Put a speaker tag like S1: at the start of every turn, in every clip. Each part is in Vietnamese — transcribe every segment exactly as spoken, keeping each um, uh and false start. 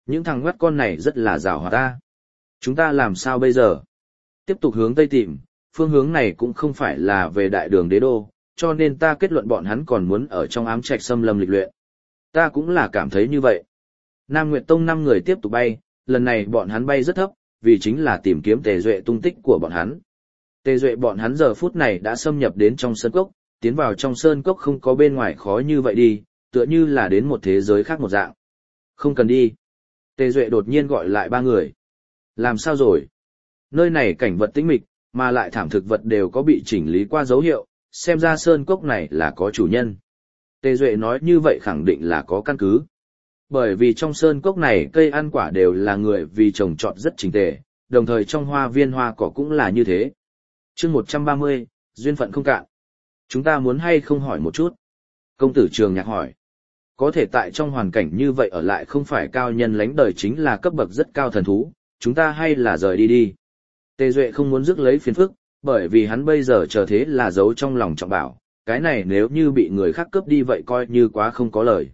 S1: những thằng ngoắt con này rất là giàu hoạt ta. Chúng ta làm sao bây giờ? Tiếp tục hướng Tây tìm, phương hướng này cũng không phải là về đại đường đế đô, cho nên ta kết luận bọn hắn còn muốn ở trong ám trạch xâm lâm lịch luyện. Ta cũng là cảm thấy như vậy. Nam Nguyệt Tông năm người tiếp tục bay, lần này bọn hắn bay rất thấp, vì chính là tìm kiếm Tề Duệ tung tích của bọn hắn. Tề Duệ bọn hắn giờ phút này đã xâm nhập đến trong sơn cốc, tiến vào trong sơn cốc không có bên ngoài khó như vậy đi, tựa như là đến một thế giới khác một dạng. Không cần đi. Tề Duệ đột nhiên gọi lại ba người. Làm sao rồi? Nơi này cảnh vật tĩnh mịch, mà lại thảm thực vật đều có bị chỉnh lý qua dấu hiệu, xem ra sơn cốc này là có chủ nhân. Tề Duệ nói như vậy khẳng định là có căn cứ. Bởi vì trong sơn cốc này cây ăn quả đều là người vì trồng trọt rất chỉnh tề, đồng thời trong hoa viên hoa cỏ cũng là như thế. Chương một trăm ba mươi, duyên phận không cạn. Chúng ta muốn hay không hỏi một chút? Công tử Trường Nhạc hỏi. Có thể tại trong hoàn cảnh như vậy ở lại không phải cao nhân lánh đời chính là cấp bậc rất cao thần thú, chúng ta hay là rời đi đi. Tề Duệ không muốn rước lấy phiền phức, bởi vì hắn bây giờ chờ thế là giấu trong lòng trọng bảo, cái này nếu như bị người khác cướp đi vậy coi như quá không có lời.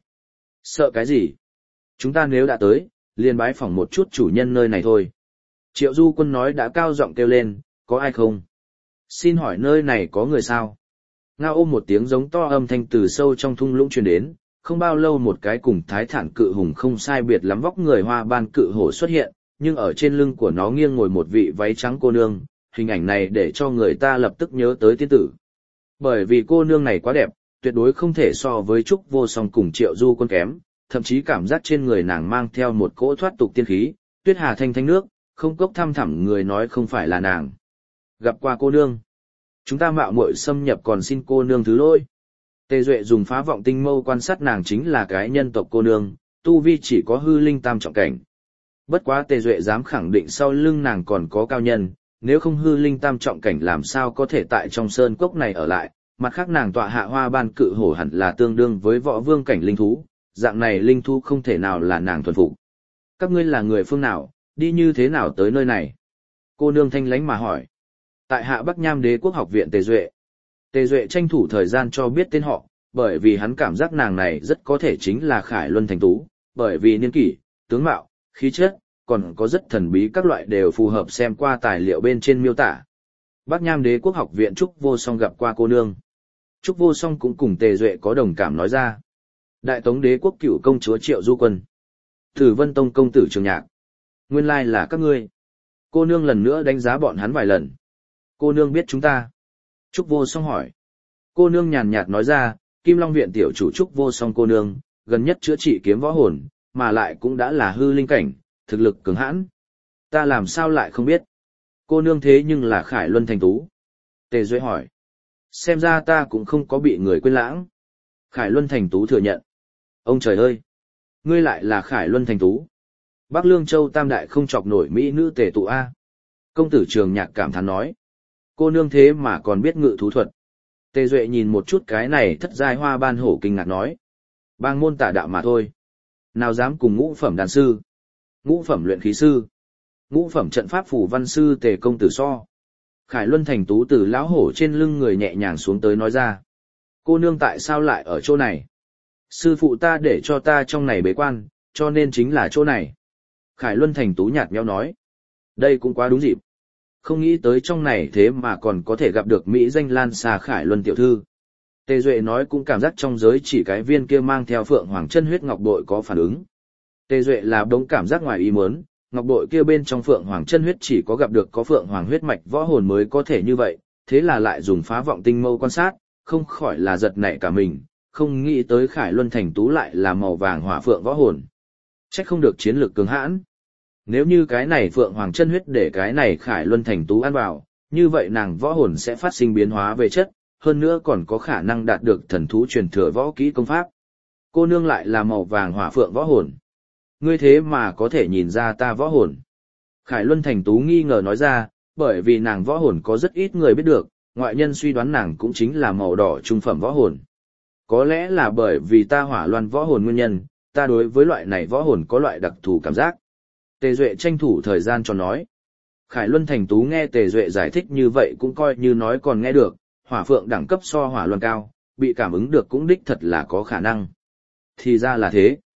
S1: Sợ cái gì? Chúng ta nếu đã tới, liền bái phỏng một chút chủ nhân nơi này thôi. Triệu Du Quân nói đã cao giọng kêu lên, có ai không? Xin hỏi nơi này có người sao? Ngao ôm một tiếng giống to âm thanh từ sâu trong thung lũng truyền đến, không bao lâu một cái cùng thái thản cự hùng không sai biệt lắm vóc người hoa ban cự hổ xuất hiện, nhưng ở trên lưng của nó nghiêng ngồi một vị váy trắng cô nương, hình ảnh này để cho người ta lập tức nhớ tới tiên tử. Bởi vì cô nương này quá đẹp, tuyệt đối không thể so với Trúc Vô Song cùng Triệu Du Quân kém, thậm chí cảm giác trên người nàng mang theo một cỗ thoát tục tiên khí, tuyết hà thanh thanh nước, không cốc thăm thẳm người nói không phải là nàng. Gặp qua cô nương. Chúng ta mạo muội xâm nhập còn xin cô nương thứ lỗi. Tề Duệ dùng phá vọng tinh mâu quan sát nàng chính là cái nhân tộc cô nương, tu vi chỉ có hư linh tam trọng cảnh. Bất quá Tề Duệ dám khẳng định sau lưng nàng còn có cao nhân, nếu không hư linh tam trọng cảnh làm sao có thể tại trong sơn cốc này ở lại, mặt khác nàng tọa hạ hoa ban cự hổ hẳn là tương đương với võ vương cảnh linh thú, dạng này linh thú không thể nào là nàng thuần phục. Các ngươi là người phương nào, đi như thế nào tới nơi này? Cô nương thanh lánh mà hỏi. Tại hạ Bắc Nham Đế Quốc Học viện Tề Duệ. Tề Duệ tranh thủ thời gian cho biết tên họ, bởi vì hắn cảm giác nàng này rất có thể chính là Khải Luân Thành Tú, bởi vì niên kỷ, tướng mạo, khí chất, còn có rất thần bí các loại đều phù hợp xem qua tài liệu bên trên miêu tả. Bắc Nham Đế Quốc Học viện Trúc Vô Song gặp qua cô nương. Trúc Vô Song cũng cùng Tề Duệ có đồng cảm nói ra. Đại Tống Đế Quốc Cựu công chúa Triệu Du Quân. Tử Vân Tông công tử Trường Nhạc. Nguyên lai là các ngươi. Cô nương lần nữa đánh giá bọn hắn vài lần. Cô nương biết chúng ta. Trúc Vô Song hỏi. Cô nương nhàn nhạt nói ra, Kim Long viện tiểu chủ Trúc Vô Song cô nương, gần nhất chữa trị kiếm võ hồn, mà lại cũng đã là hư linh cảnh, thực lực cường hãn. Ta làm sao lại không biết? Cô nương thế nhưng là Khải Luân Thành Tú. Tề Duệ hỏi. Xem ra ta cũng không có bị người quên lãng. Khải Luân Thành Tú thừa nhận. Ông trời ơi! Ngươi lại là Khải Luân Thành Tú. Bắc Lương Châu tam đại không chọc nổi mỹ nữ tề tụ A. Công tử Trường Nhạc cảm thán nói. Cô nương thế mà còn biết ngự thú thuật. Tề Duệ nhìn một chút cái này thất giai hoa ban hổ kinh ngạc nói. Bang môn tả đạo mà thôi. Nào dám cùng ngũ phẩm đàn sư, ngũ phẩm luyện khí sư, ngũ phẩm trận pháp phủ văn sư Tề công tử so. Khải Luân Thành Tú từ lão hổ trên lưng người nhẹ nhàng xuống tới nói ra. Cô nương tại sao lại ở chỗ này? Sư phụ ta để cho ta trong này bế quan, cho nên chính là chỗ này. Khải Luân Thành Tú nhạt nhẽo nói. Đây cũng quá đúng dịp. Không nghĩ tới trong này thế mà còn có thể gặp được Mỹ danh lan xa Khải Luân tiểu thư. Tề Duệ nói cũng cảm giác trong giới chỉ cái viên kia mang theo phượng hoàng chân huyết ngọc bội có phản ứng. Tề Duệ là đống cảm giác ngoài ý muốn, ngọc bội kia bên trong phượng hoàng chân huyết chỉ có gặp được có phượng hoàng huyết mạch võ hồn mới có thể như vậy, thế là lại dùng phá vọng tinh mâu quan sát, không khỏi là giật nảy cả mình, không nghĩ tới Khải Luân Thành Tú lại là màu vàng hỏa phượng võ hồn. Chắc không được chiến lược cường hãn. Nếu như cái này phượng hoàng chân huyết để cái này Khải Luân Thành Tú ăn vào, như vậy nàng võ hồn sẽ phát sinh biến hóa về chất, hơn nữa còn có khả năng đạt được thần thú truyền thừa võ kỹ công pháp. Cô nương lại là màu vàng hỏa phượng võ hồn. Ngươi thế mà có thể nhìn ra ta võ hồn. Khải Luân Thành Tú nghi ngờ nói ra, bởi vì nàng võ hồn có rất ít người biết được, ngoại nhân suy đoán nàng cũng chính là màu đỏ trung phẩm võ hồn. Có lẽ là bởi vì ta hỏa loan võ hồn nguyên nhân, ta đối với loại này võ hồn có loại đặc thù cảm giác. Tề Duệ tranh thủ thời gian cho nói. Khải Luân Thành Tú nghe Tề Duệ giải thích như vậy cũng coi như nói còn nghe được, hỏa phượng đẳng cấp so hỏa loan cao, bị cảm ứng được cũng đích thật là có khả năng. Thì ra là thế.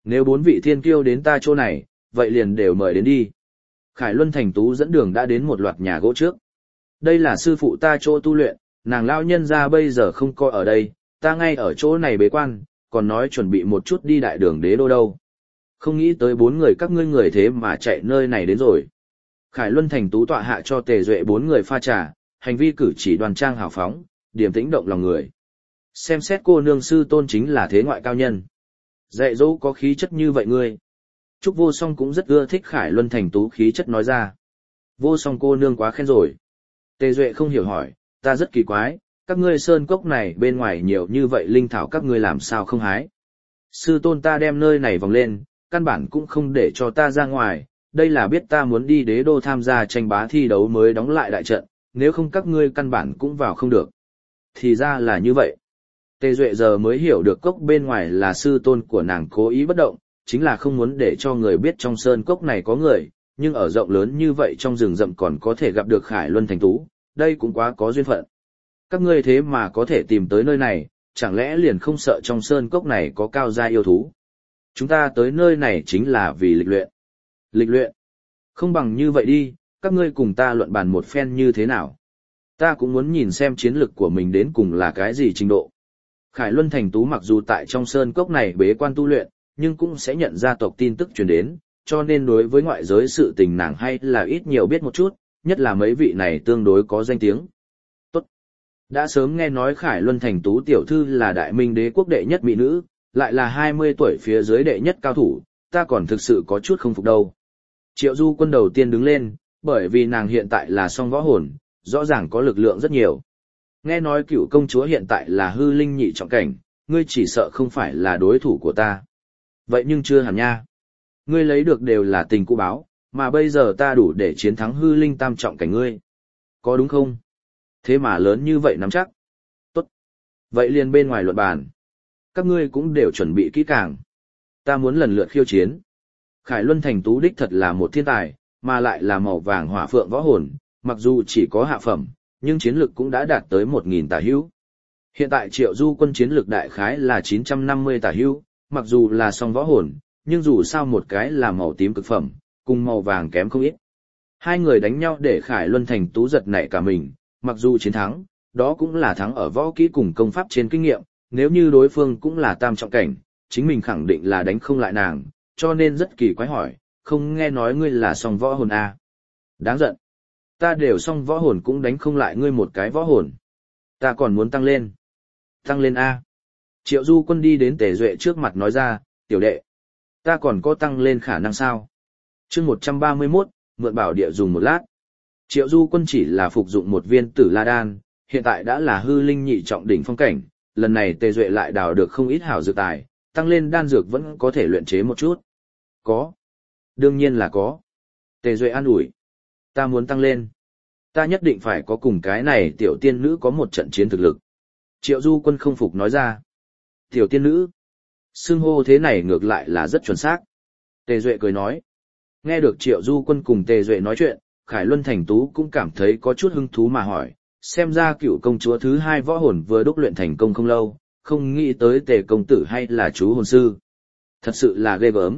S1: Nếu bốn vị thiên kiêu đến ta chỗ này, vậy liền đều mời đến đi. Khải Luân Thành Tú dẫn đường đã đến một loạt nhà gỗ trước. Đây là sư phụ ta chỗ tu luyện, nàng lão nhân ra bây giờ không coi ở đây, ta ngay ở chỗ này bế quan, còn nói chuẩn bị một chút đi đại đường đế đô đâu. Không nghĩ tới bốn người các ngươi người thế mà chạy nơi này đến rồi. Khải Luân Thành Tú tọa hạ cho Tề Duệ bốn người pha trà, hành vi cử chỉ đoan trang hào phóng, điềm tĩnh động lòng người. Xem xét cô nương sư tôn chính là thế ngoại cao nhân. Dạy dỗ có khí chất như vậy ngươi. Trúc Vô Song cũng rất ưa thích Khải Luân Thành Tú khí chất nói ra. Vô Song cô nương quá khen rồi. Tề Duệ không hiểu hỏi, ta rất kỳ quái, các ngươi sơn cốc này bên ngoài nhiều như vậy linh thảo các ngươi làm sao không hái. Sư tôn ta đem nơi này vòng lên, căn bản cũng không để cho ta ra ngoài, đây là biết ta muốn đi đế đô tham gia tranh bá thi đấu mới đóng lại đại trận, nếu không các ngươi căn bản cũng vào không được. Thì ra là như vậy. Tề Duệ giờ mới hiểu được cốc bên ngoài là sư tôn của nàng cố ý bất động, chính là không muốn để cho người biết trong sơn cốc này có người, nhưng ở rộng lớn như vậy trong rừng rậm còn có thể gặp được Khải Luân Thành Tú, đây cũng quá có duyên phận. Các ngươi thế mà có thể tìm tới nơi này, chẳng lẽ liền không sợ trong sơn cốc này có cao gia yêu thú? Chúng ta tới nơi này chính là vì lịch luyện. Lịch luyện? Không bằng như vậy đi, các ngươi cùng ta luận bàn một phen như thế nào? Ta cũng muốn nhìn xem chiến lực của mình đến cùng là cái gì trình độ. Khải Luân Thành Tú mặc dù tại trong sơn cốc này bế quan tu luyện, nhưng cũng sẽ nhận ra tộc tin tức truyền đến, cho nên đối với ngoại giới sự tình nàng hay là ít nhiều biết một chút, nhất là mấy vị này tương đối có danh tiếng. Tốt. Đã sớm nghe nói Khải Luân Thành Tú tiểu thư là đại minh đế quốc đệ nhất mỹ nữ, lại là hai mươi tuổi phía dưới đệ nhất cao thủ, ta còn thực sự có chút không phục đâu. Triệu Du Quân đầu tiên đứng lên, bởi vì nàng hiện tại là song võ hồn, rõ ràng có lực lượng rất nhiều. Nghe nói cựu công chúa hiện tại là hư linh nhị trọng cảnh, ngươi chỉ sợ không phải là đối thủ của ta. Vậy nhưng chưa hẳn nha. Ngươi lấy được đều là tình cũ báo, mà bây giờ ta đủ để chiến thắng hư linh tam trọng cảnh ngươi. Có đúng không? Thế mà lớn như vậy nắm chắc. Tốt. Vậy liền bên ngoài luận bàn. Các ngươi cũng đều chuẩn bị kỹ càng. Ta muốn lần lượt khiêu chiến. Khải Luân Thành Tú đích thật là một thiên tài, mà lại là màu vàng hỏa phượng võ hồn, mặc dù chỉ có hạ phẩm, nhưng chiến lực cũng đã đạt tới một nghìn tả hữu. Hiện tại Triệu Du Quân chiến lực đại khái là chín trăm năm mươi tả hữu, mặc dù là song võ hồn, nhưng dù sao một cái là màu tím cực phẩm, cùng màu vàng kém không ít. Hai người đánh nhau để Khải Luân Thành Tú giật nảy cả mình, mặc dù chiến thắng, đó cũng là thắng ở võ kỹ cùng công pháp trên kinh nghiệm, nếu như đối phương cũng là tam trọng cảnh, chính mình khẳng định là đánh không lại nàng, cho nên rất kỳ quái hỏi, không nghe nói ngươi là song võ hồn à. Đáng giận. Ta đều song võ hồn cũng đánh không lại ngươi một cái võ hồn. Ta còn muốn tăng lên. Tăng lên A. Triệu Du Quân đi đến Tề Duệ trước mặt nói ra, tiểu đệ. Ta còn có tăng lên khả năng sao? chương một trăm ba mươi mốt, mượn bảo địa dùng một lát. Triệu Du Quân chỉ là phục dụng một viên tử la đan, hiện tại đã là hư linh nhị trọng đỉnh phong cảnh, lần này Tề Duệ lại đào được không ít hảo dược tài, tăng lên đan dược vẫn có thể luyện chế một chút. Có. Đương nhiên là có. Tề Duệ an ủi. Ta muốn tăng lên. Ta nhất định phải có cùng cái này tiểu tiên nữ có một trận chiến thực lực. Triệu Du Quân không phục nói ra. Tiểu tiên nữ. Xưng hô thế này ngược lại là rất chuẩn xác. Tề Duệ cười nói. Nghe được Triệu Du Quân cùng Tề Duệ nói chuyện, Khải Luân Thành Tú cũng cảm thấy có chút hứng thú mà hỏi. Xem ra cựu công chúa thứ hai võ hồn vừa đúc luyện thành công không lâu, không nghĩ tới Tề công tử hay là chú hồn sư. Thật sự là ghê gớm.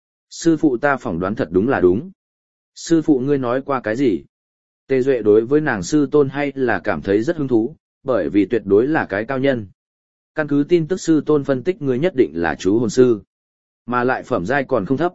S1: Sư phụ ta phỏng đoán thật đúng là đúng. Sư phụ ngươi nói qua cái gì? Tề Duệ đối với nàng sư tôn hay là cảm thấy rất hứng thú, bởi vì tuyệt đối là cái cao nhân. Căn cứ tin tức sư tôn phân tích ngươi nhất định là chú hồn sư, mà lại phẩm giai còn không thấp.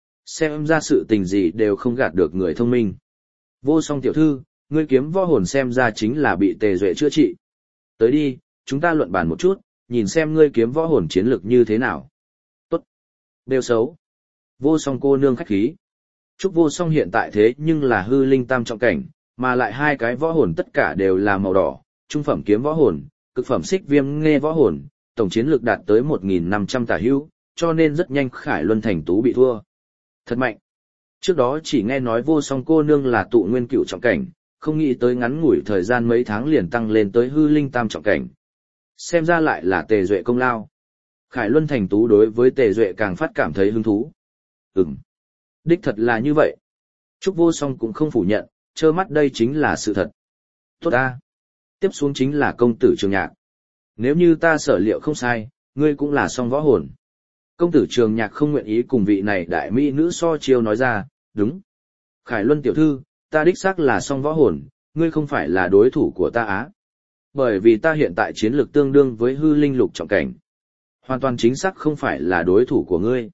S1: Xem ra sự tình gì đều không gạt được người thông minh. Vô Song tiểu thư, ngươi kiếm võ hồn xem ra chính là bị Tề Duệ chữa trị. Tới đi, chúng ta luận bàn một chút, nhìn xem ngươi kiếm võ hồn chiến lược như thế nào. Tốt. Đều xấu. Vô Song cô nương khách khí. Trúc Vô Song hiện tại thế nhưng là hư linh tam trọng cảnh, mà lại hai cái võ hồn tất cả đều là màu đỏ, trung phẩm kiếm võ hồn, cực phẩm xích viêm nghe võ hồn, tổng chiến lược đạt tới một nghìn năm trăm tả hữu, cho nên rất nhanh Khải Luân Thành Tú bị thua. Thật mạnh. Trước đó chỉ nghe nói Vô Song cô nương là tụ nguyên cựu trọng cảnh, không nghĩ tới ngắn ngủi thời gian mấy tháng liền tăng lên tới hư linh tam trọng cảnh. Xem ra lại là Tề Duệ công lao. Khải Luân Thành Tú đối với Tề Duệ càng phát cảm thấy hứng thú. Ừm. Đích thật là như vậy. Trúc Vô Song cũng không phủ nhận, trơ mắt đây chính là sự thật. Tốt ta. Tiếp xuống chính là công tử Trường Nhạc. Nếu như ta sở liệu không sai, ngươi cũng là song võ hồn. Công tử Trường Nhạc không nguyện ý cùng vị này đại mỹ nữ so chiêu nói ra, đúng. Khải Luân tiểu thư, ta đích xác là song võ hồn, ngươi không phải là đối thủ của ta á. Bởi vì ta hiện tại chiến lược tương đương với hư linh lục trọng cảnh. Hoàn toàn chính xác không phải là đối thủ của ngươi.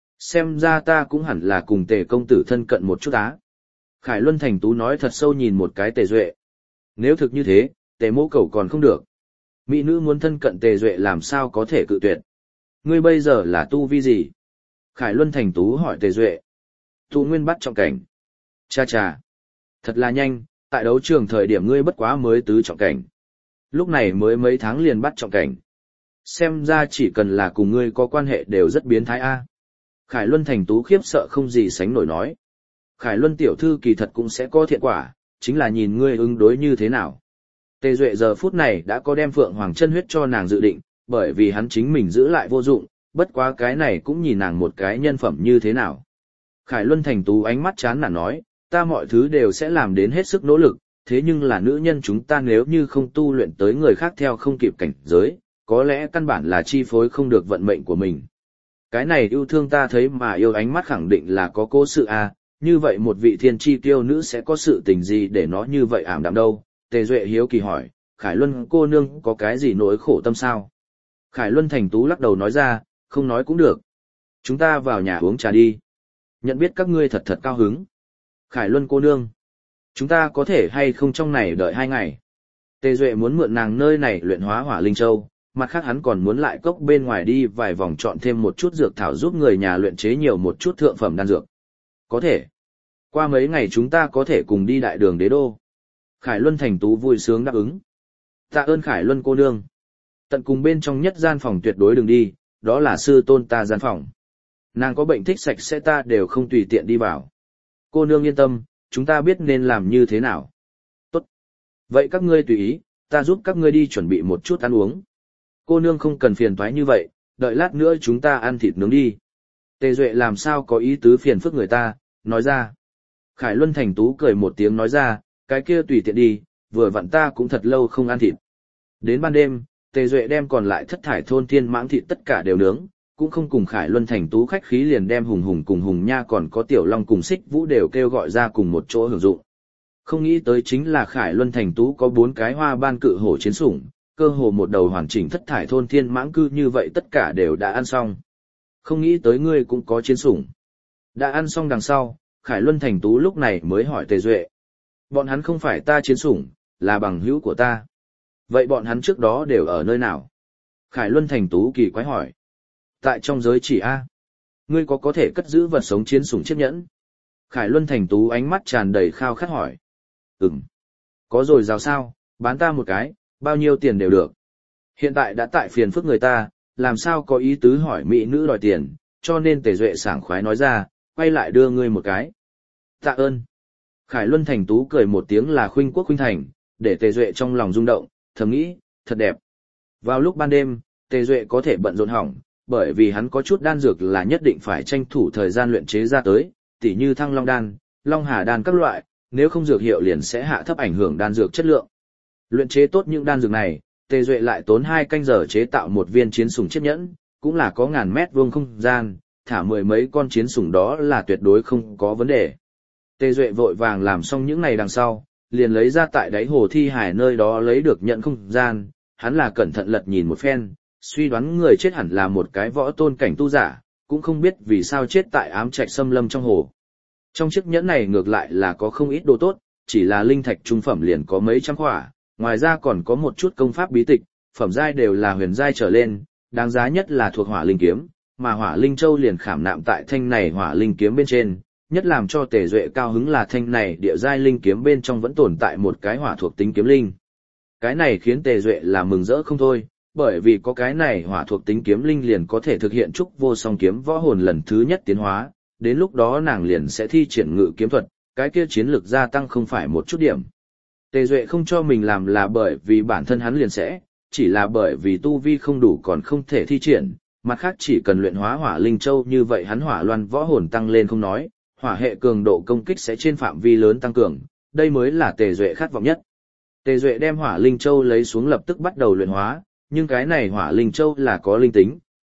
S1: Xem ra ta cũng hẳn là cùng Tề công tử thân cận một chút á. Khải Luân thành tú nói thật sâu nhìn một cái Tề Duệ. Nếu thực như thế, Tề mỗ cầu còn không được. Mỹ nữ muốn thân cận Tề Duệ làm sao có thể cự tuyệt. Ngươi bây giờ là tu vi gì? Khải Luân thành tú hỏi Tề Duệ. Tu nguyên bắt trọng cảnh. Cha cha. Thật là nhanh, tại đấu trường thời điểm ngươi bất quá mới tứ trọng cảnh. Lúc này mới mấy tháng liền bắt trọng cảnh. Xem ra chỉ cần là cùng ngươi có quan hệ đều rất biến thái a. Khải Luân thành tú khiếp sợ không gì sánh nổi nói. Khải Luân tiểu thư kỳ thật cũng sẽ có thiện quả, chính là nhìn ngươi ứng đối như thế nào. Tề Duệ giờ phút này đã có đem Phượng Hoàng chân huyết cho nàng dự định, bởi vì hắn chính mình giữ lại vô dụng, bất quá cái này cũng nhìn nàng một cái nhân phẩm như thế nào. Khải Luân thành tú ánh mắt chán nản nói, ta mọi thứ đều sẽ làm đến hết sức nỗ lực, thế nhưng là nữ nhân chúng ta nếu như không tu luyện tới người khác theo không kịp cảnh giới, có lẽ căn bản là chi phối không được vận mệnh của mình. Cái này yêu thương ta thấy mà yêu ánh mắt khẳng định là có cố sự a, như vậy một vị thiên chi tiêu nữ sẽ có sự tình gì để nó như vậy ảm đạm đâu. Tề Duệ hiếu kỳ hỏi, Khải Luân cô nương có cái gì nỗi khổ tâm sao? Khải Luân thành tú lắc đầu nói ra, không nói cũng được. Chúng ta vào nhà uống trà đi. Nhận biết các ngươi thật thật cao hứng. Khải Luân cô nương, chúng ta có thể hay không trong này đợi hai ngày. Tề Duệ muốn mượn nàng nơi này luyện hóa hỏa linh châu, mặt khác hắn còn muốn lại cốc bên ngoài đi vài vòng chọn thêm một chút dược thảo giúp người nhà luyện chế nhiều một chút thượng phẩm đan dược. Có thể. Qua mấy ngày chúng ta có thể cùng đi đại đường đế đô. Khải Luân thành tú vui sướng đáp ứng. Tạ ơn Khải Luân cô nương. Tận cùng bên trong nhất gian phòng tuyệt đối đừng đi, đó là sư tôn ta gian phòng. Nàng có bệnh thích sạch sẽ ta đều không tùy tiện đi vào. Cô nương yên tâm, chúng ta biết nên làm như thế nào. Tốt. Vậy các ngươi tùy ý, ta giúp các ngươi đi chuẩn bị một chút ăn uống. Cô nương không cần phiền toái như vậy, đợi lát nữa chúng ta ăn thịt nướng đi. Tề Duệ làm sao có ý tứ phiền phức người ta, nói ra. Khải Luân thành tú cười một tiếng nói ra, cái kia tùy tiện đi, vừa vặn ta cũng thật lâu không ăn thịt. Đến ban đêm, Tề Duệ đem còn lại thất thải thôn thiên mãng thịt tất cả đều nướng, cũng không cùng Khải Luân thành tú khách khí liền đem Hùng Hùng cùng Hùng Nha còn có Tiểu Long cùng Xích Vũ đều kêu gọi ra cùng một chỗ hưởng dụng. Không nghĩ tới chính là Khải Luân thành tú có bốn cái hoa ban cự hổ chiến sủng, cơ hồ một đầu hoàn chỉnh thất thải thôn thiên mãng cư như vậy tất cả đều đã ăn xong. Không nghĩ tới ngươi cũng có chiến sủng. Đã ăn xong đằng sau, Khải Luân thành tú lúc này mới hỏi Tề Duệ. Bọn hắn không phải ta chiến sủng, là bằng hữu của ta. Vậy bọn hắn trước đó đều ở nơi nào? Khải Luân thành tú kỳ quái hỏi. Tại trong giới chỉ A. Ngươi có có thể cất giữ vật sống chiến sủng chiếc nhẫn? Khải Luân thành tú ánh mắt tràn đầy khao khát hỏi. Ừm. Có rồi rào sao, bán ta một cái, bao nhiêu tiền đều được. Hiện tại đã tại phiền phức người ta, làm sao có ý tứ hỏi mỹ nữ đòi tiền, cho nên Tề Duệ sảng khoái nói ra, quay lại đưa ngươi một cái. Tạ ơn. Khải Luân thành tú cười một tiếng là khuynh quốc khuynh thành, để Tề Duệ trong lòng rung động, thầm nghĩ, thật đẹp. Vào lúc ban đêm, Tề Duệ có thể bận rộn hỏng, bởi vì hắn có chút đan dược là nhất định phải tranh thủ thời gian luyện chế ra tới, tỉ như Thăng Long đan, Long Hà đan các loại, nếu không dược hiệu liền sẽ hạ thấp ảnh hưởng đan dược chất lượng. Luyện chế tốt những đan dược này, Tề Duệ lại tốn hai canh giờ chế tạo một viên chiến sủng chiếc nhẫn, cũng là có ngàn mét vuông không gian, thả mười mấy con chiến sủng đó là tuyệt đối không có vấn đề. Tề Duệ vội vàng làm xong những này đằng sau, liền lấy ra tại đáy hồ thi hải nơi đó lấy được nhận không gian, hắn là cẩn thận lật nhìn một phen, suy đoán người chết hẳn là một cái võ tôn cảnh tu giả, cũng không biết vì sao chết tại ám trạch xâm lâm trong hồ. Trong chiếc nhẫn này ngược lại là có không ít đồ tốt, chỉ là linh thạch trung phẩm liền có mấy trăm khỏa, ngoài ra còn có một chút công pháp bí tịch, phẩm giai đều là huyền giai trở lên, đáng giá nhất là thuộc hỏa linh kiếm, mà hỏa linh châu liền khảm nạm tại thanh này hỏa linh kiếm bên trên, nhất làm cho Tề Duệ cao hứng là thanh này địa giai linh kiếm bên trong vẫn tồn tại một cái hỏa thuộc tính kiếm linh. Cái này khiến Tề Duệ là mừng rỡ không thôi, bởi vì có cái này hỏa thuộc tính kiếm linh liền có thể thực hiện trúc vô song kiếm võ hồn lần thứ nhất tiến hóa, đến lúc đó nàng liền sẽ thi triển ngự kiếm thuật, cái kia chiến lực gia tăng không phải một chút điểm. Tề Duệ không cho mình làm là bởi vì bản thân hắn liền sẽ, chỉ là bởi vì tu vi không đủ còn không thể thi triển, mặt khác chỉ cần luyện hóa hỏa linh châu như vậy hắn hỏa loan võ hồn tăng lên không nói, hỏa hệ cường độ công kích sẽ trên phạm vi lớn tăng cường, đây mới là Tề Duệ khát vọng nhất. Tề Duệ đem hỏa linh châu lấy xuống lập tức bắt đầu luyện hóa, nhưng cái này hỏa linh châu là có linh tính,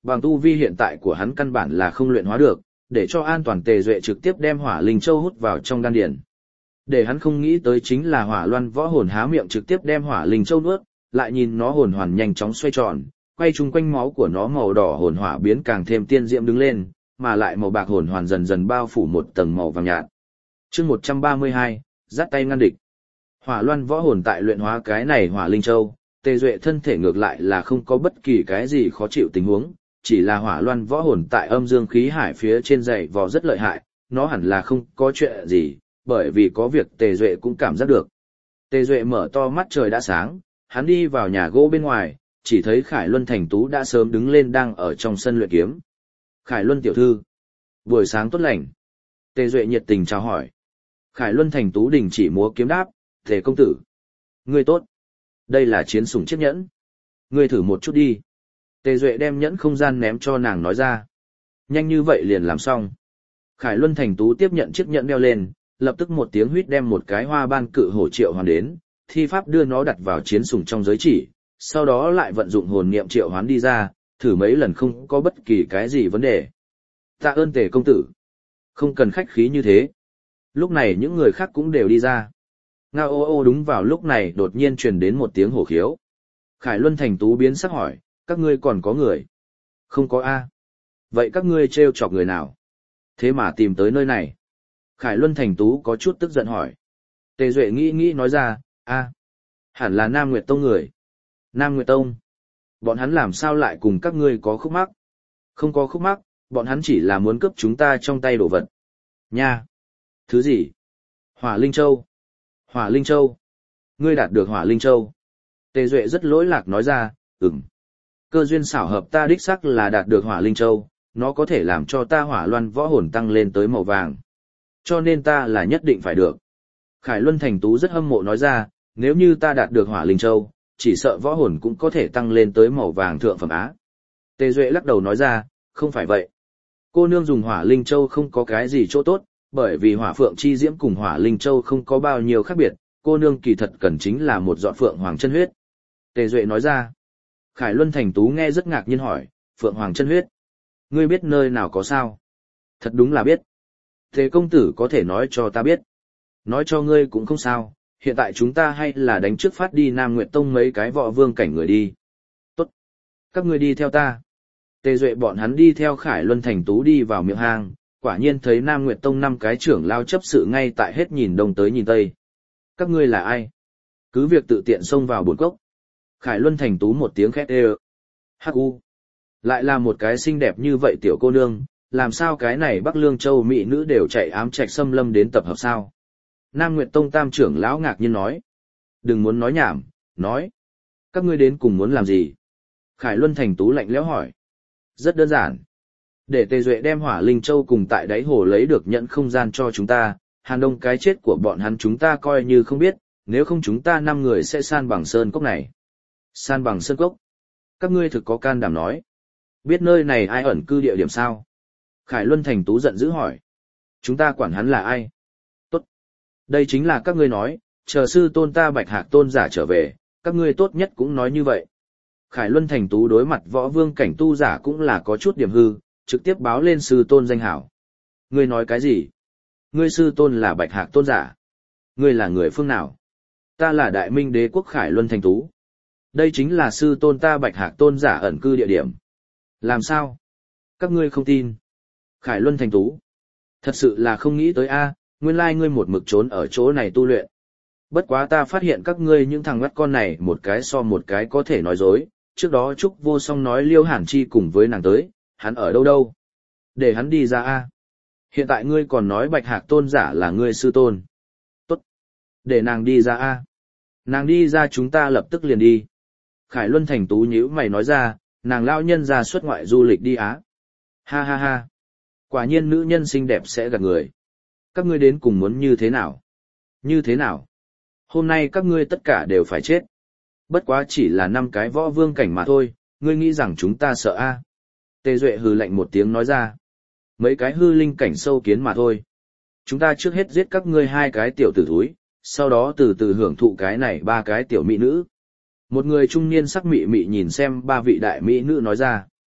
S1: bằng tu vi hiện tại của hắn căn bản là không luyện hóa được, để cho an toàn Tề Duệ trực tiếp đem Hỏa Linh Châu hút vào trong đan điền. Để hắn không nghĩ tới chính là Hỏa Loan Võ Hồn há miệng trực tiếp đem Hỏa Linh Châu nuốt, lại nhìn nó hồn hoàn nhanh chóng xoay tròn, quay chung quanh máu của nó màu đỏ hồn hỏa biến càng thêm tiên diễm đứng lên, mà lại màu bạc hồn hoàn dần dần bao phủ một tầng màu vàng nhạt. Chương một trăm ba mươi hai, dắt tay ngăn địch. Hỏa Loan Võ Hồn tại luyện hóa cái này Hỏa Linh Châu, Tề Duệ thân thể ngược lại là không có bất kỳ cái gì khó chịu tình huống, chỉ là Hỏa Loan Võ Hồn tại âm dương khí hải phía trên dày vò rất lợi hại, nó hẳn là không có chuyện gì, bởi vì có việc Tề Duệ cũng cảm giác được. Tề Duệ mở to mắt, trời đã sáng, hắn đi vào nhà gỗ bên ngoài, chỉ thấy Khải Luân Thành Tú đã sớm đứng lên đang ở trong sân luyện kiếm. Khải Luân tiểu thư, buổi sáng tốt lành. Tề Duệ nhiệt tình chào hỏi. Khải Luân Thành Tú đình chỉ múa kiếm đáp, Tề công tử. Ngươi tốt. Đây là chiến sủng chiếc nhẫn. Ngươi thử một chút đi. Tề Duệ đem nhẫn không gian ném cho nàng nói ra. Nhanh như vậy liền làm xong. Khải Luân Thành Tú tiếp nhận chiếc nhẫn đeo lên, lập tức một tiếng huýt đem một cái hoa ban cự hổ triệu hoàn đến, thi pháp đưa nó đặt vào chiến sủng trong giới chỉ, sau đó lại vận dụng hồn niệm triệu hoán đi ra, thử mấy lần không có bất kỳ cái gì vấn đề. Tạ ơn Tề công tử. Không cần khách khí như thế. Lúc này những người khác cũng đều đi ra. Ngao ô ô đúng vào lúc này đột nhiên truyền đến một tiếng hổ khiếu. Khải Luân Thành Tú biến sắc hỏi, các ngươi còn có người? Không có a. Vậy các ngươi trêu chọc người nào? Thế mà tìm tới nơi này. Khải Luân Thành Tú có chút tức giận hỏi. Tề Duệ nghĩ nghĩ nói ra, a, hẳn là Nam Nguyệt Tông người. Nam Nguyệt Tông? Bọn hắn làm sao lại cùng các ngươi có khúc mắc? Không có khúc mắc, bọn hắn chỉ là muốn cướp chúng ta trong tay đồ vật. Nha! Thứ gì? Hỏa Linh Châu. Hỏa Linh Châu. Ngươi đạt được Hỏa Linh Châu. Tề Duệ rất lỗi lạc nói ra, ừm. Cơ duyên xảo hợp ta đích xác là đạt được Hỏa Linh Châu, nó có thể làm cho ta Hỏa Loan Võ Hồn tăng lên tới màu vàng. Cho nên ta là nhất định phải được. Khải Luân Thành Tú rất hâm mộ nói ra, nếu như ta đạt được Hỏa Linh Châu, chỉ sợ võ hồn cũng có thể tăng lên tới màu vàng thượng phẩm á. Tề Duệ lắc đầu nói ra, không phải vậy. Cô nương dùng Hỏa Linh Châu không có cái gì chỗ tốt, bởi vì Hỏa Phượng Chi Diễm cùng Hỏa Linh Châu không có bao nhiêu khác biệt, cô nương kỳ thật cần chính là một giọt Phượng Hoàng chân huyết. Tề Duệ nói ra. Khải Luân Thành Tú nghe rất ngạc nhiên hỏi, Phượng Hoàng chân huyết. Ngươi biết nơi nào có sao? Thật đúng là biết. Tề công tử có thể nói cho ta biết. Nói cho ngươi cũng không sao, hiện tại chúng ta hay là đánh trước phát đi Nam Nguyệt Tông mấy cái võ vương cảnh người đi. Tốt. Các ngươi đi theo ta. Tề Duệ bọn hắn đi theo Khải Luân Thành Tú đi vào miệng hang, quả nhiên thấy Nam Nguyệt Tông năm cái trưởng lao chấp sự ngay tại hết nhìn đông tới nhìn tây. Các ngươi là ai? Cứ việc tự tiện xông vào bồn cốc. Khải Luân Thành Tú một tiếng khét ê. Hắc u. Lại là một cái xinh đẹp như vậy tiểu cô nương, làm sao cái này Bắc Lương Châu mỹ nữ đều chạy ám trạch xâm lâm đến tập hợp sao? Nam Nguyệt Tông tam trưởng lão ngạc nhiên nói. Đừng muốn nói nhảm, nói. Các ngươi đến cùng muốn làm gì? Khải Luân Thành Tú lạnh lẽo hỏi. Rất đơn giản. Để Tề Duệ đem Hỏa Linh Châu cùng tại đáy hồ lấy được nhận không gian cho chúng ta, Hàn Đông cái chết của bọn hắn chúng ta coi như không biết, nếu không chúng ta năm người sẽ san bằng sơn cốc này. San bằng sơn cốc? Các ngươi thực có can đảm nói. Biết nơi này ai ẩn cư địa điểm sao? Khải Luân Thành Tú giận dữ hỏi. Chúng ta quản hắn là ai? Tốt. Đây chính là các ngươi nói, chờ sư tôn ta Bạch Hạc tôn giả trở về, các ngươi tốt nhất cũng nói như vậy. Khải Luân Thành Tú đối mặt võ vương cảnh tu giả cũng là có chút điểm hư, trực tiếp báo lên sư tôn danh hảo. Ngươi nói cái gì? Ngươi sư tôn là Bạch Hạc tôn giả. Ngươi là người phương nào? Ta là Đại Minh Đế quốc Khải Luân Thành Tú. Đây chính là sư tôn ta Bạch Hạc tôn giả ẩn cư địa điểm. Làm sao? Các ngươi không tin. Khải Luân Thành Tú. Thật sự là không nghĩ tới a, nguyên lai ngươi một mực trốn ở chỗ này tu luyện. Bất quá ta phát hiện các ngươi những thằng ngắt con này một cái so một cái có thể nói dối, trước đó Trúc Vô Song nói Liêu Hàn Chi cùng với nàng tới, hắn ở đâu đâu? Để hắn đi ra a. Hiện tại ngươi còn nói Bạch Hạc tôn giả là ngươi sư tôn. Tốt. Để nàng đi ra a. Nàng đi ra chúng ta lập tức liền đi. Khải Luân Thành Tú nhíu mày nói ra, nàng lao nhân ra xuất ngoại du lịch đi á. Ha ha ha. Quả nhiên nữ nhân xinh đẹp sẽ gạt người. Các ngươi đến cùng muốn như thế nào? Như thế nào? Hôm nay các ngươi tất cả đều phải chết. Bất quá chỉ là năm cái võ vương cảnh mà thôi, ngươi nghĩ rằng chúng ta sợ a? À? Tề Duệ hừ lạnh một tiếng nói ra. Mấy cái hư linh cảnh sâu kiến mà thôi. Chúng ta trước hết giết các ngươi hai cái tiểu tử thúi, sau đó từ từ hưởng thụ cái này ba cái tiểu mỹ nữ. Một người trung niên sắc mị mị nhìn xem ba vị đại mỹ nữ nói ra.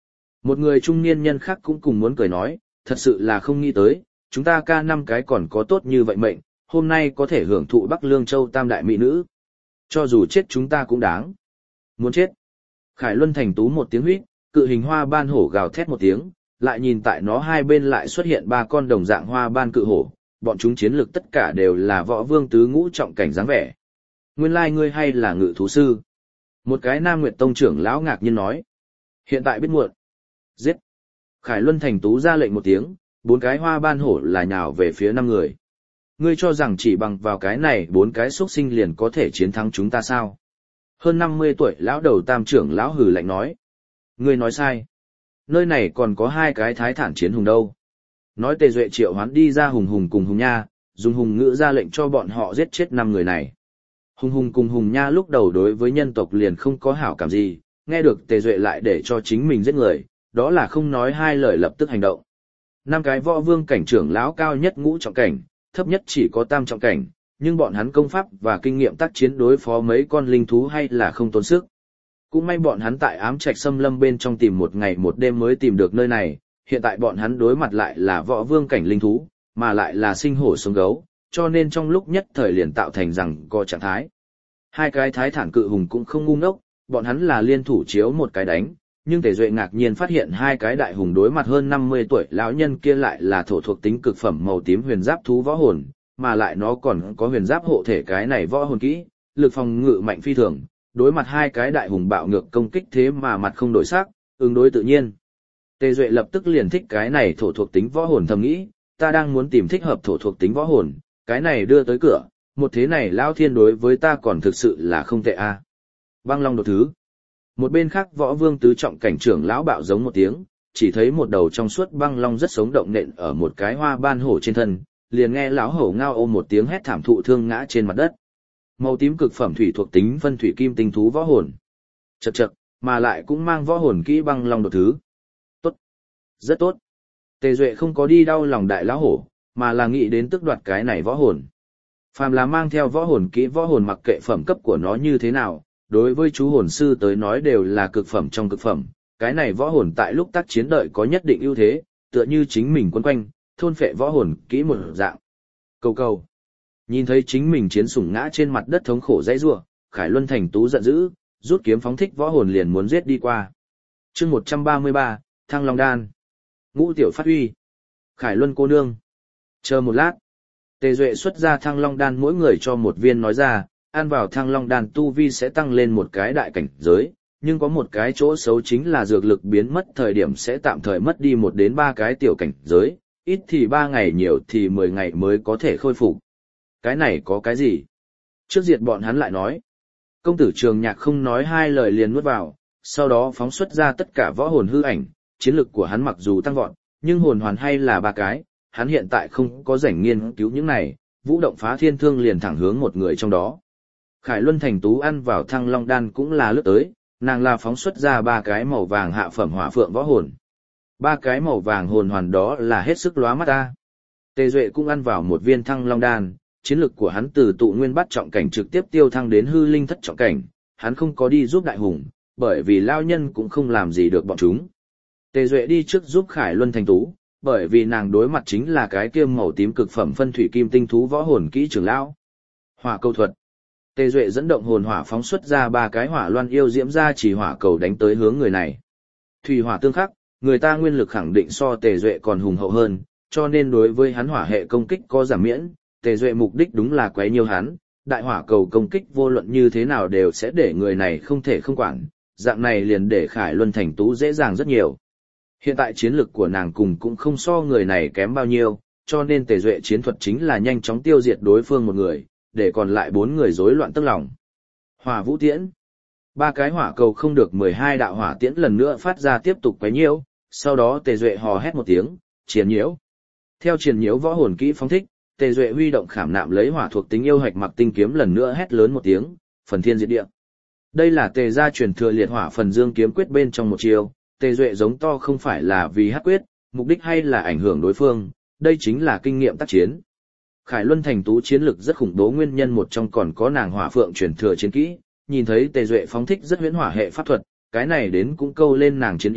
S1: Một người trung niên nhân khác cũng cùng muốn cười nói, thật sự là không nghĩ tới, chúng ta ca năm cái còn có tốt như vậy mệnh, hôm nay có thể hưởng thụ Bắc Lương Châu tam đại mỹ nữ. Cho dù chết chúng ta cũng đáng. Muốn chết. Khải Luân thành tú một tiếng huýt, cự hình hoa ban hổ gào thét một tiếng, lại nhìn tại nó hai bên lại xuất hiện ba con đồng dạng hoa ban cự hổ, bọn chúng chiến lược tất cả đều là võ vương tứ ngũ trọng cảnh dáng vẻ. Nguyên lai ngươi hay là ngự thú sư. Một cái Nam Nguyệt Tông trưởng lão ngạc nhiên nói. Hiện tại biết muộn. Giết. Khải Luân thành tú ra lệnh một tiếng, bốn cái hoa ban hổ là nhào về phía năm người. Ngươi cho rằng chỉ bằng vào cái này bốn cái xuất sinh liền có thể chiến thắng chúng ta sao? Hơn năm mươi tuổi lão đầu tam trưởng lão hừ lạnh nói. Ngươi nói sai. Nơi này còn có hai cái thái thản chiến hùng đâu. Nói Tề Duệ triệu hoán đi ra hùng hùng cùng hùng nha, dùng hùng ngữ ra lệnh cho bọn họ giết chết năm người này. Hùng hùng cùng hùng nha lúc đầu đối với nhân tộc liền không có hảo cảm gì, nghe được Tề Duệ lại để cho chính mình giết người, đó là không nói hai lời lập tức hành động. Năm cái võ vương cảnh trưởng lão cao nhất ngũ trọng cảnh, thấp nhất chỉ có tam trọng cảnh, nhưng bọn hắn công pháp và kinh nghiệm tác chiến đối phó mấy con linh thú hay là không tốn sức. Cũng may bọn hắn tại ám trạch xâm lâm bên trong tìm một ngày một đêm mới tìm được nơi này, hiện tại bọn hắn đối mặt lại là võ vương cảnh linh thú, mà lại là sinh hổ sống gấu, cho nên trong lúc nhất thời liền tạo thành rằng có trạng thái. Hai cái thái thản cự hùng cũng không ngu ngốc, bọn hắn là liên thủ chiếu một cái đánh, nhưng Tề Duệ ngạc nhiên phát hiện hai cái đại hùng đối mặt hơn năm mươi tuổi lão nhân kia lại là thổ thuộc tính cực phẩm màu tím huyền giáp thú võ hồn, mà lại nó còn có huyền giáp hộ thể cái này võ hồn kỹ, lực phòng ngự mạnh phi thường, đối mặt hai cái đại hùng bạo ngược công kích thế mà mặt không đổi sắc, ứng đối tự nhiên. Tề Duệ lập tức liền thích cái này thổ thuộc tính võ hồn, thầm nghĩ, ta đang muốn tìm thích hợp thổ thuộc tính võ hồn, cái này đưa tới cửa, một thế này lão thiên đối với ta còn thực sự là không tệ a. À. Băng Long đột thứ. Một bên khác võ vương tứ trọng cảnh trưởng lão bạo giống một tiếng, chỉ thấy một đầu trong suốt băng long rất sống động nện ở một cái hoa ban hổ trên thân, liền nghe lão hổ ngao ôm một tiếng hét thảm thụ thương ngã trên mặt đất. Màu tím cực phẩm thủy thuộc tính phân thủy kim tinh thú võ hồn. Chậc chậc, mà lại cũng mang võ hồn kỹ băng long đột thứ. Tốt, rất tốt. Tề Duệ không có đi đau lòng đại lão hổ, mà là nghĩ đến tước đoạt cái này võ hồn. Phàm là mang theo võ hồn kỹ võ hồn mặc kệ phẩm cấp của nó như thế nào, đối với chú hồn sư tới nói đều là cực phẩm trong cực phẩm, cái này võ hồn tại lúc tác chiến đợi có nhất định ưu thế, tựa như chính mình quấn quanh, thôn phệ võ hồn kỹ một dạng. Cầu cầu. Nhìn thấy chính mình chiến sủng ngã trên mặt đất thống khổ dãy rủa, Khải Luân thành tú giận dữ, rút kiếm phóng thích võ hồn liền muốn giết đi qua. Chương một trăm ba mươi ba, Thăng Long đan. Ngũ tiểu phát huy. Khải Luân cô nương. Chờ một lát. Tề Duệ xuất ra Thăng Long đan mỗi người cho một viên nói ra, ăn vào Thăng Long đan tu vi sẽ tăng lên một cái đại cảnh giới, nhưng có một cái chỗ xấu chính là dược lực biến mất thời điểm sẽ tạm thời mất đi một đến ba cái tiểu cảnh giới, ít thì ba ngày nhiều thì mười ngày mới có thể khôi phục. Cái này có cái gì? Trước diệt bọn hắn lại nói. Công tử Trường Nhạc không nói hai lời liền nuốt vào, sau đó phóng xuất ra tất cả võ hồn hư ảnh, chiến lực của hắn mặc dù tăng vọt, nhưng hồn hoàn hay là ba cái, hắn hiện tại không có rảnh nghiên cứu những này, vũ động phá thiên thương liền thẳng hướng một người trong đó. Khải Luân thành tú ăn vào Thăng Long đan cũng là lướt tới, nàng là phóng xuất ra ba cái màu vàng hạ phẩm hỏa phượng võ hồn. Ba cái màu vàng hồn hoàn đó là hết sức lóa mắt ta. Tề Duệ cũng ăn vào một viên Thăng Long đan, chiến lực của hắn từ tụ nguyên bắt trọng cảnh trực tiếp tiêu thăng đến hư linh thất trọng cảnh, hắn không có đi giúp đại hùng, bởi vì lao nhân cũng không làm gì được bọn chúng. Tề Duệ đi trước giúp Khải Luân thành tú, bởi vì nàng đối mặt chính là cái kia màu tím cực phẩm phân thủy kim tinh thú võ hồn kỹ trưởng lão. Hỏa câu thuật. Tề Duệ dẫn động hồn hỏa phóng xuất ra ba cái hỏa loan yêu diễm ra chỉ hỏa cầu đánh tới hướng người này. Thủy hỏa tương khắc, người ta nguyên lực khẳng định so Tề Duệ còn hùng hậu hơn, cho nên đối với hắn hỏa hệ công kích có giảm miễn, Tề Duệ mục đích đúng là quấy nhiêu hắn, đại hỏa cầu công kích vô luận như thế nào đều sẽ để người này không thể không quản, dạng này liền để Khải Luân thành tú dễ dàng rất nhiều. Hiện tại chiến lực của nàng cùng cũng không so người này kém bao nhiêu, cho nên Tề Duệ chiến thuật chính là nhanh chóng tiêu diệt đối phương một người, để còn lại bốn người rối loạn tức lòng. Hỏa vũ tiễn. Ba cái hỏa cầu không được mười hai đạo hỏa tiễn lần nữa phát ra tiếp tục quấy nhiễu, sau đó Tề Duệ hò hét một tiếng, triền nhiễu. Theo triền nhiễu võ hồn kỹ phóng thích, Tề Duệ huy động khảm nạm lấy hỏa thuộc tính yêu hạch mặc tinh kiếm lần nữa hét lớn một tiếng, phần thiên diệt địa. Đây là Tề gia truyền thừa liệt hỏa phần dương kiếm quyết bên trong một chiêu, Tề Duệ giống to không phải là vì hát quyết, mục đích hay là ảnh hưởng đối phương, đây chính là kinh nghiệm tác chiến. Khải Luân thành tú chiến lực rất khủng bố, nguyên nhân một trong còn có nàng hỏa phượng truyền thừa chiến kỹ, nhìn thấy Tề Duệ phóng thích rất huyễn hỏa hệ pháp thuật, cái này đến cũng câu lên nàng chiến ý,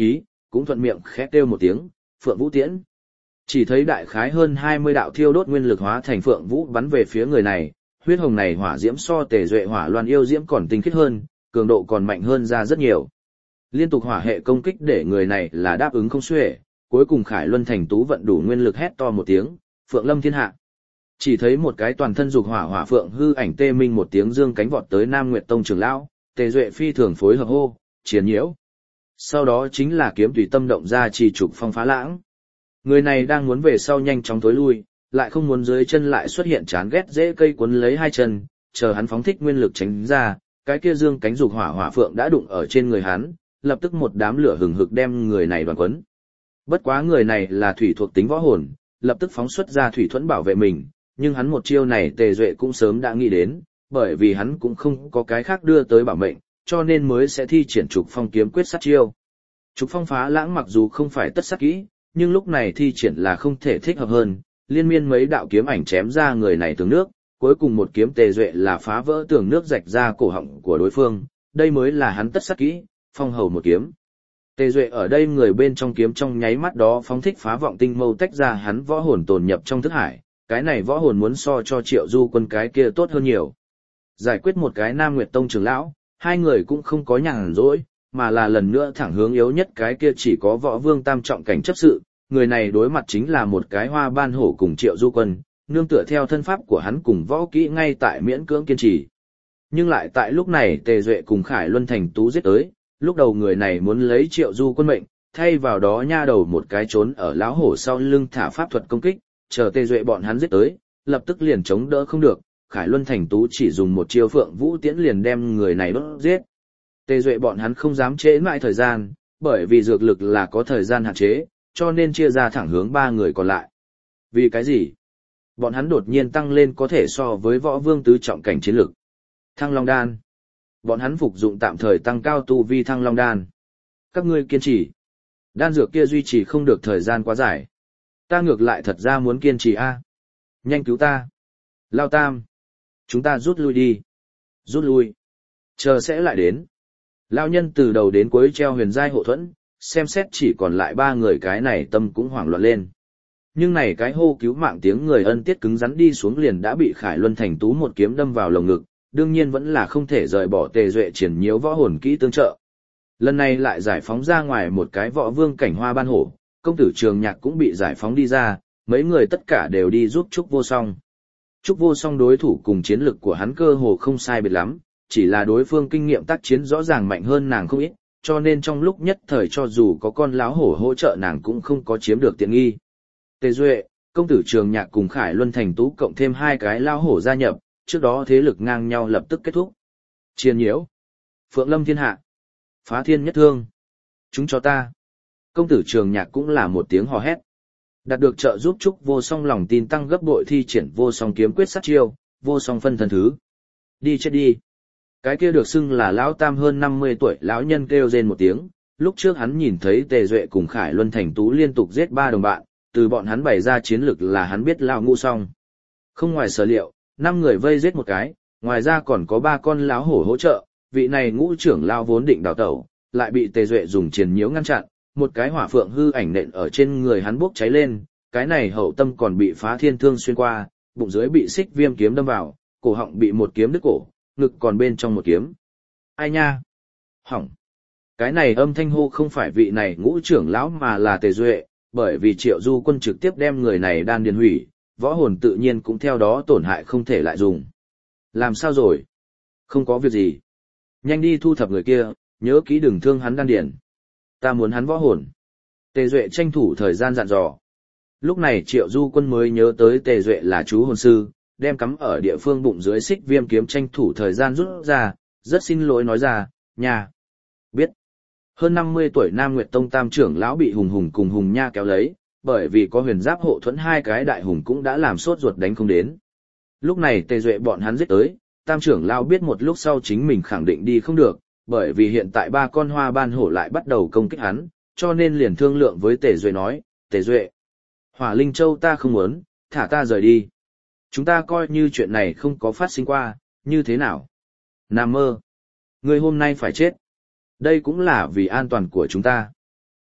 S1: cũng thuận miệng khẽ kêu một tiếng, Phượng Vũ Tiễn. Chỉ thấy đại khái hơn hai mươi đạo thiêu đốt nguyên lực hóa thành Phượng Vũ bắn về phía người này, huyết hồng này hỏa diễm so Tề Duệ hỏa loan yêu diễm còn tinh khiết hơn, cường độ còn mạnh hơn ra rất nhiều. Liên tục hỏa hệ công kích để người này là đáp ứng không xuể, cuối cùng Khải Luân Thành Tú vận đủ nguyên lực hét to một tiếng, Phượng Lâm Thiên Hạ. Chỉ thấy một cái toàn thân dục hỏa hỏa phượng hư ảnh tê minh một tiếng dương cánh vọt tới Nam Nguyệt Tông trưởng lão, Tề Duệ phi thường phối hợp hô, chiến nhiễu. Sau đó chính là kiếm tùy tâm động ra trì trục phong phá lãng. Người này đang muốn về sau nhanh chóng tối lui, lại không muốn dưới chân lại xuất hiện chán ghét dễ cây cuốn lấy hai chân, chờ hắn phóng thích nguyên lực tránh ra, cái kia dương cánh dục hỏa hỏa phượng đã đụng ở trên người hắn, lập tức một đám lửa hừng hực đem người này đoàn quấn. Bất quá người này là thủy thuộc tính võ hồn, lập tức phóng xuất ra thủy thuẫn bảo vệ mình, nhưng hắn một chiêu này Tề Duệ cũng sớm đã nghĩ đến, bởi vì hắn cũng không có cái khác đưa tới bảo mệnh, cho nên mới sẽ thi triển trục phong kiếm quyết sát chiêu. Trục phong phá lãng mặc dù không phải tất sát kỹ, nhưng lúc này thi triển là không thể thích hợp hơn, liên miên mấy đạo kiếm ảnh chém ra người này tường nước, cuối cùng một kiếm Tề Duệ là phá vỡ tường nước rạch ra cổ họng của đối phương, đây mới là hắn tất sát kỹ, phong hầu một kiếm. Tề Duệ ở đây người bên trong kiếm trong nháy mắt đó phóng thích phá vọng tinh mâu tách ra hắn võ hồn tồn nhập trong thức hải, cái này võ hồn muốn so cho Triệu Du Quân cái kia tốt hơn nhiều. Giải quyết một cái Nam Nguyệt Tông trưởng lão, hai người cũng không có nhàn rỗi, mà là lần nữa thẳng hướng yếu nhất cái kia chỉ có võ vương tam trọng cảnh chấp sự, người này đối mặt chính là một cái hoa ban hổ cùng Triệu Du Quân, nương tựa theo thân pháp của hắn cùng võ kỹ ngay tại miễn cưỡng kiên trì. Nhưng lại tại lúc này Tề Duệ cùng Khải Luân Thành Tú giết tới, lúc đầu người này muốn lấy Triệu Du Quân mệnh, thay vào đó nha đầu một cái trốn ở lão hổ sau lưng thả pháp thuật công kích, chờ Tề Duệ bọn hắn giết tới, lập tức liền chống đỡ không được, Khải Luân Thành Tú chỉ dùng một chiêu Phượng Vũ Tiễn liền đem người này đốt giết. Tề Duệ bọn hắn không dám trễ mãi thời gian, bởi vì dược lực là có thời gian hạn chế, cho nên chia ra thẳng hướng ba người còn lại. Vì cái gì? Bọn hắn đột nhiên tăng lên có thể so với võ vương tứ trọng cảnh chiến lực. Thăng Long Đan. Bọn hắn phục dụng tạm thời tăng cao tu vi Thăng Long Đan. Các ngươi kiên trì. Đan dược kia duy trì không được thời gian quá dài. Ta ngược lại thật ra muốn kiên trì a. Nhanh cứu ta. Lao Tam. Chúng ta rút lui đi. Rút lui. Chờ sẽ lại đến. Lao nhân từ đầu đến cuối treo huyền giai hộ thuẫn, xem xét chỉ còn lại ba người, cái này tâm cũng hoảng loạn lên. Nhưng này cái hô cứu mạng tiếng người ân tiết cứng rắn đi xuống liền đã bị Khải Luân Thành Tú một kiếm đâm vào lồng ngực, đương nhiên vẫn là không thể rời bỏ Tề Duệ triển nhiễu võ hồn kỹ tương trợ. Lần này lại giải phóng ra ngoài một cái võ vương cảnh hoa ban hổ, công tử Trường Nhạc cũng bị giải phóng đi ra, mấy người tất cả đều đi giúp Trúc Vô Song. Trúc Vô Song đối thủ cùng chiến lực của hắn cơ hồ không sai biệt lắm, chỉ là đối phương kinh nghiệm tác chiến rõ ràng mạnh hơn nàng không ít, cho nên trong lúc nhất thời cho dù có con láo hổ hỗ trợ nàng cũng không có chiếm được tiện nghi. Tề Duệ, công tử Trường Nhạc cùng Khải Luân Thành Tú cộng thêm hai cái lao hổ gia nhập, trước đó thế lực ngang nhau lập tức kết thúc. Chiên nhiễu, Phượng Lâm Thiên Hạ, Phá Thiên Nhất Thương, chúng cho ta. Công tử Trường Nhạc cũng là một tiếng hò hét. Đạt được trợ giúp Trúc Vô Song lòng tin tăng gấp bội thi triển Vô Song kiếm quyết sát chiêu, Vô Song phân thần thứ. Đi chết đi. Cái kia được xưng là lão Tam hơn năm mươi tuổi lão nhân kêu rên một tiếng, lúc trước hắn nhìn thấy Tề Duệ cùng Khải Luân Thành Tú liên tục giết ba đồng bạn, từ bọn hắn bày ra chiến lực là hắn biết lão ngũ xong. Không ngoài sở liệu, năm người vây giết một cái, ngoài ra còn có ba con lão hổ hỗ trợ, vị này ngũ trưởng lão vốn định đào tẩu, lại bị Tề Duệ dùng triền nhiễu ngăn chặn, một cái hỏa phượng hư ảnh nện ở trên người hắn bốc cháy lên, cái này hậu tâm còn bị phá thiên thương xuyên qua, bụng dưới bị xích viêm kiếm đâm vào, cổ họng bị một kiếm đứt cổ, ngực còn bên trong một kiếm. Ai nha? Hỏng. Cái này âm thanh hô không phải vị này ngũ trưởng lão mà là Tề Duệ, bởi vì Triệu Du Quân trực tiếp đem người này đan điền hủy, võ hồn tự nhiên cũng theo đó tổn hại không thể lại dùng. Làm sao rồi? Không có việc gì. Nhanh đi thu thập người kia, nhớ kỹ đừng thương hắn đan điền. Ta muốn hắn võ hồn. Tề Duệ tranh thủ thời gian dặn dò. Lúc này Triệu Du Quân mới nhớ tới Tề Duệ là chú hồn sư, đem cắm ở địa phương bụng dưới xích viêm kiếm tranh thủ thời gian rút ra, rất xin lỗi nói ra, nhà. Biết. Hơn năm mươi tuổi Nam Nguyệt Tông tam trưởng lão bị Hùng Hùng cùng Hùng Nha kéo lấy, bởi vì có huyền giáp hộ thuẫn hai cái đại hùng cũng đã làm sốt ruột đánh không đến. Lúc này Tề Duệ bọn hắn giết tới, tam trưởng lão biết một lúc sau chính mình khẳng định đi không được, bởi vì hiện tại ba con hoa ban hổ lại bắt đầu công kích hắn, cho nên liền thương lượng với Tề Duệ nói, Tề Duệ, Hỏa Linh Châu ta không muốn, thả ta rời đi. Chúng ta coi như chuyện này không có phát sinh qua, như thế nào? Nằm mơ. Ngươi hôm nay phải chết. Đây cũng là vì an toàn của chúng ta.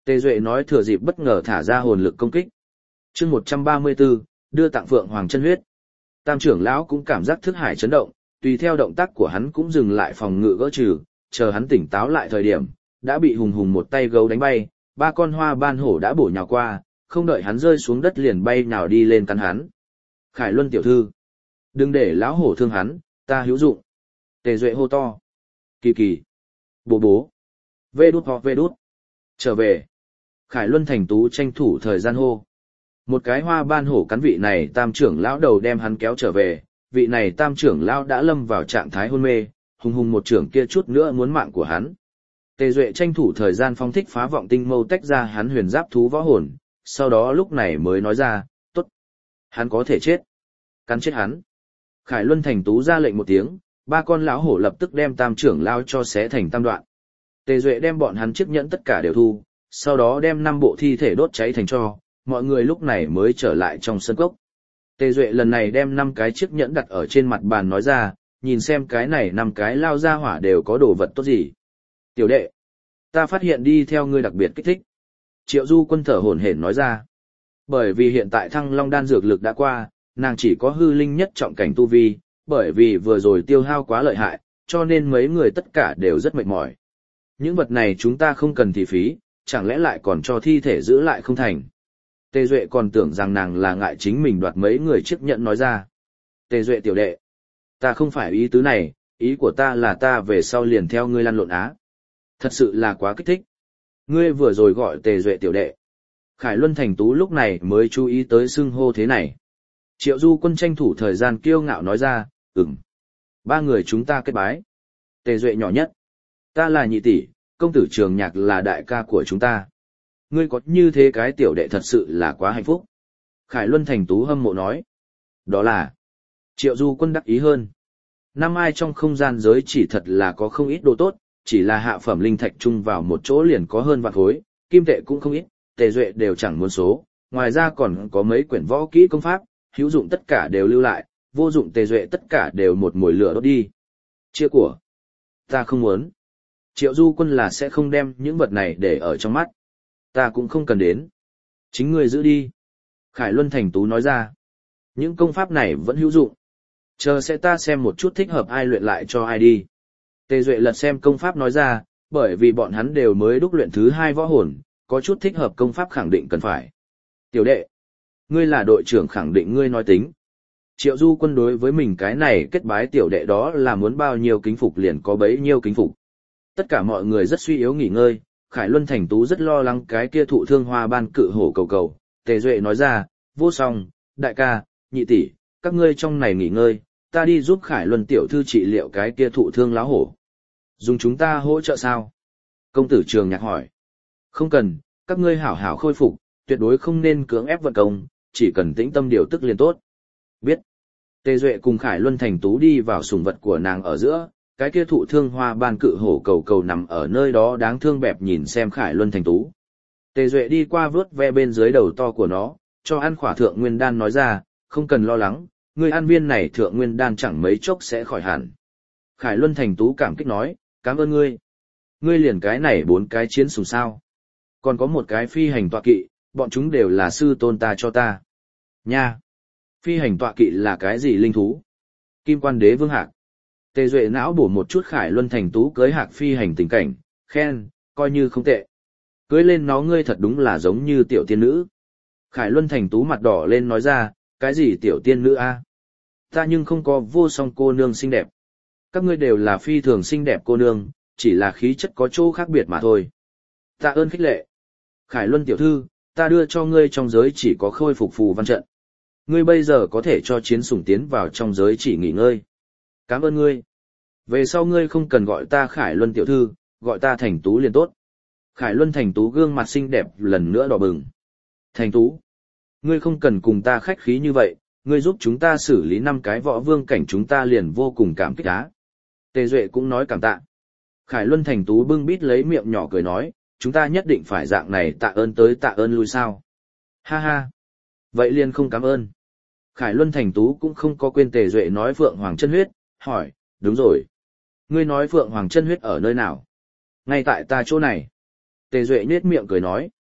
S1: Tề Duệ nói thừa dịp bất ngờ thả ra hồn lực công kích. chương một trăm ba mươi tư, đưa tặng Phượng Hoàng chân huyết. Tam trưởng lão cũng cảm giác thức hải chấn động, tùy theo động tác của hắn cũng dừng lại phòng ngự gỡ trừ, chờ hắn tỉnh táo lại thời điểm, đã bị hùng hùng một tay gấu đánh bay, ba con hoa ban hổ đã bổ nhào qua, không đợi hắn rơi xuống đất liền bay nhào đi lên cắn hắn. Khải Luân tiểu thư, đừng để lão hổ thương hắn, ta hữu dụng. Tề Duệ hô to. Kỳ kỳ. Bố bố. Vê đút ho vê đút. Trở về. Khải Luân thành tú tranh thủ thời gian hô. Một cái hoa ban hổ cắn vị này tam trưởng lão đầu đem hắn kéo trở về, vị này tam trưởng lão đã lâm vào trạng thái hôn mê, hùng hùng một trưởng kia chút nữa muốn mạng của hắn. Tề Duệ tranh thủ thời gian phong thích phá vọng tinh mâu tách ra hắn huyền giáp thú võ hồn, sau đó lúc này mới nói ra, tốt. Hắn có thể chết. Cắn chết hắn. Khải Luân thành tú ra lệnh một tiếng, ba con lão hổ lập tức đem tam trưởng lão cho xé thành tam đoạn. Tề Duệ đem bọn hắn chiếc nhẫn tất cả đều thu, sau đó đem năm bộ thi thể đốt cháy thành tro, mọi người lúc này mới trở lại trong sân cốc. Tề Duệ lần này đem năm cái chiếc nhẫn đặt ở trên mặt bàn nói ra, nhìn xem cái này năm cái lao ra hỏa đều có đồ vật tốt gì. Tiểu đệ, ta phát hiện đi theo ngươi đặc biệt kích thích. Triệu Du Quân thở hổn hển nói ra. Bởi vì hiện tại Thăng Long đan dược lực đã qua, nàng chỉ có hư linh nhất trọng cảnh tu vi, bởi vì vừa rồi tiêu hao quá lợi hại, cho nên mấy người tất cả đều rất mệt mỏi. Những vật này chúng ta không cần thì phí, chẳng lẽ lại còn cho thi thể giữ lại không thành. Tề Duệ còn tưởng rằng nàng là ngại chính mình đoạt mấy người chiếc nhẫn nói ra. Tề Duệ tiểu đệ, ta không phải ý tứ này, ý của ta là ta về sau liền theo ngươi lăn lộn á. Thật sự là quá kích thích. Ngươi vừa rồi gọi Tề Duệ tiểu đệ. Khải Luân thành tú lúc này mới chú ý tới xưng hô thế này. Triệu Du Quân tranh thủ thời gian kiêu ngạo nói ra, ừm. Ba người chúng ta kết bái. Tề Duệ nhỏ nhất. Ta là nhị tỷ, công tử Trường Nhạc là đại ca của chúng ta. Ngươi có như thế cái tiểu đệ thật sự là quá hạnh phúc. Khải Luân thành tú hâm mộ nói. Đó là. Triệu Du Quân đắc ý hơn. Năm ai trong không gian giới chỉ thật là có không ít đồ tốt, chỉ là hạ phẩm linh thạch chung vào một chỗ liền có hơn vạn khối, kim tệ cũng không ít, Tề Duệ đều chẳng muốn số, ngoài ra còn có mấy quyển võ kỹ công pháp, hữu dụng tất cả đều lưu lại, vô dụng Tề Duệ tất cả đều một mồi lửa đốt đi. Chia của. Ta không muốn. Triệu Du Quân là sẽ không đem những vật này để ở trong mắt. Ta cũng không cần đến. Chính ngươi giữ đi. Khải Luân thành tú nói ra. Những công pháp này vẫn hữu dụng. Chờ sẽ ta xem một chút thích hợp ai luyện lại cho ai đi. Tề Duệ lật xem công pháp nói ra, bởi vì bọn hắn đều mới đúc luyện thứ hai võ hồn, có chút thích hợp công pháp khẳng định cần phải. Tiểu đệ, ngươi là đội trưởng khẳng định ngươi nói tính. Triệu Du Quân đối với mình cái này kết bái tiểu đệ đó là muốn bao nhiêu kính phục liền có bấy nhiêu kính phục. Tất cả mọi người rất suy yếu nghỉ ngơi, Khải Luân thành tú rất lo lắng cái kia thụ thương hoa ban cự hổ cầu cầu. Tề Duệ nói ra, vô song, đại ca, nhị tỷ, các ngươi trong này nghỉ ngơi, ta đi giúp Khải Luân tiểu thư trị liệu cái kia thụ thương láo hổ. Dùng chúng ta hỗ trợ sao? Công tử Trường Nhạc hỏi. Không cần, các ngươi hảo hảo khôi phục, tuyệt đối không nên cưỡng ép vận công, chỉ cần tĩnh tâm điều tức liền tốt. Biết. Tề Duệ cùng Khải Luân thành tú đi vào sùng vật của nàng ở giữa, cái kia thụ thương hoa ban cự hổ cầu cầu nằm ở nơi đó đáng thương bẹp nhìn xem Khải Luân thành tú. Tề Duệ đi qua vớt ve bên dưới đầu to của nó, cho ăn khỏa thượng nguyên đan nói ra, không cần lo lắng, ngươi ăn viên này thượng nguyên đan chẳng mấy chốc sẽ khỏi hẳn. Khải Luân thành tú cảm kích nói, cảm ơn ngươi. Ngươi liền cái này bốn cái chiến sùng sao. Còn có một cái phi hành tọa kỵ, bọn chúng đều là sư tôn ta cho ta. Nha! Phi hành tọa kỵ là cái gì linh thú? Kim Quan Đế Vương Hạc. Tề Duệ não bổ một chút Khải Luân thành tú cưới hạc phi hành tình cảnh, khen, coi như không tệ. Cưới lên nó ngươi thật đúng là giống như tiểu tiên nữ. Khải Luân thành tú mặt đỏ lên nói ra, cái gì tiểu tiên nữ a? Ta nhưng không có vô song cô nương xinh đẹp. Các ngươi đều là phi thường xinh đẹp cô nương, chỉ là khí chất có chỗ khác biệt mà thôi. Tạ ơn khích lệ. Khải Luân tiểu thư, ta đưa cho ngươi trong giới chỉ có khôi phục phù văn trận. Ngươi bây giờ có thể cho chiến sủng tiến vào trong giới chỉ nghỉ ngơi. Cảm ơn ngươi. Về sau ngươi không cần gọi ta Khải Luân tiểu thư, gọi ta Thành Tú liền tốt. Khải Luân Thành Tú gương mặt xinh đẹp lần nữa đỏ bừng. Thành Tú, ngươi không cần cùng ta khách khí như vậy, ngươi giúp chúng ta xử lý năm cái võ vương cảnh chúng ta liền vô cùng cảm kích á. Tề Duệ cũng nói cảm tạ. Khải Luân Thành Tú bưng bít lấy miệng nhỏ cười nói, chúng ta nhất định phải dạng này tạ ơn tới tạ ơn lui sao. Ha ha. Vậy liền không cảm ơn. Khải Luân Thành Tú cũng không có quên Tề Duệ nói Phượng Hoàng chân huyết, hỏi, đúng rồi. Ngươi nói Phượng Hoàng chân huyết ở nơi nào? Ngay tại ta chỗ này. Tề Duệ nhếch miệng cười nói,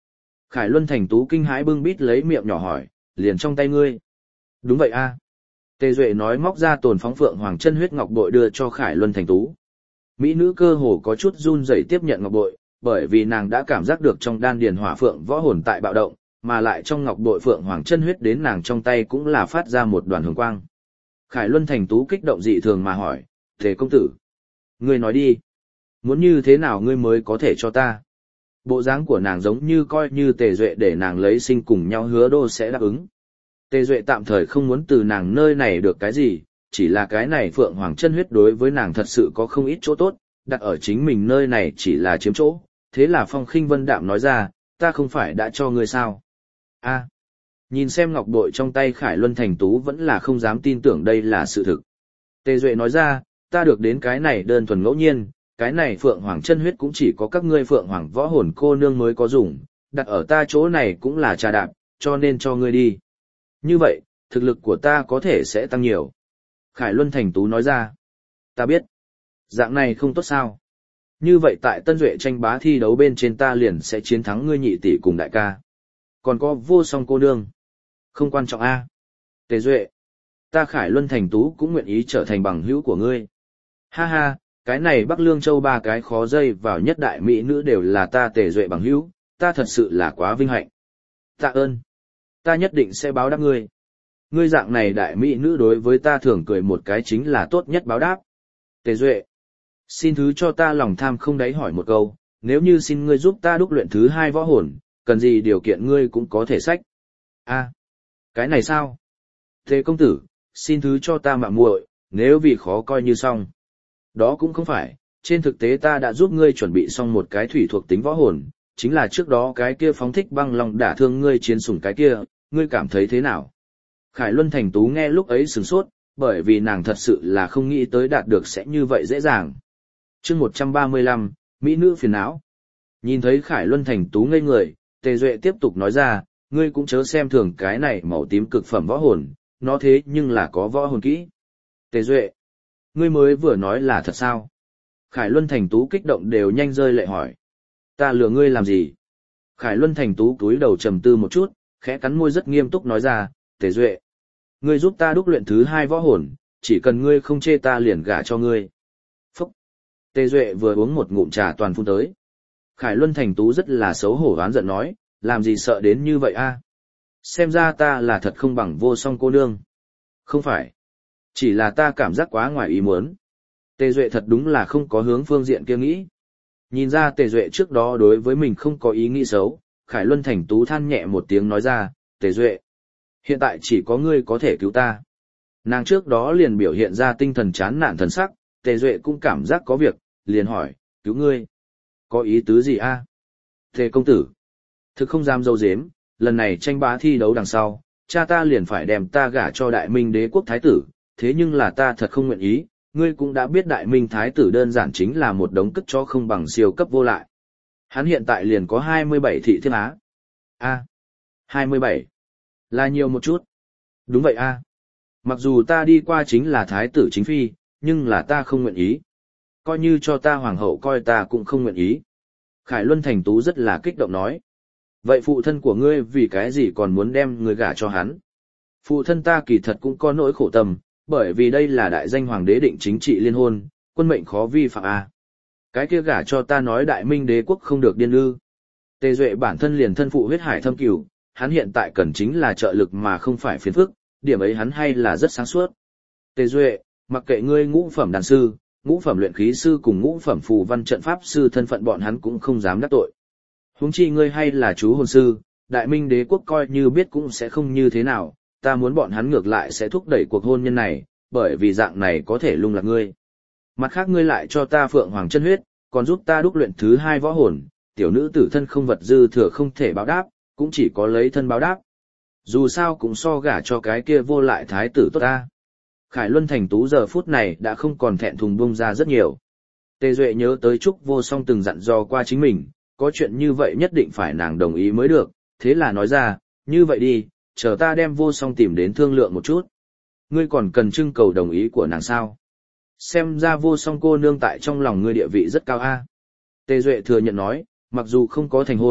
S1: Khải Luân Thành Tú kinh hãi bưng bít lấy miệng nhỏ hỏi, liền trong tay ngươi. Đúng vậy a. Tề Duệ nói móc ra tồn phóng phượng hoàng chân huyết ngọc bội đưa cho Khải Luân Thành Tú. Mỹ nữ cơ hồ có chút run rẩy tiếp nhận ngọc bội, bởi vì nàng đã cảm giác được trong đan điền hỏa phượng võ hồn tại bạo động, mà lại trong ngọc bội phượng hoàng chân huyết đến nàng trong tay cũng là phát ra một đoàn hồng quang. Khải Luân Thành Tú kích động dị thường mà hỏi, Tề công tử, ngươi nói đi, muốn như thế nào ngươi mới có thể cho ta? Bộ dáng của nàng giống như coi như Tề Duệ để nàng lấy sinh cùng nhau hứa đô sẽ đáp ứng. Tề Duệ tạm thời không muốn từ nàng nơi này được cái gì, chỉ là cái này phượng hoàng chân huyết đối với nàng thật sự có không ít chỗ tốt, đặt ở chính mình nơi này chỉ là chiếm chỗ, thế là Phong Khinh Vân đạm nói ra, ta không phải đã cho ngươi sao? A. Nhìn xem ngọc bội trong tay Khải Luân Thành Tú vẫn là không dám tin tưởng đây là sự thực. Tề Duệ nói ra, ta được đến cái này đơn thuần ngẫu nhiên, cái này phượng hoàng chân huyết cũng chỉ có các ngươi phượng hoàng võ hồn cô nương mới có dùng, đặt ở ta chỗ này cũng là trà đạp, cho nên cho ngươi đi. Như vậy, thực lực của ta có thể sẽ tăng nhiều. Khải Luân Thành Tú nói ra, ta biết, dạng này không tốt sao. Như vậy tại Tân Duệ tranh bá thi đấu bên trên ta liền sẽ chiến thắng ngươi nhị tỷ cùng đại ca. Còn có vô song cô nương. Không quan trọng a. Tề Duệ, ta Khải Luân Thành Tú cũng nguyện ý trở thành bằng hữu của ngươi. Ha ha, cái này Bắc Lương Châu ba cái khó dây vào nhất đại mỹ nữ đều là ta Tề Duệ bằng hữu, ta thật sự là quá vinh hạnh. Tạ ơn. Ta nhất định sẽ báo đáp ngươi. Ngươi dạng này đại mỹ nữ đối với ta thường cười một cái chính là tốt nhất báo đáp. Tề Duệ, xin thứ cho ta lòng tham không đáy hỏi một câu, nếu như xin ngươi giúp ta đúc luyện thứ hai võ hồn, cần gì điều kiện ngươi cũng có thể sách. A, cái này sao? Tề công tử, xin thứ cho ta mạo muội, nếu vì khó coi như xong. Đó cũng không phải, trên thực tế ta đã giúp ngươi chuẩn bị xong một cái thủy thuộc tính võ hồn, chính là trước đó cái kia phóng thích băng long đả thương ngươi chiến sủng cái kia, ngươi cảm thấy thế nào? Khải Luân Thành Tú nghe lúc ấy sửng sốt, bởi vì nàng thật sự là không nghĩ tới đạt được sẽ như vậy dễ dàng. Chương một trăm ba mươi lăm, Mỹ nữ phiền não. Nhìn thấy Khải Luân Thành Tú ngây người, Tề Duệ tiếp tục nói ra, ngươi cũng chớ xem thường cái này màu tím cực phẩm võ hồn, nó thế nhưng là có võ hồn kỹ. Tề Duệ, ngươi mới vừa nói là thật sao? Khải Luân Thành Tú kích động đều nhanh rơi lệ hỏi. Ta lừa ngươi làm gì? Khải Luân Thành Tú cúi đầu trầm tư một chút, khẽ cắn môi rất nghiêm túc nói ra, Tề Duệ, ngươi giúp ta đúc luyện thứ hai võ hồn, chỉ cần ngươi không chê ta liền gả cho ngươi. Phúc! Tề Duệ vừa uống một ngụm trà toàn phun tới. Khải Luân Thành Tú rất là xấu hổ oán giận nói, làm gì sợ đến như vậy a? Xem ra ta là thật không bằng vô song cô nương. Không phải. Chỉ là ta cảm giác quá ngoài ý muốn. Tề Duệ thật đúng là không có hướng phương diện kia nghĩ. Nhìn ra Tề Duệ trước đó đối với mình không có ý nghĩ xấu, Khải Luân Thành Tú than nhẹ một tiếng nói ra, Tề Duệ, hiện tại chỉ có ngươi có thể cứu ta. Nàng trước đó liền biểu hiện ra tinh thần chán nản thần sắc, Tề Duệ cũng cảm giác có việc, liền hỏi, cứu ngươi. Có ý tứ gì a? Tề công tử, thực không dám dâu dếm, lần này tranh bá thi đấu đằng sau, cha ta liền phải đem ta gả cho Đại Minh Đế quốc thái tử, thế nhưng là ta thật không nguyện ý, ngươi cũng đã biết Đại Minh thái tử đơn giản chính là một đống cất cho không bằng siêu cấp vô lại. Hắn hiện tại liền có hai mươi bảy thị thiếp á. A, hai mươi bảy. Là nhiều một chút. Đúng vậy a. Mặc dù ta đi qua chính là thái tử chính phi, nhưng là ta không nguyện ý. Coi như cho ta hoàng hậu coi ta cũng không nguyện ý. Khải Luân Thành Tú rất là kích động nói. Vậy phụ thân của ngươi vì cái gì còn muốn đem người gả cho hắn? Phụ thân ta kỳ thật cũng có nỗi khổ tâm, bởi vì đây là đại danh hoàng đế định chính trị liên hôn, quân mệnh khó vi phạm a. Cái kia gả cho ta nói Đại Minh Đế quốc không được điên ư? Tề Duệ bản thân liền thân phụ huyết hải thâm cửu, hắn hiện tại cần chính là trợ lực mà không phải phiền phức, điểm ấy hắn hay là rất sáng suốt. Tề Duệ, mặc kệ ngươi ngũ phẩm đàn sư, ngũ phẩm luyện khí sư cùng ngũ phẩm phù văn trận pháp sư thân phận bọn hắn cũng không dám đắc tội. Huống chi ngươi hay là chú hồn sư, Đại Minh Đế quốc coi như biết cũng sẽ không như thế nào, ta muốn bọn hắn ngược lại sẽ thúc đẩy cuộc hôn nhân này, bởi vì dạng này có thể lung lạc ngươi. Mặt khác ngươi lại cho ta phượng hoàng chân huyết, còn giúp ta đúc luyện thứ hai võ hồn, tiểu nữ tử thân không vật dư thừa không thể báo đáp, cũng chỉ có lấy thân báo đáp. Dù sao cũng so gả cho cái kia vô lại thái tử tốt ta. Khải Luân Thành Tú giờ phút này đã không còn thẹn thùng bông ra rất nhiều. Tề Duệ nhớ tới Trúc Vô Song từng dặn dò qua chính mình, có chuyện như vậy nhất định phải nàng đồng ý mới được, thế là nói ra, như vậy đi, chờ ta đem Vô Song tìm đến thương lượng một chút. Ngươi còn cần trưng cầu đồng ý của nàng sao? Xem ra Vô Song cô nương tại trong lòng ngươi địa vị rất cao a. Tề Duệ thừa nhận nói, mặc dù không có thành hôn,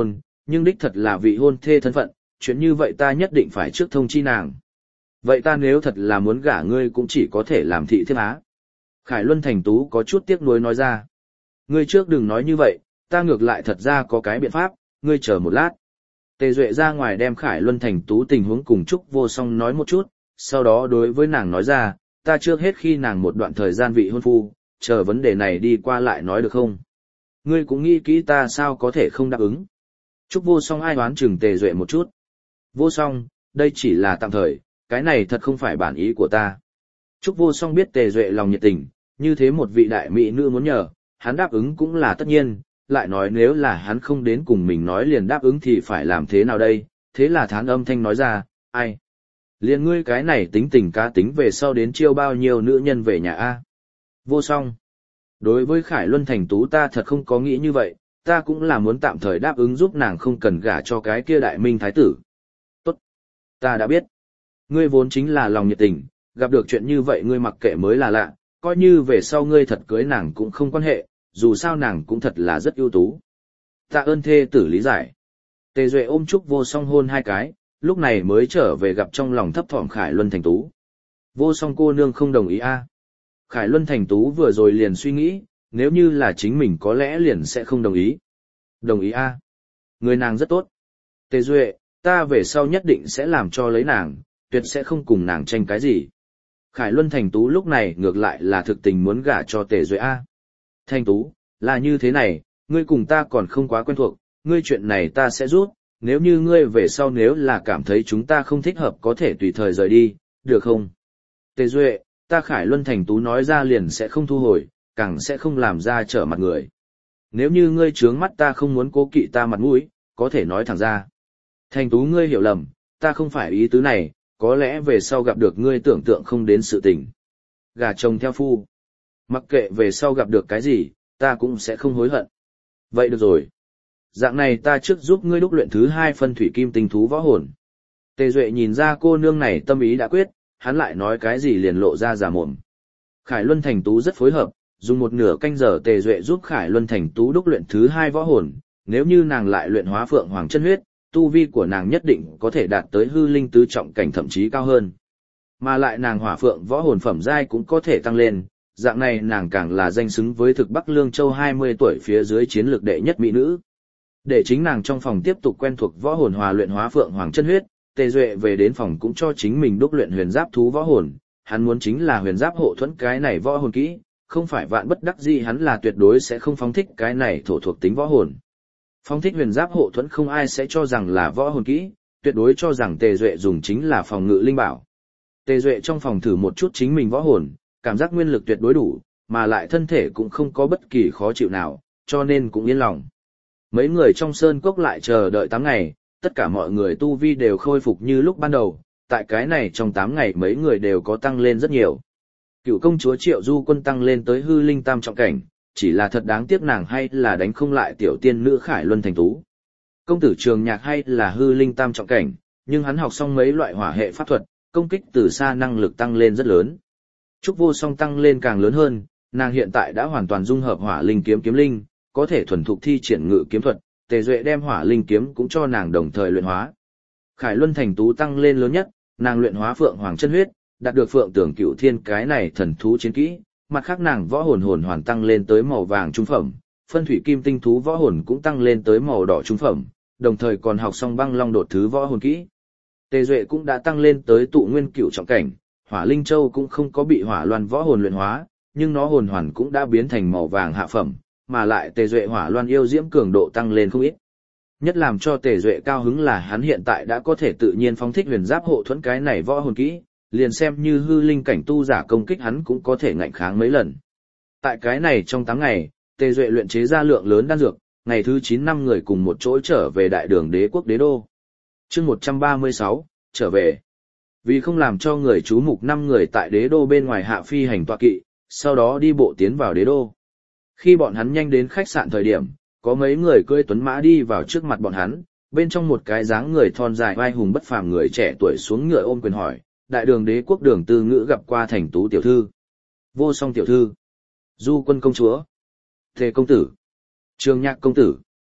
S1: nhưng đích thật là vị hôn thê thân phận, chuyện như vậy ta nhất định phải trước thông chi nàng. Vậy ta nếu thật là muốn gả ngươi cũng chỉ có thể làm thị thiếp á. Khải Luân Thành Tú có chút tiếc nuối nói ra. Ngươi trước đừng nói như vậy, ta ngược lại thật ra có cái biện pháp, ngươi chờ một lát. Tề Duệ ra ngoài đem Khải Luân Thành Tú tình huống cùng Trúc Vô Song nói một chút, sau đó đối với nàng nói ra, ta trước hết khi nàng một đoạn thời gian vị hôn phu, chờ vấn đề này đi qua lại nói được không? Ngươi cũng nghĩ kỹ ta sao có thể không đáp ứng. Trúc Vô Song ai oán chừng Tề Duệ một chút. Vô Song, đây chỉ là tạm thời, cái này thật không phải bản ý của ta. Trúc Vô Song biết Tề Duệ lòng nhiệt tình, như thế một vị đại mỹ nữ muốn nhờ, hắn đáp ứng cũng là tất nhiên, lại nói nếu là hắn không đến cùng mình nói liền đáp ứng thì phải làm thế nào đây, thế là thán âm thanh nói ra, ai? Liền ngươi cái này tính tình cá tính về sau đến chiêu bao nhiêu nữ nhân về nhà A. Vô Song. Đối với Khải Luân Thành Tú ta thật không có nghĩ như vậy, ta cũng là muốn tạm thời đáp ứng giúp nàng không cần gả cho cái kia đại minh thái tử. Tốt. Ta đã biết. Ngươi vốn chính là lòng nhiệt tình, gặp được chuyện như vậy ngươi mặc kệ mới là lạ, coi như về sau ngươi thật cưới nàng cũng không quan hệ, dù sao nàng cũng thật là rất ưu tú. Tạ ơn thê tử lý giải. Tề Duệ ôm Trúc Vô Song hôn hai cái, lúc này mới trở về gặp trong lòng thấp thỏm Khải Luân Thành Tú. Vô Song cô nương không đồng ý a. Khải Luân Thành Tú vừa rồi liền suy nghĩ, nếu như là chính mình có lẽ liền sẽ không đồng ý. Đồng ý a. Người nàng rất tốt. Tề Duệ, ta về sau nhất định sẽ làm cho lấy nàng, tuyệt sẽ không cùng nàng tranh cái gì. Khải Luân Thành Tú lúc này ngược lại là thực tình muốn gả cho Tề Duệ a. Thành Tú, là như thế này, ngươi cùng ta còn không quá quen thuộc, ngươi chuyện này ta sẽ giúp, nếu như ngươi về sau nếu là cảm thấy chúng ta không thích hợp có thể tùy thời rời đi, được không? Tề Duệ, ta Khải Luân Thành Tú nói ra liền sẽ không thu hồi, càng sẽ không làm ra trở mặt người. Nếu như ngươi trướng mắt ta không muốn cố kỵ ta mặt mũi, có thể nói thẳng ra. Thành Tú ngươi hiểu lầm, ta không phải ý tứ này, có lẽ về sau gặp được ngươi tưởng tượng không đến sự tình. Gà chồng theo phu. Mặc kệ về sau gặp được cái gì, ta cũng sẽ không hối hận. Vậy được rồi. Dạng này ta trước giúp ngươi đúc luyện thứ hai phân thủy kim tinh thú võ hồn. Tề Duệ nhìn ra cô nương này tâm ý đã quyết, hắn lại nói cái gì liền lộ ra giả mồm. Khải Luân Thành Tú rất phối hợp, dùng một nửa canh giờ Tề Duệ giúp Khải Luân Thành Tú đúc luyện thứ hai võ hồn, nếu như nàng lại luyện hóa Phượng Hoàng chân huyết, tu vi của nàng nhất định có thể đạt tới hư linh tứ trọng cảnh thậm chí cao hơn. Mà lại nàng hỏa phượng võ hồn phẩm giai cũng có thể tăng lên, dạng này nàng càng là danh xứng với thực Bắc Lương Châu hai mươi tuổi phía dưới chiến lược đệ nhất mỹ nữ. Để chính nàng trong phòng tiếp tục quen thuộc võ hồn hòa luyện hóa Phượng Hoàng chân huyết, Tề Duệ về đến phòng cũng cho chính mình đúc luyện huyền giáp thú võ hồn, hắn muốn chính là huyền giáp hộ thuẫn cái này võ hồn kỹ, không phải vạn bất đắc dĩ hắn là tuyệt đối sẽ không phóng thích cái này thổ thuộc tính võ hồn. Phóng thích huyền giáp hộ thuẫn không ai sẽ cho rằng là võ hồn kỹ, tuyệt đối cho rằng Tề Duệ dùng chính là phòng ngự linh bảo. Tề Duệ trong phòng thử một chút chính mình võ hồn, cảm giác nguyên lực tuyệt đối đủ, mà lại thân thể cũng không có bất kỳ khó chịu nào, cho nên cũng yên lòng. Mấy người trong sơn cốc lại chờ đợi tám ngày, tất cả mọi người tu vi đều khôi phục như lúc ban đầu, tại cái này trong tám ngày mấy người đều có tăng lên rất nhiều. Cựu công chúa Triệu Du Quân tăng lên tới hư linh tam trọng cảnh, chỉ là thật đáng tiếc nàng hay là đánh không lại tiểu tiên nữ Khải Luân Thành Tú. Công tử Trường Nhạc hay là hư linh tam trọng cảnh, nhưng hắn học xong mấy loại hỏa hệ pháp thuật, công kích từ xa năng lực tăng lên rất lớn. Trúc Vô Song tăng lên càng lớn hơn, nàng hiện tại đã hoàn toàn dung hợp hỏa linh kiếm kiếm linh, có thể thuần thục thi triển ngự kiếm thuật, Tề Duệ đem hỏa linh kiếm cũng cho nàng đồng thời luyện hóa. Khải Luân Thành Tú tăng lên lớn nhất, nàng luyện hóa Phượng Hoàng chân huyết, đạt được Phượng Tưởng Cửu Thiên cái này thần thú chiến kỹ, mặt khác nàng võ hồn hồn hoàn tăng lên tới màu vàng trung phẩm, phân thủy kim tinh thú võ hồn cũng tăng lên tới màu đỏ trung phẩm, đồng thời còn học xong băng long đột thứ võ hồn kỹ. Tề Duệ cũng đã tăng lên tới tụ nguyên cửu trọng cảnh, Hỏa Linh Châu cũng không có bị Hỏa Loan võ hồn luyện hóa, nhưng nó hồn hoàn cũng đã biến thành màu vàng hạ phẩm, mà lại Tề Duệ Hỏa Loan yêu diễm cường độ tăng lên không ít. Nhất làm cho Tề Duệ cao hứng là hắn hiện tại đã có thể tự nhiên phóng thích huyền giáp hộ thuẫn cái này võ hồn kỹ, liền xem như hư linh cảnh tu giả công kích hắn cũng có thể ngạnh kháng mấy lần. Tại cái này trong tám ngày, Tề Duệ luyện chế ra lượng lớn đan dược, ngày thứ chín năm người cùng một chỗ trở về đại đường đế quốc đế đô. Chương một trăm ba mươi sáu, trở về. Vì không làm cho người chú mục năm người tại đế đô bên ngoài hạ phi hành tọa kỵ, sau đó đi bộ tiến vào đế đô. Khi bọn hắn nhanh đến khách sạn thời điểm, có mấy người cưỡi tuấn mã đi vào trước mặt bọn hắn, bên trong một cái dáng người thon dài vai hùng bất phàm người trẻ tuổi xuống ngựa ôm quyền hỏi, đại đường đế quốc Đường Tư Ngữ gặp qua Thành Tú tiểu thư. Vô Song tiểu thư. Du Quân công chúa. Thề công tử. Trường Nhạc công tử.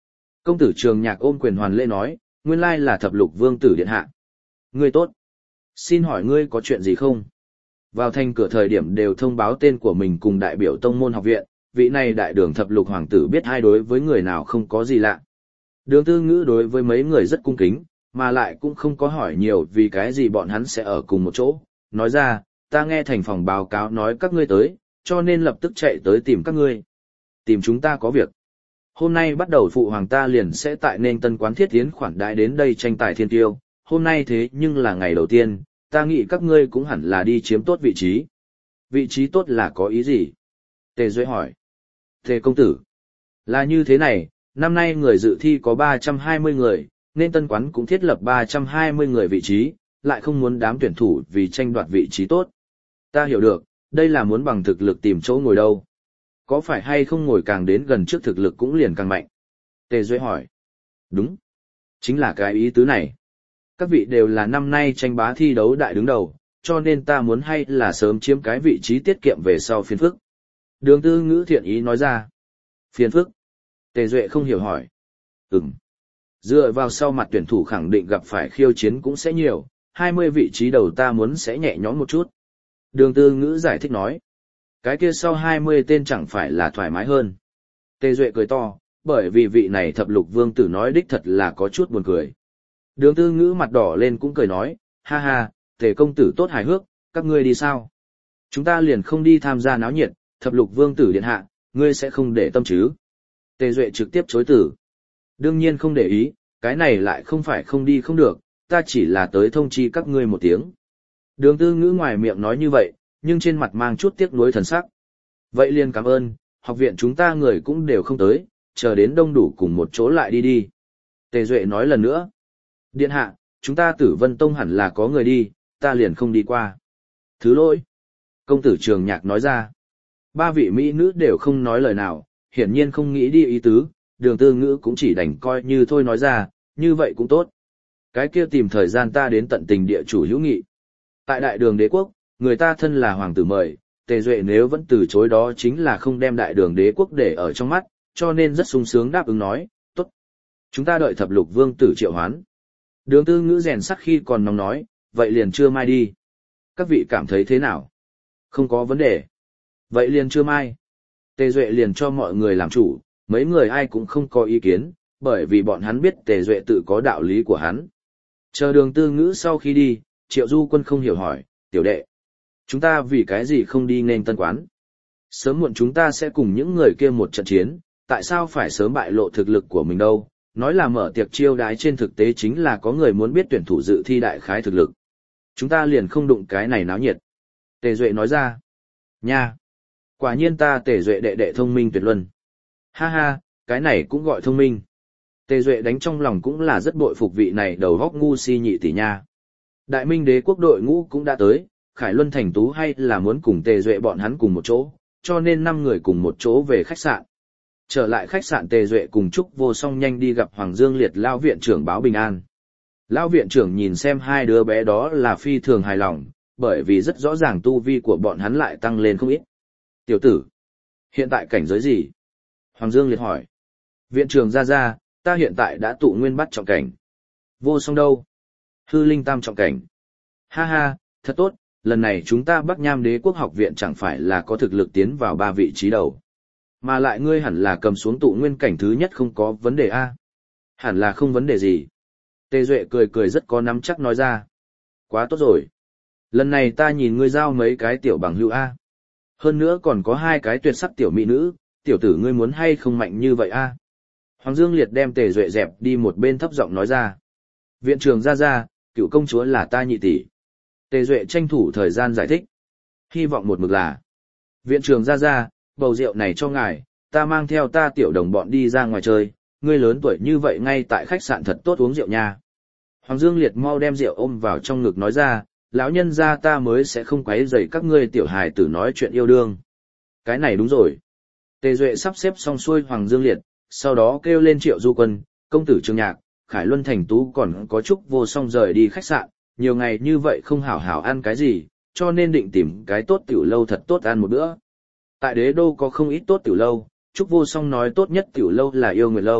S1: Công tử Trường Nhạc ôm quyền hoàn lễ nói, nguyên lai là thập lục vương tử điện hạ. Ngươi tốt. Xin hỏi ngươi có chuyện gì không? Vào thành cửa thời điểm đều thông báo tên của mình cùng đại biểu tông môn học viện, vị này đại đường thập lục hoàng tử biết hai đối với người nào không có gì lạ. Đường Tư Ngữ đối với mấy người rất cung kính, mà lại cũng không có hỏi nhiều vì cái gì bọn hắn sẽ ở cùng một chỗ. Nói ra, ta nghe thành phòng báo cáo nói các ngươi tới, cho nên lập tức chạy tới tìm các ngươi. Tìm chúng ta có việc. Hôm nay bắt đầu phụ hoàng ta liền sẽ tại nên tân quán thiết tiến khoản đại đến đây tranh tài thiên tiêu. Hôm nay thế nhưng là ngày đầu tiên, ta nghĩ các ngươi cũng hẳn là đi chiếm tốt vị trí. Vị trí tốt là có ý gì? Tề Duệ hỏi. Tề công tử. Là như thế này, năm nay người dự thi có ba trăm hai mươi người, nên tân quán cũng thiết lập ba trăm hai mươi người vị trí, lại không muốn đám tuyển thủ vì tranh đoạt vị trí tốt. Ta hiểu được, đây là muốn bằng thực lực tìm chỗ ngồi đâu. Có phải hay không ngồi càng đến gần trước thực lực cũng liền càng mạnh? Tề Duệ hỏi. Đúng. Chính là cái ý tứ này. Các vị đều là năm nay tranh bá thi đấu đại đứng đầu, cho nên ta muốn hay là sớm chiếm cái vị trí tiết kiệm về sau phiền phức. Đường Tư Ngữ thiện ý nói ra. Phiền phức. Tề Duệ không hiểu hỏi. Ừm. Dựa vào sau mặt tuyển thủ khẳng định gặp phải khiêu chiến cũng sẽ nhiều, hai mươi vị trí đầu ta muốn sẽ nhẹ nhõm một chút. Đường Tư Ngữ giải thích nói. Cái kia sau hai mươi tên chẳng phải là thoải mái hơn. Tề Duệ cười to, bởi vì vị này thập lục vương tử nói đích thật là có chút buồn cười. Đường Tư Ngữ mặt đỏ lên cũng cười nói, ha ha, Tề công tử tốt hài hước, các ngươi đi sao? Chúng ta liền không đi tham gia náo nhiệt, thập lục vương tử điện hạ, ngươi sẽ không để tâm chứ? Tề Duệ trực tiếp chối từ. Đương nhiên không để ý, cái này lại không phải không đi không được, ta chỉ là tới thông chi các ngươi một tiếng. Đường Tư Ngữ ngoài miệng nói như vậy, nhưng trên mặt mang chút tiếc nuối thần sắc. Vậy liền cảm ơn, học viện chúng ta người cũng đều không tới, chờ đến đông đủ cùng một chỗ lại đi đi. Tề Duệ nói lần nữa. Điện hạ, chúng ta Tử Vân Tông hẳn là có người đi, ta liền không đi qua. Thứ lỗi. Công tử Trường Nhạc nói ra. Ba vị mỹ nữ đều không nói lời nào, hiển nhiên không nghĩ đi ý tứ, Đường Tư Ngữ cũng chỉ đành coi như thôi nói ra, như vậy cũng tốt. Cái kia tìm thời gian ta đến tận tình địa chủ hữu nghị. Tại đại đường đế quốc, người ta thân là hoàng tử mời, Tề Duệ nếu vẫn từ chối đó chính là không đem đại đường đế quốc để ở trong mắt, cho nên rất sung sướng đáp ứng nói, tốt. Chúng ta đợi thập lục vương tử triệu hoán. Đường Tư Ngữ rèn sắc khi còn nóng nói, vậy liền trưa mai đi. Các vị cảm thấy thế nào? Không có vấn đề. Vậy liền trưa mai. Tề Duệ liền cho mọi người làm chủ, mấy người ai cũng không có ý kiến, bởi vì bọn hắn biết Tề Duệ tự có đạo lý của hắn. Chờ Đường Tư Ngữ sau khi đi, Triệu Du Quân không hiểu hỏi, tiểu đệ. Chúng ta vì cái gì không đi nên tân quán? Sớm muộn chúng ta sẽ cùng những người kia một trận chiến, tại sao phải sớm bại lộ thực lực của mình đâu? Nói là mở tiệc chiêu đái trên thực tế chính là có người muốn biết tuyển thủ dự thi đại khái thực lực. Chúng ta liền không đụng cái này náo nhiệt. Tề Duệ nói ra. Nha! Quả nhiên ta Tề Duệ đệ đệ thông minh tuyệt luân. Ha ha, cái này cũng gọi thông minh. Tề Duệ đánh trong lòng cũng là rất bội phục vị này đầu góc ngu si nhị tỷ nha. Đại Minh đế quốc đội ngũ cũng đã tới, Khải Luân Thành Tú hay là muốn cùng Tề Duệ bọn hắn cùng một chỗ, cho nên năm người cùng một chỗ về khách sạn. Trở lại khách sạn Tề Duệ cùng Trúc Vô Song nhanh đi gặp Hoàng Dương Liệt Lão viện trưởng báo bình an. Lão viện trưởng nhìn xem hai đứa bé đó là phi thường hài lòng, bởi vì rất rõ ràng tu vi của bọn hắn lại tăng lên không ít. Tiểu tử, hiện tại cảnh giới gì? Hoàng Dương Liệt hỏi. Viện trưởng ra ra, ta hiện tại đã tụ nguyên bắt trọng cảnh. Vô Song đâu? Hư linh tam trọng cảnh. Ha ha, thật tốt, lần này chúng ta Bắc Nham Đế quốc học viện chẳng phải là có thực lực tiến vào ba vị trí đầu. Mà lại ngươi hẳn là cầm xuống tụ nguyên cảnh thứ nhất không có vấn đề a. Hẳn là không vấn đề gì. Tề Duệ cười cười rất có nắm chắc nói ra. Quá tốt rồi. Lần này ta nhìn ngươi giao mấy cái tiểu bằng hữu a. Hơn nữa còn có hai cái tuyệt sắc tiểu mỹ nữ, tiểu tử ngươi muốn hay không mạnh như vậy a? Hoàng Dương Liệt đem Tề Duệ dẹp đi một bên thấp giọng nói ra. Viện trưởng ra ra, cựu công chúa là ta nhị tỷ. Tề Duệ tranh thủ thời gian giải thích. Hy vọng một mực là. Viện trưởng ra ra, bầu rượu này cho ngài, ta mang theo ta tiểu đồng bọn đi ra ngoài chơi, ngươi lớn tuổi như vậy ngay tại khách sạn thật tốt uống rượu nha. Hoàng Dương Liệt mau đem rượu ôm vào trong ngực nói ra, lão nhân gia ta mới sẽ không quấy rầy các ngươi tiểu hài tử nói chuyện yêu đương. Cái này đúng rồi. Tề Duệ sắp xếp xong xuôi Hoàng Dương Liệt, sau đó kêu lên Triệu Du Quân, công tử Trường Nhạc, Khải Luân Thành Tú còn có Trúc Vô Song rời đi khách sạn, nhiều ngày như vậy không hảo hảo ăn cái gì, cho nên định tìm cái tốt tiểu lâu thật tốt ăn một bữa. Tại đế đô có không ít tốt tiểu lâu, Trúc Vô Song nói tốt nhất tiểu lâu là Yêu Nguyệt lâu,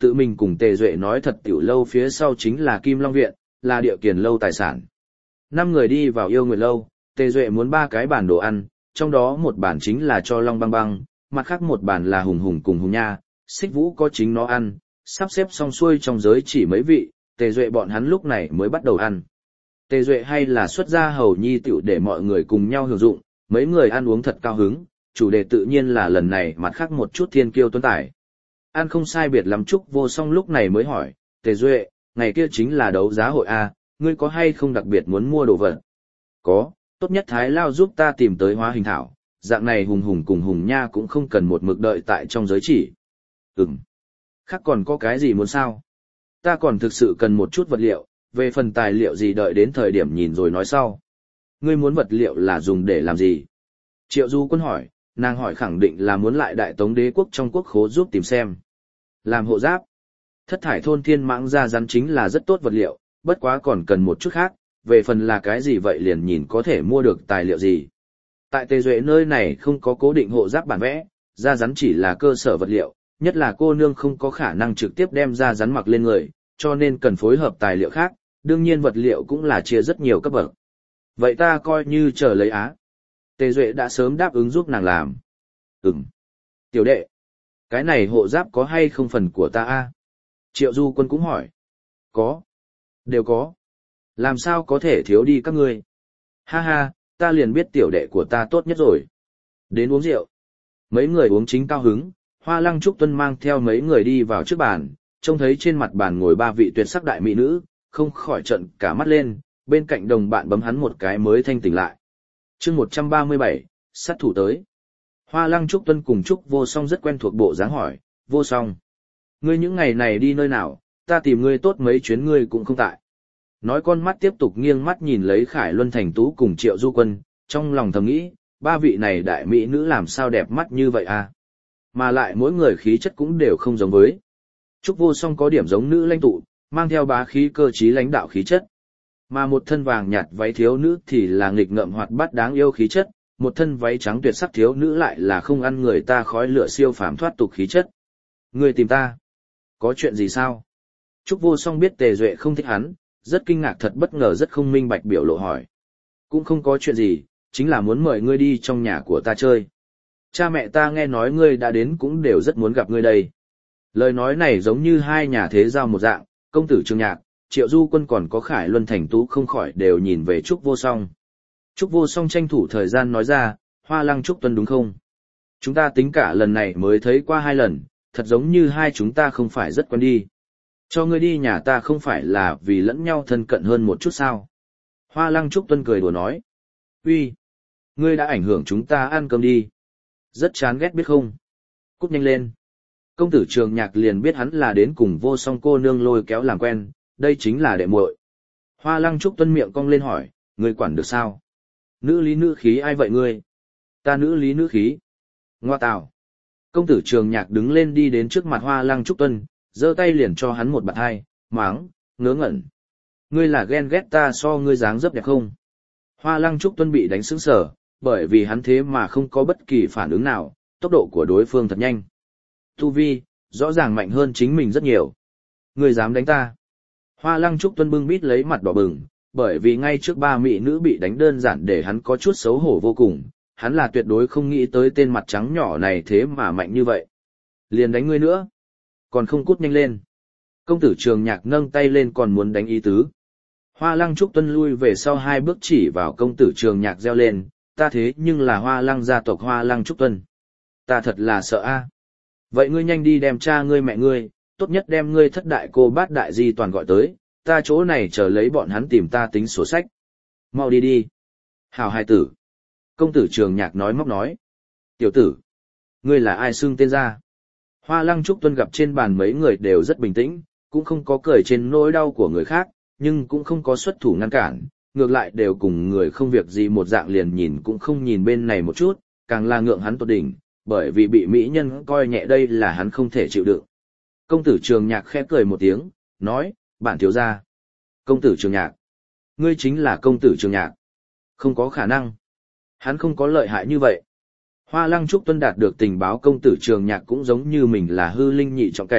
S1: tự mình cùng Tề Duệ nói thật tiểu lâu phía sau chính là Kim Long Viện, là địa kiền lâu tài sản. Năm người đi vào Yêu Nguyệt lâu, Tề Duệ muốn ba cái bàn đồ ăn, trong đó một bàn chính là cho Long Băng Băng, mặt khác một bàn là Hùng Hùng cùng Hùng Nha, Xích Vũ có chính nó ăn, sắp xếp xong xuôi trong giới chỉ mấy vị, Tề Duệ bọn hắn lúc này mới bắt đầu ăn. Tề Duệ hay là xuất ra hầu nhi tiểu để mọi người cùng nhau hưởng dụng, mấy người ăn uống thật cao hứng, chủ đề tự nhiên là lần này mặt khác một chút thiên kiêu tuấn tải. Ăn không sai biệt lắm Trúc Vô Song lúc này mới hỏi, Tề Duệ, ngày kia chính là đấu giá hội A, ngươi có hay không đặc biệt muốn mua đồ vật? Có, tốt nhất Thái Lao giúp ta tìm tới hóa hình thảo, dạng này Hùng Hùng cùng Hùng Nha cũng không cần một mực đợi tại trong giới chỉ. Ừm. Khác còn có cái gì muốn sao? Ta còn thực sự cần một chút vật liệu, về phần tài liệu gì đợi đến thời điểm nhìn rồi nói sau. Ngươi muốn vật liệu là dùng để làm gì? Triệu Du Quân hỏi, nàng hỏi khẳng định là muốn lại Đại Tống Đế quốc trong quốc khố giúp tìm xem. Làm hộ giáp. Thất thải thôn thiên mãng ra rắn chính là rất tốt vật liệu, bất quá còn cần một chút khác, về phần là cái gì vậy liền nhìn có thể mua được tài liệu gì. Tại Tề Duệ nơi này không có cố định hộ giáp bản vẽ, da rắn chỉ là cơ sở vật liệu, nhất là cô nương không có khả năng trực tiếp đem da rắn mặc lên người, cho nên cần phối hợp tài liệu khác, đương nhiên vật liệu cũng là chia rất nhiều cấp bậc. Vậy ta coi như chờ lấy á. Tề Duệ đã sớm đáp ứng giúp nàng làm. Ừm. Tiểu đệ, cái này hộ giáp có hay không phần của ta a? Triệu Du Quân cũng hỏi. Có. Đều có. Làm sao có thể thiếu đi các ngươi? Ha ha, ta liền biết tiểu đệ của ta tốt nhất rồi. Đến uống rượu. Mấy người uống chính cao hứng, Hoa Lăng Trúc Tuân mang theo mấy người đi vào trước bàn, trông thấy trên mặt bàn ngồi ba vị tuyệt sắc đại mỹ nữ, không khỏi trợn cả mắt lên, bên cạnh đồng bạn bấm hắn một cái mới thanh tỉnh lại. Chương một trăm ba mươi bảy, sát thủ tới. Hoa Lăng Trúc Tuân cùng Trúc Vô Song rất quen thuộc bộ dáng hỏi, Vô Song, ngươi những ngày này đi nơi nào, ta tìm ngươi tốt mấy chuyến ngươi cũng không tại. Nói con mắt tiếp tục nghiêng mắt nhìn lấy Khải Luân Thành Tú cùng Triệu Du Quân, trong lòng thầm nghĩ, ba vị này đại mỹ nữ làm sao đẹp mắt như vậy à? Mà lại mỗi người khí chất cũng đều không giống với. Trúc Vô Song có điểm giống nữ lãnh tụ, mang theo bá khí cơ trí lãnh đạo khí chất. Mà một thân vàng nhạt váy thiếu nữ thì là nghịch ngợm hoạt bát đáng yêu khí chất, một thân váy trắng tuyệt sắc thiếu nữ lại là không ăn người ta khói lửa siêu phàm thoát tục khí chất. Người tìm ta? Có chuyện gì sao? Trúc Vô Song biết Tề Duệ không thích hắn, rất kinh ngạc thật bất ngờ rất không minh bạch biểu lộ hỏi. Cũng không có chuyện gì, chính là muốn mời ngươi đi trong nhà của ta chơi. Cha mẹ ta nghe nói ngươi đã đến cũng đều rất muốn gặp ngươi đây. Lời nói này giống như hai nhà thế giao một dạng, công tử Trương Nhạc, Triệu Du Quân còn có Khải Luân Thành Tú không khỏi đều nhìn về Trúc Vô Song. Trúc Vô Song tranh thủ thời gian nói ra, Hoa Lăng Trúc Tuân đúng không? Chúng ta tính cả lần này mới thấy qua hai lần, thật giống như hai chúng ta không phải rất quen đi. Cho ngươi đi nhà ta không phải là vì lẫn nhau thân cận hơn một chút sao? Hoa Lăng Trúc Tuân cười đùa nói. Uy, ngươi đã ảnh hưởng chúng ta ăn cơm đi. Rất chán ghét biết không? Cút nhanh lên. Công tử Trường Nhạc liền biết hắn là đến cùng Vô Song cô nương lôi kéo làm quen, đây chính là đệ muội. Hoa Lăng Trúc Tuân miệng cong lên hỏi, ngươi quản được sao? Nữ lý nữ khí ai vậy ngươi? Ta nữ lý nữ khí. Ngoa tào. Công tử Trường Nhạc đứng lên đi đến trước mặt Hoa Lăng Trúc Tuân, giơ tay liền cho hắn một bạt hai, máng, ngớ ngẩn. Ngươi là ghen ghét ta so ngươi dáng dấp đẹp không? Hoa Lăng Trúc Tuân bị đánh sững sờ, bởi vì hắn thế mà không có bất kỳ phản ứng nào, tốc độ của đối phương thật nhanh. Tu vi, rõ ràng mạnh hơn chính mình rất nhiều. Ngươi dám đánh ta? Hoa Lăng Trúc Tuân bưng bít lấy mặt đỏ bừng, bởi vì ngay trước ba mỹ nữ bị đánh đơn giản để hắn có chút xấu hổ vô cùng, hắn là tuyệt đối không nghĩ tới tên mặt trắng nhỏ này thế mà mạnh như vậy. Liền đánh ngươi nữa. Còn không cút nhanh lên. Công tử Trường Nhạc nâng tay lên còn muốn đánh ý tứ. Hoa Lăng Trúc Tuân lui về sau hai bước chỉ vào công tử Trường Nhạc reo lên, ta thế nhưng là Hoa Lăng gia tộc Hoa Lăng Trúc Tuân. Ta thật là sợ a. Vậy ngươi nhanh đi đem cha ngươi mẹ ngươi, tốt nhất đem ngươi thất đại cô bát đại di toàn gọi tới, ta chỗ này chờ lấy bọn hắn tìm ta tính sổ sách. Mau đi đi. Hào hai tử. Công tử Trường Nhạc nói móc nói. Tiểu tử. Ngươi là ai xưng tên ra? Hoa Lăng Trúc Tuân gặp trên bàn mấy người đều rất bình tĩnh, cũng không có cười trên nỗi đau của người khác, nhưng cũng không có xuất thủ ngăn cản, ngược lại đều cùng người không việc gì một dạng liền nhìn cũng không nhìn bên này một chút, càng là ngượng hắn tột đỉnh, bởi vì bị mỹ nhân coi nhẹ đây là hắn không thể chịu đựng. Công tử Trường Nhạc khẽ cười một tiếng, nói, bản thiếu gia. Công tử Trường Nhạc. Ngươi chính là công tử Trường Nhạc. Không có khả năng. Hắn không có lợi hại như vậy. Hoa Lăng Trúc Tuân đạt được tình báo công tử Trường Nhạc cũng giống như mình là hư linh nhị trọng cảnh,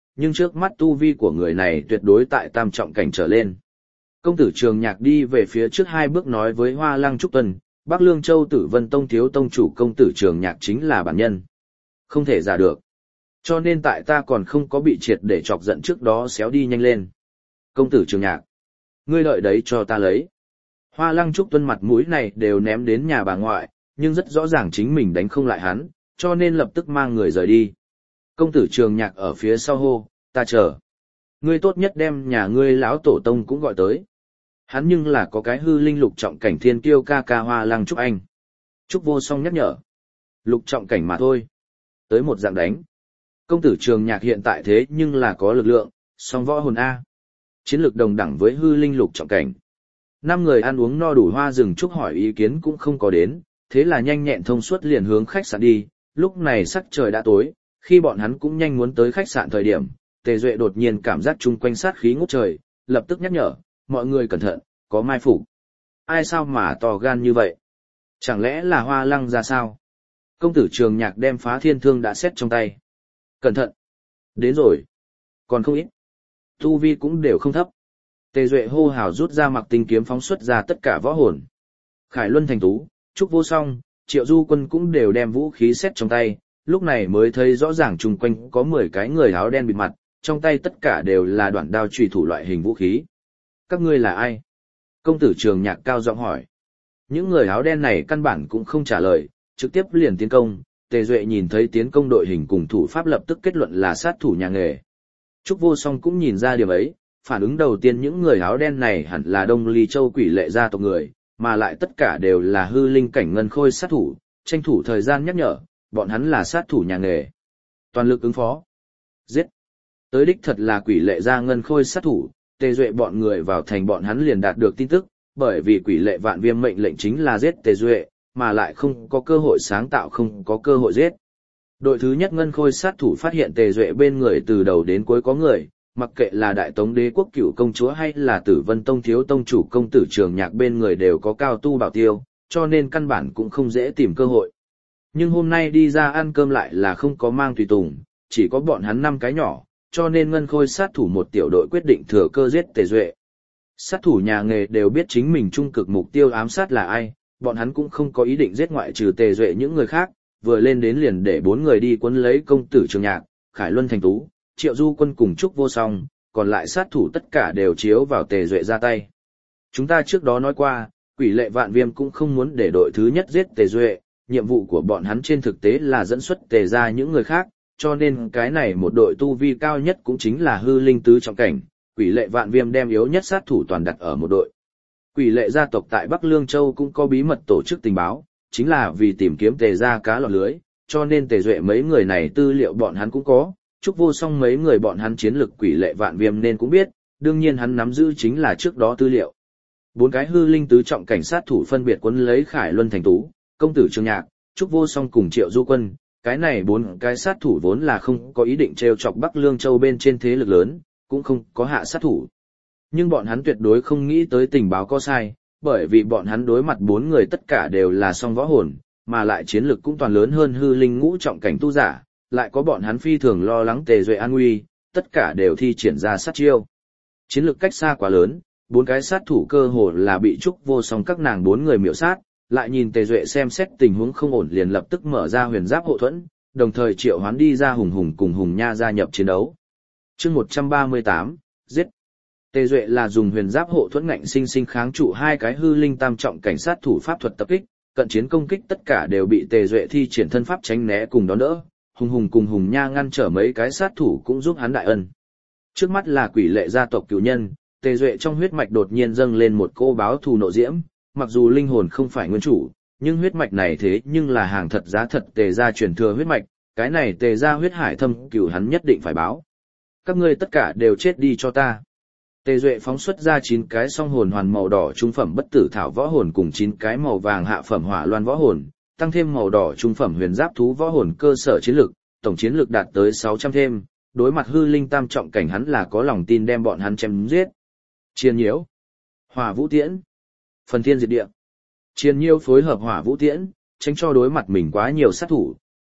S1: nhưng trước mắt tu vi của người này tuyệt đối tại tam trọng cảnh trở lên. Công tử Trường Nhạc đi về phía trước hai bước nói với Hoa Lăng Trúc Tuân, Bắc Lương Châu Tử Vân Tông thiếu tông chủ công tử Trường Nhạc chính là bản nhân. Không thể giả được. Cho nên tại ta còn không có bị triệt để chọc giận trước đó xéo đi nhanh lên. Công tử Trường Nhạc, ngươi đợi đấy cho ta lấy. Hoa Lăng Trúc Tuân mặt mũi này đều ném đến nhà bà ngoại, nhưng rất rõ ràng chính mình đánh không lại hắn, cho nên lập tức mang người rời đi. Công tử Trường Nhạc ở phía sau hô, ta chờ. Ngươi tốt nhất đem nhà ngươi lão tổ tông cũng gọi tới. Hắn nhưng là có cái hư linh lục trọng cảnh thiên kiêu ca ca Hoa Lăng Trúc Anh. Trúc Vô Song nhắc nhở. Lục trọng cảnh mà thôi. Tới một dạng đánh. Công tử Trường Nhạc hiện tại thế nhưng là có lực lượng, song võ hồn A. Chiến lược đồng đẳng với hư linh lục trọng cảnh. Năm người ăn uống no đủ, Hoa Rừng Trúc hỏi ý kiến cũng không có đến, thế là nhanh nhẹn thông suốt liền hướng khách sạn đi. Lúc này sắc trời đã tối, khi bọn hắn cũng nhanh muốn tới khách sạn thời điểm, Tề Duệ đột nhiên cảm giác chung quanh sát khí ngút trời, lập tức nhắc nhở, mọi người cẩn thận, có mai phục. Ai sao mà to gan như vậy? Chẳng lẽ là Hoa Lăng ra sao? Công tử Trường Nhạc đem Phá Thiên Thương đã xét trong tay. Cẩn thận! Đến rồi! Còn không ít. Tu vi cũng đều không thấp. Tề Duệ hô hào rút ra Mặc Tinh kiếm phóng xuất ra tất cả võ hồn. Khải Luân Thành Tú, Trúc Vô Song, Triệu Du Quân cũng đều đem vũ khí xét trong tay, lúc này mới thấy rõ ràng chung quanh có mười cái người áo đen bịt mặt, trong tay tất cả đều là đoạn đao chùy thủ loại hình vũ khí. Các ngươi là ai? Công tử Trường Nhạc cao giọng hỏi. Những người áo đen này căn bản cũng không trả lời, trực tiếp liền tiến công. Tề Duệ nhìn thấy tiến công đội hình cùng thủ pháp lập tức kết luận là sát thủ nhà nghề. Trúc Vô Song cũng nhìn ra điểm ấy, phản ứng đầu tiên những người áo đen này hẳn là Đông Ly Châu Quỷ Lệ gia tộc người, mà lại tất cả đều là hư linh cảnh ngân khôi sát thủ, tranh thủ thời gian nhắc nhở, bọn hắn là sát thủ nhà nghề. Toàn lực ứng phó. Giết. Tới đích thật là Quỷ Lệ gia ngân khôi sát thủ, Tề Duệ bọn người vào thành bọn hắn liền đạt được tin tức, bởi vì Quỷ Lệ Vạn Viêm mệnh lệnh chính là giết Tề Duệ, mà lại không có cơ hội sáng tạo, không có cơ hội giết. Đội thứ nhất ngân khôi sát thủ phát hiện Tề Duệ bên người từ đầu đến cuối có người, mặc kệ là Đại Tống Đế quốc Cửu công chúa hay là Tử Vân Tông thiếu tông chủ công tử Trường Nhạc bên người đều có cao tu bảo tiêu, cho nên căn bản cũng không dễ tìm cơ hội. Nhưng hôm nay đi ra ăn cơm lại là không có mang tùy tùng, chỉ có bọn hắn năm cái nhỏ, cho nên ngân khôi sát thủ một tiểu đội quyết định thừa cơ giết Tề Duệ. Sát thủ nhà nghề đều biết chính mình trung cực mục tiêu ám sát là ai, bọn hắn cũng không có ý định giết ngoại trừ Tề Duệ những người khác, vừa lên đến liền để bốn người đi quấn lấy công tử Trường Nhạc, Khải Luân Thành Tú, Triệu Du Quân cùng Trúc Vô Song, còn lại sát thủ tất cả đều chiếu vào Tề Duệ ra tay. Chúng ta trước đó nói qua, Quỷ Lệ Vạn Viêm cũng không muốn để đội thứ nhất giết Tề Duệ, nhiệm vụ của bọn hắn trên thực tế là dẫn xuất Tề ra những người khác, cho nên cái này một đội tu vi cao nhất cũng chính là hư linh tứ trọng cảnh, Quỷ Lệ Vạn Viêm đem yếu nhất sát thủ toàn đặt ở một đội. Quỷ Lệ gia tộc tại Bắc Lương Châu cũng có bí mật tổ chức tình báo, chính là vì tìm kiếm Tề ra cá lọt lưới, cho nên Tề Duệ mấy người này tư liệu bọn hắn cũng có, Trúc Vô Song mấy người bọn hắn chiến lực Quỷ Lệ Vạn Viêm nên cũng biết, đương nhiên hắn nắm giữ chính là trước đó tư liệu. Bốn cái hư linh tứ trọng cảnh sát thủ phân biệt quấn lấy Khải Luân Thành Tú, công tử Trường Nhạc, Trúc Vô Song cùng Triệu Du Quân, cái này bốn cái sát thủ vốn là không có ý định trêu chọc Bắc Lương Châu bên trên thế lực lớn, cũng không có hạ sát thủ. Nhưng bọn hắn tuyệt đối không nghĩ tới tình báo có sai, bởi vì bọn hắn đối mặt bốn người tất cả đều là song võ hồn, mà lại chiến lực cũng toàn lớn hơn hư linh ngũ trọng cảnh tu giả, lại có bọn hắn phi thường lo lắng Tề Duệ an nguy, tất cả đều thi triển ra sát chiêu. Chiến lực cách xa quá lớn, bốn cái sát thủ cơ hồ là bị Trúc Vô Song các nàng bốn người miểu sát, lại nhìn Tề Duệ xem xét tình huống không ổn liền lập tức mở ra huyền giáp hộ thuẫn, đồng thời triệu hoán đi ra Hùng Hùng cùng Hùng Nha gia nhập chiến đấu. Chương một trăm ba mươi tám, giết. Tề Duệ là dùng huyền giáp hộ thuẫn ngạnh sinh sinh kháng trụ hai cái hư linh tam trọng cảnh sát thủ pháp thuật tập kích, cận chiến công kích tất cả đều bị Tề Duệ thi triển thân pháp tránh né cùng đón đỡ, Hùng Hùng cùng Hùng Nha ngăn trở mấy cái sát thủ cũng giúp hắn đại ân. Trước mắt là Quỷ Lệ gia tộc cửu nhân, Tề Duệ trong huyết mạch đột nhiên dâng lên một cô báo thù nộ diễm, mặc dù linh hồn không phải nguyên chủ, nhưng huyết mạch này thế nhưng là hàng thật giá thật Tề gia truyền thừa huyết mạch, cái này Tề gia huyết hải thâm cửu hắn nhất định phải báo. Các ngươi tất cả đều chết đi cho ta. Tề Duệ phóng xuất ra chín cái song hồn hoàn màu đỏ trung phẩm bất tử thảo võ hồn cùng chín cái màu vàng hạ phẩm hỏa loan võ hồn, tăng thêm màu đỏ trung phẩm huyền giáp thú võ hồn cơ sở chiến lực, tổng chiến lực đạt tới sáu trăm thêm, đối mặt hư linh tam trọng cảnh hắn là có lòng tin đem bọn hắn chém giết. Chiên nhiễu, hỏa vũ tiễn, phần thiên diệt địa. Chiên nhiễu phối hợp hỏa vũ tiễn, tránh cho đối mặt mình quá nhiều sát thủ,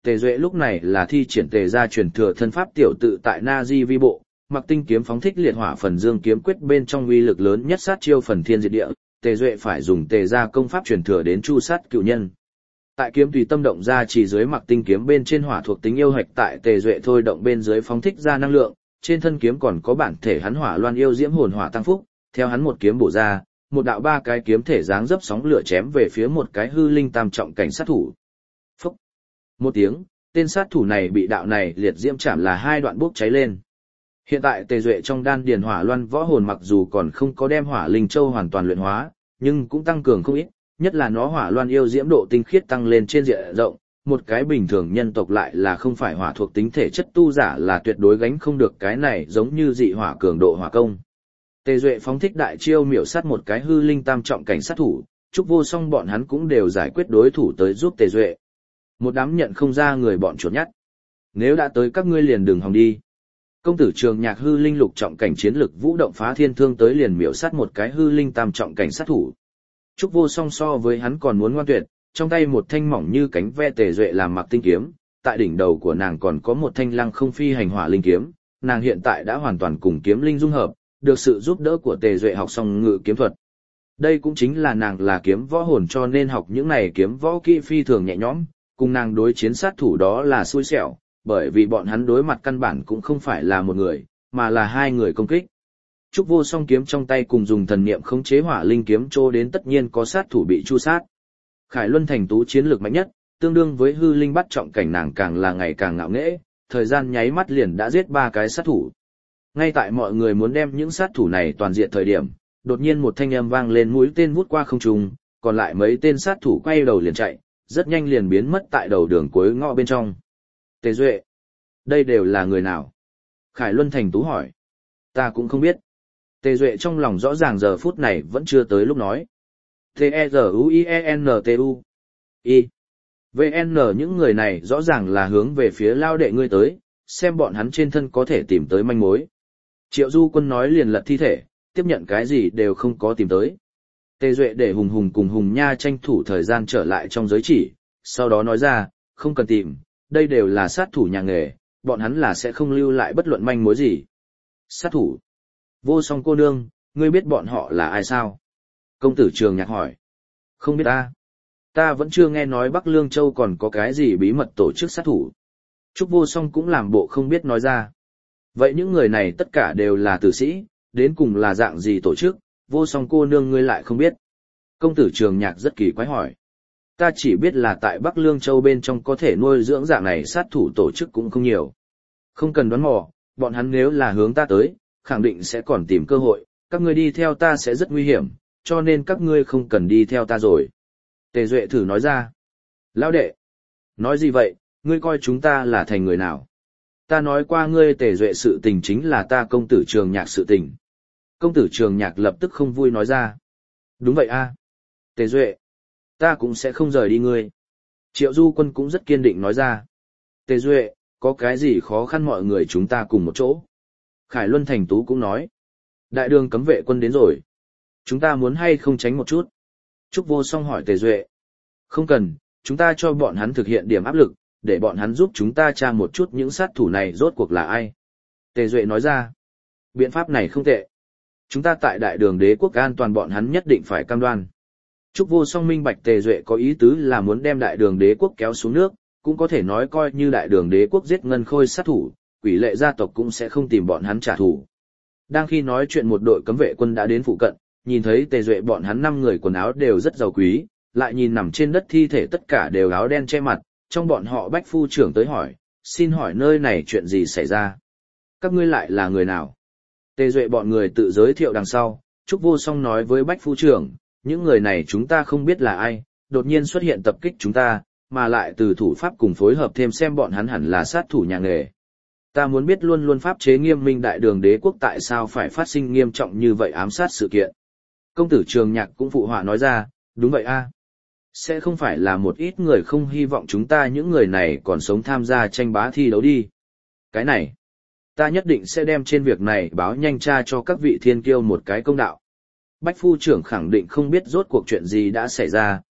S1: Tề Duệ lúc này là thi triển Tề gia truyền thừa thân pháp tiểu tự tại Na Di Vi bộ, Mặc Tinh kiếm phóng thích liệt hỏa phần dương kiếm quyết bên trong uy lực lớn nhất sát chiêu phần thiên diệt địa, Tề Duệ phải dùng Tề gia công pháp truyền thừa đến chu sát cựu nhân. Tại kiếm tùy tâm động ra chỉ dưới Mặc Tinh kiếm bên trên hỏa thuộc tính yêu hạch tại Tề Duệ thôi động bên dưới phóng thích ra năng lượng, trên thân kiếm còn có bản thể hắn hỏa loan yêu diễm hồn hỏa tăng phúc, theo hắn một kiếm bổ ra, một đạo ba cái kiếm thể dáng dấp sóng lửa chém về phía một cái hư linh tam trọng cảnh sát thủ. Phốc. Một tiếng, tên sát thủ này bị đạo này liệt diễm chạm là hai đoạn bốc cháy lên. Hiện tại Tề Duệ trong đan điền hỏa loan võ hồn mặc dù còn không có đem hỏa linh châu hoàn toàn luyện hóa, nhưng cũng tăng cường không ít, nhất là nó hỏa loan yêu diễm độ tinh khiết tăng lên trên diện rộng, một cái bình thường nhân tộc lại là không phải hỏa thuộc tính thể chất tu giả là tuyệt đối gánh không được cái này, giống như dị hỏa cường độ hỏa công. Tề Duệ phóng thích đại chiêu miểu sát một cái hư linh tam trọng cảnh sát thủ, Trúc Vô Song bọn hắn cũng đều giải quyết đối thủ tới giúp Tề Duệ. Một đám nhận không ra người bọn chuột nhắt. Nếu đã tới các ngươi liền đừng hòng đi. Công tử Trường Nhạc hư linh lục trọng cảnh chiến lực vũ động phá thiên thương tới liền miểu sát một cái hư linh tam trọng cảnh sát thủ. Trúc Vô Song so với hắn còn muốn ngoan tuyệt, trong tay một thanh mỏng như cánh ve Tề Duệ làm Mặc Tinh kiếm, tại đỉnh đầu của nàng còn có một thanh lăng không phi hành hỏa linh kiếm, nàng hiện tại đã hoàn toàn cùng kiếm linh dung hợp, được sự giúp đỡ của Tề Duệ học xong ngự kiếm thuật. Đây cũng chính là nàng là kiếm võ hồn cho nên học những này kiếm võ kỹ phi thường nhẹ nhõm, cùng nàng đối chiến sát thủ đó là xui xẻo, bởi vì bọn hắn đối mặt căn bản cũng không phải là một người, mà là hai người công kích. Trúc Vô Song kiếm trong tay cùng dùng thần niệm khống chế hỏa linh kiếm trô đến tất nhiên có sát thủ bị chu sát. Khải Luân Thành Tú chiến lược mạnh nhất, tương đương với hư linh bắt trọng cảnh nàng càng là ngày càng ngạo nghễ, thời gian nháy mắt liền đã giết ba cái sát thủ. Ngay tại mọi người muốn đem những sát thủ này toàn diện thời điểm, đột nhiên một thanh âm vang lên mũi tên vút qua không trung, còn lại mấy tên sát thủ quay đầu liền chạy, rất nhanh liền biến mất tại đầu đường cuối ngõ bên trong. Tề Duệ, đây đều là người nào? Khải Luân Thành Tú hỏi. Ta cũng không biết. Tề Duệ trong lòng rõ ràng giờ phút này vẫn chưa tới lúc nói. T-E-Z-U-I-E-N-T-U I V N những người này rõ ràng là hướng về phía lao đệ ngươi tới, xem bọn hắn trên thân có thể tìm tới manh mối. Triệu Du Quân nói liền lật thi thể, tiếp nhận cái gì đều không có tìm tới. Tề Duệ để Hùng Hùng cùng Hùng Nha tranh thủ thời gian trở lại trong giới chỉ, sau đó nói ra, không cần tìm, đây đều là sát thủ nhà nghề, bọn hắn là sẽ không lưu lại bất luận manh mối gì. Sát thủ? Vô Song cô nương, ngươi biết bọn họ là ai sao? Công tử Trường Nhạc hỏi. Không biết ta. Ta vẫn chưa nghe nói Bắc Lương Châu còn có cái gì bí mật tổ chức sát thủ. Trúc Vô Song cũng làm bộ không biết nói ra. Vậy những người này tất cả đều là tử sĩ, đến cùng là dạng gì tổ chức, Vô Song cô nương ngươi lại không biết. Công tử Trường Nhạc rất kỳ quái hỏi. Ta chỉ biết là tại Bắc Lương Châu bên trong có thể nuôi dưỡng dạng này sát thủ tổ chức cũng không nhiều. Không cần đoán mò, bọn hắn nếu là hướng ta tới, khẳng định sẽ còn tìm cơ hội, các ngươi đi theo ta sẽ rất nguy hiểm, cho nên các ngươi không cần đi theo ta rồi. Tề Duệ thử nói ra. Lão đệ, nói gì vậy, ngươi coi chúng ta là thành người nào? Ta nói qua ngươi Tề Duệ sự tình chính là ta công tử Trường Nhạc sự tình. Công tử Trường Nhạc lập tức không vui nói ra. Đúng vậy a, Tề Duệ, ta cũng sẽ không rời đi ngươi. Triệu Du Quân cũng rất kiên định nói ra. Tề Duệ, có cái gì khó khăn mọi người chúng ta cùng một chỗ. Khải Luân Thành Tú cũng nói. Đại đường cấm vệ quân đến rồi. Chúng ta muốn hay không tránh một chút? Trúc Vô Song hỏi Tề Duệ. Không cần, chúng ta cho bọn hắn thực hiện điểm áp lực, để bọn hắn giúp chúng ta tra một chút những sát thủ này rốt cuộc là ai. Tề Duệ nói ra. Biện pháp này không tệ. Chúng ta tại đại đường đế quốc an toàn bọn hắn nhất định phải cam đoan. Trúc Vô Song minh bạch Tề Duệ có ý tứ là muốn đem đại đường đế quốc kéo xuống nước, cũng có thể nói coi như đại đường đế quốc giết ngân khôi sát thủ, quỷ lệ gia tộc cũng sẽ không tìm bọn hắn trả thù. Đang khi nói chuyện một đội cấm vệ quân đã đến phụ cận, nhìn thấy Tề Duệ bọn hắn năm người quần áo đều rất giàu quý, lại nhìn nằm trên đất thi thể tất cả đều áo đen che mặt, trong bọn họ Bách phu trưởng tới hỏi, xin hỏi nơi này chuyện gì xảy ra? Các ngươi lại là người nào? Tề Duệ bọn người tự giới thiệu đằng sau, Trúc Vô Song nói với Bách phu trưởng, những người này chúng ta không biết là ai, đột nhiên xuất hiện tập kích chúng ta, mà lại từ thủ pháp cùng phối hợp thêm xem bọn hắn hẳn là sát thủ nhà nghề. Ta muốn biết luôn luôn pháp chế nghiêm minh đại đường đế quốc tại sao phải phát sinh nghiêm trọng như vậy ám sát sự kiện. Công tử Trường Nhạc cũng phụ họa nói ra, đúng vậy a, sẽ không phải là một ít người không hy vọng chúng ta những người này còn sống tham gia tranh bá thi đấu đi. Cái này, ta nhất định sẽ đem trên việc này báo nhanh tra cho các vị thiên kiêu một cái công đạo. Bách phu trưởng khẳng định không biết rốt cuộc chuyện gì đã xảy ra,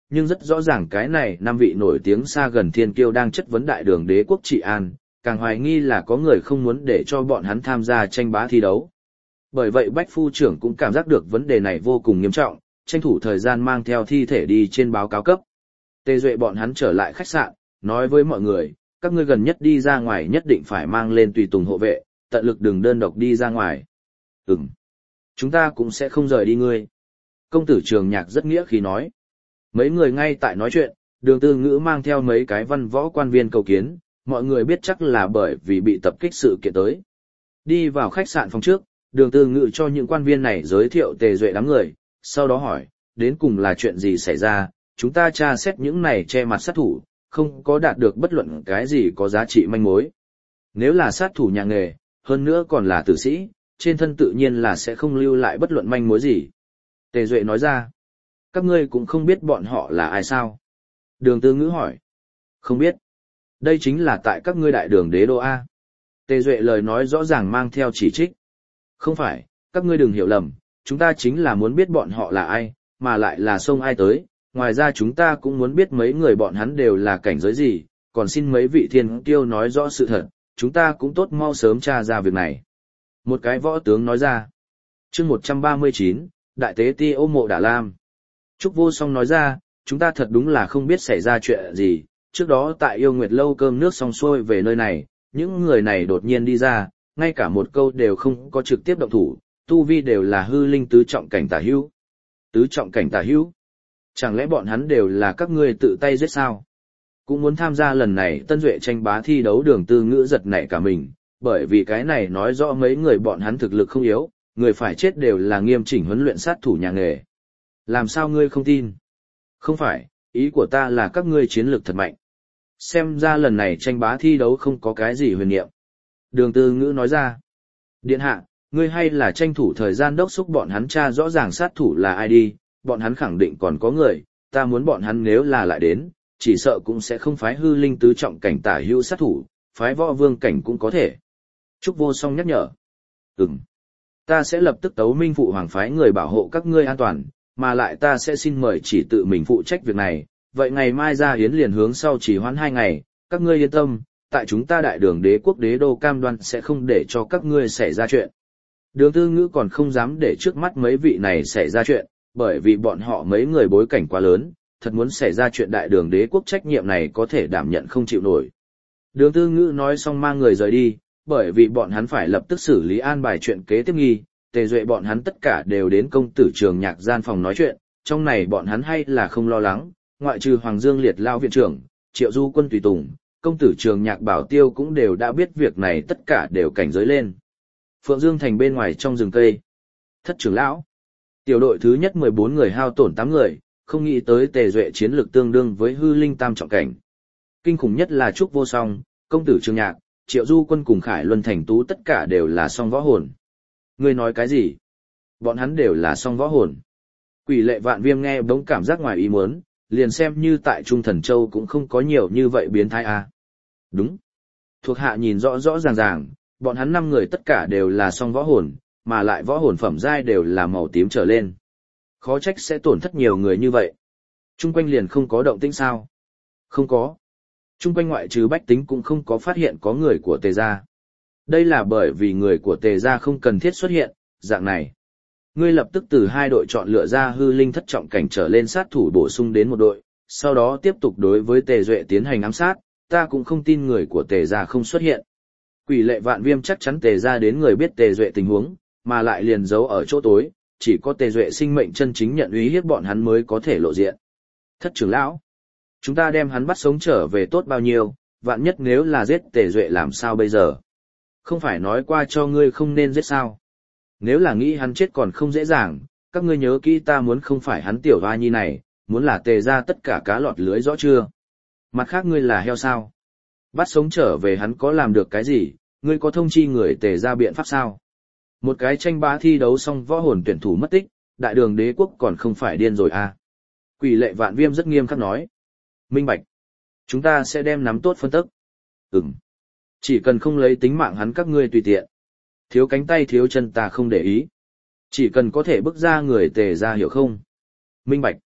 S1: nhưng rất rõ ràng cái này năm vị nổi tiếng xa gần thiên kiêu đang chất vấn đại đường đế quốc trị an, càng hoài nghi là có người không muốn để cho bọn hắn tham gia tranh bá thi đấu. Bởi vậy Bách Phu trưởng cũng cảm giác được vấn đề này vô cùng nghiêm trọng, tranh thủ thời gian mang theo thi thể đi trên báo cáo cấp. Tề Duệ bọn hắn trở lại khách sạn, nói với mọi người, các ngươi gần nhất đi ra ngoài nhất định phải mang lên tùy tùng hộ vệ, tận lực đừng đơn độc đi ra ngoài. Ừm, chúng ta cũng sẽ không rời đi ngươi. Công tử Trường Nhạc rất nghĩa khí nói. Mấy người ngay tại nói chuyện, Đường Tư Ngữ mang theo mấy cái văn võ quan viên cầu kiến, mọi người biết chắc là bởi vì bị tập kích sự kiện tới. Đi vào khách sạn phòng trước, Đường Tư Ngữ cho những quan viên này giới thiệu Tề Duệ đám người, sau đó hỏi, đến cùng là chuyện gì xảy ra, chúng ta tra xét những này che mặt sát thủ, không có đạt được bất luận cái gì có giá trị manh mối. Nếu là sát thủ nhà nghề, hơn nữa còn là tử sĩ, trên thân tự nhiên là sẽ không lưu lại bất luận manh mối gì. Tề Duệ nói ra, các ngươi cũng không biết bọn họ là ai sao? Đường Tư Ngữ hỏi, không biết. Đây chính là tại các ngươi đại đường đế đô A. Tề Duệ lời nói rõ ràng mang theo chỉ trích. Không phải, các ngươi đừng hiểu lầm, chúng ta chính là muốn biết bọn họ là ai, mà lại là xông ai tới. Ngoài ra chúng ta cũng muốn biết mấy người bọn hắn đều là cảnh giới gì, còn xin mấy vị thiên kiêu nói rõ sự thật, chúng ta cũng tốt mau sớm tra ra việc này. Một cái võ tướng nói ra. Chương một trăm ba mươi chín, Đại tế Ti Ô Mộ Đả Lam. Trúc Vô Song nói ra, chúng ta thật đúng là không biết xảy ra chuyện gì, trước đó tại Yêu Nguyệt Lâu cơm nước xong xuôi về nơi này, những người này đột nhiên đi ra, ngay cả một câu đều không có trực tiếp động thủ, tu vi đều là hư linh tứ trọng cảnh tả hữu. Tứ trọng cảnh tả hữu? Chẳng lẽ bọn hắn đều là các ngươi tự tay giết sao? Cũng muốn tham gia lần này Tân Duệ tranh bá thi đấu. Đường Tư Ngữ giật nảy cả mình, bởi vì cái này nói rõ mấy người bọn hắn thực lực không yếu, người phải chết đều là nghiêm chỉnh huấn luyện sát thủ nhà nghề. Làm sao ngươi không tin? Không phải, ý của ta là các ngươi chiến lược thật mạnh. Xem ra lần này tranh bá thi đấu không có cái gì huyền niệm. Đường Tư Ngữ nói ra. Điện hạ, ngươi hay là tranh thủ thời gian đốc xúc bọn hắn tra rõ ràng sát thủ là ai đi, bọn hắn khẳng định còn có người, ta muốn bọn hắn nếu là lại đến, chỉ sợ cũng sẽ không phái hư linh tứ trọng cảnh tả hữu sát thủ, phái võ vương cảnh cũng có thể. Trúc Vô Song nhắc nhở. Ừm. Ta sẽ lập tức tấu minh phụ hoàng phái người bảo hộ các ngươi an toàn, mà lại ta sẽ xin mời chỉ tự mình phụ trách việc này, vậy ngày mai ra hiến liền hướng sau chỉ hoãn hai ngày, các ngươi yên tâm, tại chúng ta đại đường đế quốc đế đô cam đoan sẽ không để cho các ngươi xảy ra chuyện. Đường Tư Ngữ còn không dám để trước mắt mấy vị này xảy ra chuyện, bởi vì bọn họ mấy người bối cảnh quá lớn, thật muốn xảy ra chuyện đại đường đế quốc trách nhiệm này có thể đảm nhận không chịu nổi. Đường Tư Ngữ nói xong mang người rời đi, bởi vì bọn hắn phải lập tức xử lý an bài chuyện kế tiếp nghi, Tề Duệ bọn hắn tất cả đều đến công tử Trường Nhạc gian phòng nói chuyện, trong này bọn hắn hay là không lo lắng, ngoại trừ Hoàng Dương Liệt lao viện trưởng, Triệu Du quân tùy tùng, công tử Trường Nhạc Bảo Tiêu cũng đều đã biết việc này, tất cả đều cảnh giới lên. Phượng Dương thành bên ngoài trong rừng cây. Thất trưởng lão. Tiểu đội thứ nhất mười bốn người hao tổn tám người, không nghĩ tới Tề Duệ chiến lực tương đương với hư linh tam trọng cảnh. Kinh khủng nhất là Trúc Vô Song, công tử Trường Nhạc, Triệu Du quân cùng Khải Luân Thành Tú tất cả đều là song võ hồn. Ngươi nói cái gì? Bọn hắn đều là song võ hồn. Quỷ Lệ Vạn Viêm nghe bỗng cảm giác ngoài ý muốn, liền xem như tại Trung Thần Châu cũng không có nhiều như vậy biến thái à. Đúng. Thuộc hạ nhìn rõ rõ ràng ràng, bọn hắn năm người tất cả đều là song võ hồn, mà lại võ hồn phẩm giai đều là màu tím trở lên. Khó trách sẽ tổn thất nhiều người như vậy. Trung quanh liền không có động tĩnh sao? Không có. Trung quanh ngoại trừ bách tính cũng không có phát hiện có người của Tề gia. Đây là bởi vì người của Tề gia không cần thiết xuất hiện, dạng này. Ngươi lập tức từ hai đội chọn lựa ra hư linh thất trọng cảnh trở lên sát thủ bổ sung đến một đội, sau đó tiếp tục đối với Tề Duệ tiến hành ám sát, ta cũng không tin người của Tề gia không xuất hiện. Quỷ Lệ Vạn Viêm chắc chắn Tề gia đến người biết Tề Duệ tình huống, mà lại liền giấu ở chỗ tối, chỉ có Tề Duệ sinh mệnh chân chính nhận uy hiếp bọn hắn mới có thể lộ diện. Thất trưởng lão, chúng ta đem hắn bắt sống trở về tốt bao nhiêu, vạn nhất nếu là giết Tề Duệ làm sao bây giờ? Không phải nói qua cho ngươi không nên giết sao? Nếu là nghĩ hắn chết còn không dễ dàng, các ngươi nhớ kỹ ta muốn không phải hắn tiểu hoa nhi này, muốn là Tề gia tất cả cá lọt lưới rõ chưa? Mặt khác ngươi là heo sao? Bắt sống trở về hắn có làm được cái gì, ngươi có thông chi người Tề gia biện pháp sao? Một cái tranh bá thi đấu xong võ hồn tuyển thủ mất tích, đại đường đế quốc còn không phải điên rồi à? Quỷ Lệ Vạn Viêm rất nghiêm khắc nói. Minh bạch. Chúng ta sẽ đem nắm tốt phân tức. Ừm. Chỉ cần không lấy tính mạng hắn các ngươi tùy tiện. Thiếu cánh tay thiếu chân ta không để ý. Chỉ cần có thể bước ra người Tề gia hiểu không? Minh bạch.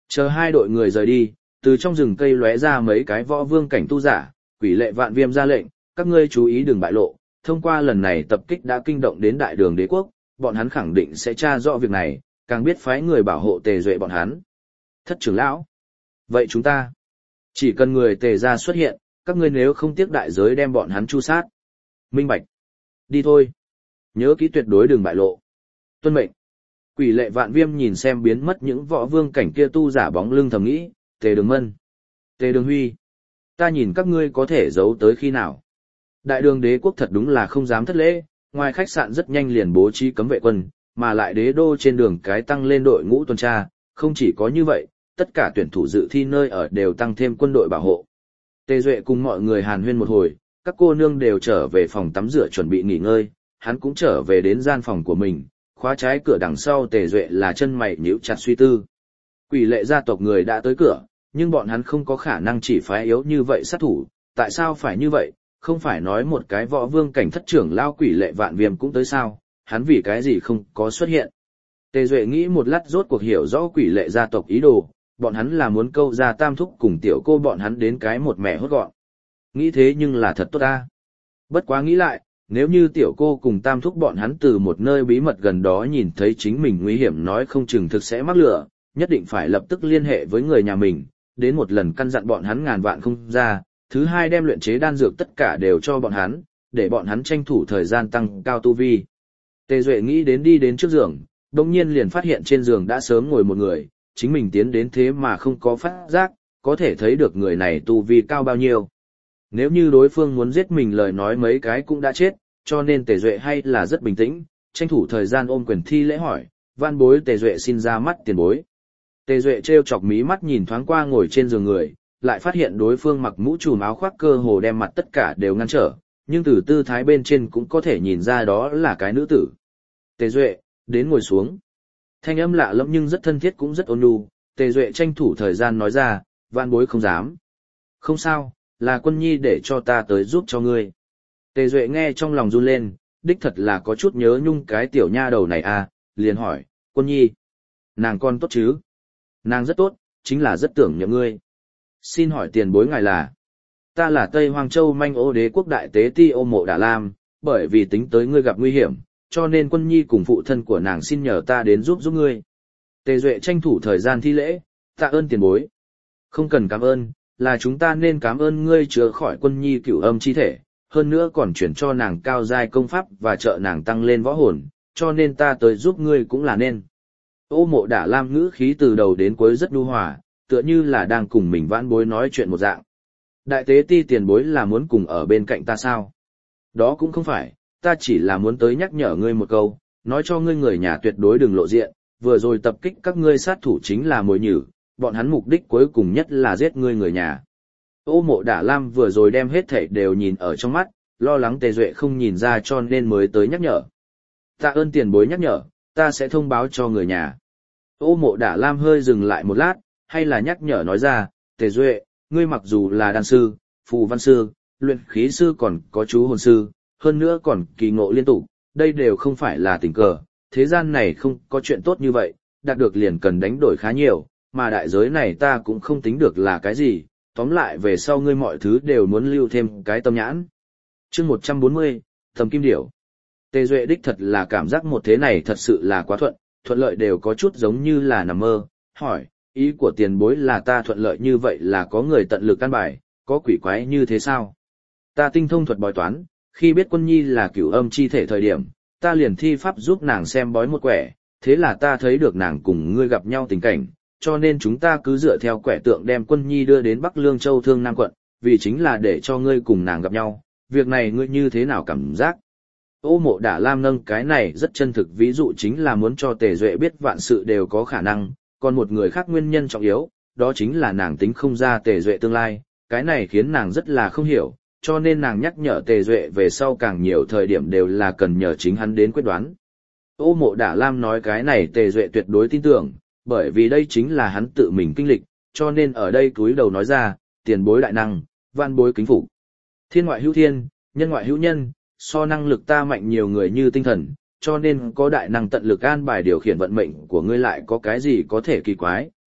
S1: Chờ hai đội người rời đi, từ trong rừng cây lóe ra mấy cái võ vương cảnh tu giả, Quỷ Lệ Vạn Viêm ra lệnh, các ngươi chú ý đừng bại lộ, thông qua lần này tập kích đã kinh động đến đại đường đế quốc, bọn hắn khẳng định sẽ tra rõ việc này, càng biết phái người bảo hộ Tề Duệ bọn hắn. Thất trưởng lão. Vậy chúng ta, chỉ cần người Tề gia xuất hiện, các ngươi nếu không tiếc đại giới đem bọn hắn chu sát. Minh bạch. Đi thôi. Nhớ kỹ tuyệt đối đừng bại lộ. Tuân mệnh. Quỷ Lệ Vạn Viêm nhìn xem biến mất những võ vương cảnh kia tu giả bóng lưng thầm nghĩ, Tề Đường Mân, Tề Đường Huy, ta nhìn các ngươi có thể giấu tới khi nào. Đại đường đế quốc thật đúng là không dám thất lễ, ngoài khách sạn rất nhanh liền bố trí cấm vệ quân, mà lại đế đô trên đường cái tăng lên đội ngũ tuần tra, không chỉ có như vậy, tất cả tuyển thủ dự thi nơi ở đều tăng thêm quân đội bảo hộ. Tề Duệ cùng mọi người hàn huyên một hồi, các cô nương đều trở về phòng tắm rửa chuẩn bị nghỉ ngơi, hắn cũng trở về đến gian phòng của mình, khóa trái cửa đằng sau Tề Duệ là chân mày nhíu chặt suy tư. Quỷ Lệ gia tộc người đã tới cửa, nhưng bọn hắn không có khả năng chỉ phái yếu như vậy sát thủ, tại sao phải như vậy, không phải nói một cái võ vương cảnh thất trưởng lao Quỷ Lệ Vạn Viêm cũng tới sao, hắn vì cái gì không có xuất hiện. Tề Duệ nghĩ một lát rốt cuộc hiểu rõ Quỷ Lệ gia tộc ý đồ, bọn hắn là muốn câu ra Tam Thúc cùng tiểu cô bọn hắn đến cái một mẹ hốt gọn. Nghĩ thế nhưng là thật tốt ta. Bất quá nghĩ lại, nếu như tiểu cô cùng Tam Thúc bọn hắn từ một nơi bí mật gần đó nhìn thấy chính mình nguy hiểm nói không chừng thực sẽ mắc lửa, nhất định phải lập tức liên hệ với người nhà mình, đến một lần căn dặn bọn hắn ngàn vạn không ra, thứ hai đem luyện chế đan dược tất cả đều cho bọn hắn, để bọn hắn tranh thủ thời gian tăng cao tu vi. Tề Duệ nghĩ đến đi đến trước giường, đồng nhiên liền phát hiện trên giường đã sớm ngồi một người, chính mình tiến đến thế mà không có phát giác, có thể thấy được người này tu vi cao bao nhiêu. Nếu như đối phương muốn giết mình lời nói mấy cái cũng đã chết, cho nên Tề Duệ hay là rất bình tĩnh, tranh thủ thời gian ôm quyền thi lễ hỏi, van bối Tề Duệ xin ra mắt tiền bối. Tề Duệ trêu chọc mí mắt nhìn thoáng qua ngồi trên giường người, lại phát hiện đối phương mặc mũ trùm áo khoác cơ hồ đem mặt tất cả đều ngăn trở, nhưng từ tư thái bên trên cũng có thể nhìn ra đó là cái nữ tử. Tề Duệ, đến ngồi xuống. Thanh âm lạ lẫm nhưng rất thân thiết cũng rất ôn nhu, Tề Duệ tranh thủ thời gian nói ra, van bối không dám. Không sao, là Quân Nhi để cho ta tới giúp cho ngươi. Tề Duệ nghe trong lòng run lên, đích thật là có chút nhớ nhung cái tiểu nha đầu này à, liền hỏi, Quân Nhi, nàng con tốt chứ? Nàng rất tốt, chính là rất tưởng nhậm ngươi. Xin hỏi tiền bối ngài là? Ta là Tây Hoang Châu Manh Ô Đế quốc đại tế ti Ô Mộ Đả Lam, bởi vì tính tới ngươi gặp nguy hiểm, cho nên Quân Nhi cùng phụ thân của nàng xin nhờ ta đến giúp giúp ngươi. Tề Duệ tranh thủ thời gian thi lễ, tạ ơn tiền bối. Không cần cảm ơn, là chúng ta nên cảm ơn ngươi chữa khỏi Quân Nhi cửu âm chi thể, hơn nữa còn chuyển cho nàng cao giai công pháp và trợ nàng tăng lên võ hồn, cho nên ta tới giúp ngươi cũng là nên. Ô Mộ Đả Lam ngữ khí từ đầu đến cuối rất nhu hòa, tựa như là đang cùng mình vãn bối nói chuyện một dạng. Đại tế ti tiền bối là muốn cùng ở bên cạnh ta sao? Đó cũng không phải, ta chỉ là muốn tới nhắc nhở ngươi một câu, nói cho ngươi người nhà tuyệt đối đừng lộ diện, vừa rồi tập kích các ngươi sát thủ chính là mồi nhử, bọn hắn mục đích cuối cùng nhất là giết ngươi người nhà. Ô Mộ Đả Lam vừa rồi đem hết thảy đều nhìn ở trong mắt, lo lắng Tề Duệ không nhìn ra cho nên mới tới nhắc nhở. Tạ ơn tiền bối nhắc nhở, ta sẽ thông báo cho người nhà. Ô Mộ Đả Lam hơi dừng lại một lát, hay là nhắc nhở nói ra, Tề Duệ, ngươi mặc dù là đan sư, phù văn sư, luyện khí sư còn có chú hồn sư, hơn nữa còn kỳ ngộ liên tục, đây đều không phải là tình cờ, thế gian này không có chuyện tốt như vậy, đạt được liền cần đánh đổi khá nhiều, mà đại giới này ta cũng không tính được là cái gì, tóm lại về sau ngươi mọi thứ đều muốn lưu thêm cái tâm nhãn. Chương một trăm bốn mươi, Thầm Kim Điểu. Tề Duệ đích thật là cảm giác một thế này thật sự là quá thuận, thuận lợi đều có chút giống như là nằm mơ, hỏi, ý của tiền bối là ta thuận lợi như vậy là có người tận lực căn bài, có quỷ quái như thế sao? Ta tinh thông thuật bói toán, khi biết Quân Nhi là cửu âm chi thể thời điểm, ta liền thi pháp giúp nàng xem bói một quẻ, thế là ta thấy được nàng cùng ngươi gặp nhau tình cảnh, cho nên chúng ta cứ dựa theo quẻ tượng đem Quân Nhi đưa đến Bắc Lương Châu Thương Nam quận, vì chính là để cho ngươi cùng nàng gặp nhau, việc này ngươi như thế nào cảm giác? Ô Mộ Đả Lam nâng cái này rất chân thực ví dụ chính là muốn cho Tề Duệ biết vạn sự đều có khả năng, còn một người khác nguyên nhân trọng yếu, đó chính là nàng tính không ra Tề Duệ tương lai, cái này khiến nàng rất là không hiểu, cho nên nàng nhắc nhở Tề Duệ về sau càng nhiều thời điểm đều là cần nhờ chính hắn đến quyết đoán. Ô Mộ Đả Lam nói cái này Tề Duệ tuyệt đối tin tưởng, bởi vì đây chính là hắn tự mình kinh lịch, cho nên ở đây cúi đầu nói ra, tiền bối đại năng, vạn bối kính phục. Thiên ngoại hữu thiên, nhân ngoại hữu nhân, so năng lực ta mạnh nhiều người như tinh thần, cho nên có đại năng tận lực an bài điều khiển vận mệnh của ngươi lại có cái gì có thể kỳ quái,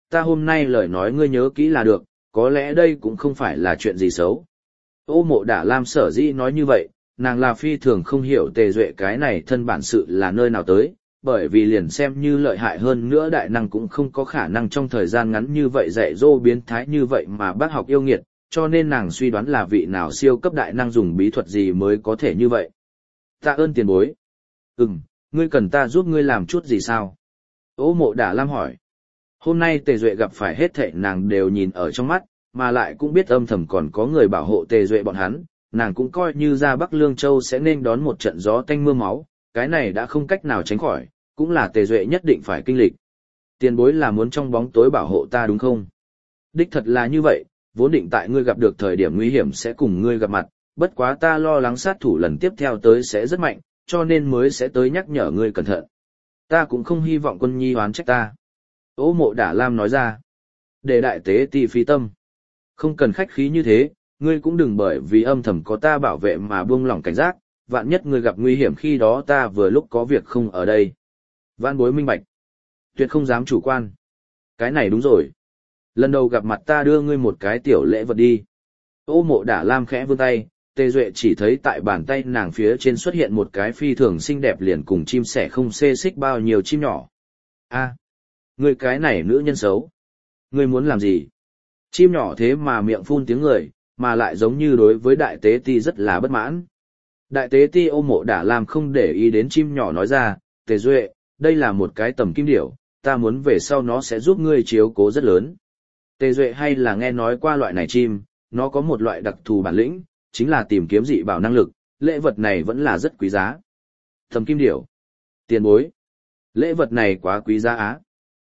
S1: ta hôm nay lời nói ngươi nhớ kỹ là được, có lẽ đây cũng không phải là chuyện gì xấu. Ô Mộ Đả Lam sở dĩ nói như vậy, nàng là phi thường không hiểu Tề Duệ cái này thân bản sự là nơi nào tới, bởi vì liền xem như lợi hại hơn nữa đại năng cũng không có khả năng trong thời gian ngắn như vậy dạy dỗ biến thái như vậy mà bác học yêu nghiệt, cho nên nàng suy đoán là vị nào siêu cấp đại năng dùng bí thuật gì mới có thể như vậy. Tạ ơn tiền bối. Ừm, ngươi cần ta giúp ngươi làm chút gì sao? Ô Mộ Đả Lam hỏi. Hôm nay Tề Duệ gặp phải hết thảy nàng đều nhìn ở trong mắt, mà lại cũng biết âm thầm còn có người bảo hộ Tề Duệ bọn hắn, nàng cũng coi như ra Bắc Lương Châu sẽ nên đón một trận gió tanh mưa máu, cái này đã không cách nào tránh khỏi, cũng là Tề Duệ nhất định phải kinh lịch. Tiền bối là muốn trong bóng tối bảo hộ ta đúng không? Đích thật là như vậy, vốn định tại ngươi gặp được thời điểm nguy hiểm sẽ cùng ngươi gặp mặt, bất quá ta lo lắng sát thủ lần tiếp theo tới sẽ rất mạnh, cho nên mới sẽ tới nhắc nhở ngươi cẩn thận. Ta cũng không hy vọng Quân Nhi oán trách ta. Ô Mộ Đả Lam nói ra. Để đại tế ti phí tâm. Không cần khách khí như thế, ngươi cũng đừng bởi vì âm thầm có ta bảo vệ mà buông lỏng cảnh giác, vạn nhất ngươi gặp nguy hiểm khi đó ta vừa lúc có việc không ở đây. Vạn bối minh bạch. Tuyệt không dám chủ quan. Cái này đúng rồi. Lần đầu gặp mặt ta đưa ngươi một cái tiểu lễ vật đi. Ô Mộ Đả Lam khẽ vươn tay, Tề Duệ chỉ thấy tại bàn tay nàng phía trên xuất hiện một cái phi thường xinh đẹp liền cùng chim sẻ không xê xích bao nhiêu chim nhỏ. A, ngươi cái này nữ nhân xấu. Ngươi muốn làm gì? Chim nhỏ thế mà miệng phun tiếng người, mà lại giống như đối với đại tế ti rất là bất mãn. Đại tế ti Ô Mộ Đả Lam không để ý đến chim nhỏ nói ra, Tề Duệ, đây là một cái tầm kim điểu, ta muốn về sau nó sẽ giúp ngươi chiếu cố rất lớn. Tề Duệ hay là nghe nói qua loại này chim, nó có một loại đặc thù bản lĩnh, chính là tìm kiếm dị bảo năng lực, lễ vật này vẫn là rất quý giá. Tầm kim điểu. Tiền bối. Lễ vật này quá quý giá á.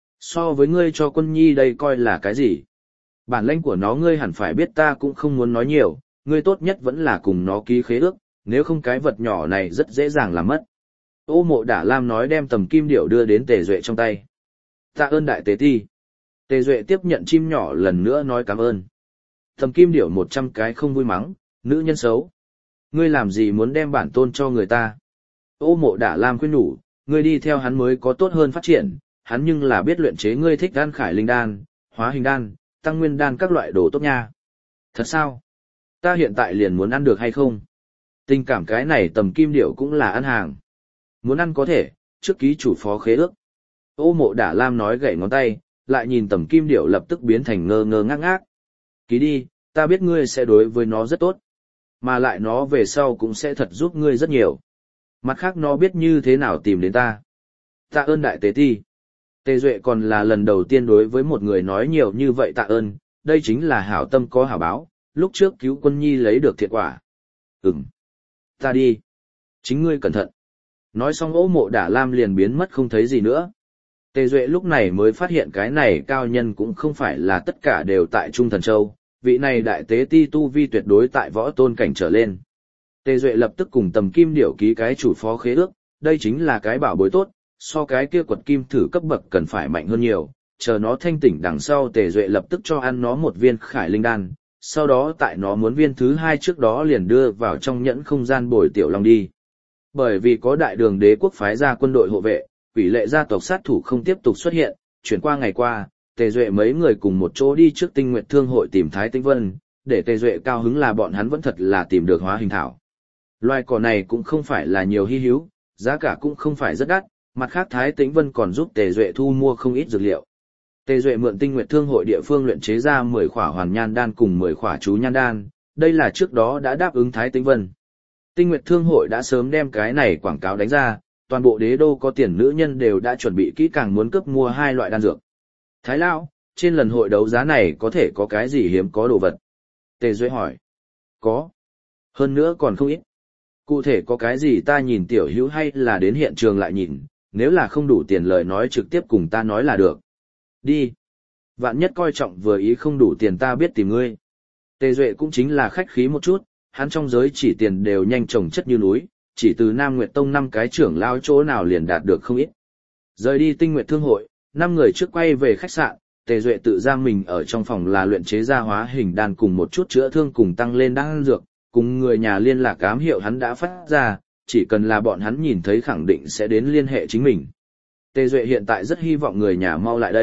S1: So với ngươi cho Quân Nhi đây coi là cái gì? Bản lĩnh của nó ngươi hẳn phải biết ta cũng không muốn nói nhiều, ngươi tốt nhất vẫn là cùng nó ký khế ước, nếu không cái vật nhỏ này rất dễ dàng làm mất. Ô Mộ Đả Lam nói đem tầm kim điểu đưa đến Tề Duệ trong tay. Tạ ơn đại tế ti. Tề Duệ tiếp nhận chim nhỏ lần nữa nói cảm ơn. Tầm kim điểu một trăm cái không vui mắng, nữ nhân xấu. Ngươi làm gì muốn đem bản tôn cho người ta? Ô Mộ Đả Lam khuyên nhủ, ngươi đi theo hắn mới có tốt hơn phát triển, hắn nhưng là biết luyện chế ngươi thích đan khải linh đan, hóa hình đan, tăng nguyên đan các loại đồ tốt nha. Thật sao? Ta hiện tại liền muốn ăn được hay không? Tình cảm cái này tầm kim điểu cũng là ăn hàng. Muốn ăn có thể, trước ký chủ phó khế ước. Ô Mộ Đả Lam nói gậy ngón tay, lại nhìn tầm kim điểu lập tức biến thành ngơ ngơ ngác ngác. Ký đi, ta biết ngươi sẽ đối với nó rất tốt. Mà lại nó về sau cũng sẽ thật giúp ngươi rất nhiều. Mặt khác nó biết như thế nào tìm đến ta. Tạ ơn đại tế ti. Tề Duệ còn là lần đầu tiên đối với một người nói nhiều như vậy tạ ơn, đây chính là hảo tâm có hảo báo, lúc trước cứu Quân Nhi lấy được thiện quả. Ừm. Ta đi. Chính ngươi cẩn thận. Nói xong Ô Mộ Đả Lam liền biến mất không thấy gì nữa. Tề Duệ lúc này mới phát hiện cái này cao nhân cũng không phải là tất cả đều tại Trung Thần Châu, vị này đại tế ti tu vi tuyệt đối tại võ tôn cảnh trở lên. Tề Duệ lập tức cùng tầm kim điểu ký cái chủ phó khế ước, đây chính là cái bảo bối tốt, so cái kia quật kim thử cấp bậc cần phải mạnh hơn nhiều, chờ nó thanh tỉnh đằng sau Tề Duệ lập tức cho ăn nó một viên khải linh đan, sau đó tại nó muốn viên thứ hai trước đó liền đưa vào trong nhẫn không gian bồi tiểu long đi. Bởi vì có đại đường đế quốc phái ra quân đội hộ vệ, quỷ lệ gia tộc sát thủ không tiếp tục xuất hiện, chuyển qua ngày qua, Tề Duệ mấy người cùng một chỗ đi trước Tinh Nguyệt Thương hội tìm Thái Tĩnh Vân, để Tề Duệ cao hứng là bọn hắn vẫn thật là tìm được hóa hình thảo. Loài cỏ này cũng không phải là nhiều hy hữu, giá cả cũng không phải rất đắt, mặt khác Thái Tĩnh Vân còn giúp Tề Duệ thu mua không ít dược liệu. Tề Duệ mượn Tinh Nguyệt Thương hội địa phương luyện chế ra mười khỏa hoàn nhan đan cùng mười khỏa chú nhan đan, đây là trước đó đã đáp ứng Thái Tĩnh Vân. Tinh Nguyệt Thương hội đã sớm đem cái này quảng cáo đánh ra, toàn bộ đế đô có tiền nữ nhân đều đã chuẩn bị kỹ càng muốn cướp mua hai loại đan dược. Thái Lão, trên lần hội đấu giá này có thể có cái gì hiếm có đồ vật? Tề Duệ hỏi. Có. Hơn nữa còn không ít. Cụ thể có cái gì ta nhìn tiểu hữu hay là đến hiện trường lại nhìn, nếu là không đủ tiền lời nói trực tiếp cùng ta nói là được. Đi. Vạn nhất coi trọng vừa ý không đủ tiền ta biết tìm ngươi. Tề Duệ cũng chính là khách khí một chút, hắn trong giới chỉ tiền đều nhanh chồng chất như núi, chỉ từ Nam Nguyệt Tông năm cái trưởng lao chỗ nào liền đạt được không ít. Rời đi Tinh Nguyệt Thương hội, năm người trước quay về khách sạn, Tề Duệ tự giam mình ở trong phòng là luyện chế ra hóa hình đan cùng một chút chữa thương cùng tăng lên đan dược, cùng người nhà liên lạc ám hiệu hắn đã phát ra, chỉ cần là bọn hắn nhìn thấy khẳng định sẽ đến liên hệ chính mình. Tề Duệ hiện tại rất hy vọng người nhà mau lại đây,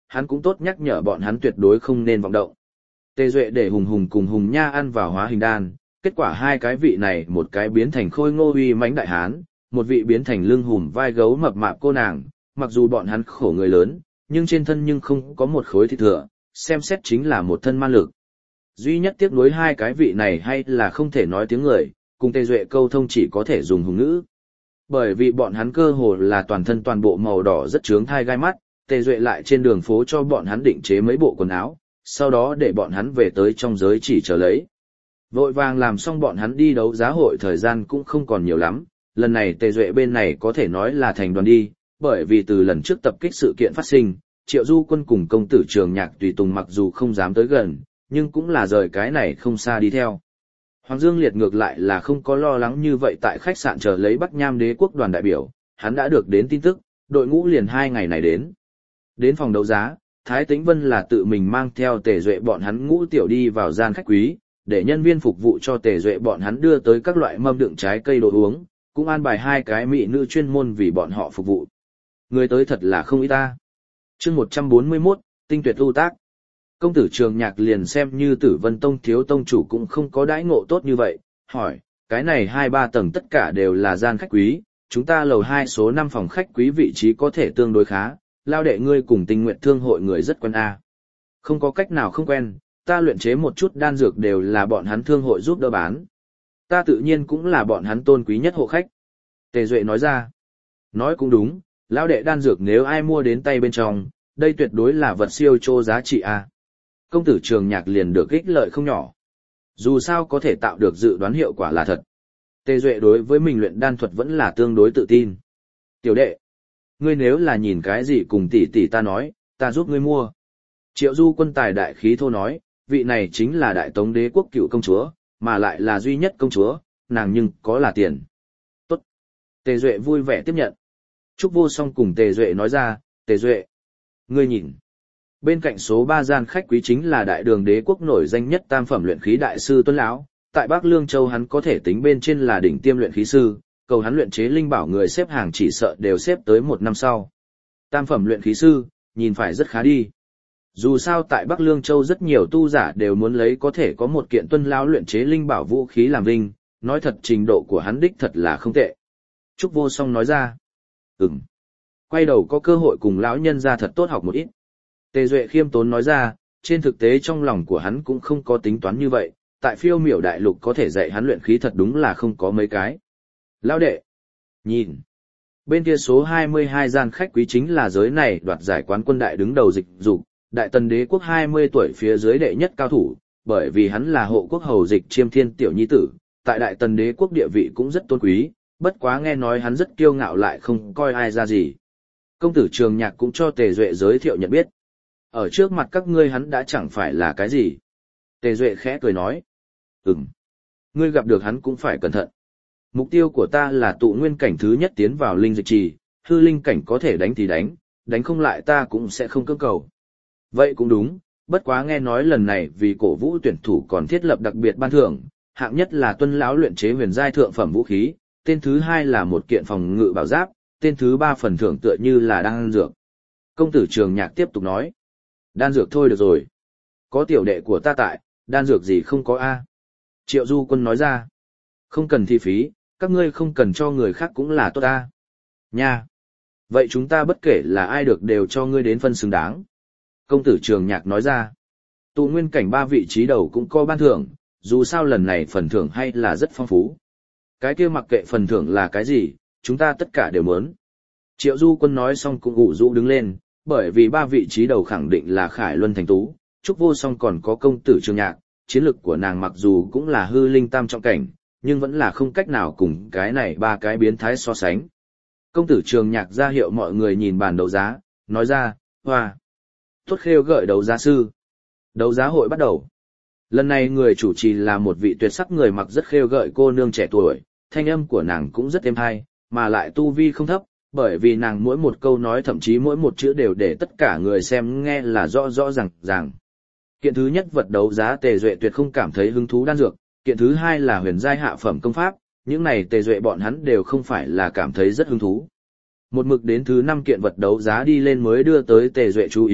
S1: hắn cũng tốt nhắc nhở bọn hắn tuyệt đối không nên vọng động. Tề Duệ để Hùng Hùng cùng Hùng Nha ăn vào hóa hình đan, kết quả hai cái vị này một cái biến thành khôi ngô uy mãnh đại hán, một vị biến thành lưng hùm vai gấu mập mạp cô nàng, mặc dù bọn hắn khổ người lớn, nhưng trên thân nhưng không có một khối thịt thừa, xem xét chính là một thân man lực. Duy nhất tiếc nuối hai cái vị này hay là không thể nói tiếng người, cùng Tề Duệ câu thông chỉ có thể dùng hùng ngữ. Bởi vì bọn hắn cơ hồ là toàn thân toàn bộ màu đỏ rất chướng thai gai mắt, Tề Duệ lại trên đường phố cho bọn hắn định chế mấy bộ quần áo, sau đó để bọn hắn về tới trong giới chỉ chờ lấy. Vội vàng làm xong bọn hắn đi đấu giá hội thời gian cũng không còn nhiều lắm, lần này Tề Duệ bên này có thể nói là thành đoàn đi, bởi vì từ lần trước tập kích sự kiện phát sinh, Triệu Du Quân cùng công tử Trường Nhạc tùy tùng mặc dù không dám tới gần, nhưng cũng là rời cái này không xa đi theo. Hoàng Dương Liệt ngược lại là không có lo lắng như vậy tại khách sạn chờ lấy Bắc Nham Đế quốc đoàn đại biểu, hắn đã được đến tin tức, đội ngũ liền hai ngày này đến. Đến phòng đấu giá, Thái Tĩnh Vân là tự mình mang theo Tề Duệ bọn hắn ngũ tiểu đi vào gian khách quý, để nhân viên phục vụ cho Tề Duệ bọn hắn đưa tới các loại mâm đựng trái cây đồ uống, cũng an bài hai cái mỹ nữ chuyên môn vì bọn họ phục vụ. Người tới thật là không ít ta. Chương một trăm bốn mươi mốt, tinh tuyệt ưu tác. Công tử Trường Nhạc liền xem như Tử Vân Tông thiếu tông chủ cũng không có đãi ngộ tốt như vậy, hỏi, cái này hai ba tầng tất cả đều là gian khách quý, chúng ta lầu hai số năm phòng khách quý vị trí có thể tương đối khá, lao đệ ngươi cùng Tinh Nguyện Thương hội người rất quen a. Không có cách nào không quen, ta luyện chế một chút đan dược đều là bọn hắn thương hội giúp đỡ bán. Ta tự nhiên cũng là bọn hắn tôn quý nhất hộ khách. Tề Duệ nói ra, nói cũng đúng, lao đệ đan dược nếu ai mua đến tay bên trong, đây tuyệt đối là vật siêu chô giá trị a. Công tử Trường Nhạc liền được ích lợi không nhỏ. Dù sao có thể tạo được dự đoán hiệu quả là thật. Tề Duệ đối với mình luyện đan thuật vẫn là tương đối tự tin. Tiểu đệ, ngươi nếu là nhìn cái gì cùng tỷ tỷ ta nói, ta giúp ngươi mua. Triệu Du Quân tài đại khí thô nói, vị này chính là Đại Tống Đế quốc cựu công chúa, mà lại là duy nhất công chúa, nàng nhưng có là tiền. Tốt. Tề Duệ vui vẻ tiếp nhận. Trúc Vô Song cùng Tề Duệ nói ra, Tề Duệ, ngươi nhìn. Bên cạnh số ba gian khách quý chính là Đại Đường Đế quốc nổi danh nhất tam phẩm luyện khí đại sư Tuân lão, tại Bắc Lương Châu hắn có thể tính bên trên là đỉnh tiêm luyện khí sư, cầu hắn luyện chế linh bảo người xếp hàng chỉ sợ đều xếp tới một năm sau. Tam phẩm luyện khí sư, nhìn phải rất khá đi. Dù sao tại Bắc Lương Châu rất nhiều tu giả đều muốn lấy có thể có một kiện Tuân lão luyện chế linh bảo vũ khí làm vinh, nói thật trình độ của hắn đích thật là không tệ. Trúc Vô Song nói ra, ừm, quay đầu có cơ hội cùng lão nhân ra thật tốt học một ít. Tề Duệ khiêm tốn nói ra, trên thực tế trong lòng của hắn cũng không có tính toán như vậy, tại Phiêu Miểu đại lục có thể dạy hắn luyện khí thật đúng là không có mấy cái. Lão đệ, nhìn, bên kia số hai mươi hai gian khách quý chính là giới này đoạt giải quán quân đại đứng đầu dịch dục, Đại Tần Đế quốc hai mươi tuổi phía dưới đệ nhất cao thủ, bởi vì hắn là hộ quốc hầu Dịch Chiêm Thiên tiểu nhi tử, tại Đại Tần Đế quốc địa vị cũng rất tôn quý, bất quá nghe nói hắn rất kiêu ngạo lại không coi ai ra gì. Công tử Trường Nhạc cũng cho Tề Duệ giới thiệu nhận biết. Ở trước mặt các ngươi hắn đã chẳng phải là cái gì. Tề Duệ khẽ cười nói. Ừm. Ngươi gặp được hắn cũng phải cẩn thận. Mục tiêu của ta là tụ nguyên cảnh thứ nhất tiến vào linh dịch trì, hư linh cảnh có thể đánh thì đánh, đánh không lại ta cũng sẽ không cưỡng cầu. Vậy cũng đúng, bất quá nghe nói lần này vì cổ vũ tuyển thủ còn thiết lập đặc biệt ban thưởng, hạng nhất là Tuân lão luyện chế huyền giai thượng phẩm vũ khí, tên thứ hai là một kiện phòng ngự bảo giáp, tên thứ ba phần thưởng tựa như là đan dược. Công tử Trường Nhạc tiếp tục nói. Đan dược thôi được rồi. Có tiểu đệ của ta tại, đan dược gì không có a? Triệu Du Quân nói ra. Không cần thi phí, các ngươi không cần cho người khác cũng là tốt ta. Nha. Vậy chúng ta bất kể là ai được đều cho ngươi đến phân xứng đáng. Công tử Trường Nhạc nói ra. Tụ nguyên cảnh ba vị trí đầu cũng có ban thưởng, dù sao lần này phần thưởng hay là rất phong phú. Cái kia mặc kệ phần thưởng là cái gì, chúng ta tất cả đều muốn. Triệu Du Quân nói xong cũng ủ rũ đứng lên, bởi vì ba vị trí đầu khẳng định là Khải Luân Thành Tú, Trúc Vô Song còn có công tử Trường Nhạc, chiến lực của nàng mặc dù cũng là hư linh tam trọng cảnh, nhưng vẫn là không cách nào cùng cái này ba cái biến thái so sánh. Công tử Trường Nhạc ra hiệu mọi người nhìn bàn đấu giá, nói ra, hoa, tốt khêu gợi đấu giá sư. Đấu giá hội bắt đầu. Lần này người chủ trì là một vị tuyệt sắc người mặc rất khêu gợi cô nương trẻ tuổi, thanh âm của nàng cũng rất êm hay, mà lại tu vi không thấp, bởi vì nàng mỗi một câu nói thậm chí mỗi một chữ đều để tất cả người xem nghe là rõ rõ ràng ràng. Kiện thứ nhất vật đấu giá Tề Duệ tuyệt không cảm thấy hứng thú đan dược, kiện thứ hai là huyền giai hạ phẩm công pháp, những này Tề Duệ bọn hắn đều không phải là cảm thấy rất hứng thú. Một mực đến thứ năm kiện vật đấu giá đi lên mới đưa tới Tề Duệ chú ý,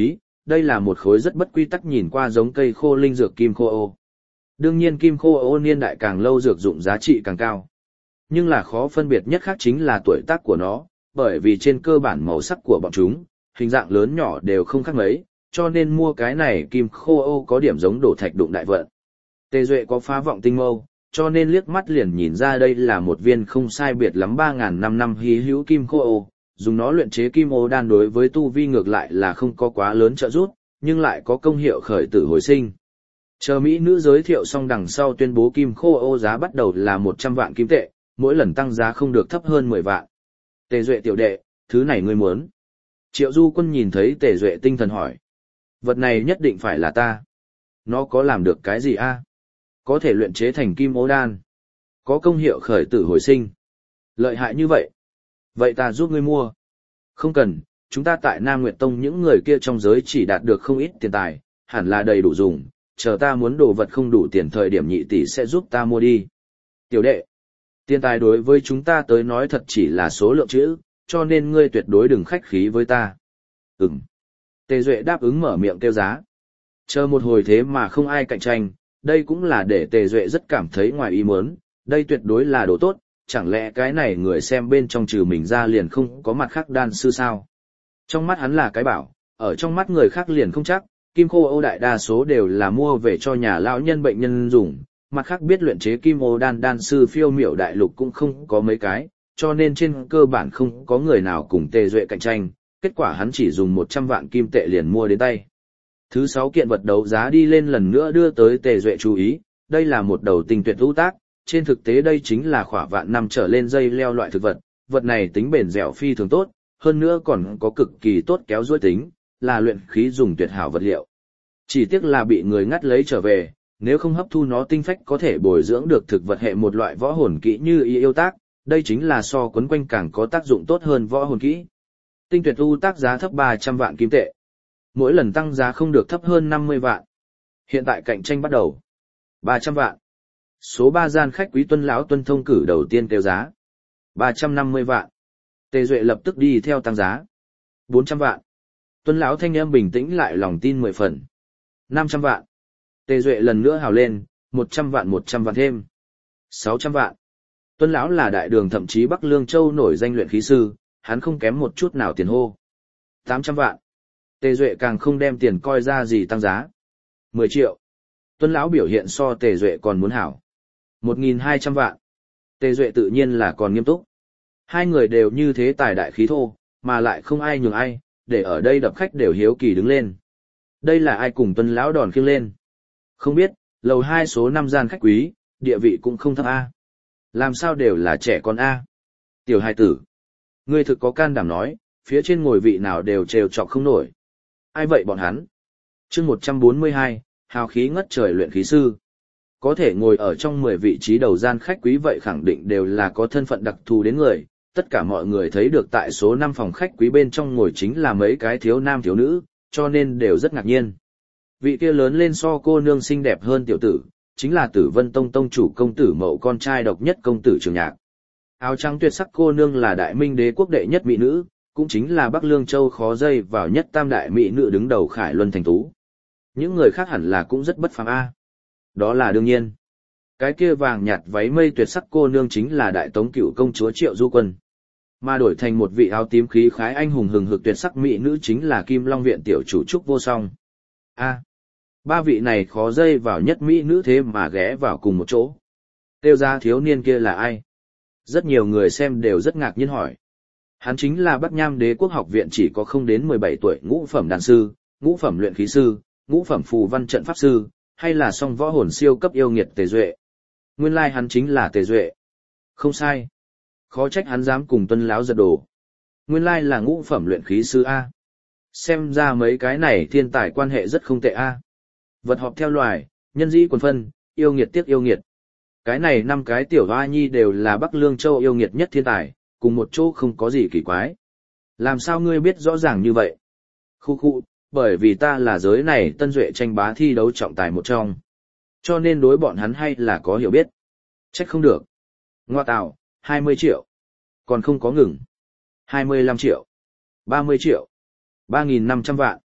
S1: đây là một khối rất bất quy tắc nhìn qua giống cây khô linh dược kim khô ô. Đương nhiên kim khô ô niên đại càng lâu dược dụng giá trị càng cao. Nhưng là khó phân biệt nhất khác chính là tuổi tác của nó, bởi vì trên cơ bản màu sắc của bọn chúng, hình dạng lớn nhỏ đều không khác mấy, cho nên mua cái này kim khô ô có điểm giống đổ thạch đụng đại vận. Tề Duệ có phá vọng tinh mâu, cho nên liếc mắt liền nhìn ra đây là một viên không sai biệt lắm ba nghìn năm năm hí hữu kim khô ô, dùng nó luyện chế kim ô đan đối với tu vi ngược lại là không có quá lớn trợ giúp, nhưng lại có công hiệu khởi tử hồi sinh. Chờ Mỹ nữ giới thiệu xong đằng sau tuyên bố kim khô ô giá bắt đầu là một trăm vạn kim tệ, mỗi lần tăng giá không được thấp hơn mười vạn. Tề Duệ tiểu đệ, thứ này ngươi muốn. Triệu Du Quân nhìn thấy Tề Duệ tinh thần hỏi. Vật này nhất định phải là ta. Nó có làm được cái gì a? Có thể luyện chế thành kim ô đan. Có công hiệu khởi tử hồi sinh. Lợi hại như vậy. Vậy ta giúp ngươi mua. Không cần, chúng ta tại Nam Nguyệt Tông những người kia trong giới chỉ đạt được không ít tiền tài, hẳn là đầy đủ dùng, chờ ta muốn đồ vật không đủ tiền thời điểm nhị tỷ sẽ giúp ta mua đi. Tiểu đệ, tiền tài đối với chúng ta tới nói thật chỉ là số lượng chữ, cho nên ngươi tuyệt đối đừng khách khí với ta. Ừm. Tề Duệ đáp ứng mở miệng kêu giá. Chờ một hồi thế mà không ai cạnh tranh, đây cũng là để Tề Duệ rất cảm thấy ngoài ý muốn, đây tuyệt đối là đồ tốt, chẳng lẽ cái này người xem bên trong trừ mình ra liền không có mặt khác đan sư sao? Trong mắt hắn là cái bảo, ở trong mắt người khác liền không chắc, kim khô ô đại đa số đều là mua về cho nhà lão nhân bệnh nhân dùng, mặt khác biết luyện chế kim ô đan đan sư phiêu miểu đại lục cũng không có mấy cái, cho nên trên cơ bản không có người nào cùng Tề Duệ cạnh tranh, kết quả hắn chỉ dùng một trăm vạn kim tệ liền mua đến tay. Thứ sáu kiện vật đấu giá đi lên lần nữa đưa tới Tề Duệ chú ý, đây là một đầu tinh tuyệt ưu tác, trên thực tế đây chính là khỏa vạn năm trở lên dây leo loại thực vật, vật này tính bền dẻo phi thường tốt, hơn nữa còn có cực kỳ tốt kéo duỗi tính, là luyện khí dùng tuyệt hảo vật liệu. Chỉ tiếc là bị người ngắt lấy trở về, nếu không hấp thu nó tinh phách có thể bồi dưỡng được thực vật hệ một loại võ hồn kỹ như y yêu tác, đây chính là so quấn quanh càng có tác dụng tốt hơn võ hồn kỹ. Tinh tuyệt ưu tác giá thấp ba trăm vạn kim tệ. Mỗi lần tăng giá không được thấp hơn năm mươi vạn. Hiện tại cạnh tranh bắt đầu. ba trăm vạn. Số ba gian khách quý Tuân lão Tuân thông cử đầu tiên kêu giá. ba trăm năm mươi vạn. Tề Duệ lập tức đi theo tăng giá. bốn trăm vạn. Tuân lão thanh âm bình tĩnh lại lòng tin mười phần. năm trăm vạn. Tề Duệ lần nữa hào lên, một trăm vạn một trăm vạn thêm. sáu trăm vạn. Tuân lão là đại đường thậm chí Bắc Lương Châu nổi danh luyện khí sư, hắn không kém một chút nào tiền hô. tám trăm vạn. Tề Duệ càng không đem tiền coi ra gì tăng giá. mười triệu. Tuân lão biểu hiện so Tề Duệ còn muốn hảo. một nghìn hai trăm vạn. Tề Duệ tự nhiên là còn nghiêm túc. Hai người đều như thế tài đại khí thô, mà lại không ai nhường ai, để ở đây đập khách đều hiếu kỳ đứng lên. Đây là ai cùng Tuân lão đòn khiêng lên? Không biết, lầu hai số năm gian khách quý, địa vị cũng không thấp A. Làm sao đều là trẻ con A. Tiểu hài tử. Ngươi thực có can đảm nói, phía trên ngồi vị nào đều trêu chọc không nổi. Ai vậy bọn hắn? chương một trăm bốn mươi hai, hào khí ngất trời luyện khí sư. Có thể ngồi ở trong mười vị trí đầu gian khách quý vậy khẳng định đều là có thân phận đặc thù đến người. Tất cả mọi người thấy được tại số năm phòng khách quý bên trong ngồi chính là mấy cái thiếu nam thiếu nữ, cho nên đều rất ngạc nhiên. Vị kia lớn lên so cô nương xinh đẹp hơn tiểu tử, chính là Tử Vân Tông tông chủ công tử Mậu con trai độc nhất công tử Trường Nhạc. Áo trắng tuyệt sắc cô nương là Đại Minh Đế quốc đệ nhất mỹ nữ, cũng chính là Bắc Lương Châu khó dây vào nhất tam đại mỹ nữ đứng đầu Khải Luân Thành Tú. Những người khác hẳn là cũng rất bất phàm a. Đó là đương nhiên. Cái kia vàng nhạt váy mây tuyệt sắc cô nương chính là Đại Tống Cửu công chúa Triệu Du Quân. Mà đổi thành một vị áo tím khí khái anh hùng hừng hực tuyệt sắc mỹ nữ chính là Kim Long viện tiểu chủ Trúc Vô Song. A. Ba vị này khó dây vào nhất mỹ nữ thế mà ghé vào cùng một chỗ. Tiêu ra thiếu niên kia là ai? Rất nhiều người xem đều rất ngạc nhiên hỏi. Hắn chính là Bắc Nham Đế quốc học viện chỉ có không đến mười bảy tuổi ngũ phẩm đan sư, ngũ phẩm luyện khí sư, ngũ phẩm phù văn trận pháp sư, hay là song võ hồn siêu cấp yêu nghiệt Tề Duệ. Nguyên lai like hắn chính là Tề Duệ. Không sai. Khó trách hắn dám cùng Tuân lão giật đồ. Nguyên lai like là ngũ phẩm luyện khí sư A. Xem ra mấy cái này thiên tài quan hệ rất không tệ A. Vật họp theo loài, nhân dĩ quần phân, yêu nghiệt tiếc yêu nghiệt. Cái này năm cái tiểu hoa nhi đều là Bắc Lương Châu yêu nghiệt nhất thiên tài, cùng một chỗ không có gì kỳ quái. Làm sao ngươi biết rõ ràng như vậy? Khu khu, bởi vì ta là giới này tân duệ tranh bá thi đấu trọng tài một trong. Cho nên đối bọn hắn hay là có hiểu biết. Trách không được. Ngoa tạo, hai mươi triệu. Còn không có ngừng. hai mươi lăm triệu. ba mươi triệu. ba nghìn năm trăm vạn.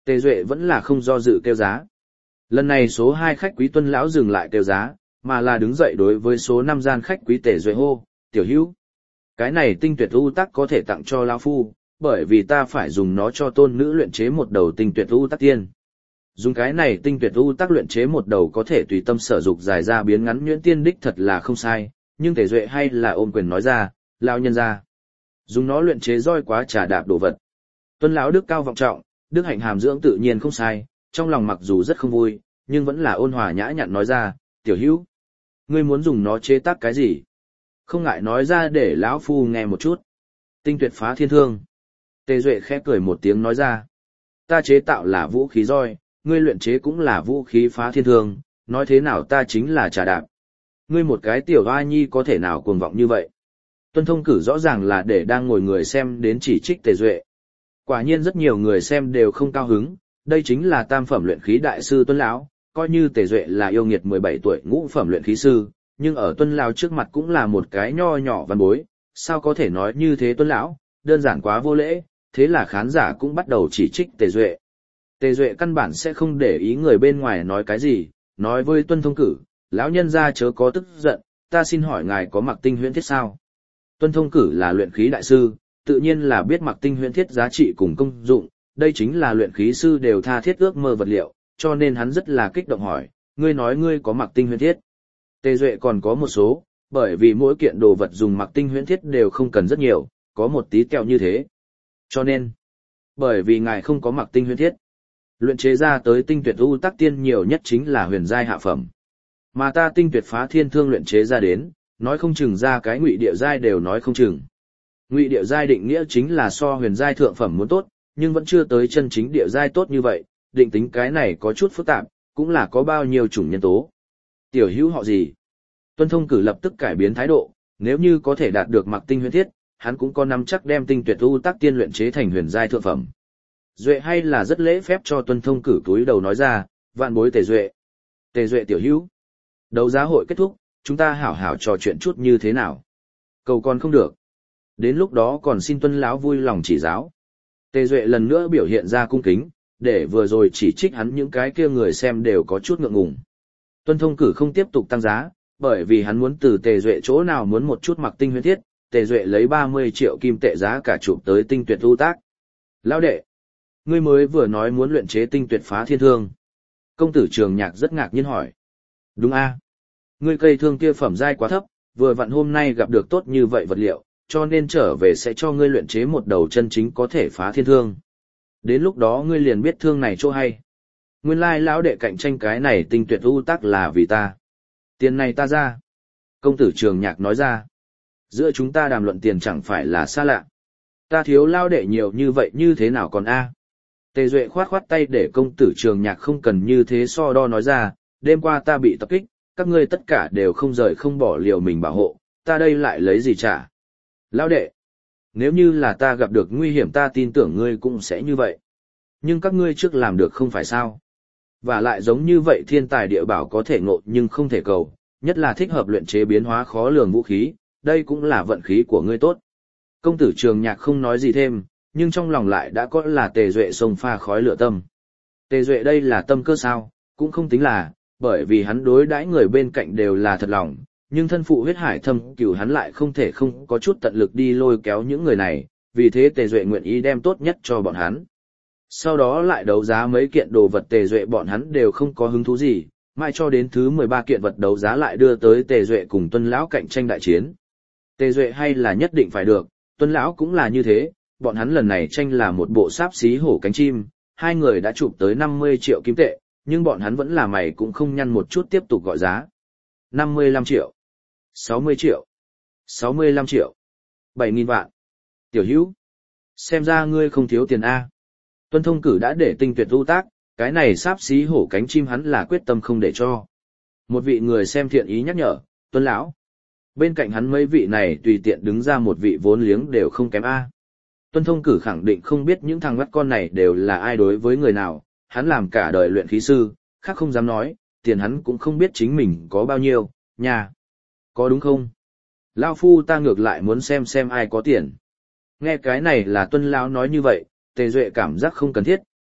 S1: Tề Duệ vẫn là không do dự kêu giá. Lần này số hai khách quý Tuân lão dừng lại kêu giá, mà là đứng dậy đối với số năm gian khách quý Tề Duệ hô, "Tiểu Hữu, cái này tinh tuyệt u tắc có thể tặng cho lão phu, bởi vì ta phải dùng nó cho tôn nữ luyện chế một đầu tinh tuyệt u tắc tiên. Dùng cái này tinh tuyệt u tắc luyện chế một đầu có thể tùy tâm sở dục dài ra biến ngắn nhuyễn tiên đích thật là không sai." Nhưng Tề Duệ hay là ôm quyền nói ra, "Lão nhân gia, dùng nó luyện chế roi quá trà đạp đồ vật." Tuân lão đức cao vọng trọng, đức hạnh hàm dưỡng tự nhiên không sai, trong lòng mặc dù rất không vui, nhưng vẫn là ôn hòa nhã nhặn nói ra, "Tiểu Hữu, ngươi muốn dùng nó chế tác cái gì? Không ngại nói ra để lão phu nghe một chút." "Tinh tuyệt phá thiên thương." Tề Duệ khẽ cười một tiếng nói ra, "Ta chế tạo là vũ khí roi, ngươi luyện chế cũng là vũ khí phá thiên thương, nói thế nào ta chính là trà đạp. Ngươi một cái tiểu oa nhi có thể nào cuồng vọng như vậy?" Tuân Thông Cử rõ ràng là để đang ngồi người xem đến chỉ trích Tề Duệ. Quả nhiên rất nhiều người xem đều không cao hứng, đây chính là tam phẩm luyện khí đại sư Tuân lão, coi như Tề Duệ là yêu nghiệt mười bảy tuổi ngũ phẩm luyện khí sư, nhưng ở Tuân lão trước mặt cũng là một cái nho nhỏ văn bối, sao có thể nói như thế Tuân lão, đơn giản quá vô lễ, thế là khán giả cũng bắt đầu chỉ trích Tề Duệ. Tề Duệ căn bản sẽ không để ý người bên ngoài nói cái gì, nói với Tuân Thông Cử, "Lão nhân gia chớ có tức giận, ta xin hỏi ngài có mặc tinh huyễn thiết sao?" Tuân Thông Cử là luyện khí đại sư, tự nhiên là biết mặc tinh huyễn thiết giá trị cùng công dụng, đây chính là luyện khí sư đều tha thiết ước mơ vật liệu, cho nên hắn rất là kích động hỏi, "Ngươi nói ngươi có mặc tinh huyễn thiết?" Tề Duệ còn có một số, bởi vì mỗi kiện đồ vật dùng mặc tinh huyễn thiết đều không cần rất nhiều, có một tí kẹo như thế. Cho nên, bởi vì ngài không có mặc tinh huyễn thiết, luyện chế ra tới tinh tuyệt u tắc tiên nhiều nhất chính là huyền giai hạ phẩm. Mà ta tinh tuyệt phá thiên thương luyện chế ra đến, nói không chừng ra cái ngụy địa giai đều nói không chừng. Ngụy địa giai định nghĩa chính là so huyền giai thượng phẩm muốn tốt, nhưng vẫn chưa tới chân chính địa giai tốt như vậy, định tính cái này có chút phức tạp, cũng là có bao nhiêu chủng nhân tố. "Tiểu Hữu họ gì?" Tuân Thông Cử lập tức cải biến thái độ, nếu như có thể đạt được mặc tinh huyễn thiết, hắn cũng có nắm chắc đem tinh tuyệt u tắc tiên luyện chế thành huyền giai thượng phẩm. Duệ hay là rất lễ phép cho Tuân Thông Cử túi đầu nói ra, "Vạn bối Tề Duệ." "Tề Duệ tiểu hữu, đấu giá hội kết thúc, chúng ta hảo hảo trò chuyện chút như thế nào?" "Cầu còn không được. Đến lúc đó còn xin Tuân lão vui lòng chỉ giáo." Tề Duệ lần nữa biểu hiện ra cung kính, để vừa rồi chỉ trích hắn những cái kia người xem đều có chút ngượng ngùng. Tuân Thông Cử không tiếp tục tăng giá, bởi vì hắn muốn từ Tề Duệ chỗ nào muốn một chút mặc tinh huyễn thiết, Tề Duệ lấy ba mươi triệu kim tệ giá cả chụp tới tinh tuyệt u tác. "Lão đệ, ngươi mới vừa nói muốn luyện chế tinh tuyệt phá thiên thương." Công tử Trường Nhạc rất ngạc nhiên hỏi. "Đúng a, ngươi cây thương kia phẩm giai quá thấp, vừa vặn hôm nay gặp được tốt như vậy vật liệu, cho nên trở về sẽ cho ngươi luyện chế một đầu chân chính có thể phá thiên thương. Đến lúc đó ngươi liền biết thương này chỗ hay. Nguyên lai lão đệ cạnh tranh cái này tinh tuyệt u tác là vì ta. Tiền này ta ra." Công tử Trường Nhạc nói ra. "Giữa chúng ta đàm luận tiền chẳng phải là xa lạ. Ta thiếu lao đệ nhiều như vậy như thế nào còn a?" Tề Duệ khoát khoát tay để công tử Trường Nhạc không cần như thế so đo nói ra, "Đêm qua ta bị tập kích, các ngươi tất cả đều không rời không bỏ liều mình bảo hộ, ta đây lại lấy gì trả? Lão đệ, nếu như là ta gặp được nguy hiểm ta tin tưởng ngươi cũng sẽ như vậy. Nhưng các ngươi trước làm được không phải sao? Và lại giống như vậy thiên tài địa bảo có thể ngộ nhưng không thể cầu, nhất là thích hợp luyện chế biến hóa khó lường vũ khí, đây cũng là vận khí của ngươi tốt." Công tử Trường Nhạc không nói gì thêm, nhưng trong lòng lại đã có là Tề Duệ sông pha khói lửa tâm. Tề Duệ đây là tâm cơ sao, cũng không tính là, bởi vì hắn đối đãi người bên cạnh đều là thật lòng, nhưng thân phụ huyết hải thâm cửu hắn lại không thể không có chút tận lực đi lôi kéo những người này, vì thế Tề Duệ nguyện ý đem tốt nhất cho bọn hắn. Sau đó lại đấu giá mấy kiện đồ vật Tề Duệ bọn hắn đều không có hứng thú gì, mãi cho đến thứ mười ba kiện vật đấu giá lại đưa tới Tề Duệ cùng Tuân lão cạnh tranh đại chiến. Tề Duệ hay là nhất định phải được, Tuân lão cũng là như thế, bọn hắn lần này tranh là một bộ sáp xí hổ cánh chim, hai người đã chụp tới năm mươi triệu kim tệ, nhưng bọn hắn vẫn là mày cũng không nhăn một chút tiếp tục gọi giá. năm mươi lăm triệu, sáu mươi triệu, sáu mươi lăm triệu, bảy nghìn vạn. "Tiểu Hữu, xem ra ngươi không thiếu tiền a." Tuân Thông Cử đã để tinh tuyệt u tác, cái này sáp xí hổ cánh chim hắn là quyết tâm không để cho. Một vị người xem thiện ý nhắc nhở, "Tuân lão." Bên cạnh hắn mấy vị này tùy tiện đứng ra một vị vốn liếng đều không kém a. Tuân Thông Cử khẳng định không biết những thằng bắt con này đều là ai đối với người nào, hắn làm cả đời luyện khí sư, khác không dám nói, tiền hắn cũng không biết chính mình có bao nhiêu, nhà. Có đúng không? Lao phu ta ngược lại muốn xem xem ai có tiền. Nghe cái này là Tuân lão nói như vậy, Tề Duệ cảm giác không cần thiết,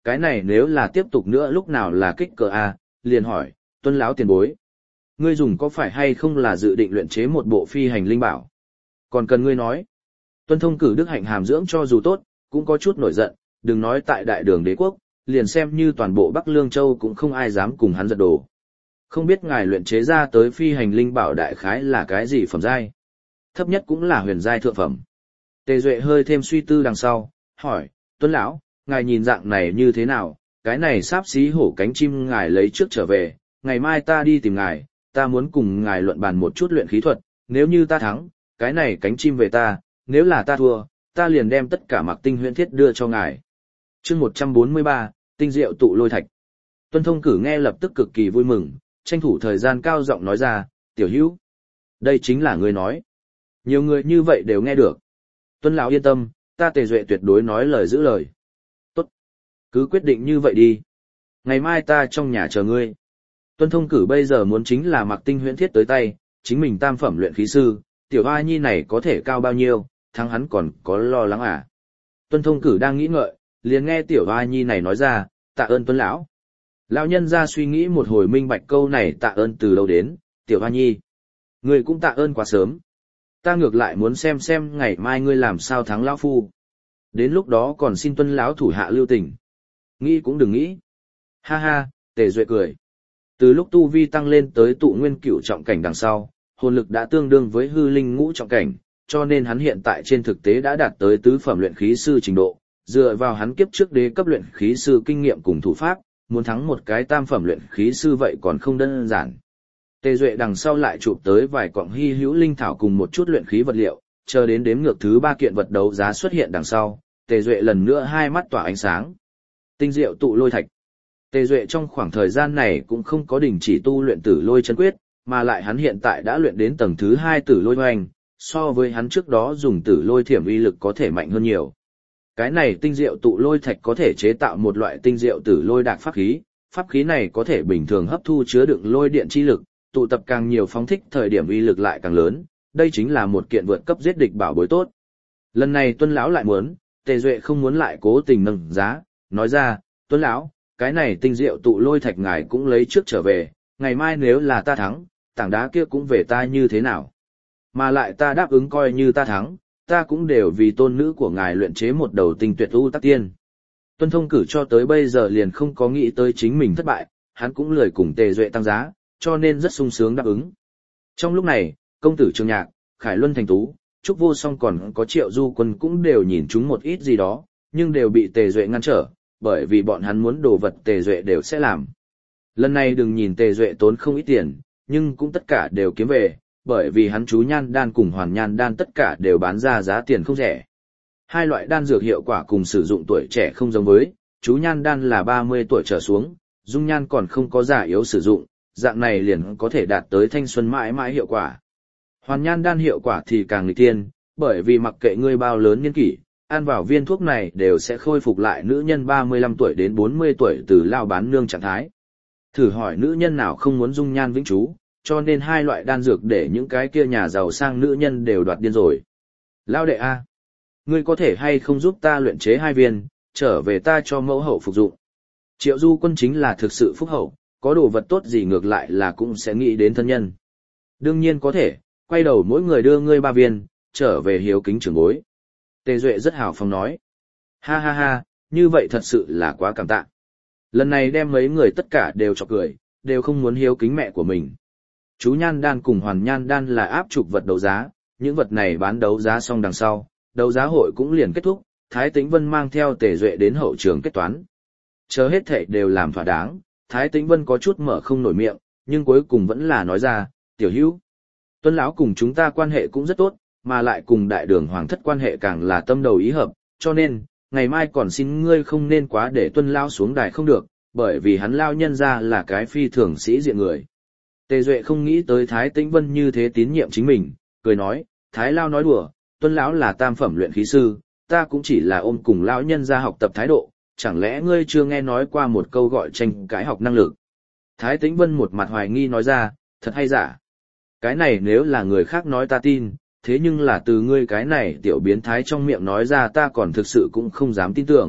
S1: cái này nếu là tiếp tục nữa lúc nào là kích cỡ a, liền hỏi, Tuân lão tiền bối. Ngươi dùng có phải hay không là dự định luyện chế một bộ phi hành linh bảo? Còn cần ngươi nói. Tuân Thông cử đức hạnh hàm dưỡng cho dù tốt, cũng có chút nổi giận, đừng nói tại đại đường đế quốc, liền xem như toàn bộ Bắc Lương Châu cũng không ai dám cùng hắn giật đồ. Không biết ngài luyện chế ra tới phi hành linh bảo đại khái là cái gì phẩm giai? Thấp nhất cũng là huyền giai thượng phẩm. Tề Duệ hơi thêm suy tư đằng sau, hỏi, Tuân lão, ngài nhìn dạng này như thế nào, cái này sáp xí hổ cánh chim ngài lấy trước trở về, ngày mai ta đi tìm ngài, ta muốn cùng ngài luận bàn một chút luyện khí thuật, nếu như ta thắng, cái này cánh chim về ta, nếu là ta thua, ta liền đem tất cả mặc tinh huyễn thiết đưa cho ngài. Chương một trăm bốn mươi ba, tinh diệu tụ lôi thạch. Tuân Thông cử nghe lập tức cực kỳ vui mừng, tranh thủ thời gian cao giọng nói ra, tiểu hữu, đây chính là ngươi nói. Nhiều người như vậy đều nghe được. Tuân lão yên tâm, ta Tề Duệ tuyệt đối nói lời giữ lời. Tốt, cứ quyết định như vậy đi. Ngày mai ta trong nhà chờ ngươi. Tuân Thông cử bây giờ muốn chính là mặc tinh huyễn thiết tới tay, chính mình tam phẩm luyện khí sư, tiểu hoa nhi này có thể cao bao nhiêu, thắng hắn còn có lo lắng à. Tuân Thông cử đang nghĩ ngợi, liền nghe tiểu hoa nhi này nói ra, tạ ơn Tuân lão. Lão nhân ra suy nghĩ một hồi minh bạch câu này tạ ơn từ đâu đến, tiểu hoa nhi. Ngươi cũng tạ ơn quá sớm. Ta ngược lại muốn xem xem ngày mai ngươi làm sao thắng lão phu. Đến lúc đó còn xin Tuân lão thủ hạ lưu tình. Nghĩ cũng đừng nghĩ. Ha ha, Tề Duệ cười. Từ lúc tu vi tăng lên tới tụ nguyên cửu trọng cảnh đằng sau, hồn lực đã tương đương với hư linh ngũ trọng cảnh, cho nên hắn hiện tại trên thực tế đã đạt tới tứ phẩm luyện khí sư trình độ, dựa vào hắn kiếp trước đế cấp luyện khí sư kinh nghiệm cùng thủ pháp, muốn thắng một cái tam phẩm luyện khí sư vậy còn không đơn giản. Tề Duệ đằng sau lại chụp tới vài cọng hy hữu linh thảo cùng một chút luyện khí vật liệu, chờ đến đếm ngược thứ ba kiện vật đấu giá xuất hiện đằng sau, Tề Duệ lần nữa hai mắt tỏa ánh sáng. Tinh diệu tụ lôi thạch. Tề Duệ trong khoảng thời gian này cũng không có đình chỉ tu luyện tử lôi chân quyết, mà lại hắn hiện tại đã luyện đến tầng thứ hai tử lôi hoành, so với hắn trước đó dùng tử lôi thiểm uy lực có thể mạnh hơn nhiều. Cái này tinh diệu tụ lôi thạch có thể chế tạo một loại tinh diệu tử lôi đạc pháp khí, pháp khí này có thể bình thường hấp thu chứa đựng lôi điện chi lực, tụ tập càng nhiều phóng thích thời điểm uy lực lại càng lớn, đây chính là một kiện vượt cấp giết địch bảo bối tốt. Lần này Tuân lão lại muốn, Tề Duệ không muốn lại cố tình nâng giá, nói ra, Tuân lão, cái này tinh diệu tụ lôi thạch ngài cũng lấy trước trở về, ngày mai nếu là ta thắng, tảng đá kia cũng về ta như thế nào. Mà lại ta đáp ứng coi như ta thắng, ta cũng đều vì tôn nữ của ngài luyện chế một đầu tinh tuyệt u tắc tiên. Tuân Thông cử cho tới bây giờ liền không có nghĩ tới chính mình thất bại, hắn cũng lười cùng Tề Duệ tăng giá, cho nên rất sung sướng đáp ứng. Trong lúc này, công tử Trường Nhạc, Khải Luân Thành Tú, Trúc Vô Song còn có Triệu Du Quân cũng đều nhìn chúng một ít gì đó, nhưng đều bị Tề Duệ ngăn trở, bởi vì bọn hắn muốn đồ vật Tề Duệ đều sẽ làm. Lần này đừng nhìn Tề Duệ tốn không ít tiền, nhưng cũng tất cả đều kiếm về, bởi vì hắn chú nhan đan cùng hoàn nhan đan tất cả đều bán ra giá tiền không rẻ. Hai loại đan dược hiệu quả cùng sử dụng tuổi trẻ không giống với, chú nhan đan là ba mươi tuổi trở xuống, dung nhan còn không có già yếu sử dụng, dạng này liền có thể đạt tới thanh xuân mãi mãi hiệu quả. Hoàn nhan đan hiệu quả thì càng nghịch tiên, bởi vì mặc kệ ngươi bao lớn niên kỷ, ăn vào viên thuốc này đều sẽ khôi phục lại nữ nhân ba mươi lăm tuổi đến bốn mươi tuổi từ lao bán nương trạng thái. Thử hỏi nữ nhân nào không muốn dung nhan vĩnh trú, cho nên hai loại đan dược để những cái kia nhà giàu sang nữ nhân đều đoạt điên rồi. Lao đệ A, ngươi có thể hay không giúp ta luyện chế hai viên, trở về ta cho mẫu hậu phục dụng. Triệu Du Quân chính là thực sự phúc hậu, có đồ vật tốt gì ngược lại là cũng sẽ nghĩ đến thân nhân. Đương nhiên có thể, quay đầu mỗi người đưa ngươi ba viên, trở về hiếu kính trưởng bối. Tề Duệ rất hào phóng nói. Ha ha ha, như vậy thật sự là quá cảm tạ. Lần này đem mấy người tất cả đều chọc cười, đều không muốn hiếu kính mẹ của mình. Chú nhan đan cùng hoàn nhan đan là áp trục vật đấu giá, những vật này bán đấu giá xong đằng sau, đấu giá hội cũng liền kết thúc, Thái Tĩnh Vân mang theo Tề Duệ đến hậu trường kết toán. Chờ hết thảy đều làm thỏa đáng, Thái Tĩnh Vân có chút mở không nổi miệng, nhưng cuối cùng vẫn là nói ra, tiểu hữu. Tuân lão cùng chúng ta quan hệ cũng rất tốt, mà lại cùng đại đường hoàng thất quan hệ càng là tâm đầu ý hợp, cho nên, ngày mai còn xin ngươi không nên quá để Tuân lão xuống đài không được, bởi vì hắn lao nhân ra là cái phi thường sĩ diện người. Tề Duệ không nghĩ tới Thái Tĩnh Vân như thế tín nhiệm chính mình, cười nói, Thái lao nói đùa, Tuân lão là tam phẩm luyện khí sư, ta cũng chỉ là ôm cùng lão nhân ra học tập thái độ, chẳng lẽ ngươi chưa nghe nói qua một câu gọi tranh cãi học năng lực. Thái Tĩnh Vân một mặt hoài nghi nói ra, thật hay giả. Cái này nếu là người khác nói ta tin, thế nhưng là từ ngươi cái này tiểu biến thái trong miệng nói ra ta còn thực sự cũng không dám tin tưởng,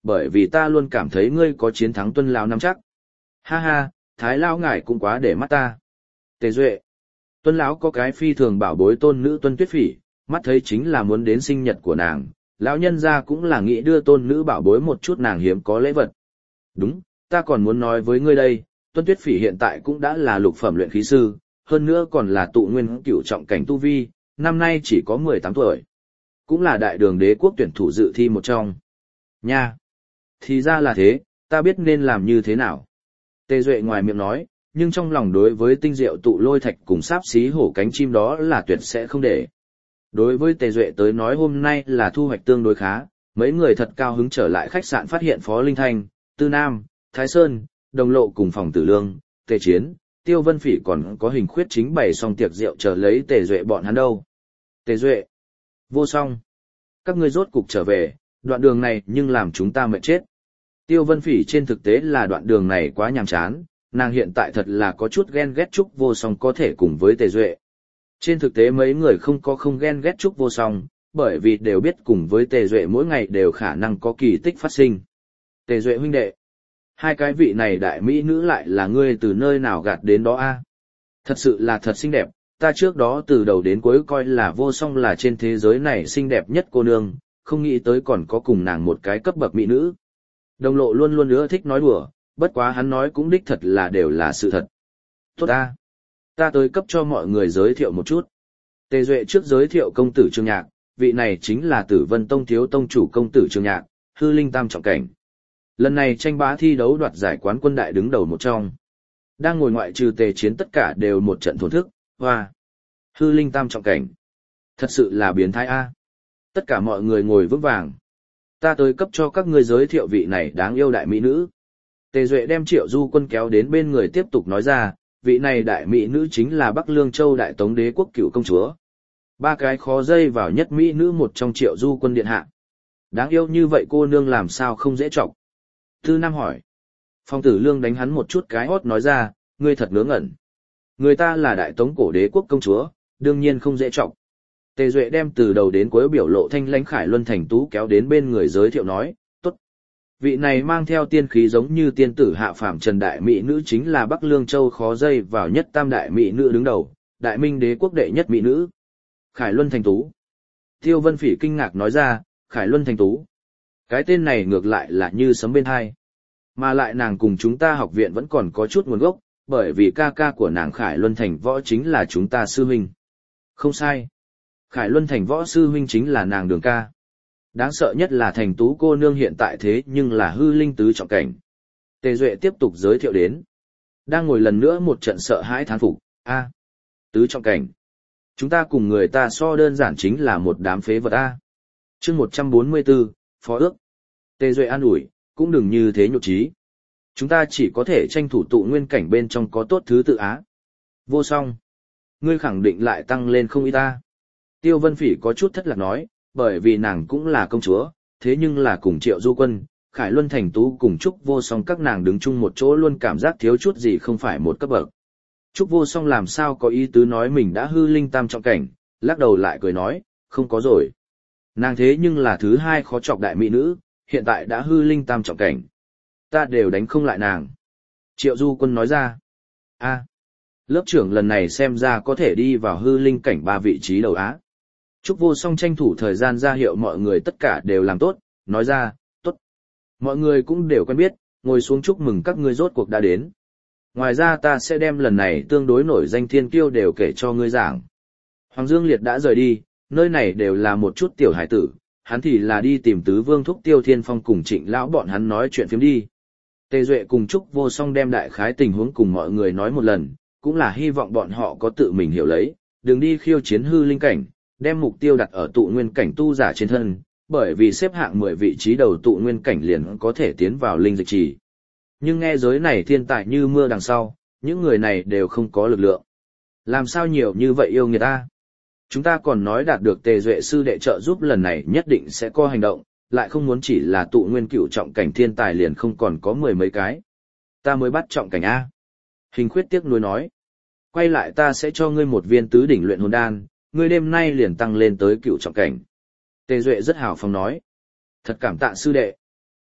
S1: bởi vì ta luôn cảm thấy ngươi có chiến thắng Tuân lão nắm chắc. Ha ha, Thái lão ngài cũng quá để mắt ta. Tề Duệ. Tuân lão có cái phi thường bảo bối tôn nữ Tuân Tuyết Phỉ, mắt thấy chính là muốn đến sinh nhật của nàng, lão nhân gia cũng là nghĩ đưa tôn nữ bảo bối một chút nàng hiếm có lễ vật. Đúng, ta còn muốn nói với ngươi đây, Tuân Tuyết Phỉ hiện tại cũng đã là lục phẩm luyện khí sư, hơn nữa còn là tụ nguyên cửu trọng cảnh tu vi, năm nay chỉ có mười tám tuổi. Cũng là đại đường đế quốc tuyển thủ dự thi một trong. Nha! Thì ra là thế, ta biết nên làm như thế nào. Tề Duệ ngoài miệng nói, nhưng trong lòng đối với tinh diệu tụ lôi thạch cùng sáp xí hổ cánh chim đó là tuyệt sẽ không để. Đối với Tề Duệ tới nói hôm nay là thu hoạch tương đối khá, mấy người thật cao hứng trở lại khách sạn phát hiện Phó Linh Thanh, Tư Nam, Thái Sơn, Đồng Lộ cùng Phòng Tử Lương, Tề Chiến, Tiêu Vân Phỉ còn có Hình Khuyết chính bày xong tiệc rượu chờ lấy Tề Duệ bọn hắn đâu. Tề Duệ, Vô Song, các ngươi rốt cục trở về, đoạn đường này nhưng làm chúng ta mệt chết. Tiêu Vân Phỉ trên thực tế là đoạn đường này quá nhàm chán, nàng hiện tại thật là có chút ghen ghét Trúc Vô Song có thể cùng với Tề Duệ. Trên thực tế mấy người không có không ghen ghét Trúc Vô Song, bởi vì đều biết cùng với Tề Duệ mỗi ngày đều khả năng có kỳ tích phát sinh. Tề Duệ huynh đệ, hai cái vị này đại mỹ nữ lại là ngươi từ nơi nào gạt đến đó a? Thật sự là thật xinh đẹp, ta trước đó từ đầu đến cuối coi là Vô Song là trên thế giới này xinh đẹp nhất cô nương, không nghĩ tới còn có cùng nàng một cái cấp bậc mỹ nữ. Đồng Lộ luôn luôn ưa thích nói đùa, bất quá hắn nói cũng đích thật là đều là sự thật. Tốt ta, ta tới cấp cho mọi người giới thiệu một chút. Tề Duệ trước giới thiệu công tử Trương Nhạc, vị này chính là Tử Vân Tông thiếu tông chủ công tử Trương Nhạc, hư linh tam trọng cảnh. Lần này tranh bá thi đấu đoạt giải quán quân đại đứng đầu một trong. Đang ngồi ngoại trừ Tề Chiến tất cả đều một trận thổn thức, hoa. Hư linh tam trọng cảnh. Thật sự là biến thái a. Tất cả mọi người ngồi vững vàng. Ta tới cấp cho các ngươi giới thiệu vị này đáng yêu đại mỹ nữ. Tề Duệ đem Triệu Du Quân kéo đến bên người tiếp tục nói ra, vị này đại mỹ nữ chính là Bắc Lương Châu đại tống đế quốc cựu công chúa. Ba cái khó dây vào nhất mỹ nữ một trong Triệu Du Quân điện hạ. Đáng yêu như vậy cô nương làm sao không dễ trọng. Tư Nam hỏi. Phong Tử Lương đánh hắn một chút cái hót nói ra, ngươi thật ngớ ngẩn. Người ta là đại tống cổ đế quốc công chúa, đương nhiên không dễ trọng. Tề Duệ đem từ đầu đến cuối biểu lộ thanh lãnh Khải Luân Thành Tú kéo đến bên người giới thiệu nói, tốt. Vị này mang theo tiên khí giống như tiên tử hạ phàm trần đại mỹ nữ chính là Bắc Lương Châu khó dây vào nhất tam đại mỹ nữ đứng đầu, đại minh đế quốc đệ nhất mỹ nữ. Khải Luân Thành Tú. Tiêu Vân Phỉ kinh ngạc nói ra, Khải Luân Thành Tú. Cái tên này ngược lại là như sấm bên hai. Mà lại nàng cùng chúng ta học viện vẫn còn có chút nguồn gốc, bởi vì ca ca của nàng Khải Luân Thành Võ chính là chúng ta sư huynh. Không sai. Khải Luân Thành Võ sư huynh chính là nàng Đường ca. Đáng sợ nhất là Thành Tú cô nương hiện tại thế nhưng là hư linh tứ trọng cảnh. Tề Duệ tiếp tục giới thiệu đến. Đang ngồi lần nữa một trận sợ hãi thán phục, a, tứ trọng cảnh. Chúng ta cùng người ta so đơn giản chính là một đám phế vật a. Chương một trăm bốn mươi tư, Phó ước. Tề Duệ an ủi, cũng đừng như thế nhục trí. Chúng ta chỉ có thể tranh thủ tụ nguyên cảnh bên trong có tốt thứ tự á. Vô Song, ngươi khẳng định lại tăng lên không ít ta. Tiêu Vân Phỉ có chút thất lạc nói, bởi vì nàng cũng là công chúa, thế nhưng là cùng Triệu Du Quân, Khải Luân Thành Tú cùng Trúc Vô Song các nàng đứng chung một chỗ luôn cảm giác thiếu chút gì không phải một cấp bậc. Trúc Vô Song làm sao có ý tứ nói mình đã hư linh tam trọng cảnh, lắc đầu lại cười nói, không có rồi. Nàng thế nhưng là thứ hai khó chọc đại mỹ nữ, hiện tại đã hư linh tam trọng cảnh. Ta đều đánh không lại nàng. Triệu Du Quân nói ra, a, lớp trưởng lần này xem ra có thể đi vào hư linh cảnh ba vị trí đầu á. Trúc Vô Song tranh thủ thời gian ra hiệu mọi người tất cả đều làm tốt, nói ra, tốt. Mọi người cũng đều quen biết, ngồi xuống chúc mừng các ngươi rốt cuộc đã đến. Ngoài ra ta sẽ đem lần này tương đối nổi danh thiên kiêu đều kể cho ngươi giảng. Hoàng Dương Liệt đã rời đi, nơi này đều là một chút tiểu hải tử, hắn thì là đi tìm tứ vương thúc Tiêu Thiên Phong cùng Trịnh lão bọn hắn nói chuyện phiếm đi. Tề Duệ cùng Trúc Vô Song đem đại khái tình huống cùng mọi người nói một lần, cũng là hy vọng bọn họ có tự mình hiểu lấy, đừng đi khiêu chiến hư linh cảnh, đem mục tiêu đặt ở tụ nguyên cảnh tu giả trên thân, bởi vì xếp hạng mười vị trí đầu tụ nguyên cảnh liền có thể tiến vào linh dịch trì. Nhưng nghe giới này thiên tài như mưa đằng sau, những người này đều không có lực lượng. Làm sao nhiều như vậy yêu người ta? Chúng ta còn nói đạt được Tề Duệ sư đệ trợ giúp lần này nhất định sẽ có hành động, lại không muốn chỉ là tụ nguyên cửu trọng cảnh thiên tài liền không còn có mười mấy cái. Ta mới bắt trọng cảnh A. Hình Khuyết tiếc nuối nói. Quay lại ta sẽ cho ngươi một viên tứ đỉnh luyện hồn đan, ngươi đêm nay liền tăng lên tới cửu trọng cảnh. Tề Duệ rất hào phóng nói. Thật cảm tạ sư đệ.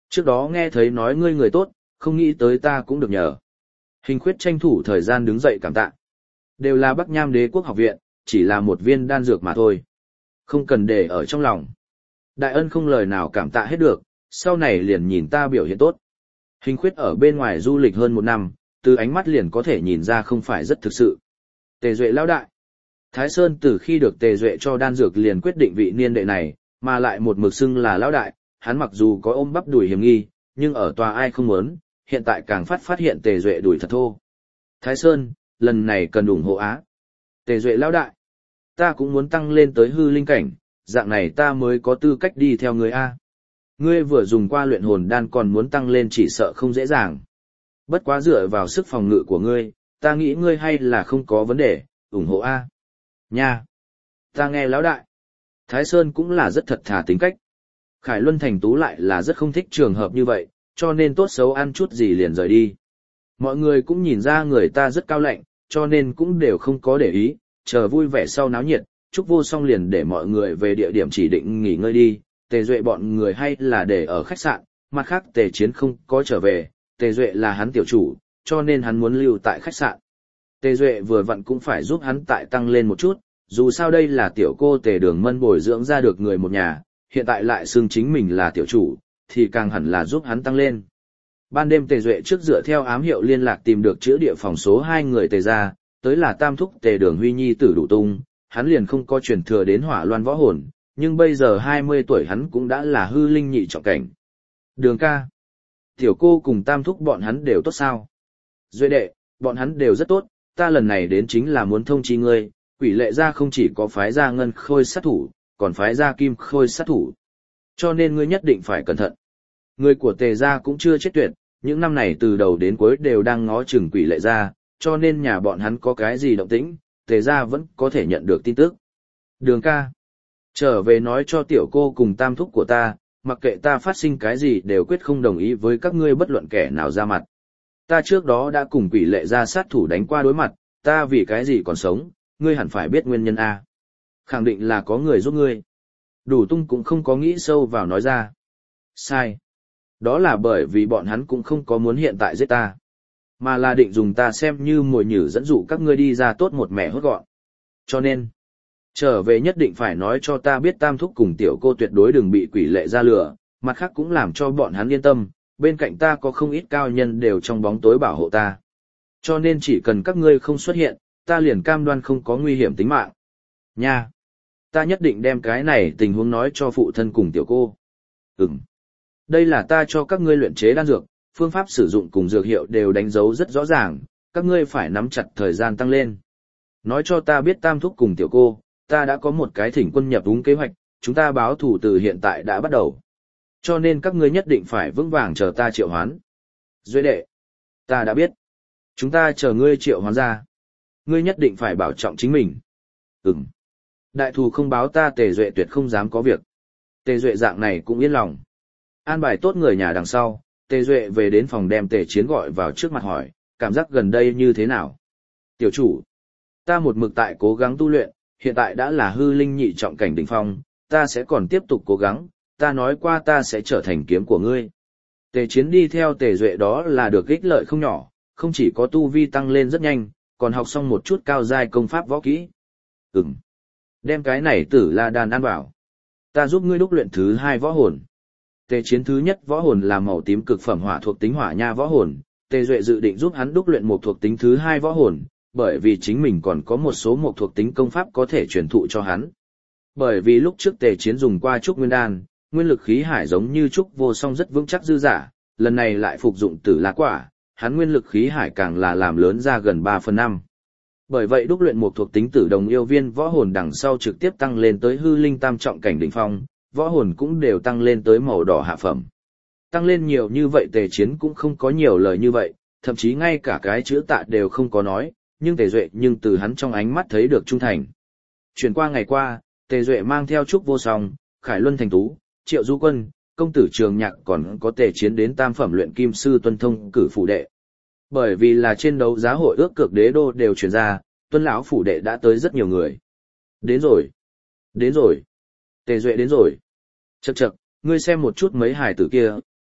S1: Trước đó nghe thấy nói ngươi người tốt, không nghĩ tới ta cũng được nhờ. Hình khuyết tranh thủ thời gian đứng dậy cảm tạ. Đều là Bắc Nham Đế quốc học viện, chỉ là một viên đan dược mà thôi. Không cần để ở trong lòng. Đại ân không lời nào cảm tạ hết được, sau này liền nhìn ta biểu hiện tốt. Hình khuyết ở bên ngoài du lịch hơn một năm, từ ánh mắt liền có thể nhìn ra không phải rất thực sự. Tề Duệ lão đại. Thái Sơn từ khi được Tề Duệ cho đan dược liền quyết định vị niên đệ này, mà lại một mực xưng là lão đại, hắn mặc dù có ôm bắp đùi hiểm nghi, nhưng ở tòa ai không muốn, hiện tại càng phát phát hiện Tề Duệ đùi thật thô. Thái Sơn, lần này cần ủng hộ á. Tề Duệ lão đại. Ta cũng muốn tăng lên tới hư linh cảnh, dạng này ta mới có tư cách đi theo người A. Ngươi vừa dùng qua luyện hồn đan còn muốn tăng lên chỉ sợ không dễ dàng. Bất quá dựa vào sức phòng ngự của ngươi, ta nghĩ ngươi hay là không có vấn đề, ủng hộ A. Nha! Ta nghe lão đại. Thái Sơn cũng là rất thật thà tính cách. Khải Luân Thành Tú lại là rất không thích trường hợp như vậy, cho nên tốt xấu ăn chút gì liền rời đi. Mọi người cũng nhìn ra người ta rất cao lạnh, cho nên cũng đều không có để ý, chờ vui vẻ sau náo nhiệt, Trúc Vô Song liền để mọi người về địa điểm chỉ định nghỉ ngơi đi, Tề Duệ bọn người hay là để ở khách sạn, mặt khác Tề Chiến không có trở về, Tề Duệ là hắn tiểu chủ, cho nên hắn muốn lưu tại khách sạn. Tề Duệ vừa vặn cũng phải giúp hắn tại tăng lên một chút, dù sao đây là tiểu cô Tề Đường Mân bồi dưỡng ra được người một nhà, hiện tại lại xưng chính mình là tiểu chủ, thì càng hẳn là giúp hắn tăng lên. Ban đêm Tề Duệ trước dựa theo ám hiệu liên lạc tìm được chữa địa phòng số hai người Tề ra, tới là tam thúc Tề Đường Huy Nhi tử Đủ Tung, hắn liền không có truyền thừa đến Hỏa Loan võ hồn, nhưng bây giờ hai mươi tuổi hắn cũng đã là hư linh nhị trọng cảnh. Đường ca, tiểu cô cùng tam thúc bọn hắn đều tốt sao? Duệ đệ, bọn hắn đều rất tốt, ta lần này đến chính là muốn thông chi ngươi, Quỷ Lệ gia không chỉ có phái ra ngân khôi sát thủ, còn phái ra kim khôi sát thủ. Cho nên ngươi nhất định phải cẩn thận. Người của Tề gia cũng chưa chết tuyệt, những năm này từ đầu đến cuối đều đang ngó chừng Quỷ Lệ gia, cho nên nhà bọn hắn có cái gì động tĩnh, Tề gia vẫn có thể nhận được tin tức. Đường ca, trở về nói cho tiểu cô cùng tam thúc của ta, mặc kệ ta phát sinh cái gì đều quyết không đồng ý với các ngươi bất luận kẻ nào ra mặt. Ta trước đó đã cùng Quỷ Lệ gia sát thủ đánh qua đối mặt, ta vì cái gì còn sống, ngươi hẳn phải biết nguyên nhân A. Khẳng định là có người giúp ngươi. Đủ Tung cũng không có nghĩ sâu vào nói ra. Sai. Đó là bởi vì bọn hắn cũng không có muốn hiện tại giết ta, mà là định dùng ta xem như mồi nhử dẫn dụ các ngươi đi ra tốt một mẻ hốt gọn. Cho nên, trở về nhất định phải nói cho ta biết tam thúc cùng tiểu cô tuyệt đối đừng bị Quỷ Lệ gia lừa, mặt khác cũng làm cho bọn hắn yên tâm, bên cạnh ta có không ít cao nhân đều trong bóng tối bảo hộ ta. Cho nên chỉ cần các ngươi không xuất hiện, ta liền cam đoan không có nguy hiểm tính mạng. Nha! Ta nhất định đem cái này tình huống nói cho phụ thân cùng tiểu cô. Ừm. Đây là ta cho các ngươi luyện chế đan dược, phương pháp sử dụng cùng dược hiệu đều đánh dấu rất rõ ràng, các ngươi phải nắm chặt thời gian tăng lên. Nói cho ta biết tam thúc cùng tiểu cô, ta đã có một cái thỉnh quân nhập đúng kế hoạch, chúng ta báo thủ từ hiện tại đã bắt đầu. Cho nên các ngươi nhất định phải vững vàng chờ ta triệu hoán. Duệ đệ, ta đã biết. Chúng ta chờ ngươi triệu hoán ra. Ngươi nhất định phải bảo trọng chính mình. Ừm. Đại thù không báo ta Tề Duệ tuyệt không dám có việc. Tề Duệ dạng này cũng yên lòng. An bài tốt người nhà đằng sau, Tề Duệ về đến phòng đem Tề Chiến gọi vào trước mặt hỏi, cảm giác gần đây như thế nào? Tiểu chủ, ta một mực tại cố gắng tu luyện, hiện tại đã là hư linh nhị trọng cảnh đỉnh phong, ta sẽ còn tiếp tục cố gắng, ta nói qua ta sẽ trở thành kiếm của ngươi. Tề Chiến đi theo Tề Duệ đó là được ích lợi không nhỏ, không chỉ có tu vi tăng lên rất nhanh, còn học xong một chút cao giai công pháp võ kỹ. Ừm. Đem cái này Tử La Đan ăn vào. Ta giúp ngươi đúc luyện thứ hai võ hồn. Tề Chiến thứ nhất võ hồn là màu tím cực phẩm hỏa thuộc tính hỏa nha võ hồn, Tề Duệ dự định giúp hắn đúc luyện một thuộc tính thứ hai võ hồn, bởi vì chính mình còn có một số một thuộc tính công pháp có thể truyền thụ cho hắn. Bởi vì lúc trước Tề Chiến dùng qua trúc nguyên đan, nguyên lực khí hải giống như trúc vô song rất vững chắc dư giả, lần này lại phục dụng Tử La quả, hắn nguyên lực khí hải càng là làm lớn ra gần ba phần năm. Bởi vậy đúc luyện một thuộc tính tử đồng yêu viên võ hồn đằng sau trực tiếp tăng lên tới hư linh tam trọng cảnh đỉnh phong, võ hồn cũng đều tăng lên tới màu đỏ hạ phẩm. Tăng lên nhiều như vậy Tề Chiến cũng không có nhiều lời như vậy, thậm chí ngay cả cái chữ tạ đều không có nói, nhưng Tề Duệ nhưng từ hắn trong ánh mắt thấy được trung thành. Chuyển qua ngày qua, Tề Duệ mang theo Trúc Vô Song, Khải Luân Thành Tú, Triệu Du Quân, công tử Trường Nhạc còn có Tề Chiến đến tam phẩm luyện kim sư Tuân Thông cử phủ đệ. Bởi vì là trên đấu giá hội ước cược đế đô đều truyền ra, Tuân lão phủ đệ đã tới rất nhiều người. Đến rồi, đến rồi, Tề Duệ đến rồi. Chậc chậc, ngươi xem một chút mấy hài tử kia,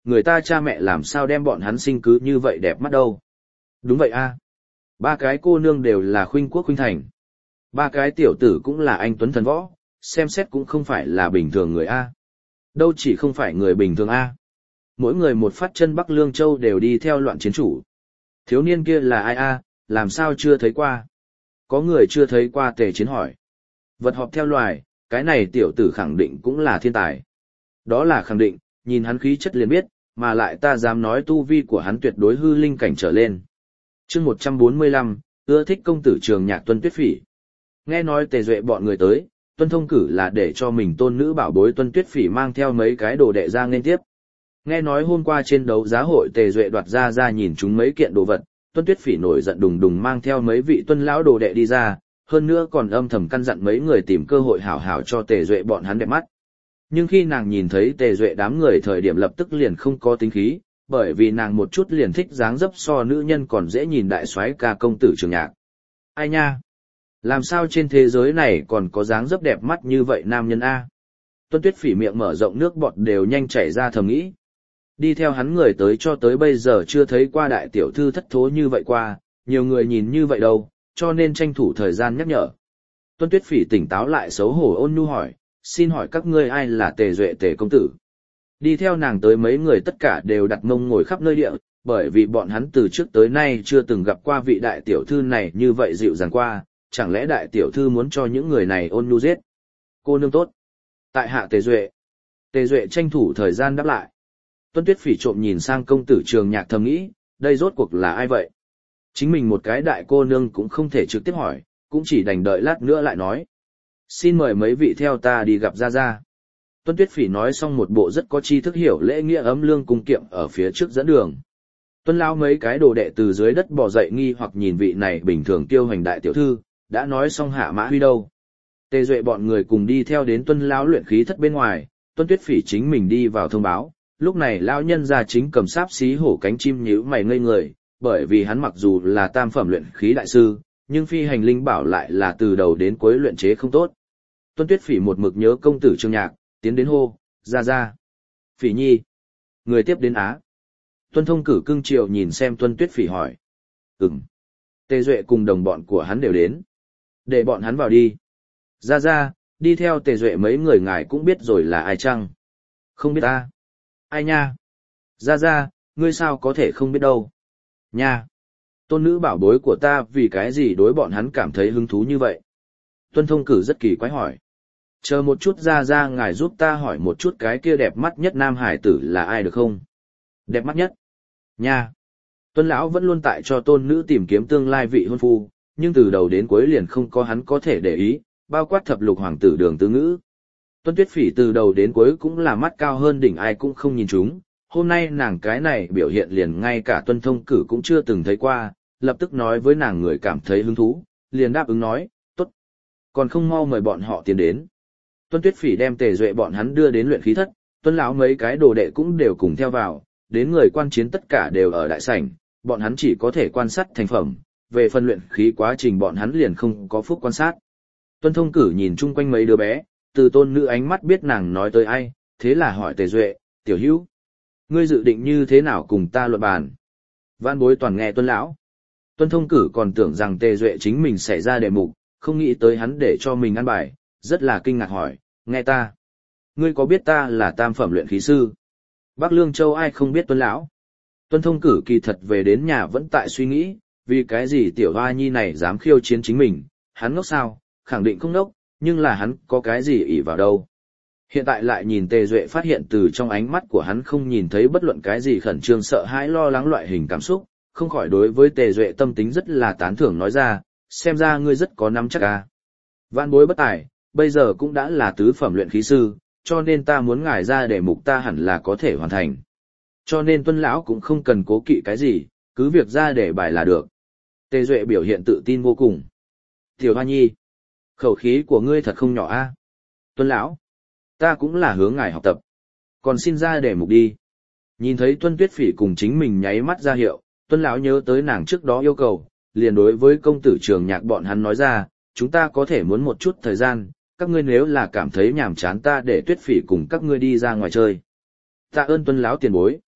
S1: người ta cha mẹ làm sao đem bọn hắn sinh cứ như vậy đẹp mắt đâu. Đúng vậy a. Ba cái cô nương đều là khuynh quốc khuynh thành. Ba cái tiểu tử cũng là anh tuấn thần võ, xem xét cũng không phải là bình thường người a. Đâu chỉ không phải người bình thường a. Mỗi người một phát chân Bắc Lương Châu đều đi theo loạn chiến chủ. Thiếu niên kia là ai a, làm sao chưa thấy qua? Có người chưa thấy qua Tề Chiến hỏi. Vật họp theo loài, cái này tiểu tử khẳng định cũng là thiên tài. Đó là khẳng định, nhìn hắn khí chất liền biết, mà lại ta dám nói tu vi của hắn tuyệt đối hư linh cảnh trở lên. Chương một trăm bốn mươi lăm, ưa thích công tử Trường Nhạc Tuân Tuyết Phỉ. Nghe nói Tề Duệ bọn người tới, Tuân Thông cử là để cho mình tôn nữ bảo bối Tuân Tuyết Phỉ mang theo mấy cái đồ đệ ra nên tiếp. Nghe nói hôm qua trên đấu giá hội Tề Duệ đoạt ra ra nhìn chúng mấy kiện đồ vật, Tuân Tuyết Phỉ nổi giận đùng đùng mang theo mấy vị Tuân lão đồ đệ đi ra, hơn nữa còn âm thầm căn dặn mấy người tìm cơ hội hảo hảo cho Tề Duệ bọn hắn đẹp mắt. Nhưng khi nàng nhìn thấy Tề Duệ đám người thời điểm lập tức liền không có tính khí, bởi vì nàng một chút liền thích dáng dấp so nữ nhân còn dễ nhìn đại soái ca công tử Trường Nhạc. Ai nha? Làm sao trên thế giới này còn có dáng dấp đẹp mắt như vậy nam nhân a? Tuân Tuyết Phỉ miệng mở rộng nước bọt đều nhanh chảy ra thầm nghĩ. Đi theo hắn người tới cho tới bây giờ chưa thấy qua đại tiểu thư thất thố như vậy qua, nhiều người nhìn như vậy đâu, cho nên tranh thủ thời gian nhắc nhở. Tuân Tuyết Phỉ tỉnh táo lại xấu hổ ôn nhu hỏi, xin hỏi các ngươi ai là Tề Duệ Tề công tử? Đi theo nàng tới mấy người tất cả đều đặt mông ngồi khắp nơi địa, bởi vì bọn hắn từ trước tới nay chưa từng gặp qua vị đại tiểu thư này như vậy dịu dàng qua, chẳng lẽ đại tiểu thư muốn cho những người này ôn nhu giết? Cô nương tốt. Tại hạ Tề Duệ. Tề Duệ tranh thủ thời gian đáp lại. Tuân Tuyết Phỉ trộm nhìn sang công tử Trường Nhạc thầm nghĩ, đây rốt cuộc là ai vậy? Chính mình một cái đại cô nương cũng không thể trực tiếp hỏi, cũng chỉ đành đợi lát nữa lại nói. Xin mời mấy vị theo ta đi gặp Gia Gia. Tuân Tuyết Phỉ nói xong một bộ rất có tri thức hiểu lễ nghĩa ấm lương cung kiệm ở phía trước dẫn đường. Tuân lão mấy cái đồ đệ từ dưới đất bò dậy nghi hoặc nhìn vị này bình thường tiêu hành đại tiểu thư, đã nói xong hạ mã huy đâu. Tề Duệ bọn người cùng đi theo đến Tuân lão luyện khí thất bên ngoài, Tuân Tuyết Phỉ chính mình đi vào thông báo, lúc này lão nhân gia chính cầm sáp xí hổ cánh chim nhíu mày ngây người, bởi vì hắn mặc dù là tam phẩm luyện khí đại sư, nhưng phi hành linh bảo lại là từ đầu đến cuối luyện chế không tốt. Tuân Tuyết Phỉ một mực nhớ công tử Trường Nhạc, tiến đến hô, ra ra. Phỉ nhi. Người tiếp đến Á. Tuân Thông cử cưng chiều nhìn xem Tuân Tuyết Phỉ hỏi. Ừm. Tề Duệ cùng đồng bọn của hắn đều đến. Để bọn hắn vào đi. Ra ra, đi theo Tề Duệ mấy người ngài cũng biết rồi là ai chăng? Không biết ta. Ai nha? Ra ra, ngươi sao có thể không biết đâu. Nha. Tôn nữ bảo bối của ta vì cái gì đối bọn hắn cảm thấy hứng thú như vậy? Tuân Thông cử rất kỳ quái hỏi. Chờ một chút ra ra ngài giúp ta hỏi một chút cái kia đẹp mắt nhất nam hải tử là ai được không? Đẹp mắt nhất? Nha! Tuân lão vẫn luôn tại cho tôn nữ tìm kiếm tương lai vị hôn phu, nhưng từ đầu đến cuối liền không có hắn có thể để ý, bao quát thập lục hoàng tử Đường Tứ Ngữ. Tuân Tuyết Phỉ từ đầu đến cuối cũng là mắt cao hơn đỉnh ai cũng không nhìn chúng, hôm nay nàng cái này biểu hiện liền ngay cả Tuân Thông cử cũng chưa từng thấy qua, lập tức nói với nàng người cảm thấy hứng thú, liền đáp ứng nói, tốt. Còn không mau mời bọn họ tiến đến. Tuân Tuyết Phỉ đem Tề Duệ bọn hắn đưa đến luyện khí thất, Tuân lão mấy cái đồ đệ cũng đều cùng theo vào, đến người quan chiến tất cả đều ở đại sảnh, bọn hắn chỉ có thể quan sát thành phẩm, về phần luyện khí quá trình bọn hắn liền không có phúc quan sát. Tuân Thông cử nhìn chung quanh mấy đứa bé, từ tôn nữ ánh mắt biết nàng nói tới ai, thế là hỏi Tề Duệ, tiểu hữu, ngươi dự định như thế nào cùng ta luận bàn? Vãn bối toàn nghe Tuân lão. Tuân Thông cử còn tưởng rằng Tề Duệ chính mình xảy ra đề mục, không nghĩ tới hắn để cho mình ăn bài, rất là kinh ngạc hỏi, nghe ta. Ngươi có biết ta là tam phẩm luyện khí sư? Bắc Lương Châu ai không biết Tuân lão? Tuân Thông cử kỳ thật về đến nhà vẫn tại suy nghĩ, vì cái gì tiểu hoa nhi này dám khiêu chiến chính mình, hắn ngốc sao, khẳng định không ngốc, nhưng là hắn có cái gì ỷ vào đâu. Hiện tại lại nhìn Tề Duệ phát hiện từ trong ánh mắt của hắn không nhìn thấy bất luận cái gì khẩn trương sợ hãi lo lắng loại hình cảm xúc, không khỏi đối với Tề Duệ tâm tính rất là tán thưởng nói ra, xem ra ngươi rất có nắm chắc à. Vạn bối bất tài, bây giờ cũng đã là tứ phẩm luyện khí sư, cho nên ta muốn ngài ra để mục ta hẳn là có thể hoàn thành. Cho nên Tuân lão cũng không cần cố kỵ cái gì, cứ việc ra để bài là được. Tề Duệ biểu hiện tự tin vô cùng. Tiểu Hoa Nhi, khẩu khí của ngươi thật không nhỏ a. À? Tuân lão, ta cũng là hướng ngài học tập. Còn xin ra để mục đi. Nhìn thấy Tuân Tuyết Phỉ cùng chính mình nháy mắt ra hiệu, Tuân lão nhớ tới nàng trước đó yêu cầu, liền đối với công tử Trường Nhạc bọn hắn nói ra, chúng ta có thể muốn một chút thời gian, các ngươi nếu là cảm thấy nhàm chán ta để Tuyết Phỉ cùng các ngươi đi ra ngoài chơi. Tạ ơn Tuân lão tiền bối.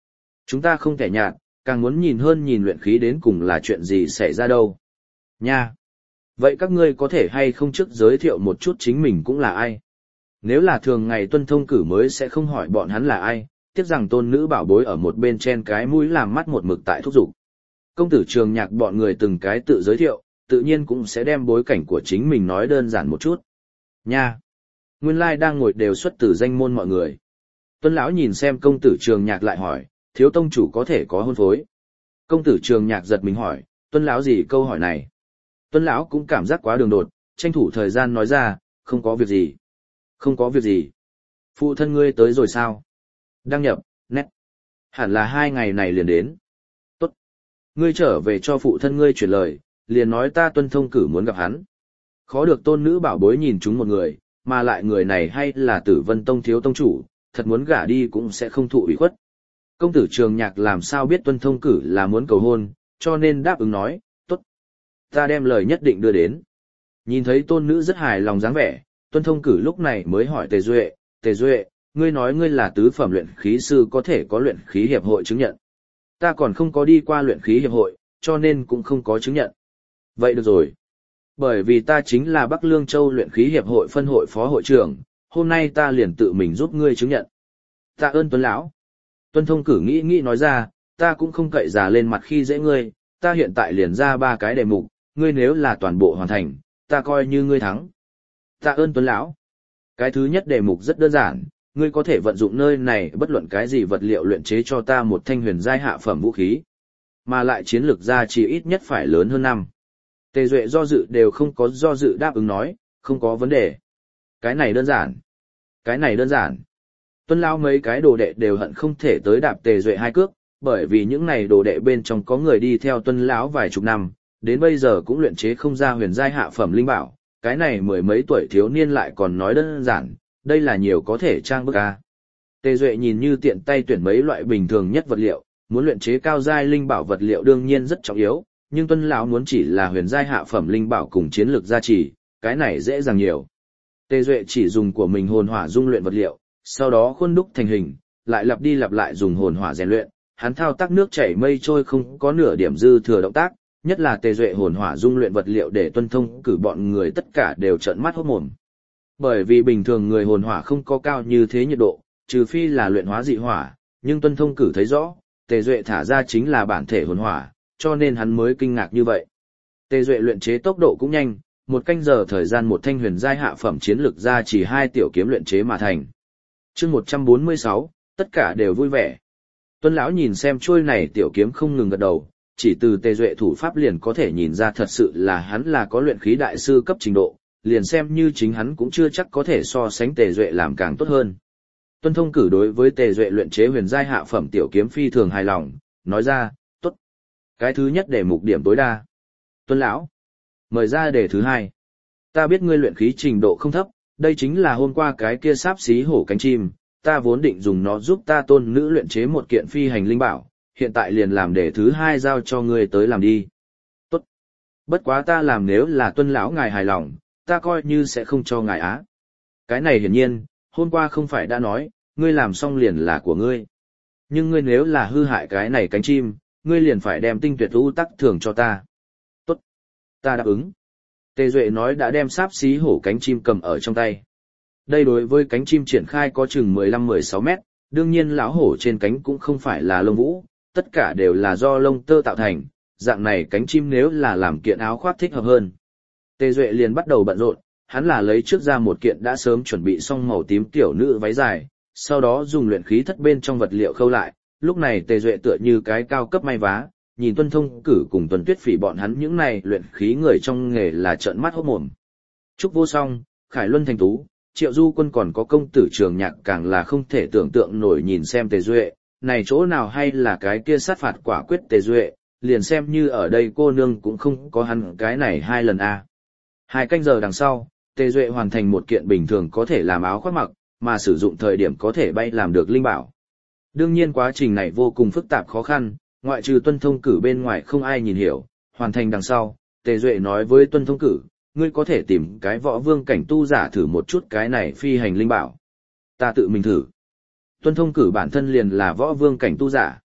S1: Chúng ta không thể nhạt, càng muốn nhìn hơn nhìn luyện khí đến cùng là chuyện gì xảy ra đâu. Nha! Vậy các ngươi có thể hay không trước giới thiệu một chút chính mình cũng là ai? Nếu là thường ngày tuân thông cử mới sẽ không hỏi bọn hắn là ai, tiếc rằng tôn nữ bảo bối ở một bên chen cái mũi làm mắt một mực tại thúc giục. Công tử Trường Nhạc bọn người từng cái tự giới thiệu, tự nhiên cũng sẽ đem bối cảnh của chính mình nói đơn giản một chút. Nha! Nguyên lai đang ngồi đều xuất từ danh môn mọi người. Tuân lão nhìn xem công tử Trường Nhạc lại hỏi, thiếu tông chủ có thể có hôn phối. Công tử Trường Nhạc giật mình hỏi, Tuân lão gì câu hỏi này? Tuân lão cũng cảm giác quá đường đột, tranh thủ thời gian nói ra, không có việc gì. Không có việc gì. Phụ thân ngươi tới rồi sao? Đăng nhập, nét. Hẳn là hai ngày này liền đến. Tốt. Ngươi trở về cho phụ thân ngươi chuyển lời, liền nói ta Tuân thông cử muốn gặp hắn. Khó được tôn nữ bảo bối nhìn chúng một người, mà lại người này hay là Tử Vân Tông thiếu tông chủ, thật muốn gả đi cũng sẽ không thụ ủy khuất. Công tử Trường Nhạc làm sao biết Tuân thông cử là muốn cầu hôn, cho nên đáp ứng nói, tốt. Ta đem lời nhất định đưa đến. Nhìn thấy tôn nữ rất hài lòng dáng vẻ, Tuân thông cử lúc này mới hỏi Tề Duệ, Tề Duệ, ngươi nói ngươi là tứ phẩm luyện khí sư có thể có luyện khí hiệp hội chứng nhận. Ta còn không có đi qua luyện khí hiệp hội, cho nên cũng không có chứng nhận. Vậy được rồi. Bởi vì ta chính là Bắc Lương Châu luyện khí hiệp hội phân hội phó hội trưởng, hôm nay ta liền tự mình giúp ngươi chứng nhận. Tạ ơn Tuân lão. Tuân thông cử nghĩ nghĩ nói ra, ta cũng không cậy già lên mặt khi dễ ngươi, ta hiện tại liền ra ba cái đề mục, ngươi nếu là toàn bộ hoàn thành, ta coi như ngươi thắng. Tạ ơn Tuân lão. Cái thứ nhất đề mục rất đơn giản, ngươi có thể vận dụng nơi này bất luận cái gì vật liệu luyện chế cho ta một thanh huyền giai hạ phẩm vũ khí, mà lại chiến lược gia chỉ ít nhất phải lớn hơn năm. Tề Duệ do dự đều không có do dự đáp ứng nói, không có vấn đề. Cái này đơn giản. Cái này đơn giản. Tuân lão mấy cái đồ đệ đều hận không thể tới đạp Tề Duệ hai cước, bởi vì những này đồ đệ bên trong có người đi theo Tuân lão vài chục năm, đến bây giờ cũng luyện chế không ra huyền giai hạ phẩm linh bảo, cái này mười mấy tuổi thiếu niên lại còn nói đơn giản, đây là nhiều có thể trang bức a. Tề Duệ nhìn như tiện tay tuyển mấy loại bình thường nhất vật liệu, muốn luyện chế cao giai linh bảo vật liệu đương nhiên rất trọng yếu, nhưng Tuân lão muốn chỉ là huyền giai hạ phẩm linh bảo cùng chiến lược gia trì, cái này dễ dàng nhiều. Tề Duệ chỉ dùng của mình hồn hỏa dung luyện vật liệu, sau đó khuôn đúc thành hình, lại lặp đi lặp lại dùng hồn hỏa rèn luyện, hắn thao tác nước chảy mây trôi không có nửa điểm dư thừa động tác, nhất là Tề Duệ hồn hỏa dung luyện vật liệu để Tuân thông cử bọn người tất cả đều trợn mắt hốt mồm. Bởi vì bình thường người hồn hỏa không có cao như thế nhiệt độ, trừ phi là luyện hóa dị hỏa, nhưng Tuân thông cử thấy rõ, Tề Duệ thả ra chính là bản thể hồn hỏa, cho nên hắn mới kinh ngạc như vậy. Tề Duệ luyện chế tốc độ cũng nhanh, một canh giờ thời gian một thanh huyền giai hạ phẩm chiến lực ra chỉ hai tiểu kiếm luyện chế mà thành. Chương một trăm bốn mươi sáu, tất cả đều vui vẻ. Tuân lão nhìn xem chuôi này tiểu kiếm không ngừng gật đầu, chỉ từ Tề Duệ thủ pháp liền có thể nhìn ra thật sự là hắn là có luyện khí đại sư cấp trình độ, liền xem như chính hắn cũng chưa chắc có thể so sánh Tề Duệ làm càng tốt hơn. Tuân thông cử đối với Tề Duệ luyện chế huyền giai hạ phẩm tiểu kiếm phi thường hài lòng, nói ra, tốt. Cái thứ nhất để mục điểm tối đa. Tuân lão, mời ra đề thứ hai. Ta biết ngươi luyện khí trình độ không thấp, đây chính là hôm qua cái kia sáp xí hổ cánh chim, ta vốn định dùng nó giúp ta tôn nữ luyện chế một kiện phi hành linh bảo, hiện tại liền làm đề thứ hai giao cho ngươi tới làm đi. Tốt. Bất quá ta làm nếu là Tuân lão ngài hài lòng, ta coi như sẽ không cho ngài á. Cái này hiển nhiên, hôm qua không phải đã nói, ngươi làm xong liền là của ngươi. Nhưng ngươi nếu là hư hại cái này cánh chim, ngươi liền phải đem tinh tuyệt u tắc thưởng cho ta. Tốt. Ta đáp ứng. Tề Duệ nói đã đem sáp xí hổ cánh chim cầm ở trong tay. Đây đối với cánh chim triển khai có chừng mười lăm mười sáu mét, đương nhiên lão hổ trên cánh cũng không phải là lông vũ, tất cả đều là do lông tơ tạo thành, dạng này cánh chim nếu là làm kiện áo khoác thích hợp hơn. Tề Duệ liền bắt đầu bận rộn, hắn là lấy trước ra một kiện đã sớm chuẩn bị xong màu tím tiểu nữ váy dài, sau đó dùng luyện khí thất bên trong vật liệu khâu lại, lúc này Tề Duệ tựa như cái cao cấp may vá, nhìn Tuân thông cử cùng Tuân Tuyết Phỉ bọn hắn những này luyện khí người trong nghề là trợn mắt hốt mồm. Trúc Vô Song, Khải Luân Thành Tú, Triệu Du Quân còn có công tử Trường Nhạc càng là không thể tưởng tượng nổi nhìn xem Tề Duệ, này chỗ nào hay là cái kia sát phạt quả quyết Tề Duệ, liền xem như ở đây cô nương cũng không có hắn cái này hai lần a. Hai canh giờ đằng sau, Tề Duệ hoàn thành một kiện bình thường có thể làm áo khoác mặc, mà sử dụng thời điểm có thể bay làm được linh bảo. Đương nhiên quá trình này vô cùng phức tạp khó khăn, ngoại trừ Tuân thông cử bên ngoài không ai nhìn hiểu, hoàn thành đằng sau, Tề Duệ nói với Tuân thông cử, ngươi có thể tìm cái võ vương cảnh tu giả thử một chút cái này phi hành linh bảo. Ta tự mình thử. Tuân thông cử bản thân liền là võ vương cảnh tu giả.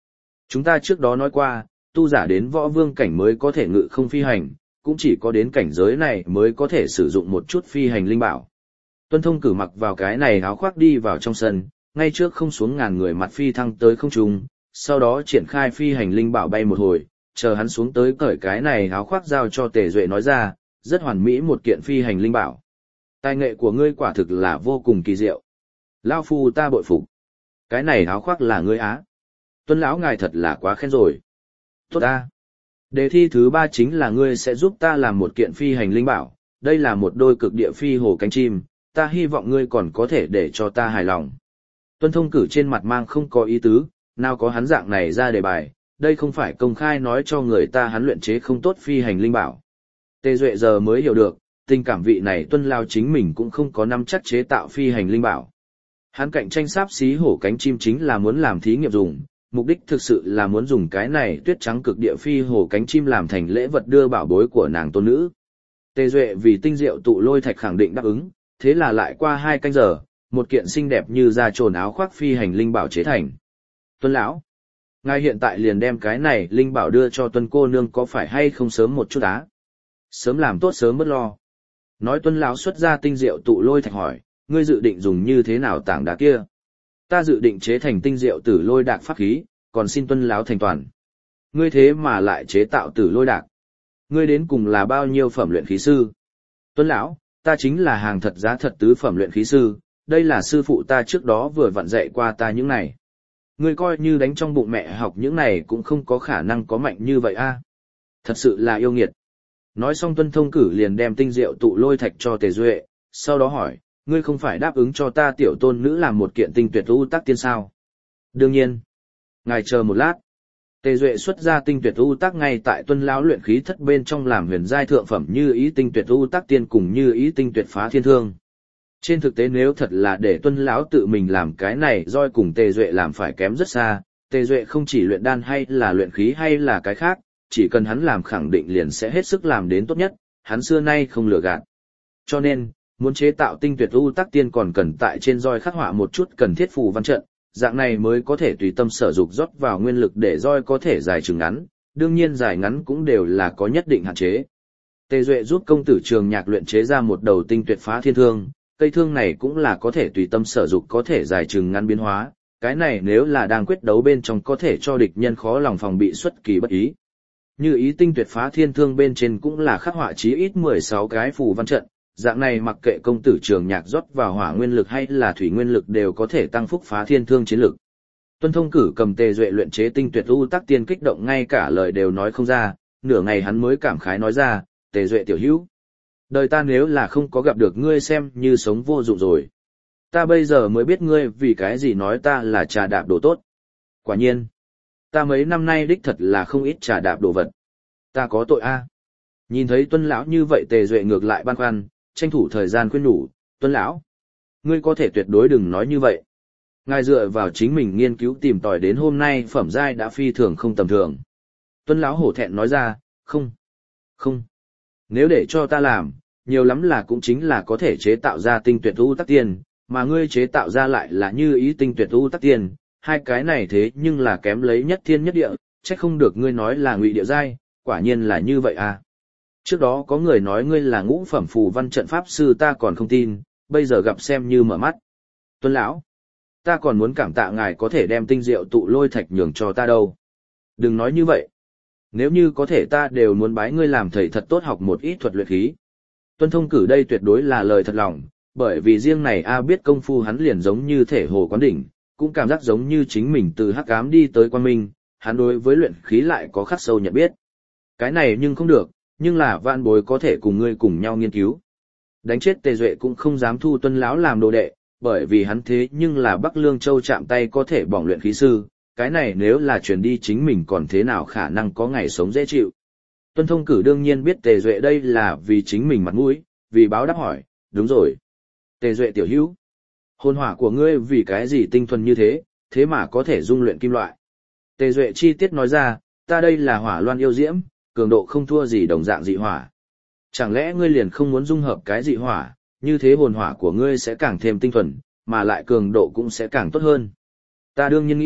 S1: Chúng ta trước đó nói qua, tu giả đến võ vương cảnh mới có thể ngự không phi hành, cũng chỉ có đến cảnh giới này mới có thể sử dụng một chút phi hành linh bảo. Tuân Thông cử mặc vào cái này áo khoác đi vào trong sân, ngay trước không xuống ngàn người mặt phi thăng tới không trung, sau đó triển khai phi hành linh bảo bay một hồi, chờ hắn xuống tới cởi cái này áo khoác giao cho Tề Duệ nói ra, rất hoàn mỹ một kiện phi hành linh bảo. Tài nghệ của ngươi quả thực là vô cùng kỳ diệu. Lao phu ta bội phục. Cái này áo khoác là ngươi á. Tuân lão ngài thật là quá khen rồi. Tốt ta. Đề thi thứ ba chính là ngươi sẽ giúp ta làm một kiện phi hành linh bảo, đây là một đôi cực địa phi hồ cánh chim, ta hy vọng ngươi còn có thể để cho ta hài lòng. Tuân Thông cử trên mặt mang không có ý tứ, nào có hắn dạng này ra đề bài, đây không phải công khai nói cho người ta hắn luyện chế không tốt phi hành linh bảo. Tề Duệ giờ mới hiểu được, tình cảm vị này Tuân Lao chính mình cũng không có nắm chắc chế tạo phi hành linh bảo. Hắn cạnh tranh sáp xí hổ cánh chim chính là muốn làm thí nghiệm dùng, mục đích thực sự là muốn dùng cái này tuyết trắng cực địa phi hổ cánh chim làm thành lễ vật đưa bảo bối của nàng tôn nữ. Tề Duệ vì tinh diệu tụ lôi thạch khẳng định đáp ứng, thế là lại qua hai canh giờ, một kiện xinh đẹp như da trồn áo khoác phi hành linh bảo chế thành. Tuân lão, ngài hiện tại liền đem cái này linh bảo đưa cho Tuân cô nương có phải hay không sớm một chút á? Sớm làm tốt sớm bớt lo. Nói Tuân lão xuất ra tinh diệu tụ lôi thạch hỏi, ngươi dự định dùng như thế nào tảng đá kia? Ta dự định chế thành tinh diệu tử lôi đạc pháp khí, còn xin Tuân lão thành toàn. Ngươi thế mà lại chế tạo tử lôi đạc? Ngươi đến cùng là bao nhiêu phẩm luyện khí sư? Tuân lão, ta chính là hàng thật giá thật tứ phẩm luyện khí sư, đây là sư phụ ta trước đó vừa vặn dạy qua ta những này. Ngươi coi như đánh trong bụng mẹ học những này cũng không có khả năng có mạnh như vậy a. Thật sự là yêu nghiệt. Nói xong Tuân Thông cử liền đem tinh diệu tụ lôi thạch cho Tề Duệ, sau đó hỏi, ngươi không phải đáp ứng cho ta tiểu tôn nữ làm một kiện tinh tuyệt u tắc tiên sao? Đương nhiên. Ngài chờ một lát. Tề Duệ xuất ra tinh tuyệt u tắc ngay tại Tuân lão luyện khí thất bên trong làm huyền giai thượng phẩm như ý tinh tuyệt u tắc tiên cùng như ý tinh tuyệt phá thiên thương. Trên thực tế nếu thật là để Tuân lão tự mình làm cái này roi cùng Tề Duệ làm phải kém rất xa, Tề Duệ không chỉ luyện đan hay là luyện khí hay là cái khác, chỉ cần hắn làm khẳng định liền sẽ hết sức làm đến tốt nhất, hắn xưa nay không lừa gạt. Cho nên, muốn chế tạo tinh tuyệt u tắc tiên còn cần tại trên roi khắc họa một chút cần thiết phù văn trận, dạng này mới có thể tùy tâm sở dục rót vào nguyên lực để roi có thể dài chừng ngắn, đương nhiên dài ngắn cũng đều là có nhất định hạn chế. Tề Duệ giúp công tử Trường Nhạc luyện chế ra một đầu tinh tuyệt phá thiên thương, cây thương này cũng là có thể tùy tâm sở dục có thể dài chừng ngắn biến hóa, cái này nếu là đang quyết đấu bên trong có thể cho địch nhân khó lòng phòng bị xuất kỳ bất ý. Như ý tinh tuyệt phá thiên thương bên trên cũng là khắc họa chí ít mười sáu cái phù văn trận, dạng này mặc kệ công tử Trường Nhạc rót vào hỏa nguyên lực hay là thủy nguyên lực đều có thể tăng phúc phá thiên thương chiến lực. Tuân Thông cử cầm Tề Duệ luyện chế tinh tuyệt u tắc tiên kích động ngay cả lời đều nói không ra, nửa ngày hắn mới cảm khái nói ra, Tề Duệ tiểu hữu, đời ta nếu là không có gặp được ngươi xem như sống vô dụng rồi. Ta bây giờ mới biết ngươi vì cái gì nói ta là trà đạp đồ tốt. Quả nhiên, ta mấy năm nay đích thật là không ít trà đạp đồ vật. Ta có tội a. Nhìn thấy Tuân lão như vậy Tề Duệ ngược lại băn khoăn, tranh thủ thời gian khuyên nhủ, Tuân lão, ngươi có thể tuyệt đối đừng nói như vậy. Ngài dựa vào chính mình nghiên cứu tìm tòi đến hôm nay phẩm giai đã phi thường không tầm thường. Tuân lão hổ thẹn nói ra, không, không. Nếu để cho ta làm, nhiều lắm là cũng chính là có thể chế tạo ra tinh tuyệt u tắc tiên, mà ngươi chế tạo ra lại là như ý tinh tuyệt u tắc tiên, hai cái này thế nhưng là kém lấy nhất thiên nhất địa, trách không được ngươi nói là ngụy địa giai, quả nhiên là như vậy à. Trước đó có người nói ngươi là ngũ phẩm phù văn trận pháp sư ta còn không tin, bây giờ gặp xem như mở mắt. Tuân lão, ta còn muốn cảm tạ ngài có thể đem tinh diệu tụ lôi thạch nhường cho ta đâu. Đừng nói như vậy. Nếu như có thể ta đều muốn bái ngươi làm thầy thật tốt học một ít thuật luyện khí. Tuân Thông cử đây tuyệt đối là lời thật lòng, bởi vì riêng này A biết công phu hắn liền giống như thể hồ quán đỉnh, cũng cảm giác giống như chính mình từ hắc ám đi tới quang minh, hắn đối với luyện khí lại có khắc sâu nhận biết. Cái này nhưng không được, nhưng là vạn bối có thể cùng ngươi cùng nhau nghiên cứu. Đánh chết Tề Duệ cũng không dám thu Tuân lão làm đồ đệ, bởi vì hắn thế nhưng là Bắc Lương Châu chạm tay có thể bỏng luyện khí sư, cái này nếu là chuyển đi chính mình còn thế nào khả năng có ngày sống dễ chịu. Tuân Thông cử đương nhiên biết Tề Duệ đây là vì chính mình mặt mũi, vì báo đáp hỏi, đúng rồi. Tề Duệ tiểu hữu, hồn hỏa của ngươi vì cái gì tinh thuần như thế, thế mà có thể dung luyện kim loại. Tề Duệ chi tiết nói ra, ta đây là hỏa loan yêu diễm, cường độ không thua gì đồng dạng dị hỏa. Chẳng lẽ ngươi liền không muốn dung hợp cái dị hỏa, như thế hồn hỏa của ngươi sẽ càng thêm tinh thuần, mà lại cường độ cũng sẽ càng tốt hơn. Ta đương nhiên nghĩ,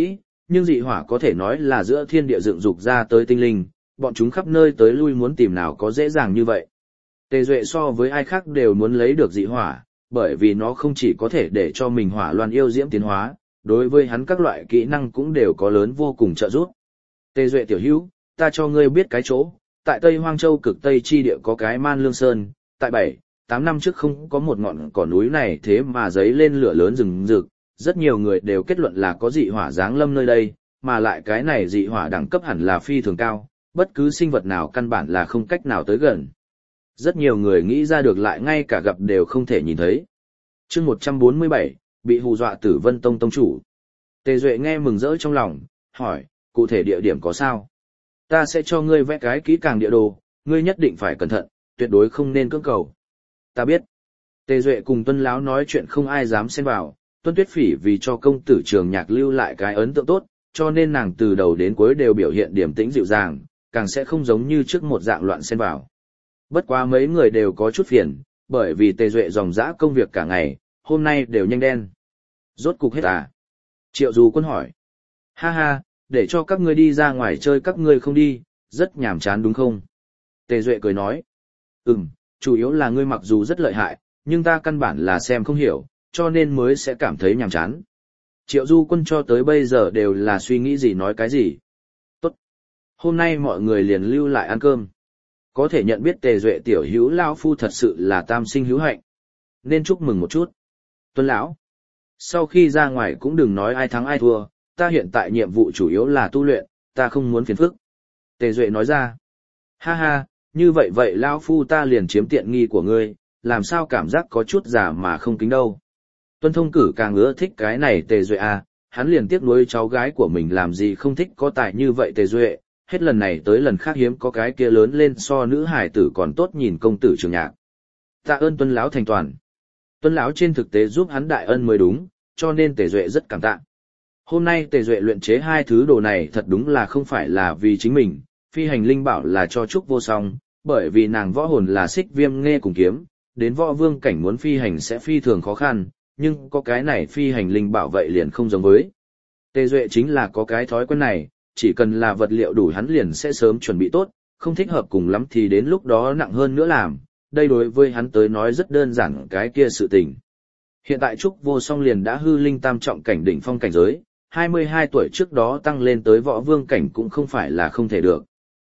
S1: nhưng dị hỏa có thể nói là giữa thiên địa dựng dục ra tới tinh linh, bọn chúng khắp nơi tới lui muốn tìm nào có dễ dàng như vậy. Tề Duệ so với ai khác đều muốn lấy được dị hỏa, bởi vì nó không chỉ có thể để cho mình hỏa loan yêu diễm tiến hóa, đối với hắn các loại kỹ năng cũng đều có lớn vô cùng trợ giúp. Tề Duệ tiểu hữu, ta cho ngươi biết cái chỗ, tại Tây Hoang Châu cực Tây chi địa có cái Man Lương Sơn, tại bảy, tám năm trước không có một ngọn cỏ núi này thế mà giấy lên lửa lớn rừng rực, rất nhiều người đều kết luận là có dị hỏa giáng lâm nơi đây, mà lại cái này dị hỏa đẳng cấp hẳn là phi thường cao, bất cứ sinh vật nào căn bản là không cách nào tới gần. Rất nhiều người nghĩ ra được lại ngay cả gặp đều không thể nhìn thấy. Chương một trăm bốn mươi bảy, bị hù dọa Tử Vân Tông tông chủ. Tề Duệ nghe mừng rỡ trong lòng, hỏi, cụ thể địa điểm có sao? Ta sẽ cho ngươi vẽ cái kỹ càng địa đồ, ngươi nhất định phải cẩn thận, tuyệt đối không nên cưỡng cầu. Ta biết. Tề Duệ cùng Tuân Lão nói chuyện không ai dám xen vào, Tuân Tuyết Phỉ vì cho công tử Trường Nhạc lưu lại cái ấn tượng tốt, cho nên nàng từ đầu đến cuối đều biểu hiện điềm tĩnh dịu dàng, càng sẽ không giống như trước một dạng loạn xen vào. Bất quá mấy người đều có chút phiền, bởi vì Tề Duệ dòng dã công việc cả ngày, hôm nay đều nhanh đen. Rốt cục hết à? Triệu Du Quân hỏi. Ha ha, để cho các ngươi đi ra ngoài chơi các ngươi không đi, rất nhàm chán đúng không? Tề Duệ cười nói. Ừm, chủ yếu là ngươi mặc dù rất lợi hại, nhưng ta căn bản là xem không hiểu, cho nên mới sẽ cảm thấy nhàm chán. Triệu Du Quân cho tới bây giờ đều là suy nghĩ gì nói cái gì. Tốt. Hôm nay mọi người liền lưu lại ăn cơm. Có thể nhận biết Tề Duệ tiểu hữu lão phu thật sự là tam sinh hữu hạnh. Nên chúc mừng một chút. Tuân lão. Sau khi ra ngoài cũng đừng nói ai thắng ai thua, ta hiện tại nhiệm vụ chủ yếu là tu luyện, ta không muốn phiền phức. Tề Duệ nói ra. Ha ha, như vậy vậy lão phu ta liền chiếm tiện nghi của ngươi, làm sao cảm giác có chút giả mà không kính đâu. Tuân Thông Cử càng ưa thích cái này Tề Duệ à, hắn liền tiếc nuối cháu gái của mình làm gì không thích có tài như vậy Tề Duệ, hết lần này tới lần khác hiếm có cái kia lớn lên so nữ hải tử còn tốt nhìn công tử Trường Nhạc. Tạ ơn Tuân lão thành toàn. Tuân lão trên thực tế giúp hắn đại ân mới đúng, cho nên Tề Duệ rất cảm tạ. Hôm nay Tề Duệ luyện chế hai thứ đồ này thật đúng là không phải là vì chính mình, phi hành linh bảo là cho Trúc Vô Song, bởi vì nàng võ hồn là Xích Viêm Nghe cùng kiếm, đến võ vương cảnh muốn phi hành sẽ phi thường khó khăn, nhưng có cái này phi hành linh bảo vậy liền không giống với. Tề Duệ chính là có cái thói quen này, chỉ cần là vật liệu đủ hắn liền sẽ sớm chuẩn bị tốt, không thích hợp cùng lắm thì đến lúc đó nặng hơn nữa làm, đây đối với hắn tới nói rất đơn giản cái kia sự tình. Hiện tại Trúc Vô Song liền đã hư linh tam trọng cảnh đỉnh phong cảnh giới, hai mươi hai tuổi trước đó tăng lên tới võ vương cảnh cũng không phải là không thể được.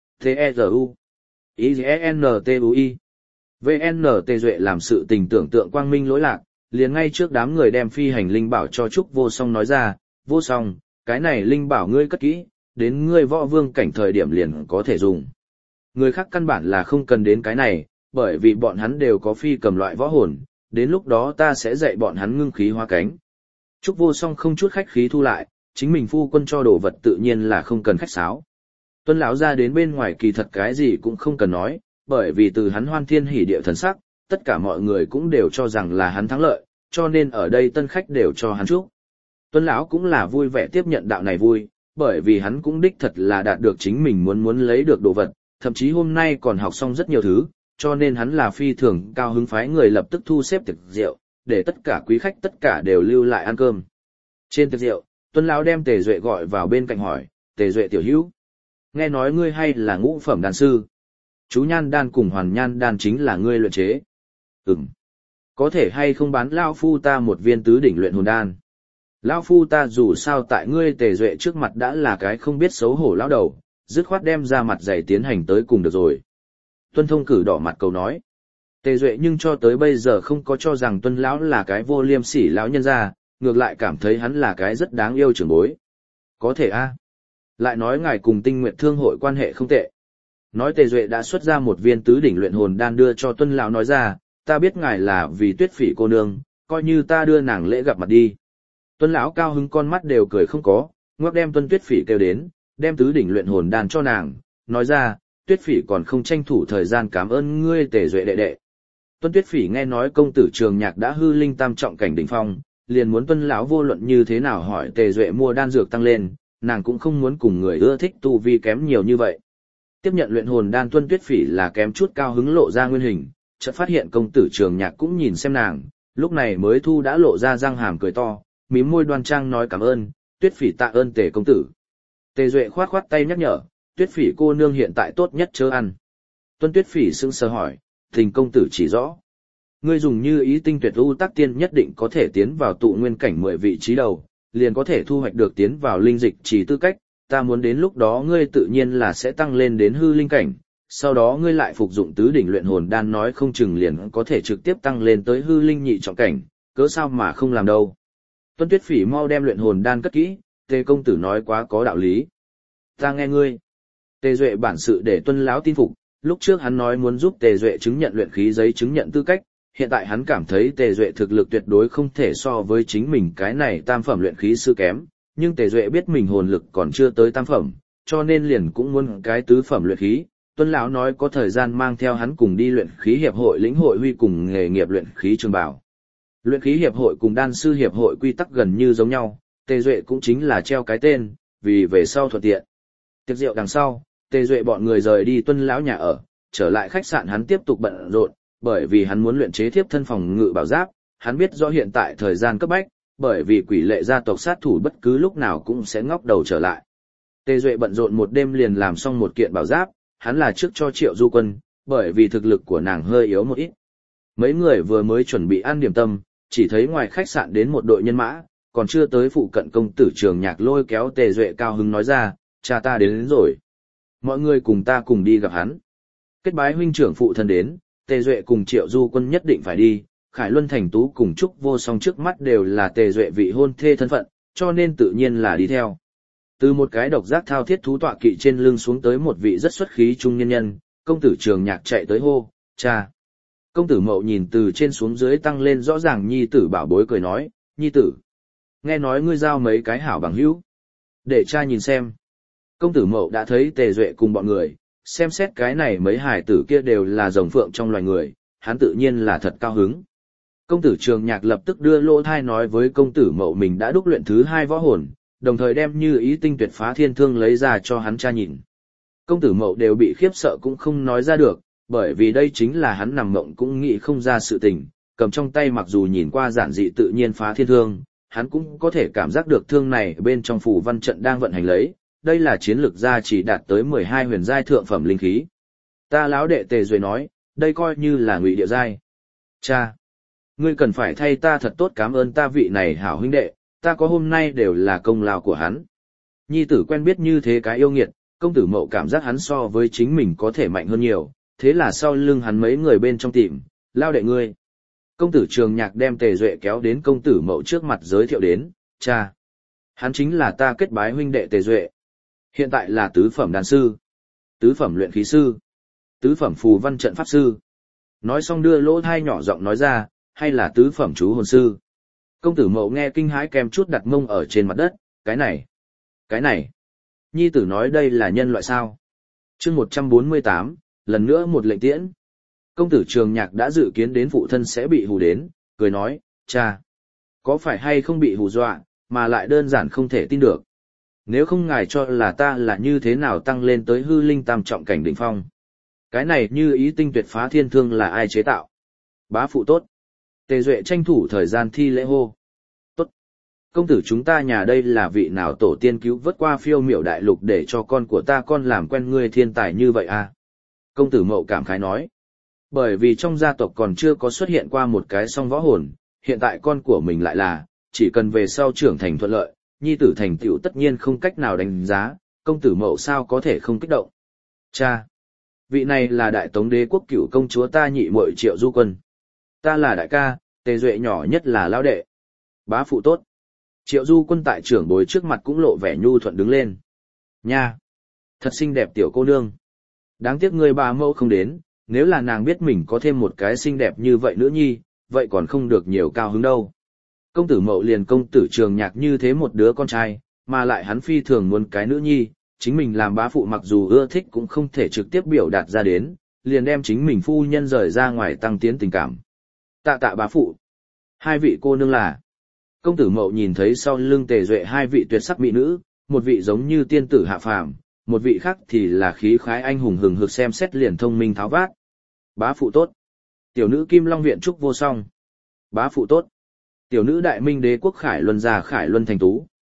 S1: T-E-Z-U I-G-E-N-T-U-I V N Tề Duệ làm sự tình tưởng tượng quang minh lỗi lạc, liền ngay trước đám người đem phi hành linh bảo cho Trúc Vô Song nói ra, Vô Song, cái này linh bảo ngươi cất kỹ, đến ngươi võ vương cảnh thời điểm liền có thể dùng. Người khác căn bản là không cần đến cái này, bởi vì bọn hắn đều có phi cầm loại võ hồn, đến lúc đó ta sẽ dạy bọn hắn ngưng khí hóa cánh. Trúc Vô Song không chút khách khí thu lại, chính mình phu quân cho đồ vật tự nhiên là không cần khách sáo. Tuân lão ra đến bên ngoài kỳ thật cái gì cũng không cần nói, bởi vì từ hắn hoan thiên hỉ địa thần sắc, tất cả mọi người cũng đều cho rằng là hắn thắng lợi, cho nên ở đây tân khách đều cho hắn chúc. Tuân lão cũng là vui vẻ tiếp nhận đạo này vui, bởi vì hắn cũng đích thật là đạt được chính mình muốn muốn lấy được đồ vật, thậm chí hôm nay còn học xong rất nhiều thứ, cho nên hắn là phi thường cao hứng phái người lập tức thu xếp tiệc rượu, để tất cả quý khách tất cả đều lưu lại ăn cơm. Trên tiệc rượu, Tuân lão đem Tề Duệ gọi vào bên cạnh hỏi, Tề Duệ tiểu hữu, nghe nói ngươi hay là ngũ phẩm đan sư. Chú nhan đan cùng hoàn nhan đan chính là ngươi luyện chế. Ừm. Có thể hay không bán lão phu ta một viên tứ đỉnh luyện hồn đan. Lão phu ta dù sao tại ngươi Tề Duệ trước mặt đã là cái không biết xấu hổ lão đầu, dứt khoát đem ra mặt dày tiến hành tới cùng được rồi. Tuân Thông Cử đỏ mặt cầu nói. Tề Duệ nhưng cho tới bây giờ không có cho rằng Tuân lão là cái vô liêm sỉ lão nhân gia, ngược lại cảm thấy hắn là cái rất đáng yêu trưởng bối. Có thể a. Lại nói ngài cùng Tinh Nguyệt Thương hội quan hệ không tệ. Nói Tề Duệ đã xuất ra một viên tứ đỉnh luyện hồn đan đưa cho Tuân lão nói ra, ta biết ngài là vì Tuyết Phỉ cô nương, coi như ta đưa nàng lễ gặp mặt đi. Tuân lão cao hứng con mắt đều cười không có, ngoắc đem Tuân Tuyết Phỉ kêu đến, đem tứ đỉnh luyện hồn đan cho nàng, nói ra, Tuyết Phỉ còn không tranh thủ thời gian cảm ơn ngươi Tề Duệ đệ đệ. Tuân Tuyết Phỉ nghe nói công tử Trường Nhạc đã hư linh tam trọng cảnh đỉnh phong, liền muốn Tuân lão vô luận như thế nào hỏi Tề Duệ mua đan dược tăng lên, nàng cũng không muốn cùng người ưa thích tu vi kém nhiều như vậy. Tiếp nhận luyện hồn đan Tuân Tuyết Phỉ là kém chút cao hứng lộ ra nguyên hình, chợt phát hiện công tử Trường Nhạc cũng nhìn xem nàng, lúc này mới thu đã lộ ra răng hàm cười to, mím môi đoan trang nói cảm ơn, Tuyết Phỉ tạ ơn Tề công tử. Tề Duệ khoát khoát tay nhắc nhở, Tuyết Phỉ cô nương hiện tại tốt nhất chớ ăn. Tuân Tuyết Phỉ sững sờ hỏi, Thình công tử chỉ rõ. Ngươi dùng như ý tinh tuyệt u tắc tiên nhất định có thể tiến vào tụ nguyên cảnh mười vị trí đầu, liền có thể thu hoạch được tiến vào linh dịch chỉ tư cách, ta muốn đến lúc đó ngươi tự nhiên là sẽ tăng lên đến hư linh cảnh, sau đó ngươi lại phục dụng tứ đỉnh luyện hồn đan nói không chừng liền có thể trực tiếp tăng lên tới hư linh nhị trọng cảnh, cớ sao mà không làm đâu. Tuân Tuyết Phỉ mau đem luyện hồn đan cất kỹ, Tề công tử nói quá có đạo lý. Ta nghe ngươi. Tề Duệ bản sự để Tuân lão tin phục, lúc trước hắn nói muốn giúp Tề Duệ chứng nhận luyện khí giấy chứng nhận tư cách, hiện tại hắn cảm thấy Tề Duệ thực lực tuyệt đối không thể so với chính mình cái này tam phẩm luyện khí sư kém, nhưng Tề Duệ biết mình hồn lực còn chưa tới tam phẩm, cho nên liền cũng muốn cái tứ phẩm luyện khí. Tuân lão nói có thời gian mang theo hắn cùng đi luyện khí hiệp hội lĩnh hội huy cùng nghề nghiệp luyện khí trường bảo. Luyện khí hiệp hội cùng đan sư hiệp hội quy tắc gần như giống nhau, Tề Duệ cũng chính là treo cái tên, vì về sau thuận tiện. Tiệc rượu đằng sau, Tề Duệ bọn người rời đi Tuân lão nhà ở, trở lại khách sạn hắn tiếp tục bận rộn, bởi vì hắn muốn luyện chế thiếp thân phòng ngự bảo giáp, hắn biết rõ hiện tại thời gian cấp bách, bởi vì quỷ lệ gia tộc sát thủ bất cứ lúc nào cũng sẽ ngóc đầu trở lại. Tề Duệ bận rộn một đêm liền làm xong một kiện bảo giáp, hắn là trước cho Triệu Du Quân, bởi vì thực lực của nàng hơi yếu một ít. Mấy người vừa mới chuẩn bị ăn điểm tâm, chỉ thấy ngoài khách sạn đến một đội nhân mã, còn chưa tới phụ cận công tử Trường Nhạc lôi kéo Tề Duệ cao hứng nói ra, cha ta đến, đến rồi. Mọi người cùng ta cùng đi gặp hắn. Kết bái huynh trưởng phụ thân đến, Tề Duệ cùng Triệu Du Quân nhất định phải đi, Khải Luân Thành Tú cùng Trúc Vô Song trước mắt đều là Tề Duệ vị hôn thê thân phận, cho nên tự nhiên là đi theo. Từ một cái độc giác thao thiết thú tọa kỵ trên lưng xuống tới một vị rất xuất khí trung nhân nhân, công tử Trường Nhạc chạy tới hô, cha. Công tử Mậu nhìn từ trên xuống dưới tăng lên rõ ràng nhi tử bảo bối cười nói, nhi tử. Nghe nói ngươi giao mấy cái hảo bằng hữu. Để cha nhìn xem. Công tử Mậu đã thấy Tề Duệ cùng bọn người, xem xét cái này mấy hải tử kia đều là rồng phượng trong loài người, hắn tự nhiên là thật cao hứng. Công tử Trường Nhạc lập tức đưa lỗ thai nói với công tử Mậu mình đã đúc luyện thứ hai võ hồn, đồng thời đem như ý tinh tuyệt phá thiên thương lấy ra cho hắn cha nhìn. Công tử Mậu đều bị khiếp sợ cũng không nói ra được, bởi vì đây chính là hắn nằm mộng cũng nghĩ không ra sự tình, cầm trong tay mặc dù nhìn qua giản dị tự nhiên phá thiên thương, hắn cũng có thể cảm giác được thương này bên trong phù văn trận đang vận hành lấy, đây là chiến lực gia chỉ đạt tới mười hai huyền giai thượng phẩm linh khí. Ta lão đệ Tề Duệ nói, đây coi như là ngụy địa giai. Cha, ngươi cần phải thay ta thật tốt cảm ơn ta vị này hảo huynh đệ, ta có hôm nay đều là công lao của hắn. Nhi tử quen biết như thế cái yêu nghiệt, công tử Mậu cảm giác hắn so với chính mình có thể mạnh hơn nhiều, thế là sau lưng hắn mấy người bên trong tìm, lao đệ ngươi. Công tử Trường Nhạc đem Tề Duệ kéo đến công tử Mậu trước mặt giới thiệu đến, cha. Hắn chính là ta kết bái huynh đệ Tề Duệ. Hiện tại là tứ phẩm đan sư, tứ phẩm luyện khí sư, tứ phẩm phù văn trận pháp sư. Nói xong đưa lỗ thai nhỏ giọng nói ra, hay là tứ phẩm chú hồn sư. Công tử Mậu nghe kinh hãi kèm chút đặt mông ở trên mặt đất, cái này, cái này. Nhi tử nói đây là nhân loại sao. Chương một trăm bốn mươi tám, lần nữa một lệnh tiễn. Công tử Trường Nhạc đã dự kiến đến phụ thân sẽ bị hù đến, cười nói, cha, có phải hay không bị hù dọa, mà lại đơn giản không thể tin được. Nếu không ngài cho là ta là như thế nào tăng lên tới hư linh tam trọng cảnh đỉnh phong. Cái này như ý tinh tuyệt phá thiên thương là ai chế tạo? Bá phụ tốt. Tề Duệ tranh thủ thời gian thi lễ hô. Tốt. Công tử chúng ta nhà đây là vị nào tổ tiên cứu vớt qua phiêu miểu đại lục để cho con của ta con làm quen ngươi thiên tài như vậy à? Công tử Mậu cảm khái nói. Bởi vì trong gia tộc còn chưa có xuất hiện qua một cái song võ hồn, hiện tại con của mình lại là, chỉ cần về sau trưởng thành thuận lợi, nhi tử thành tựu tất nhiên không cách nào đánh giá, công tử Mậu sao có thể không kích động. Cha, vị này là đại tống đế quốc cửu công chúa ta nhị muội Triệu Du Quân. Ta là đại ca, Tề Duệ nhỏ nhất là lão đệ. Bá phụ tốt. Triệu Du Quân tại trưởng bối trước mặt cũng lộ vẻ nhu thuận đứng lên. Nha, thật xinh đẹp tiểu cô nương. Đáng tiếc người bà mẫu không đến, nếu là nàng biết mình có thêm một cái xinh đẹp như vậy nữa nhi, vậy còn không được nhiều cao hứng đâu. Công tử Mậu liền công tử Trường Nhạc như thế một đứa con trai, mà lại hắn phi thường muốn cái nữ nhi, chính mình làm bá phụ mặc dù ưa thích cũng không thể trực tiếp biểu đạt ra đến, liền đem chính mình phu nhân rời ra ngoài tăng tiến tình cảm. Tạ tạ bá phụ. Hai vị cô nương là. Công tử Mậu nhìn thấy sau lưng Tề Duệ hai vị tuyệt sắc mỹ nữ, một vị giống như tiên tử hạ phàm, một vị khác thì là khí khái anh hùng hừng hực xem xét liền thông minh tháo vát. Bá phụ tốt. Tiểu nữ Kim Long viện Trúc Vô Song. Bá phụ tốt. Tiểu nữ Đại Minh Đế quốc Khải Luân gia Khải Luân Thành Tú.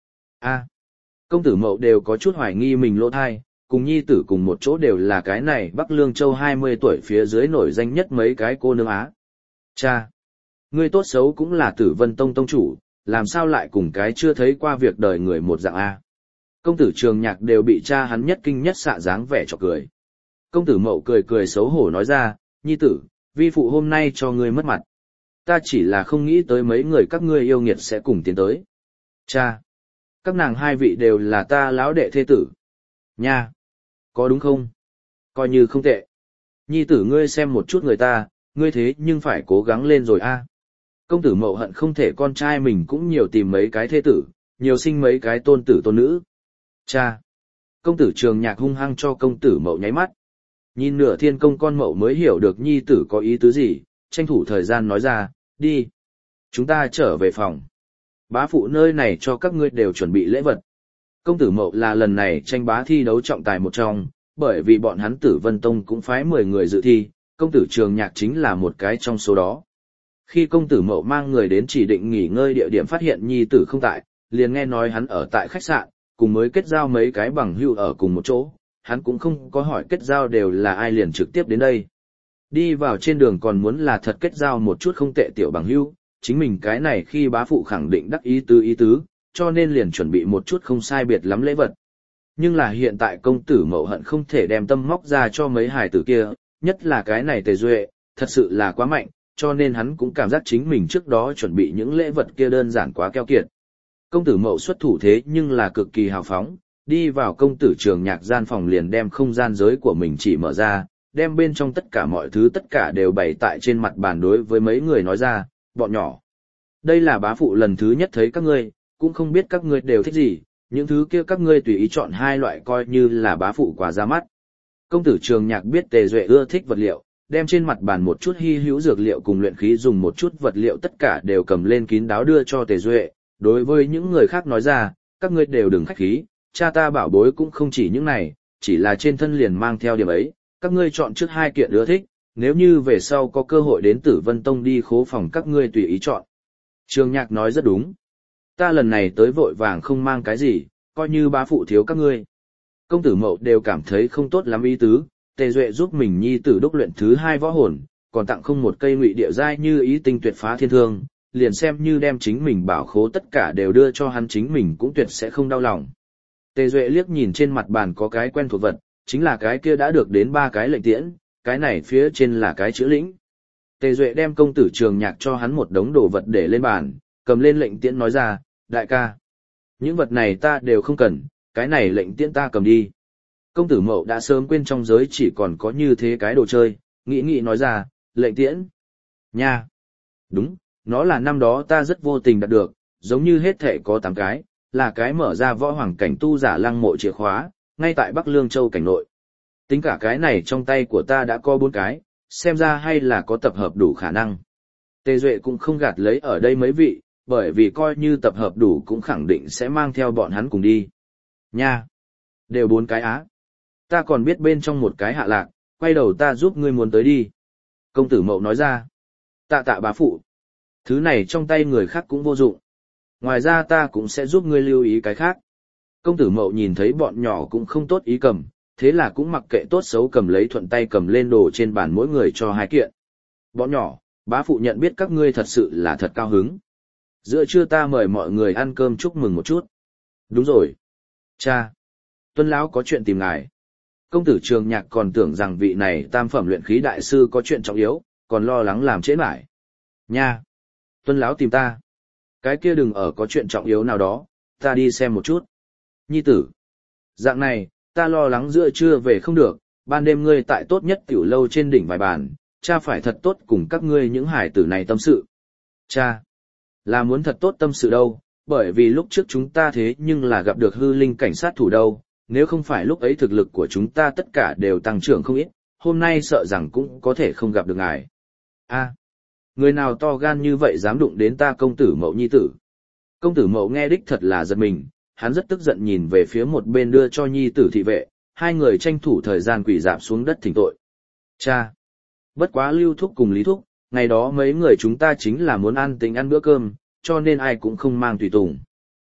S1: A, công tử Mậu đều có chút hoài nghi mình lỗ thai, cùng nhi tử cùng một chỗ đều là cái này Bắc Lương Châu hai mươi tuổi phía dưới nổi danh nhất mấy cái cô nương Á. Cha, ngươi tốt xấu cũng là Tử Vân Tông tông chủ, làm sao lại cùng cái chưa thấy qua việc đời người một dạng A. Công tử Trường Nhạc đều bị cha hắn nhất kinh nhất xạ dáng vẻ chọc cười. Công tử Mậu cười cười xấu hổ nói ra, nhi tử, vi phụ hôm nay cho ngươi mất mặt. Ta chỉ là không nghĩ tới mấy người các ngươi yêu nghiệt sẽ cùng tiến tới. Cha, các nàng hai vị đều là ta lão đệ thế tử. Nha, có đúng không? Coi như không tệ. Nhi tử ngươi xem một chút người ta, ngươi thế nhưng phải cố gắng lên rồi a. Công tử Mậu hận không thể con trai mình cũng nhiều tìm mấy cái thế tử, nhiều sinh mấy cái tôn tử tôn nữ. Cha, công tử Trường Nhạc hung hăng cho công tử Mậu nháy mắt. Nhìn nửa thiên công con Mậu mới hiểu được nhi tử có ý tứ gì, tranh thủ thời gian nói ra, đi. Chúng ta trở về phòng. Bá phụ nơi này cho các ngươi đều chuẩn bị lễ vật. Công tử Mậu là lần này tranh bá thi đấu trọng tài một trong, bởi vì bọn hắn Tử Vân Tông cũng phái mười người dự thi, công tử Trường Nhạc chính là một cái trong số đó. Khi công tử Mậu mang người đến chỉ định nghỉ ngơi địa điểm phát hiện nhi tử không tại, liền nghe nói hắn ở tại khách sạn, cùng mới kết giao mấy cái bằng hữu ở cùng một chỗ, hắn cũng không có hỏi kết giao đều là ai liền trực tiếp đến đây. Đi vào trên đường còn muốn là thật kết giao một chút không tệ tiểu bằng hữu, chính mình cái này khi bá phụ khẳng định đắc ý tứ ý tứ, cho nên liền chuẩn bị một chút không sai biệt lắm lễ vật. Nhưng là hiện tại công tử Mậu hận không thể đem tâm móc ra cho mấy hài tử kia, nhất là cái này Tề Duệ, thật sự là quá mạnh, cho nên hắn cũng cảm giác chính mình trước đó chuẩn bị những lễ vật kia đơn giản quá keo kiệt. Công tử Mậu xuất thủ thế nhưng là cực kỳ hào phóng, đi vào công tử Trường Nhạc gian phòng liền đem không gian giới của mình chỉ mở ra, đem bên trong tất cả mọi thứ tất cả đều bày tại trên mặt bàn đối với mấy người nói ra, bọn nhỏ. Đây là bá phụ lần thứ nhất thấy các ngươi, cũng không biết các ngươi đều thích gì, những thứ kia các ngươi tùy ý chọn hai loại coi như là bá phụ quà ra mắt. Công tử Trường Nhạc biết Tề Duệ ưa thích vật liệu, đem trên mặt bàn một chút hy hữu dược liệu cùng luyện khí dùng một chút vật liệu tất cả đều cầm lên kín đáo đưa cho Tề Duệ, đối với những người khác nói ra, các ngươi đều đừng khách khí, cha ta bảo bối cũng không chỉ những này, chỉ là trên thân liền mang theo điểm ấy, các ngươi chọn trước hai kiện ưa thích, nếu như về sau có cơ hội đến Tử Vân Tông đi khố phòng các ngươi tùy ý chọn. Trường Nhạc nói rất đúng. Ta lần này tới vội vàng không mang cái gì, coi như bá phụ thiếu các ngươi. Công tử Mậu đều cảm thấy không tốt lắm ý tứ, Tề Duệ giúp mình nhi tử đúc luyện thứ hai võ hồn, còn tặng không một cây ngụy địa giai như ý tinh tuyệt phá thiên thương, liền xem như đem chính mình bảo khố tất cả đều đưa cho hắn chính mình cũng tuyệt sẽ không đau lòng. Tề Duệ liếc nhìn trên mặt bàn có cái quen thuộc vật, chính là cái kia đã được đến ba cái lệnh tiễn, cái này phía trên là cái chữ lĩnh. Tề Duệ đem công tử Trường Nhạc cho hắn một đống đồ vật để lên bàn, cầm lên lệnh tiễn nói ra, đại ca. Những vật này ta đều không cần, cái này lệnh tiễn ta cầm đi. Công tử Mậu đã sớm quên trong giới chỉ còn có như thế cái đồ chơi, nghĩ nghĩ nói ra, lệnh tiễn. Nha. Đúng, nó là năm đó ta rất vô tình đạt được, giống như hết thể có tám cái, là cái mở ra võ hoàng cảnh tu giả lăng mộ chìa khóa, ngay tại Bắc Lương Châu cảnh nội. Tính cả cái này trong tay của ta đã có bốn cái, xem ra hay là có tập hợp đủ khả năng. Tề Duệ cũng không gạt lấy ở đây mấy vị, bởi vì coi như tập hợp đủ cũng khẳng định sẽ mang theo bọn hắn cùng đi. Nha! Đều bốn cái á. Ta còn biết bên trong một cái hạ lạc, quay đầu ta giúp ngươi muốn tới đi. Công tử Mậu nói ra. Tạ tạ bá phụ. Thứ này trong tay người khác cũng vô dụng. Ngoài ra ta cũng sẽ giúp ngươi lưu ý cái khác. Công tử Mậu nhìn thấy bọn nhỏ cũng không tốt ý cầm, thế là cũng mặc kệ tốt xấu cầm lấy thuận tay cầm lên đồ trên bàn mỗi người cho hai kiện. Bọn nhỏ, bá phụ nhận biết các ngươi thật sự là thật cao hứng. Giữa trưa ta mời mọi người ăn cơm chúc mừng một chút. Đúng rồi. Cha. Tuân lão có chuyện tìm ngài. Công tử Trường Nhạc còn tưởng rằng vị này tam phẩm luyện khí đại sư có chuyện trọng yếu, còn lo lắng làm trễ mãi. Nha. Tuân lão tìm ta. Cái kia đừng ở có chuyện trọng yếu nào đó, ta đi xem một chút. Nhi tử. Dạng này, ta lo lắng giữa trưa về không được, ban đêm ngươi tại tốt nhất tiểu lâu trên đỉnh vài bàn, cha phải thật tốt cùng các ngươi những hải tử này tâm sự. Cha. Là muốn thật tốt tâm sự đâu, bởi vì lúc trước chúng ta thế nhưng là gặp được hư linh cảnh sát thủ đâu, nếu không phải lúc ấy thực lực của chúng ta tất cả đều tăng trưởng không ít, hôm nay sợ rằng cũng có thể không gặp được ngài. A, người nào to gan như vậy dám đụng đến ta công tử Mậu nhi tử. Công tử Mậu nghe đích thật là giật mình, hắn rất tức giận nhìn về phía một bên đưa cho nhi tử thị vệ, hai người tranh thủ thời gian quỳ rạp xuống đất thỉnh tội. Cha, bất quá Lưu Thúc cùng Lý Thúc, ngày đó mấy người chúng ta chính là muốn ăn tính ăn bữa cơm, cho nên ai cũng không mang tùy tùng.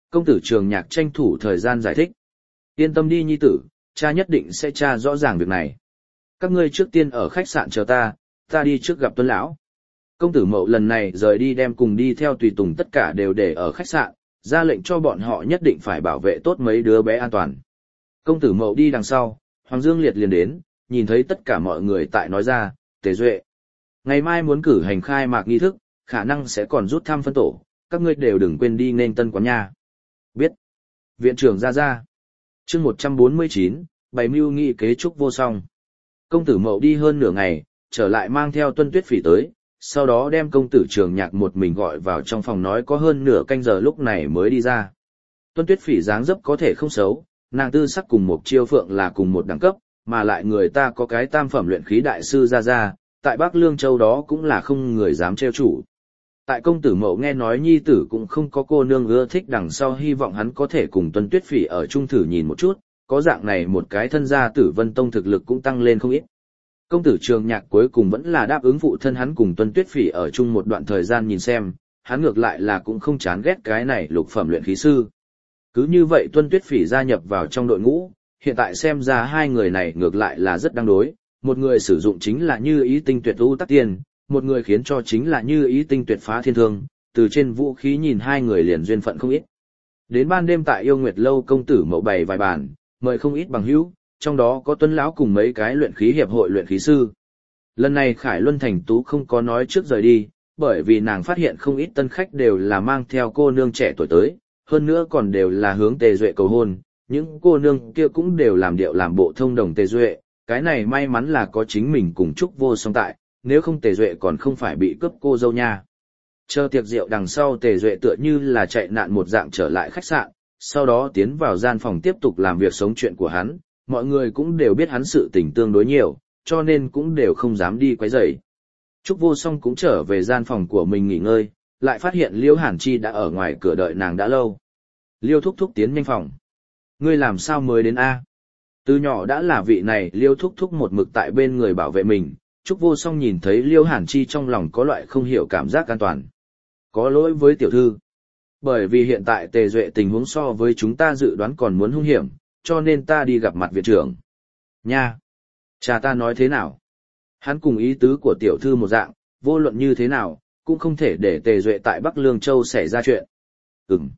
S1: Công tử Trường Nhạc tranh thủ thời gian giải thích. Yên tâm đi nhi tử, cha nhất định sẽ tra rõ ràng việc này. Các ngươi trước tiên ở khách sạn chờ ta, ta đi trước gặp Tuân lão. Công tử Mậu lần này rời đi đem cùng đi theo tùy tùng tất cả đều để ở khách sạn, ra lệnh cho bọn họ nhất định phải bảo vệ tốt mấy đứa bé an toàn. Công tử Mậu đi đằng sau, Hoàng Dương Liệt liền đến, nhìn thấy tất cả mọi người tại nói ra, Tề Duệ. Ngày mai muốn cử hành khai mạc nghi thức, khả năng sẽ còn rút thăm phân tổ, các ngươi đều đừng quên đi nên tân quán nha. Biết. Viện trưởng ra ra. chương một trăm bốn mươi chín, bày mưu nghị kế trúc vô song. Công tử Mậu đi hơn nửa ngày, trở lại mang theo Tuân Tuyết Phỉ tới, sau đó đem công tử Trường Nhạc một mình gọi vào trong phòng nói có hơn nửa canh giờ lúc này mới đi ra. Tuân Tuyết Phỉ dáng dấp có thể không xấu, nàng tư sắc cùng một chiêu phượng là cùng một đẳng cấp, mà lại người ta có cái tam phẩm luyện khí đại sư ra ra, tại Bắc Lương Châu đó cũng là không người dám trêu chủ. Tại công tử Mậu nghe nói nhi tử cũng không có cô nương ưa thích đằng sau hy vọng hắn có thể cùng Tuân Tuyết Phỉ ở chung thử nhìn một chút, có dạng này một cái thân gia Tử Vân Tông thực lực cũng tăng lên không ít. Công tử Trường Nhạc cuối cùng vẫn là đáp ứng phụ thân hắn cùng Tuân Tuyết Phỉ ở chung một đoạn thời gian nhìn xem, hắn ngược lại là cũng không chán ghét cái này lục phẩm luyện khí sư. Cứ như vậy Tuân Tuyết Phỉ gia nhập vào trong đội ngũ, hiện tại xem ra hai người này ngược lại là rất đáng đối, một người sử dụng chính là Như Ý Tinh Tuyệt U Tắc Tiên, một người khiến cho chính là Như Ý Tinh Tuyệt Phá Thiên Thương, từ trên vũ khí nhìn hai người liền duyên phận không ít. Đến ban đêm tại Yêu Nguyệt lâu công tử Mậu bày vài bàn, mời không ít bằng hữu, trong đó có Tuân lão cùng mấy cái luyện khí hiệp hội luyện khí sư. Lần này Khải Luân Thành Tú không có nói trước rời đi, bởi vì nàng phát hiện không ít tân khách đều là mang theo cô nương trẻ tuổi tới, hơn nữa còn đều là hướng Tề Duệ cầu hôn, những cô nương kia cũng đều làm điệu làm bộ thông đồng Tề Duệ, cái này may mắn là có chính mình cùng Trúc Vô Song tại, nếu không Tề Duệ còn không phải bị cướp cô dâu nha. Chờ tiệc rượu đằng sau Tề Duệ tựa như là chạy nạn một dạng trở lại khách sạn, sau đó tiến vào gian phòng tiếp tục làm việc sống chuyện của hắn, mọi người cũng đều biết hắn sự tình tương đối nhiều, cho nên cũng đều không dám đi quấy rầy. Trúc Vô Song cũng trở về gian phòng của mình nghỉ ngơi, lại phát hiện Liêu Hàn Chi đã ở ngoài cửa đợi nàng đã lâu. Liêu thúc thúc tiến nhanh phòng. Ngươi làm sao mới đến a? Từ nhỏ đã là vị này Liêu thúc thúc một mực tại bên người bảo vệ mình, Trúc Vô Song nhìn thấy Liêu Hàn Chi trong lòng có loại không hiểu cảm giác an toàn. Có lỗi với tiểu thư. Bởi vì hiện tại Tề Duệ tình huống so với chúng ta dự đoán còn muốn hung hiểm, cho nên ta đi gặp mặt viện trưởng. Nha! Cha ta nói thế nào? Hắn cùng ý tứ của tiểu thư một dạng, vô luận như thế nào, cũng không thể để Tề Duệ tại Bắc Lương Châu xảy ra chuyện. Ừm.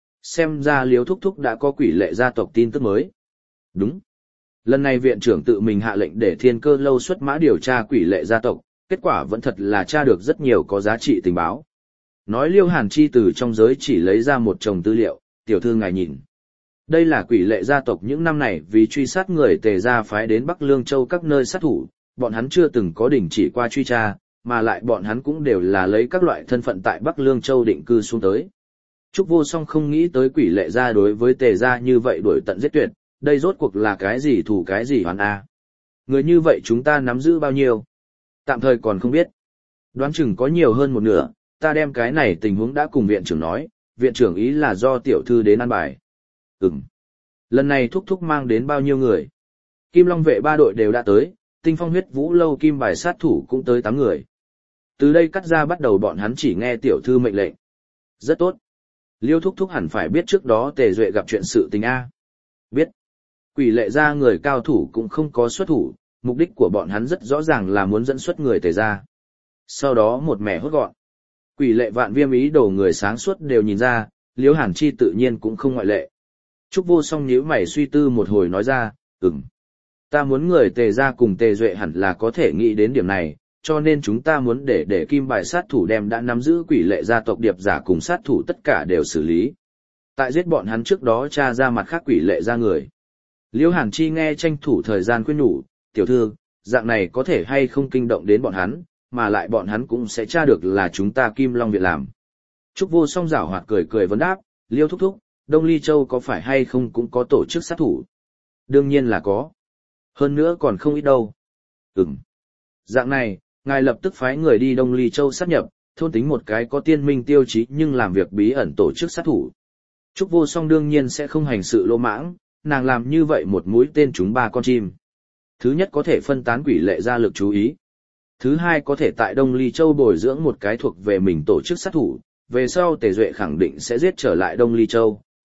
S1: Xem ra Liêu thúc thúc đã có quỷ lệ gia tộc tin tức mới. Đúng. Lần này viện trưởng tự mình hạ lệnh để Thiên Cơ lâu xuất mã điều tra quỷ lệ gia tộc, kết quả vẫn thật là tra được rất nhiều có giá trị tình báo. Nói Liêu Hàn Chi từ trong giới chỉ lấy ra một chồng tư liệu, tiểu thư ngài nhìn. Đây là quỷ lệ gia tộc những năm này vì truy sát người Tề gia phái đến Bắc Lương Châu các nơi sát thủ, bọn hắn chưa từng có đình chỉ qua truy tra, mà lại bọn hắn cũng đều là lấy các loại thân phận tại Bắc Lương Châu định cư xuống tới. Trúc Vô Song không nghĩ tới quỷ lệ gia đối với Tề gia như vậy đuổi tận giết tuyệt, đây rốt cuộc là cái gì thủ cái gì hoàn a? Người như vậy chúng ta nắm giữ bao nhiêu? Tạm thời còn không biết. Đoán chừng có nhiều hơn một nửa, ta đem cái này tình huống đã cùng viện trưởng nói, viện trưởng ý là do tiểu thư đến an bài. Ừm. Lần này thúc thúc mang đến bao nhiêu người? Kim Long vệ ba đội đều đã tới, Tinh Phong huyết vũ lâu kim bài sát thủ cũng tới tám người. Từ đây cắt ra bắt đầu bọn hắn chỉ nghe tiểu thư mệnh lệnh. Rất tốt. Liêu thúc thúc hẳn phải biết trước đó Tề Duệ gặp chuyện sự tình A. Biết. Quỷ lệ gia người cao thủ cũng không có xuất thủ, mục đích của bọn hắn rất rõ ràng là muốn dẫn xuất người Tề gia. Sau đó một mẻ hốt gọn. Quỷ lệ vạn viêm ý đồ người sáng suốt đều nhìn ra, Liêu Hàn Chi tự nhiên cũng không ngoại lệ. Trúc Vô Song nhíu mày suy tư một hồi nói ra, ừm. Ta muốn người Tề gia cùng Tề Duệ hẳn là có thể nghĩ đến điểm này, cho nên chúng ta muốn để để kim bài sát thủ đem đã nắm giữ quỷ lệ gia tộc điệp giả cùng sát thủ tất cả đều xử lý. Tại giết bọn hắn trước đó tra ra mặt khác quỷ lệ gia người. Liêu Hàn Chi nghe tranh thủ thời gian khuyên nhủ, tiểu thư, dạng này có thể hay không kinh động đến bọn hắn, mà lại bọn hắn cũng sẽ tra được là chúng ta Kim Long Viện làm. Trúc Vô Song giảo hoạt cười cười vấn đáp, Liêu thúc thúc, Đông Ly Châu có phải hay không cũng có tổ chức sát thủ? Đương nhiên là có. Hơn nữa còn không ít đâu. Ừm. Dạng này, ngài lập tức phái người đi Đông Ly Châu sát nhập, thôn tính một cái có tiên minh tiêu chí nhưng làm việc bí ẩn tổ chức sát thủ. Trúc Vô Song đương nhiên sẽ không hành sự lỗ mãng, nàng làm như vậy một mũi tên trúng ba con chim. Thứ nhất có thể phân tán quỷ lệ gia lực chú ý. Thứ hai có thể tại Đông Ly Châu bồi dưỡng một cái thuộc về mình tổ chức sát thủ, về sau Tề Duệ khẳng định sẽ giết trở lại Đông Ly Châu,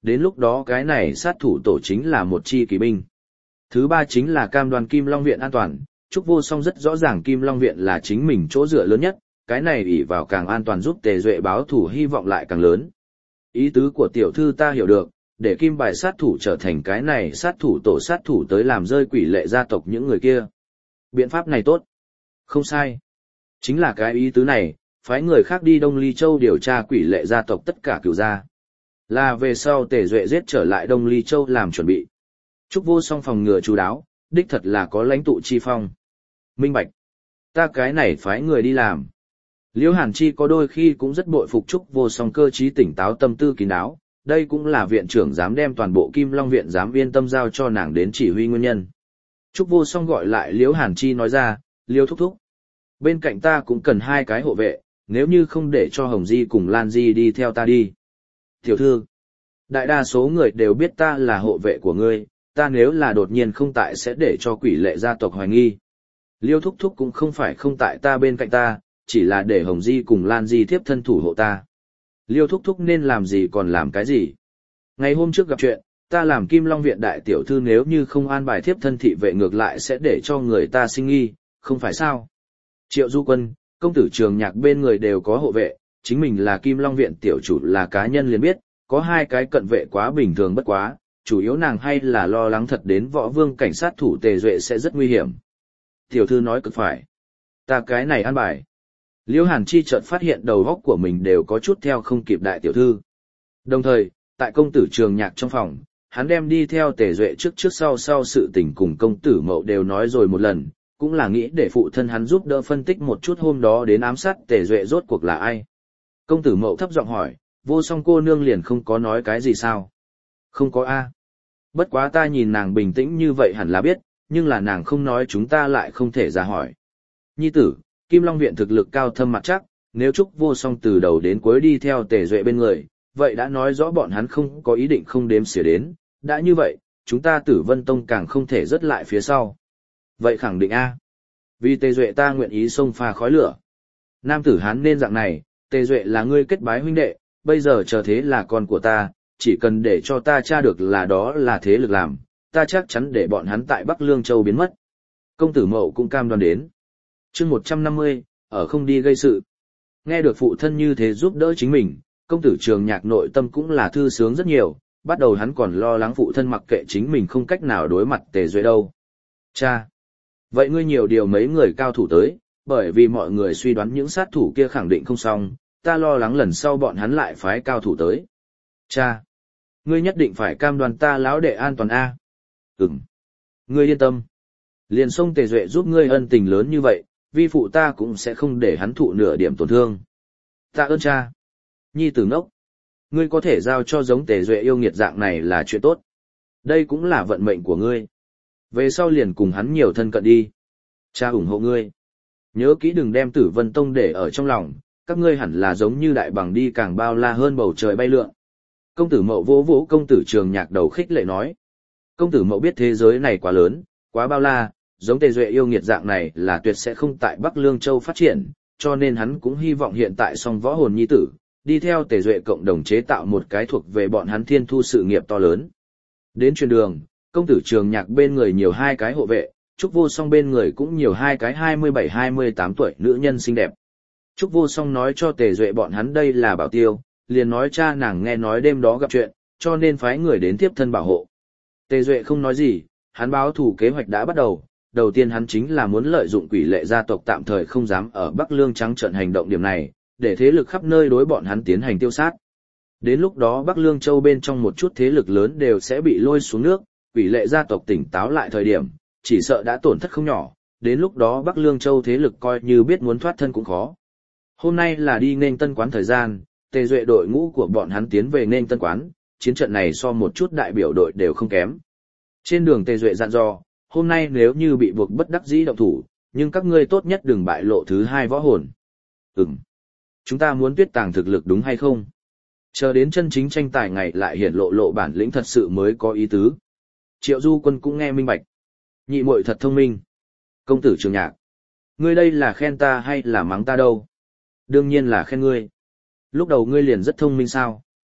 S1: đến lúc đó cái này sát thủ tổ chính là một chi kỳ binh. Thứ ba chính là cam đoan Kim Long Viện an toàn, Trúc Vô Song rất rõ ràng Kim Long Viện là chính mình chỗ dựa lớn nhất, cái này ỷ vào càng an toàn giúp Tề Duệ báo thủ hy vọng lại càng lớn. Ý tứ của tiểu thư ta hiểu được, để Kim Bài sát thủ trở thành cái này sát thủ tổ sát thủ tới làm rơi Quỷ Lệ gia tộc những người kia. Biện pháp này tốt. Không sai. Chính là cái ý tứ này, phái người khác đi Đông Ly Châu điều tra Quỷ Lệ gia tộc tất cả cửu gia. Là về sau Tề Duệ giết trở lại Đông Ly Châu làm chuẩn bị. Trúc Vô Song phòng ngừa chú đáo, đích thật là có lãnh tụ chi phong. Minh bạch. Ta cái này phái người đi làm. Liễu Hàn Chi có đôi khi cũng rất bội phục Trúc Vô Song cơ trí tỉnh táo tâm tư kín đáo, đây cũng là viện trưởng dám đem toàn bộ Kim Long Viện dám yên tâm giao cho nàng đến chỉ huy nguyên nhân. Trúc Vô Song gọi lại Liễu Hàn Chi nói ra, Liễu thúc thúc. Bên cạnh ta cũng cần hai cái hộ vệ, nếu như không để cho Hồng Di cùng Lan Di đi theo ta đi. Tiểu thư, đại đa số người đều biết ta là hộ vệ của ngươi, ta nếu là đột nhiên không tại sẽ để cho Quỷ Lệ gia tộc hoài nghi. Liêu thúc thúc cũng không phải không tại ta bên cạnh ta, chỉ là để Hồng Di cùng Lan Di tiếp thân thủ hộ ta. Liêu thúc thúc nên làm gì còn làm cái gì. Ngày hôm trước gặp chuyện, ta làm Kim Long Viện đại tiểu thư nếu như không an bài thiếp thân thị vệ ngược lại sẽ để cho người ta sinh nghi, không phải sao. Triệu Du Quân, công tử Trường Nhạc bên người đều có hộ vệ, chính mình là Kim Long Viện tiểu chủ là cá nhân liền biết, có hai cái cận vệ quá bình thường bất quá, chủ yếu nàng hay là lo lắng thật đến võ vương cảnh sát thủ Tề Duệ sẽ rất nguy hiểm. Tiểu thư nói cực phải. Ta cái này an bài. Liễu Hàn Chi chợt phát hiện đầu óc của mình đều có chút theo không kịp đại tiểu thư. Đồng thời, tại công tử Trường Nhạc trong phòng, hắn đem đi theo Tề Duệ trước trước sau sau sự tình cùng công tử Mậu đều nói rồi một lần, cũng là nghĩ để phụ thân hắn giúp đỡ phân tích một chút hôm đó đến ám sát Tề Duệ rốt cuộc là ai. Công tử Mậu thấp giọng hỏi, Vô Song cô nương liền không có nói cái gì sao? Không có a. Bất quá ta nhìn nàng bình tĩnh như vậy hẳn là biết, nhưng là nàng không nói chúng ta lại không thể ra hỏi. Nhi tử, Kim Long Viện thực lực cao thâm mặt chắc, nếu Trúc Vô Song từ đầu đến cuối đi theo Tề Duệ bên người, vậy đã nói rõ bọn hắn không có ý định không đếm xỉa đến, đã như vậy, chúng ta Tử Vân Tông càng không thể rớt lại phía sau. Vậy khẳng định a. Vì Tề Duệ ta nguyện ý xông pha khói lửa. Nam tử Hán nên dạng này, Tề Duệ là ngươi kết bái huynh đệ, bây giờ chờ thế là con của ta, chỉ cần để cho ta tra được là đó là thế lực làm, ta chắc chắn để bọn hắn tại Bắc Lương Châu biến mất. Công tử Mậu cũng cam đoan đến. Chương một trăm năm mươi, ở không đi gây sự. Nghe được phụ thân như thế giúp đỡ chính mình, công tử Trường Nhạc nội tâm cũng là thư sướng rất nhiều, bắt đầu hắn còn lo lắng phụ thân mặc kệ chính mình không cách nào đối mặt Tề Duệ đâu. Cha! Vậy ngươi nhiều điều mấy người cao thủ tới, bởi vì mọi người suy đoán những sát thủ kia khẳng định không xong, ta lo lắng lần sau bọn hắn lại phái cao thủ tới. Cha! Ngươi nhất định phải cam đoan ta lão đệ an toàn a. Ừm. Ngươi yên tâm. Liền xông Tề Duệ giúp ngươi ân tình lớn như vậy, vi phụ ta cũng sẽ không để hắn thụ nửa điểm tổn thương. Tạ ơn cha. Nhi tử ngốc. Ngươi có thể giao cho giống Tề Duệ yêu nghiệt dạng này là chuyện tốt. Đây cũng là vận mệnh của ngươi. Về sau liền cùng hắn nhiều thân cận đi. Cha ủng hộ ngươi. Nhớ kỹ đừng đem Tử Vân Tông để ở trong lòng, các ngươi hẳn là giống như đại bằng đi càng bao la hơn bầu trời bay lượn. Công tử Mậu vỗ vỗ công tử Trường Nhạc đầu khích lệ nói. Công tử Mậu biết thế giới này quá lớn, quá bao la, giống Tề Duệ yêu nghiệt dạng này là tuyệt sẽ không tại Bắc Lương Châu phát triển, cho nên hắn cũng hy vọng hiện tại song võ hồn nhi tử, đi theo Tề Duệ cộng đồng chế tạo một cái thuộc về bọn hắn thiên thu sự nghiệp to lớn. Đến truyền đường, công tử Trường Nhạc bên người nhiều hai cái hộ vệ, Trúc Vô Song bên người cũng nhiều hai cái hai mươi bảy hai mươi tám tuổi nữ nhân xinh đẹp. Trúc Vô Song nói cho Tề Duệ bọn hắn đây là bảo tiêu, liền nói cha nàng nghe nói đêm đó gặp chuyện, cho nên phái người đến tiếp thân bảo hộ. Tề Duệ không nói gì, hắn báo thủ kế hoạch đã bắt đầu, đầu tiên hắn chính là muốn lợi dụng Quỷ Lệ gia tộc tạm thời không dám ở Bắc Lương trắng trợn hành động điểm này, để thế lực khắp nơi đối bọn hắn tiến hành tiêu sát. Đến lúc đó Bắc Lương Châu bên trong một chút thế lực lớn đều sẽ bị lôi xuống nước, Quỷ Lệ gia tộc tỉnh táo lại thời điểm, chỉ sợ đã tổn thất không nhỏ, đến lúc đó Bắc Lương Châu thế lực coi như biết muốn thoát thân cũng khó. Hôm nay là đi nên tân quán thời gian, Tề Duệ đội ngũ của bọn hắn tiến về nên tân quán, chiến trận này so một chút đại biểu đội đều không kém. Trên đường Tề Duệ dặn dò, hôm nay nếu như bị buộc bất đắc dĩ động thủ, nhưng các ngươi tốt nhất đừng bại lộ thứ hai võ hồn. Ừm. Chúng ta muốn tuyết tàng thực lực đúng hay không? Chờ đến chân chính tranh tài ngày lại hiển lộ lộ bản lĩnh thật sự mới có ý tứ. Triệu Du Quân cũng nghe minh bạch. Nhị muội thật thông minh. Công tử Trường Nhạc. Ngươi đây là khen ta hay là mắng ta đâu? Đương nhiên là khen ngươi. Lúc đầu ngươi liền rất thông minh sao?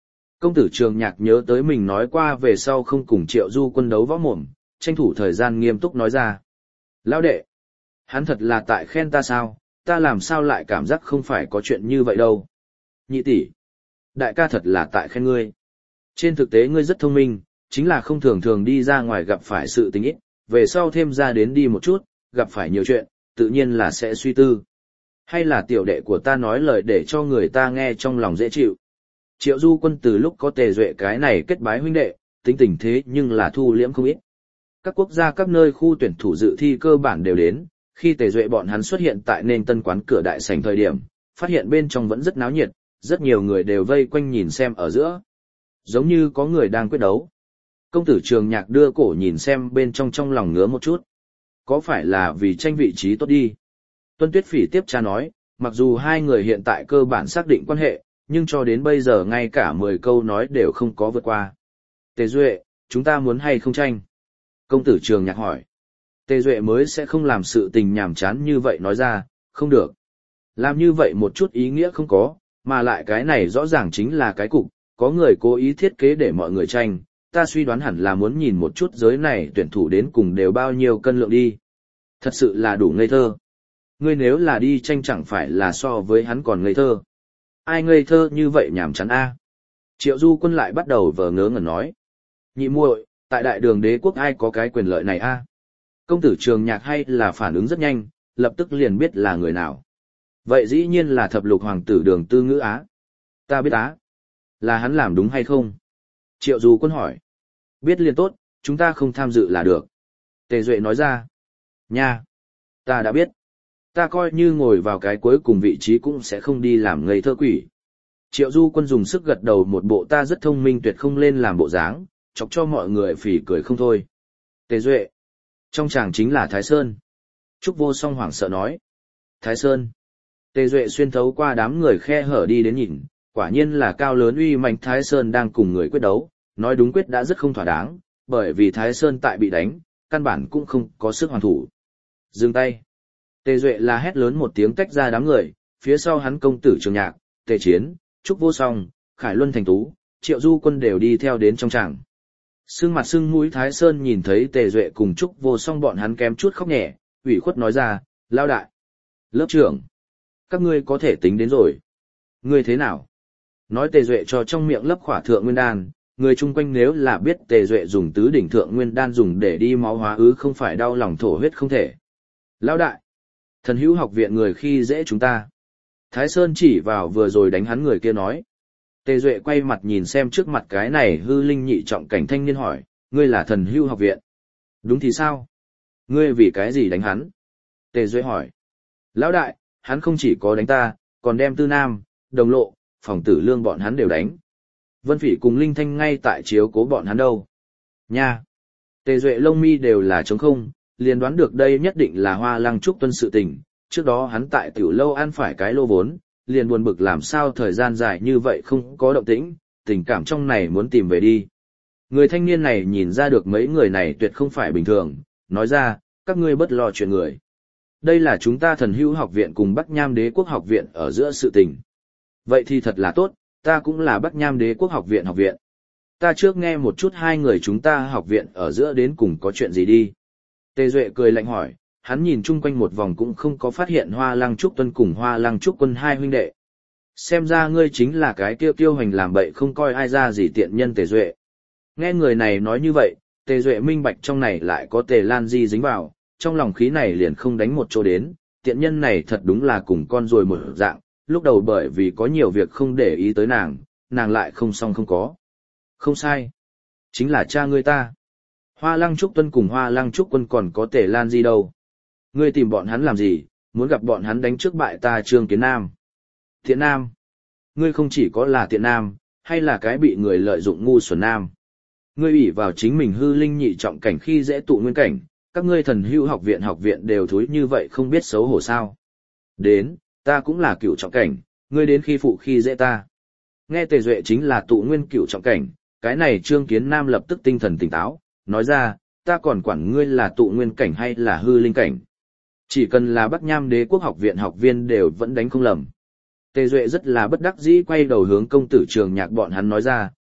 S1: Công tử Trường Nhạc nhớ tới mình nói qua về sau không cùng Triệu Du Quân đấu võ mồm, tranh thủ thời gian nghiêm túc nói ra. Lão đệ, hắn thật là tại khen ta sao, ta làm sao lại cảm giác không phải có chuyện như vậy đâu. Nhị tỷ, đại ca thật là tại khen ngươi. Trên thực tế ngươi rất thông minh, chính là không thường thường đi ra ngoài gặp phải sự tình ít, về sau thêm ra đến đi một chút, gặp phải nhiều chuyện, tự nhiên là sẽ suy tư. Hay là tiểu đệ của ta nói lời để cho người ta nghe trong lòng dễ chịu. Triệu Du Quân từ lúc có Tề Duệ cái này kết bái huynh đệ, tính tình thế nhưng là thu liễm không ít. Các quốc gia các nơi khu tuyển thủ dự thi cơ bản đều đến, khi Tề Duệ bọn hắn xuất hiện tại nền tân quán cửa đại sảnh thời điểm, phát hiện bên trong vẫn rất náo nhiệt, rất nhiều người đều vây quanh nhìn xem ở giữa. Giống như có người đang quyết đấu. Công tử Trường Nhạc đưa cổ nhìn xem bên trong trong lòng ngứa một chút. Có phải là vì tranh vị trí tốt đi? Tuân Tuyết Phỉ tiếp tra nói, mặc dù hai người hiện tại cơ bản xác định quan hệ, nhưng cho đến bây giờ ngay cả mười câu nói đều không có vượt qua. Tề Duệ, chúng ta muốn hay không tranh? Công tử Trường Nhạc hỏi. Tề Duệ mới sẽ không làm sự tình nhảm chán như vậy nói ra, không được. Làm như vậy một chút ý nghĩa không có, mà lại cái này rõ ràng chính là cái cục, có người cố ý thiết kế để mọi người tranh, ta suy đoán hẳn là muốn nhìn một chút giới này tuyển thủ đến cùng đều bao nhiêu cân lượng đi. Thật sự là đủ ngây thơ. Ngươi nếu là đi tranh chẳng phải là so với hắn còn ngây thơ. Ai ngây thơ như vậy nhảm chán a? Triệu Du Quân lại bắt đầu vờ ngớ ngẩn nói. Nhị muội, tại đại đường đế quốc ai có cái quyền lợi này a? Công tử Trường Nhạc hay là phản ứng rất nhanh, lập tức liền biết là người nào. Vậy dĩ nhiên là thập lục hoàng tử Đường Tư Ngữ Á. Ta biết á. Là hắn làm đúng hay không? Triệu Du Quân hỏi. Biết liền tốt, chúng ta không tham dự là được. Tề Duệ nói ra. Nha. Ta đã biết. Ta coi như ngồi vào cái cuối cùng vị trí cũng sẽ không đi làm ngây thơ quỷ. Triệu Du Quân dùng sức gật đầu một bộ ta rất thông minh tuyệt không lên làm bộ dáng, chọc cho mọi người phỉ cười không thôi. Tề Duệ. Trong chàng chính là Thái Sơn. Trúc Vô Song hoảng sợ nói. Thái Sơn. Tề Duệ xuyên thấu qua đám người khe hở đi đến nhìn, quả nhiên là cao lớn uy mạnh Thái Sơn đang cùng người quyết đấu, nói đúng quyết đã rất không thỏa đáng, bởi vì Thái Sơn tại bị đánh, căn bản cũng không có sức hoàn thủ. Dừng tay. Tề Duệ là hét lớn một tiếng tách ra đám người, phía sau hắn công tử Trường Nhạc, Tề Chiến, Trúc Vô Song, Khải Luân Thành Tú, Triệu Du Quân đều đi theo đến trong tràng. Sưng mặt sưng mũi Thái Sơn nhìn thấy Tề Duệ cùng Trúc Vô Song bọn hắn kém chút khóc nhẹ, ủy khuất nói ra, lao đại. Lớp trưởng. Các ngươi có thể tính đến rồi. Ngươi thế nào? Nói Tề Duệ cho trong miệng lấp khỏa thượng nguyên đan, người chung quanh nếu là biết Tề Duệ dùng tứ đỉnh thượng nguyên đan dùng để đi máu hóa ứ không phải đau lòng thổ huyết không thể. Lao đại. Thần hữu học viện người khi dễ chúng ta. Thái Sơn chỉ vào vừa rồi đánh hắn người kia nói. Tề Duệ quay mặt nhìn xem trước mặt cái này hư linh nhị trọng cảnh thanh niên hỏi, ngươi là thần hữu học viện. Đúng thì sao? Ngươi vì cái gì đánh hắn? Tề Duệ hỏi. Lão đại, hắn không chỉ có đánh ta, còn đem Tư Nam, Đồng Lộ, Phòng Tử Lương bọn hắn đều đánh. Vân Phỉ cùng Linh Thanh ngay tại chiếu cố bọn hắn đâu. Nha! Tề Duệ lông mi đều là trống không, liền đoán được đây nhất định là Hoa Lăng Trúc Tuân sự tình, trước đó hắn tại tiểu lâu ăn phải cái lô vốn, liền buồn bực làm sao thời gian dài như vậy không có động tĩnh, tình cảm trong này muốn tìm về đi. Người thanh niên này nhìn ra được mấy người này tuyệt không phải bình thường, nói ra, các ngươi bất lo chuyện người. Đây là chúng ta thần hữu học viện cùng Bắc Nham đế quốc học viện ở giữa sự tình. Vậy thì thật là tốt, ta cũng là Bắc Nham đế quốc học viện học viện. Ta trước nghe một chút hai người chúng ta học viện ở giữa đến cùng có chuyện gì đi. Tề Duệ cười lạnh hỏi, hắn nhìn chung quanh một vòng cũng không có phát hiện Hoa Lăng Trúc Tuân cùng Hoa Lăng Trúc Quân hai huynh đệ. Xem ra ngươi chính là cái kêu kiêu hành làm bậy không coi ai ra gì tiện nhân Tề Duệ. Nghe người này nói như vậy, Tề Duệ minh bạch trong này lại có Tề Lan Di dính vào, trong lòng khí này liền không đánh một chỗ đến, tiện nhân này thật đúng là cùng con rồi một dạng, lúc đầu bởi vì có nhiều việc không để ý tới nàng, nàng lại không xong không có. Không sai. Chính là cha ngươi ta. Hoa Lăng Trúc Tuân cùng Hoa Lăng Trúc Quân còn có Tề Lan Di đâu. Ngươi tìm bọn hắn làm gì, muốn gặp bọn hắn đánh trước bại ta Trương Kiến Nam. Thiện Nam. Ngươi không chỉ có là Thiện Nam, hay là cái bị người lợi dụng ngu xuẩn Nam. Ngươi ủy vào chính mình hư linh nhị trọng cảnh khi dễ tụ nguyên cảnh, các ngươi thần hữu học viện học viện đều thúi như vậy không biết xấu hổ sao. Đến, ta cũng là cửu trọng cảnh, ngươi đến khi phụ khi dễ ta. Nghe Tề Duệ chính là tụ nguyên cửu trọng cảnh, cái này Trương Kiến Nam lập tức tinh thần tỉnh táo, nói ra, ta còn quản ngươi là tụ nguyên cảnh hay là hư linh cảnh. Chỉ cần là Bắc Nham đế quốc học viện học viên đều vẫn đánh không lầm. Tề Duệ rất là bất đắc dĩ quay đầu hướng công tử Trường Nhạc bọn hắn nói ra,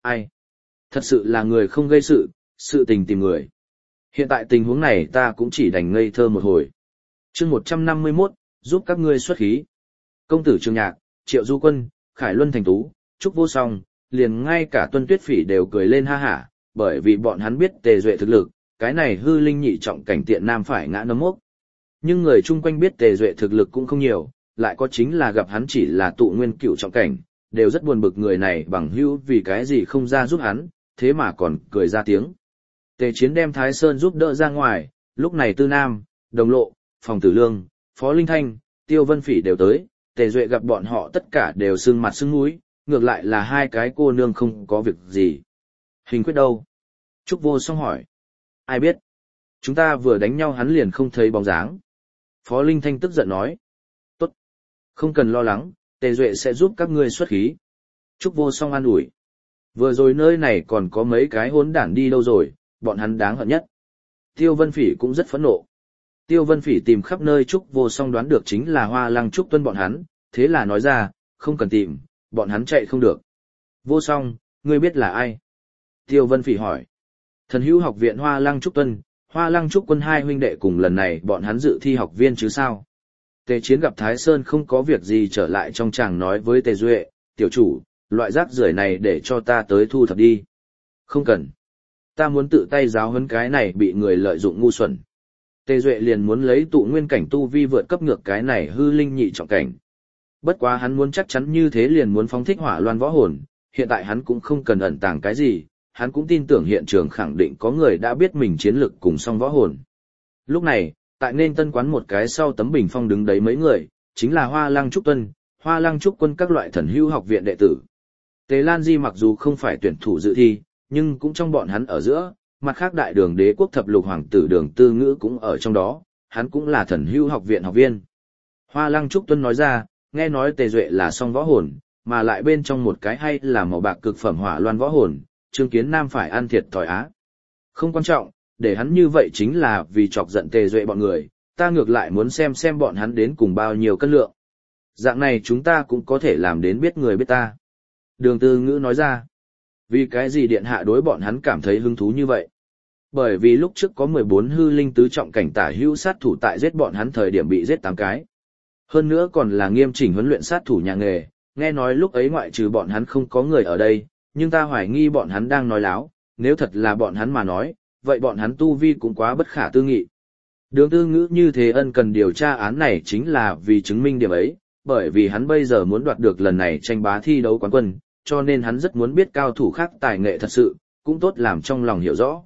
S1: Ai? Thật sự là người không gây sự, sự tình tìm người. Hiện tại tình huống này ta cũng chỉ đành ngây thơ một hồi. chương một trăm năm mươi mốt, giúp các ngươi xuất khí. Công tử Trường Nhạc, Triệu Du Quân, Khải Luân Thành Tú, Trúc Vô Song, liền ngay cả Tuân Tuyết Phỉ đều cười lên ha hả, bởi vì bọn hắn biết Tề Duệ thực lực, cái này hư linh nhị trọng cảnh tiện nam phải ngã nấm mốc. Nhưng người chung quanh biết Tề Duệ thực lực cũng không nhiều, lại có chính là gặp hắn chỉ là tụ nguyên cựu trọng cảnh, đều rất buồn bực người này bằng hữu vì cái gì không ra giúp hắn, thế mà còn cười ra tiếng. Tề Chiến đem Thái Sơn giúp đỡ ra ngoài, lúc này Tư Nam, Đồng Lộ, Phòng Tử Lương, Phó Linh Thanh, Tiêu Vân Phỉ đều tới, Tề Duệ gặp bọn họ tất cả đều sưng mặt sưng mũi, ngược lại là hai cái cô nương không có việc gì. Hình Quyết đâu? Trúc Vô Song hỏi. Ai biết? Chúng ta vừa đánh nhau hắn liền không thấy bóng dáng. Phó Linh Thanh tức giận nói. Tốt. Không cần lo lắng, Tề Duệ sẽ giúp các ngươi xuất khí. Trúc Vô Song an ủi. Vừa rồi nơi này còn có mấy cái hỗn đản đi đâu rồi, bọn hắn đáng hận nhất. Tiêu Vân Phỉ cũng rất phẫn nộ. Tiêu Vân Phỉ tìm khắp nơi Trúc Vô Song đoán được chính là Hoa Lăng Trúc Tuân bọn hắn, thế là nói ra, không cần tìm, bọn hắn chạy không được. Vô Song, ngươi biết là ai? Tiêu Vân Phỉ hỏi. Thần Hữu học viện Hoa Lăng Trúc Tuân, Hoa Lăng Trúc Quân hai huynh đệ cùng lần này bọn hắn dự thi học viên chứ sao? Tề Chiến gặp Thái Sơn không có việc gì trở lại trong chàng nói với Tề Duệ, tiểu chủ, loại rác rưởi này để cho ta tới thu thập đi. Không cần. Ta muốn tự tay giáo huấn cái này bị người lợi dụng ngu xuẩn. Tề Duệ liền muốn lấy tụ nguyên cảnh tu vi vượt cấp ngược cái này hư linh nhị trọng cảnh. Bất quá hắn muốn chắc chắn như thế liền muốn phóng thích hỏa loan võ hồn, hiện tại hắn cũng không cần ẩn tàng cái gì, hắn cũng tin tưởng hiện trường khẳng định có người đã biết mình chiến lực cùng song võ hồn. Lúc này, tại nên tân quán một cái sau tấm bình phong đứng đấy mấy người, chính là Hoa Lăng Trúc Tuân, Hoa Lăng Trúc Quân các loại thần hữu học viện đệ tử. Tề Lan Di mặc dù không phải tuyển thủ dự thi, nhưng cũng trong bọn hắn ở giữa, mặt khác đại đường đế quốc thập lục hoàng tử Đường Tư Ngữ cũng ở trong đó, hắn cũng là thần hữu học viện học viên. Hoa Lăng Trúc Tuân nói ra, nghe nói Tề Duệ là song võ hồn, mà lại bên trong một cái hay là màu bạc cực phẩm hỏa loan võ hồn, Trương Kiến Nam phải ăn thiệt thòi á. Không quan trọng, để hắn như vậy chính là vì chọc giận Tề Duệ bọn người, ta ngược lại muốn xem xem bọn hắn đến cùng bao nhiêu cân lượng. Dạng này chúng ta cũng có thể làm đến biết người biết ta. Đường Tư Ngữ nói ra, vì cái gì điện hạ đối bọn hắn cảm thấy hứng thú như vậy? Bởi vì lúc trước có mười bốn hư linh tứ trọng cảnh tả hữu sát thủ tại giết bọn hắn thời điểm bị giết tám cái. Hơn nữa còn là nghiêm chỉnh huấn luyện sát thủ nhà nghề, nghe nói lúc ấy ngoại trừ bọn hắn không có người ở đây, nhưng ta hoài nghi bọn hắn đang nói láo, nếu thật là bọn hắn mà nói, vậy bọn hắn tu vi cũng quá bất khả tư nghị. Đường Tư Ngữ như thế ân cần điều tra án này chính là vì chứng minh điểm ấy, bởi vì hắn bây giờ muốn đoạt được lần này tranh bá thi đấu quán quân, cho nên hắn rất muốn biết cao thủ khác tài nghệ thật sự, cũng tốt làm trong lòng hiểu rõ.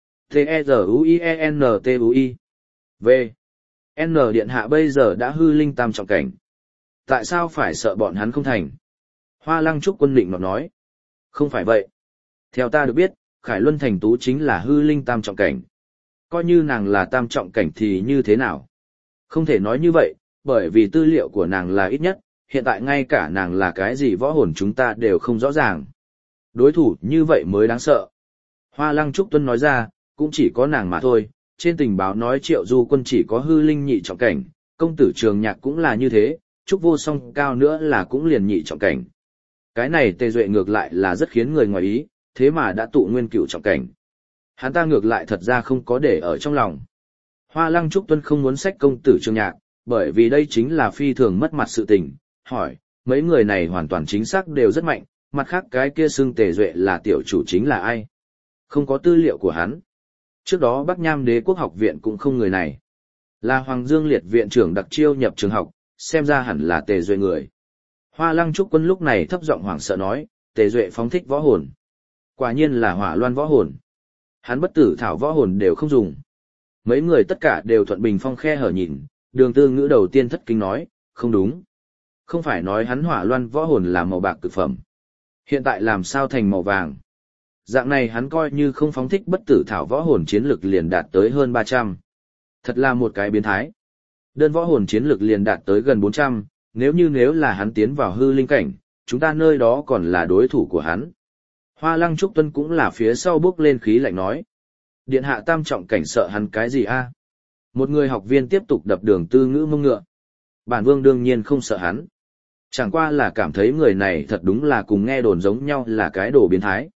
S1: T-E-Z-U-I-E-N-T-U-I V. N điện hạ bây giờ đã hư linh tam trọng cảnh. Tại sao phải sợ bọn hắn không thành? Hoa Lăng Trúc Quân định nọt nói. Không phải vậy. Theo ta được biết, Khải Luân Thành Tú chính là hư linh tam trọng cảnh. Coi như nàng là tam trọng cảnh thì như thế nào? Không thể nói như vậy, bởi vì tư liệu của nàng là ít nhất, hiện tại ngay cả nàng là cái gì võ hồn chúng ta đều không rõ ràng. Đối thủ như vậy mới đáng sợ. Hoa Lăng Trúc Tuân nói ra, cũng chỉ có nàng mà thôi, trên tình báo nói Triệu Du Quân chỉ có hư linh nhị trọng cảnh, công tử Trường Nhạc cũng là như thế, Trúc Vô Song cao nữa là cũng liền nhị trọng cảnh. Cái này Tề Duệ ngược lại là rất khiến người ngoài ý, thế mà đã tụ nguyên cửu trọng cảnh. Hắn ta ngược lại thật ra không có để ở trong lòng. Hoa Lăng Trúc Tuân không muốn xách công tử Trường Nhạc, bởi vì đây chính là phi thường mất mặt sự tình, hỏi, mấy người này hoàn toàn chính xác đều rất mạnh, mặt khác cái kia xưng Tề Duệ là tiểu chủ chính là ai? Không có tư liệu của hắn. Trước đó Bắc Nham Đế quốc học viện cũng không người này. Là Hoàng Dương Liệt viện trưởng đặc chiêu nhập trường học, xem ra hẳn là Tề Duệ người. Hoa Lăng Trúc Quân lúc này thấp giọng hoảng sợ nói, Tề Duệ phóng thích võ hồn. Quả nhiên là hỏa loan võ hồn. Hắn bất tử thảo võ hồn đều không dùng. Mấy người tất cả đều thuận bình phong khe hở nhìn, Đường Tư Ngữ đầu tiên thất kinh nói, không đúng. Không phải nói hắn hỏa loan võ hồn là màu bạc cực phẩm. Hiện tại làm sao thành màu vàng? Dạng này hắn coi như không phóng thích bất tử thảo võ hồn chiến lực liền đạt tới hơn ba trăm. Thật là một cái biến thái. Đơn võ hồn chiến lực liền đạt tới gần bốn trăm, nếu như nếu là hắn tiến vào hư linh cảnh, chúng ta nơi đó còn là đối thủ của hắn. Hoa Lăng Trúc Tuân cũng là phía sau bước lên khí lạnh nói. Điện hạ tam trọng cảnh sợ hắn cái gì a? Một người học viên tiếp tục đập Đường Tư Ngữ mông ngựa. Bản vương đương nhiên không sợ hắn. Chẳng qua là cảm thấy người này thật đúng là cùng nghe đồn giống nhau là cái đồ biến thái.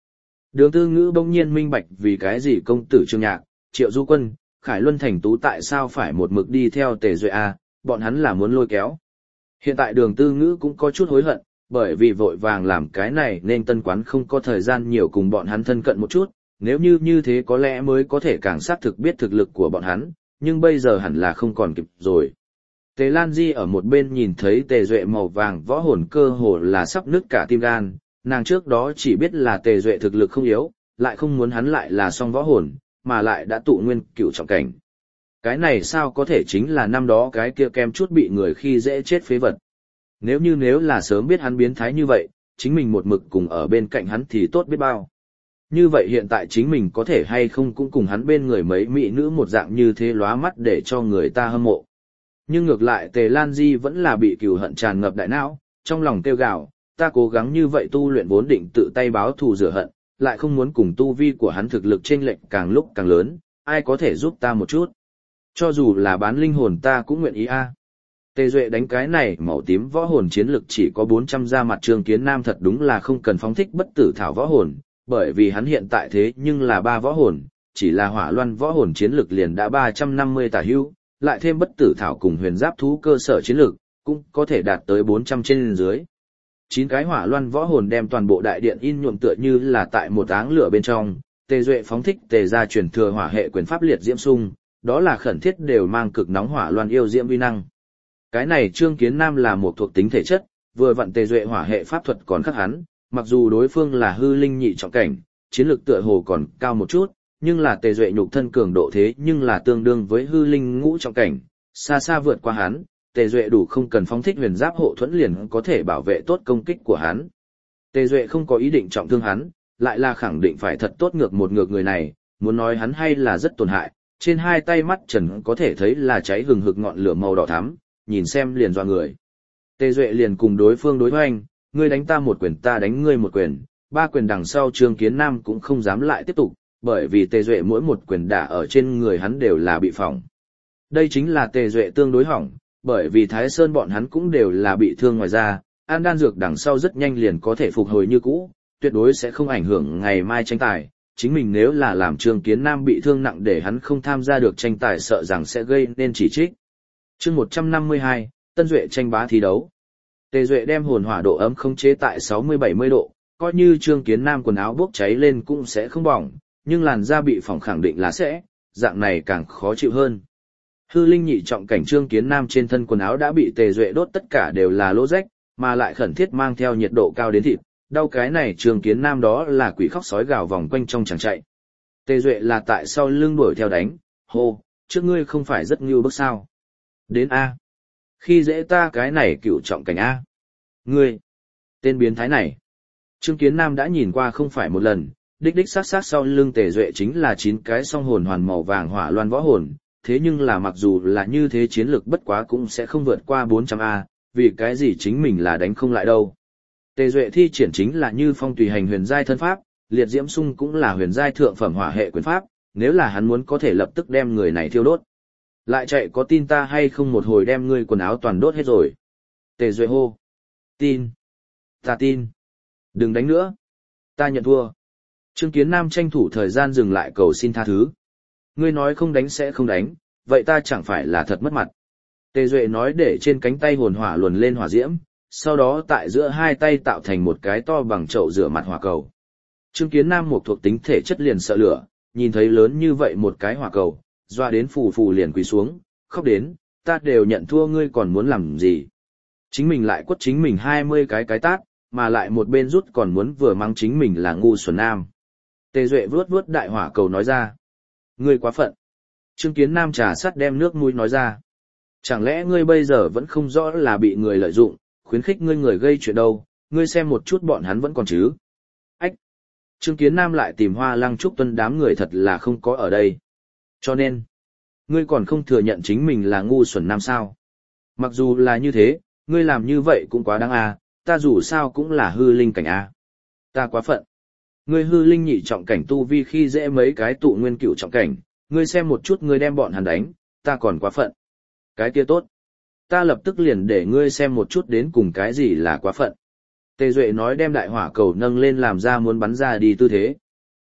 S1: Đường Tư Ngữ bỗng nhiên minh bạch vì cái gì công tử Trương Nhạc, Triệu Du Quân, Khải Luân Thành Tú tại sao phải một mực đi theo Tề Duệ a, bọn hắn là muốn lôi kéo. Hiện tại Đường Tư Ngữ cũng có chút hối hận, bởi vì vội vàng làm cái này nên tân quán không có thời gian nhiều cùng bọn hắn thân cận một chút, nếu như như thế có lẽ mới có thể càng xác thực biết thực lực của bọn hắn, nhưng bây giờ hẳn là không còn kịp rồi. Tề Lan Di ở một bên nhìn thấy Tề Duệ màu vàng võ hồn cơ hồ là sắp nứt cả tim gan, nàng trước đó chỉ biết là Tề Duệ thực lực không yếu, lại không muốn hắn lại là song võ hồn, mà lại đã tụ nguyên cựu trọng cảnh. Cái này sao có thể chính là năm đó cái kia kem chút bị người khi dễ chết phế vật. Nếu như nếu là sớm biết hắn biến thái như vậy, chính mình một mực cùng ở bên cạnh hắn thì tốt biết bao. Như vậy hiện tại chính mình có thể hay không cũng cùng hắn bên người mấy mỹ nữ một dạng như thế lóa mắt để cho người ta hâm mộ. Nhưng ngược lại Tề Lan Di vẫn là bị cừu hận tràn ngập đại não, trong lòng kêu gào, ta cố gắng như vậy tu luyện vốn định tự tay báo thù rửa hận, lại không muốn cùng tu vi của hắn thực lực chênh lệch càng lúc càng lớn, ai có thể giúp ta một chút. Cho dù là bán linh hồn ta cũng nguyện ý a. Tề Duệ đánh cái này màu tím võ hồn chiến lực chỉ có bốn trăm ra mặt Trương Kiến Nam thật đúng là không cần phóng thích bất tử thảo võ hồn, bởi vì hắn hiện tại thế nhưng là ba võ hồn, chỉ là hỏa loan võ hồn chiến lực liền đã ba trăm năm mươi tả hữu, lại thêm bất tử thảo cùng huyền giáp thú cơ sở chiến lực, cũng có thể đạt tới bốn trăm trên dưới. Chín cái hỏa loan võ hồn đem toàn bộ đại điện in nhuộm tựa như là tại một áng lửa bên trong, Tề Duệ phóng thích Tề gia truyền thừa hỏa hệ quyền pháp liệt diễm sung, đó là khẩn thiết đều mang cực nóng hỏa loan yêu diễm uy năng. Cái này Trương Kiến Nam là một thuộc tính thể chất, vừa vặn Tề Duệ hỏa hệ pháp thuật còn khác hắn, mặc dù đối phương là hư linh nhị trọng cảnh, chiến lược tựa hồ còn cao một chút, nhưng là Tề Duệ nhục thân cường độ thế nhưng là tương đương với hư linh ngũ trọng cảnh, xa xa vượt qua hắn, Tề Duệ đủ không cần phóng thích huyền giáp hộ thuẫn liền có thể bảo vệ tốt công kích của hắn. Tề Duệ không có ý định trọng thương hắn, lại là khẳng định phải thật tốt ngược một ngược người này, muốn nói hắn hay là rất tổn hại, trên hai tay mắt trần có thể thấy là cháy hừng hực ngọn lửa màu đỏ thắm, nhìn xem liền dọa người. Tề Duệ liền cùng đối phương đối hoành, ngươi đánh ta một quyền ta đánh ngươi một quyền, ba quyền đằng sau Trương Kiến Nam cũng không dám lại tiếp tục, bởi vì Tề Duệ mỗi một quyền đả ở trên người hắn đều là bị phỏng. Đây chính là Tề Duệ tương đối hỏng, bởi vì Thái Sơn bọn hắn cũng đều là bị thương ngoài ra, ăn đan dược đằng sau rất nhanh liền có thể phục hồi như cũ, tuyệt đối sẽ không ảnh hưởng ngày mai tranh tài. Chính mình nếu là làm Trương Kiến Nam bị thương nặng để hắn không tham gia được tranh tài sợ rằng sẽ gây nên chỉ trích. Chương một trăm năm mươi hai, Tân Duệ tranh bá thi đấu. Tề Duệ đem hồn hỏa độ ấm khống chế tại sáu mươi bảy mươi độ, coi như Trương Kiến Nam quần áo bốc cháy lên cũng sẽ không bỏng, nhưng làn da bị phỏng khẳng định là sẽ, dạng này càng khó chịu hơn. Hư linh nhị trọng cảnh Trương Kiến Nam trên thân quần áo đã bị Tề Duệ đốt tất cả đều là lỗ rách, mà lại khẩn thiết mang theo nhiệt độ cao đến thịt, đau cái này Trương Kiến Nam đó là quỷ khóc sói gào vòng quanh trong chẳng chạy. Tề Duệ là tại sau lưng đuổi theo đánh, hô, trước ngươi không phải rất ngưu bức sao. Đến A. Khi dễ ta cái này cựu trọng cảnh A. Ngươi. Tên biến thái này. Trương Kiến Nam đã nhìn qua không phải một lần, đích đích sát sát sau lưng Tề Duệ chính là chín cái song hồn hoàn màu vàng hỏa loan võ hồn, thế nhưng là mặc dù là như thế chiến lực bất quá cũng sẽ không vượt qua bốn trăm A, vì cái gì chính mình là đánh không lại đâu. Tề Duệ thi triển chính là Như Phong tùy hành huyền giai thân pháp, liệt diễm sung cũng là huyền giai thượng phẩm hỏa hệ quyền pháp, nếu là hắn muốn có thể lập tức đem người này thiêu đốt. Lại chạy có tin ta hay không một hồi đem ngươi quần áo toàn đốt hết rồi. Tề Duệ hô. Tin. Ta tin. Đừng đánh nữa. Ta nhận thua. Trương Kiến Nam tranh thủ thời gian dừng lại cầu xin tha thứ. Ngươi nói không đánh sẽ không đánh, vậy ta chẳng phải là thật mất mặt. Tề Duệ nói để trên cánh tay hồn hỏa luồn lên hỏa diễm, sau đó tại giữa hai tay tạo thành một cái to bằng chậu rửa mặt hỏa cầu. Trương Kiến Nam một thuộc tính thể chất liền sợ lửa, nhìn thấy lớn như vậy một cái hỏa cầu, doa đến phù phù liền quỳ xuống, khóc đến, ta đều nhận thua ngươi còn muốn làm gì. Chính mình lại quất chính mình hai mươi cái cái tát, mà lại một bên rút còn muốn vừa mắng chính mình là ngu xuẩn nam. Tề Duệ vuốt vuốt đại hỏa cầu nói ra. Ngươi quá phận. Trương Kiến Nam trà sắt đem nước mũi nói ra. Chẳng lẽ ngươi bây giờ vẫn không rõ là bị người lợi dụng, khuyến khích ngươi người gây chuyện đâu, ngươi xem một chút bọn hắn vẫn còn chứ. Ách! Trương Kiến Nam lại tìm Hoa Lăng Trúc Tuân đám người thật là không có ở đây. Cho nên, ngươi còn không thừa nhận chính mình là ngu xuẩn nam sao. Mặc dù là như thế, ngươi làm như vậy cũng quá đáng à, ta dù sao cũng là hư linh cảnh à. Ta quá phận. Ngươi hư linh nhị trọng cảnh tu vi khi dễ mấy cái tụ nguyên cửu trọng cảnh, ngươi xem một chút ngươi đem bọn hắn đánh, ta còn quá phận. Cái kia tốt. Ta lập tức liền để ngươi xem một chút đến cùng cái gì là quá phận. Tề Duệ nói đem đại hỏa cầu nâng lên làm ra muốn bắn ra đi tư thế.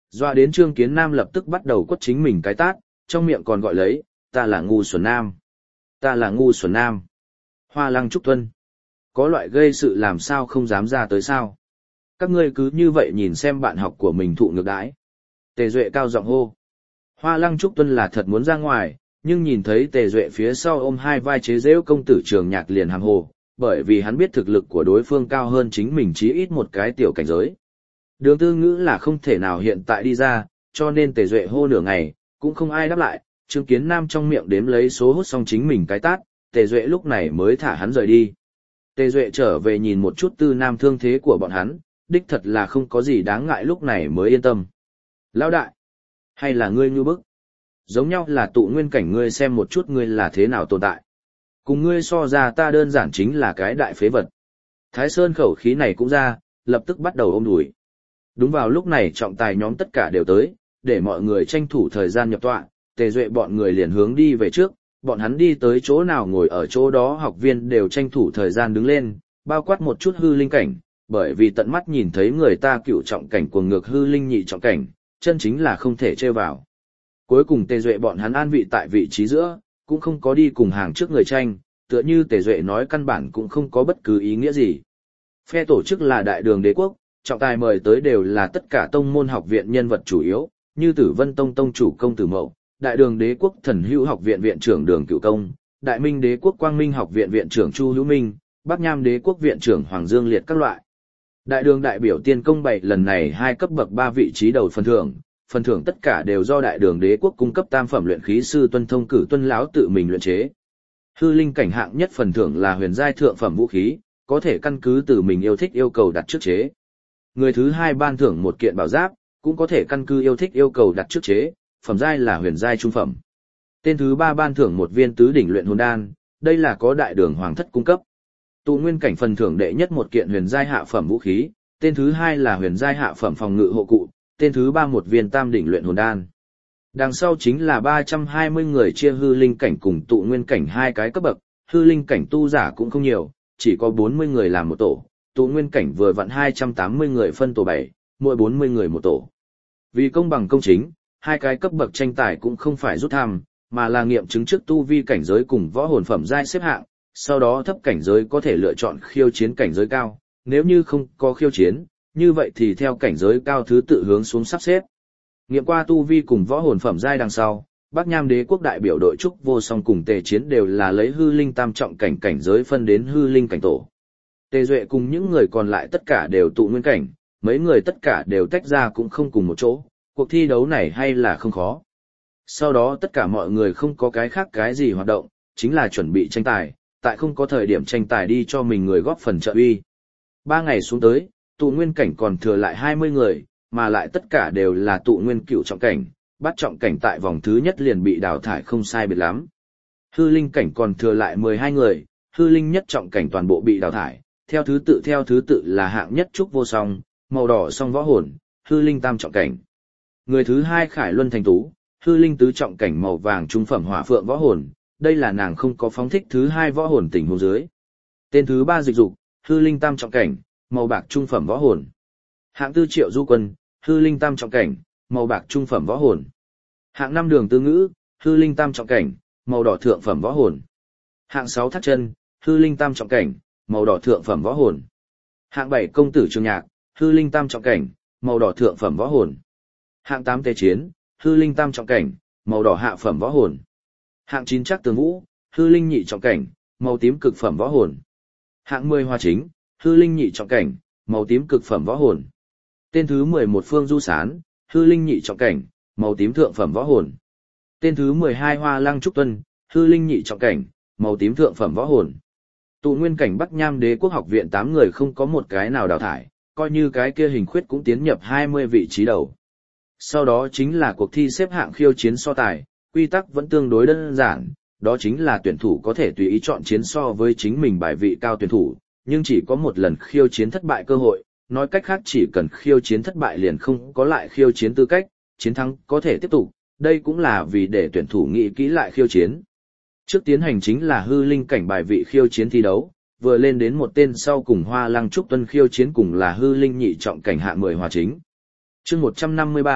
S1: Doa đến Trương Kiến Nam lập tức bắt đầu quất chính mình cái tát, trong miệng còn gọi lấy, ta là ngu xuẩn nam. Ta là ngu xuẩn nam. Hoa Lăng Trúc Tuân. Có loại gây sự làm sao không dám ra tới sao. Các ngươi cứ như vậy nhìn xem bạn học của mình thụ ngược đãi. Tề Duệ cao giọng hô. Hoa Lăng Trúc Tuân là thật muốn ra ngoài, nhưng nhìn thấy Tề Duệ phía sau ôm hai vai chế giễu công tử Trường Nhạc liền hàm hồ, bởi vì hắn biết thực lực của đối phương cao hơn chính mình chí ít một cái tiểu cảnh giới. Đường Tư Ngữ là không thể nào hiện tại đi ra, cho nên Tề Duệ hô nửa ngày, cũng không ai đáp lại, Trương Kiến Nam trong miệng đếm lấy số hút xong chính mình cái tát, Tề Duệ lúc này mới thả hắn rời đi. Tề Duệ trở về nhìn một chút Tư Nam thương thế của bọn hắn, đích thật là không có gì đáng ngại lúc này mới yên tâm. Lão đại, hay là ngươi như bức? Giống nhau là tụ nguyên cảnh, ngươi xem một chút ngươi là thế nào tồn tại. Cùng ngươi so ra ta đơn giản chính là cái đại phế vật. Thái Sơn khẩu khí này cũng ra, lập tức bắt đầu ôm đùi. Đúng vào lúc này trọng tài nhóm tất cả đều tới, để mọi người tranh thủ thời gian nhập tọa, Tề Duệ bọn người liền hướng đi về trước, bọn hắn đi tới chỗ nào ngồi ở chỗ đó học viên đều tranh thủ thời gian đứng lên, bao quát một chút hư linh cảnh, bởi vì tận mắt nhìn thấy người ta cựu trọng cảnh cuồng ngược hư linh nhị trọng cảnh, chân chính là không thể trêu vào. Cuối cùng Tề Duệ bọn hắn an vị tại vị trí giữa, cũng không có đi cùng hàng trước người tranh, tựa như Tề Duệ nói căn bản cũng không có bất cứ ý nghĩa gì. Phe tổ chức là Đại Đường Đế Quốc, trọng tài mời tới đều là tất cả tông môn học viện nhân vật chủ yếu, như Tử Vân Tông tông chủ Công Tử Mậu, Đại Đường Đế Quốc Thần Hữu học viện viện trưởng Đường Cựu Công, Đại Minh Đế Quốc Quang Minh học viện viện trưởng Chu Hữu Minh, Bắc Nham Đế Quốc viện trưởng Hoàng Dương Liệt các loại. Đại Đường đại biểu tiên công bảy lần này hai cấp bậc ba vị trí đầu phần thưởng, phần thưởng tất cả đều do Đại Đường Đế Quốc cung cấp tam phẩm luyện khí sư Tuân Thông cử Tuân lão tự mình luyện chế. Hư linh cảnh hạng nhất phần thưởng là huyền giai thượng phẩm vũ khí, có thể căn cứ từ mình yêu thích yêu cầu đặt trước chế. Người thứ hai ban thưởng một kiện bảo giáp, cũng có thể căn cứ yêu thích yêu cầu đặt trước chế, phẩm giai là huyền giai trung phẩm. Tên thứ ba ban thưởng một viên tứ đỉnh luyện hồn đan, đây là có Đại Đường hoàng thất cung cấp. Tụ nguyên cảnh phần thưởng đệ nhất một kiện huyền giai hạ phẩm vũ khí, tên thứ hai là huyền giai hạ phẩm phòng ngự hộ cụ, tên thứ ba một viên tam đỉnh luyện hồn đan. Đằng sau chính là ba trăm hai mươi người chia hư linh cảnh cùng tụ nguyên cảnh hai cái cấp bậc, hư linh cảnh tu giả cũng không nhiều, chỉ có bốn mươi người làm một tổ, tụ nguyên cảnh vừa vặn hai trăm tám mươi người phân tổ bảy, mỗi bốn mươi người một tổ. Vì công bằng công chính, hai cái cấp bậc tranh tài cũng không phải rút thăm, mà là nghiệm chứng trước tu vi cảnh giới cùng võ hồn phẩm giai xếp hạng, sau đó thấp cảnh giới có thể lựa chọn khiêu chiến cảnh giới cao, nếu như không có khiêu chiến, như vậy thì theo cảnh giới cao thứ tự hướng xuống sắp xếp. Nghiệm qua tu vi cùng võ hồn phẩm giai đằng sau, Bắc Nham Đế Quốc đại biểu đội Trúc Vô Song cùng Tề Chiến đều là lấy hư linh tam trọng cảnh cảnh giới phân đến hư linh cảnh tổ. Tề Duệ cùng những người còn lại tất cả đều tụ nguyên cảnh, mấy người tất cả đều tách ra cũng không cùng một chỗ, cuộc thi đấu này hay là không khó. Sau đó tất cả mọi người không có cái khác cái gì hoạt động, chính là chuẩn bị tranh tài, tại không có thời điểm tranh tài đi cho mình người góp phần trợ uy. Ba ngày xuống tới, tụ nguyên cảnh còn thừa lại hai mươi người, mà lại tất cả đều là tụ nguyên cựu trọng cảnh, bắt trọng cảnh tại vòng thứ nhất liền bị đào thải không sai biệt lắm. Hư linh cảnh còn thừa lại mười hai người, hư linh nhất trọng cảnh toàn bộ bị đào thải, theo thứ tự theo thứ tự là hạng nhất Trúc Vô Song, màu đỏ song võ hồn, hư linh tam trọng cảnh. Người thứ hai Khải Luân Thành Tú, hư linh tứ trọng cảnh màu vàng trung phẩm hỏa phượng võ hồn, đây là nàng không có phóng thích thứ hai võ hồn tình huống dưới. Tên thứ ba Dịch Dục, hư linh tam trọng cảnh, màu bạc trung phẩm võ hồn. Hạng tư Triệu Du Quân, hư linh tam trọng cảnh, màu bạc trung phẩm võ hồn. Hạng năm Đường Tư Ngữ, hư linh tam trọng cảnh, màu đỏ thượng phẩm võ hồn. Hạng sáu Thác Chân, hư linh tam trọng cảnh, màu đỏ thượng phẩm võ hồn. Hạng bảy Công tử Trường Nhạc, hư linh tam trọng cảnh, màu đỏ thượng phẩm võ hồn. Hạng tám Tề Chiến, hư linh tam trọng cảnh, màu đỏ hạ phẩm võ hồn. Hạng chín Trác Tường Vũ, hư linh nhị trọng cảnh, màu tím cực phẩm võ hồn. Hạng mười Hoa Chính, hư linh nhị trọng cảnh, màu tím cực phẩm võ hồn. Tên thứ mười một Phương Du Sán, hư linh nhị trọng cảnh, màu tím thượng phẩm võ hồn. Tên thứ mười hai Hoa Lăng Trúc Tuân, hư linh nhị trọng cảnh, màu tím thượng phẩm võ hồn. Tụ nguyên cảnh Bắc Nham Đế Quốc học viện tám người không có một cái nào đào thải, coi như cái kia hình khuyết cũng tiến nhập hai mươi vị trí đầu. Sau đó chính là cuộc thi xếp hạng khiêu chiến so tài, quy tắc vẫn tương đối đơn giản, đó chính là tuyển thủ có thể tùy ý chọn chiến so với chính mình bài vị cao tuyển thủ, nhưng chỉ có một lần khiêu chiến thất bại cơ hội, nói cách khác chỉ cần khiêu chiến thất bại liền không có lại khiêu chiến tư cách, chiến thắng có thể tiếp tục, đây cũng là vì để tuyển thủ nghĩ kỹ lại khiêu chiến. Trước tiến hành chính là hư linh cảnh bài vị khiêu chiến thi đấu, vừa lên đến một tên sau cùng Hoa Lăng Trúc Tuân khiêu chiến cùng là hư linh nhị trọng cảnh hạng mười Hoa Chính. Chương một trăm năm mươi ba,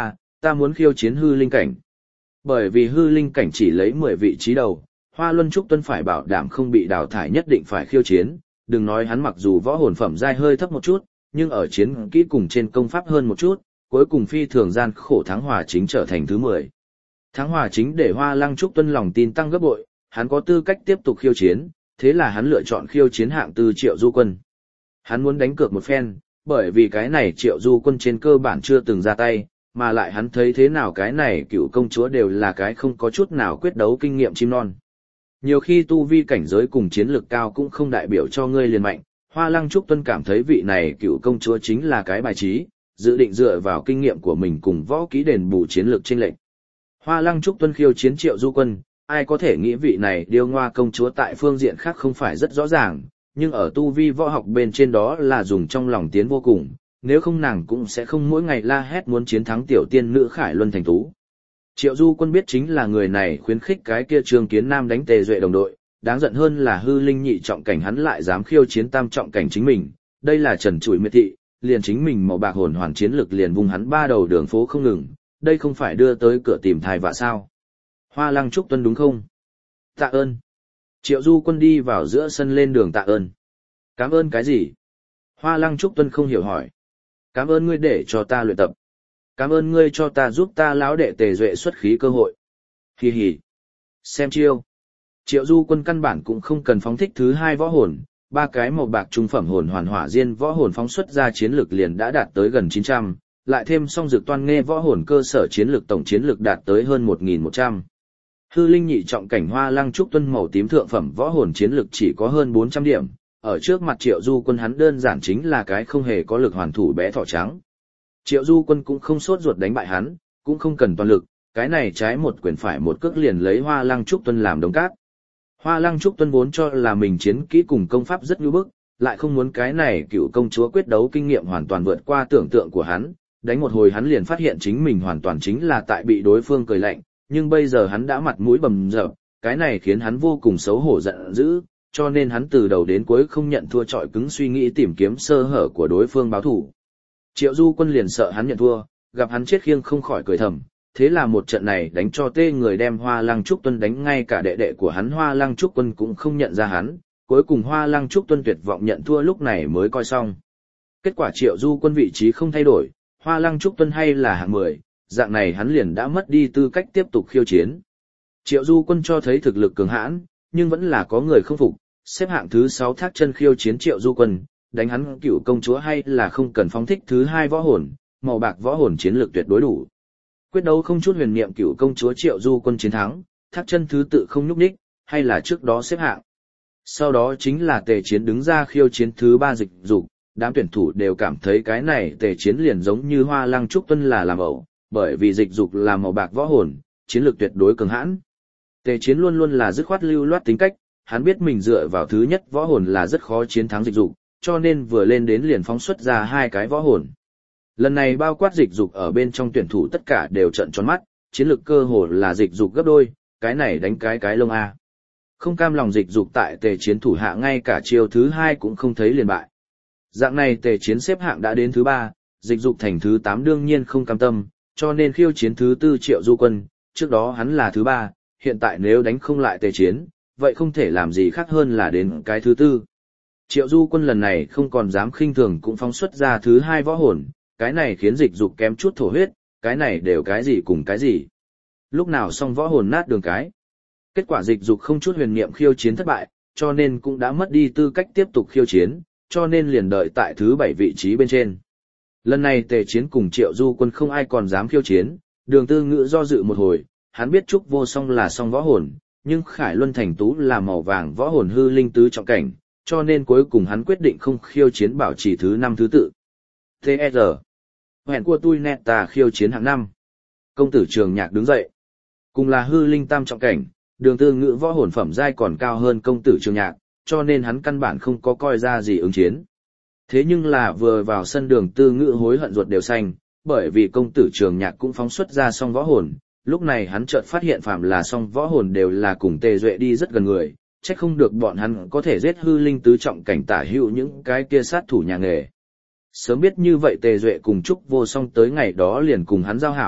S1: Ta muốn khiêu chiến hư linh cảnh. Bởi vì hư linh cảnh chỉ lấy mười vị trí đầu, Hoa Luân Trúc Tuân phải bảo đảm không bị đào thải nhất định phải khiêu chiến, đừng nói hắn mặc dù võ hồn phẩm giai hơi thấp một chút, nhưng ở chiến kỹ cùng trên công pháp hơn một chút, cuối cùng phi thường gian khổ thắng Hòa Chính trở thành thứ mười. Thắng Hòa Chính để Hoa Lăng Trúc Tuân lòng tin tăng gấp bội, hắn có tư cách tiếp tục khiêu chiến, thế là hắn lựa chọn khiêu chiến hạng tư Triệu Du Quân. Hắn muốn đánh cược một phen, bởi vì cái này Triệu Du Quân trên cơ bản chưa từng ra tay, mà lại hắn thấy thế nào cái này cựu công chúa đều là cái không có chút nào quyết đấu kinh nghiệm chim non. Nhiều khi tu vi cảnh giới cùng chiến lược cao cũng không đại biểu cho ngươi liền mạnh, Hoa Lăng Trúc Tuân cảm thấy vị này cựu công chúa chính là cái bài trí, dự định dựa vào kinh nghiệm của mình cùng võ kỹ đền bù chiến lược chênh lệch. Hoa Lăng Trúc Tuân khiêu chiến Triệu Du Quân, ai có thể nghĩ vị này điêu ngoa công chúa tại phương diện khác không phải rất rõ ràng, nhưng ở tu vi võ học bên trên đó là dùng trong lòng tiến vô cùng, nếu không nàng cũng sẽ không mỗi ngày la hét muốn chiến thắng tiểu tiên nữ Khải Luân Thành Tú. Triệu Du Quân biết chính là người này khuyến khích cái kia Trương Kiến Nam đánh Tề Duệ đồng đội, đáng giận hơn là hư linh nhị trọng cảnh hắn lại dám khiêu chiến tam trọng cảnh chính mình, đây là trần trụi miệt thị, liền chính mình màu bạc hồn hoàn chiến lực liền vùng hắn ba đầu đường phố không ngừng, đây không phải đưa tới cửa tìm thai vạ sao. Hoa Lăng Trúc Tuân đúng không? Tạ ơn. Triệu Du Quân đi vào giữa sân lên đường tạ ơn. Cảm ơn cái gì? Hoa Lăng Trúc Tuân không hiểu hỏi. Cảm ơn ngươi để cho ta luyện tập. Cảm ơn ngươi cho ta giúp ta lão đệ Tề Duệ xuất khí cơ hội. Hì hì. Xem chiêu. Triệu Du Quân căn bản cũng không cần phóng thích thứ hai võ hồn, ba cái màu bạc trung phẩm hồn hoàn hỏa diên võ hồn phóng xuất ra chiến lực liền đã đạt tới gần chín trăm, lại thêm song dược toan nghe võ hồn cơ sở chiến lực tổng chiến lực đạt tới hơn một nghìn một trăm. Hư linh nhị trọng cảnh Hoa Lăng Trúc Tuân màu tím thượng phẩm võ hồn chiến lực chỉ có hơn bốn trăm điểm, ở trước mặt Triệu Du Quân hắn đơn giản chính là cái không hề có lực hoàn thủ bé thỏ trắng. Triệu Du Quân cũng không sốt ruột đánh bại hắn, cũng không cần toàn lực, cái này trái một quyền phải một cước liền lấy Hoa Lăng Trúc Tuân làm đống cát. Hoa Lăng Trúc Tuân vốn cho là mình chiến kỹ cùng công pháp rất nhu bức, lại không muốn cái này cựu công chúa quyết đấu kinh nghiệm hoàn toàn vượt qua tưởng tượng của hắn, đánh một hồi hắn liền phát hiện chính mình hoàn toàn chính là tại bị đối phương cười lạnh, nhưng bây giờ hắn đã mặt mũi bầm dập, cái này khiến hắn vô cùng xấu hổ giận dữ, cho nên hắn từ đầu đến cuối không nhận thua trọi cứng suy nghĩ tìm kiếm sơ hở của đối phương báo thủ. Triệu Du Quân liền sợ hắn nhận thua, gặp hắn chết khiêng không khỏi cười thầm, thế là một trận này đánh cho tê người đem Hoa Lăng Trúc Tuân đánh ngay cả đệ đệ của hắn Hoa Lăng Trúc Quân cũng không nhận ra hắn, cuối cùng Hoa Lăng Trúc Tuân tuyệt vọng nhận thua lúc này mới coi xong. Kết quả Triệu Du Quân vị trí không thay đổi, Hoa Lăng Trúc Tuân hay là hạng mười, dạng này hắn liền đã mất đi tư cách tiếp tục khiêu chiến. Triệu Du Quân cho thấy thực lực cường hãn, nhưng vẫn là có người không phục, xếp hạng thứ sáu Thác Chân khiêu chiến Triệu Du Quân, đánh hắn cựu công chúa hay là không cần phóng thích thứ hai võ hồn, màu bạc võ hồn chiến lược tuyệt đối đủ. Quyết đấu không chút huyền niệm cựu công chúa Triệu Du Quân chiến thắng, Thác Chân thứ tự không nhúc nhích, hay là trước đó xếp hạng. Sau đó chính là Tề Chiến đứng ra khiêu chiến thứ ba Dịch Dục, đám tuyển thủ đều cảm thấy cái này Tề Chiến liền giống như Hoa Lăng Trúc Tuân là làm ẩu, bởi vì Dịch Dục là màu bạc võ hồn, chiến lược tuyệt đối cường hãn. Tề Chiến luôn luôn là dứt khoát lưu loát tính cách, hắn biết mình dựa vào thứ nhất võ hồn là rất khó chiến thắng Dịch Dục, cho nên vừa lên đến liền phóng xuất ra hai cái võ hồn. Lần này bao quát Dịch Dục ở bên trong tuyển thủ tất cả đều trợn tròn mắt, chiến lược cơ hồ là Dịch Dục gấp đôi, cái này đánh cái cái lông a. Không cam lòng Dịch Dục tại Tề Chiến thủ hạ ngay cả chiêu thứ hai cũng không thấy liền bại. Dạng này Tề Chiến xếp hạng đã đến thứ ba, Dịch Dục thành thứ tám đương nhiên không cam tâm, cho nên khiêu chiến thứ tư Triệu Du Quân, trước đó hắn là thứ ba, hiện tại nếu đánh không lại Tề Chiến, vậy không thể làm gì khác hơn là đến cái thứ tư. Triệu Du Quân lần này không còn dám khinh thường cũng phóng xuất ra thứ hai võ hồn, cái này khiến Dịch Dục kém chút thổ huyết, cái này đều cái gì cùng cái gì. Lúc nào xong võ hồn nát đường cái. Kết quả Dịch Dục không chút huyền niệm khiêu chiến thất bại, cho nên cũng đã mất đi tư cách tiếp tục khiêu chiến, cho nên liền đợi tại thứ bảy vị trí bên trên. Lần này Tề Chiến cùng Triệu Du Quân không ai còn dám khiêu chiến, Đường Tư Ngữ do dự một hồi, hắn biết Trúc Vô Song là song võ hồn, nhưng Khải Luân Thành Tú là màu vàng võ hồn hư linh tứ trọng cảnh, cho nên cuối cùng hắn quyết định không khiêu chiến bảo trì thứ năm thứ tự. tê e rờ. Hẹn của tôi nét ta khiêu chiến hạng năm. Công tử Trường Nhạc đứng dậy. Cùng là hư linh tam trọng cảnh, Đường Tư Ngữ võ hồn phẩm giai còn cao hơn công tử Trường Nhạc, cho nên hắn căn bản không có coi ra gì ứng chiến. Thế nhưng là vừa vào sân Đường Tư Ngữ hối hận ruột đều xanh, bởi vì công tử Trường Nhạc cũng phóng xuất ra song võ hồn, lúc này hắn chợt phát hiện phạm là song võ hồn đều là cùng Tề Duệ đi rất gần người, chắc không được bọn hắn có thể giết hư linh tứ trọng cảnh tả hữu những cái kia sát thủ nhà nghề. Sớm biết như vậy Tề Duệ cùng Trúc Vô Song tới ngày đó liền cùng hắn giao hảo,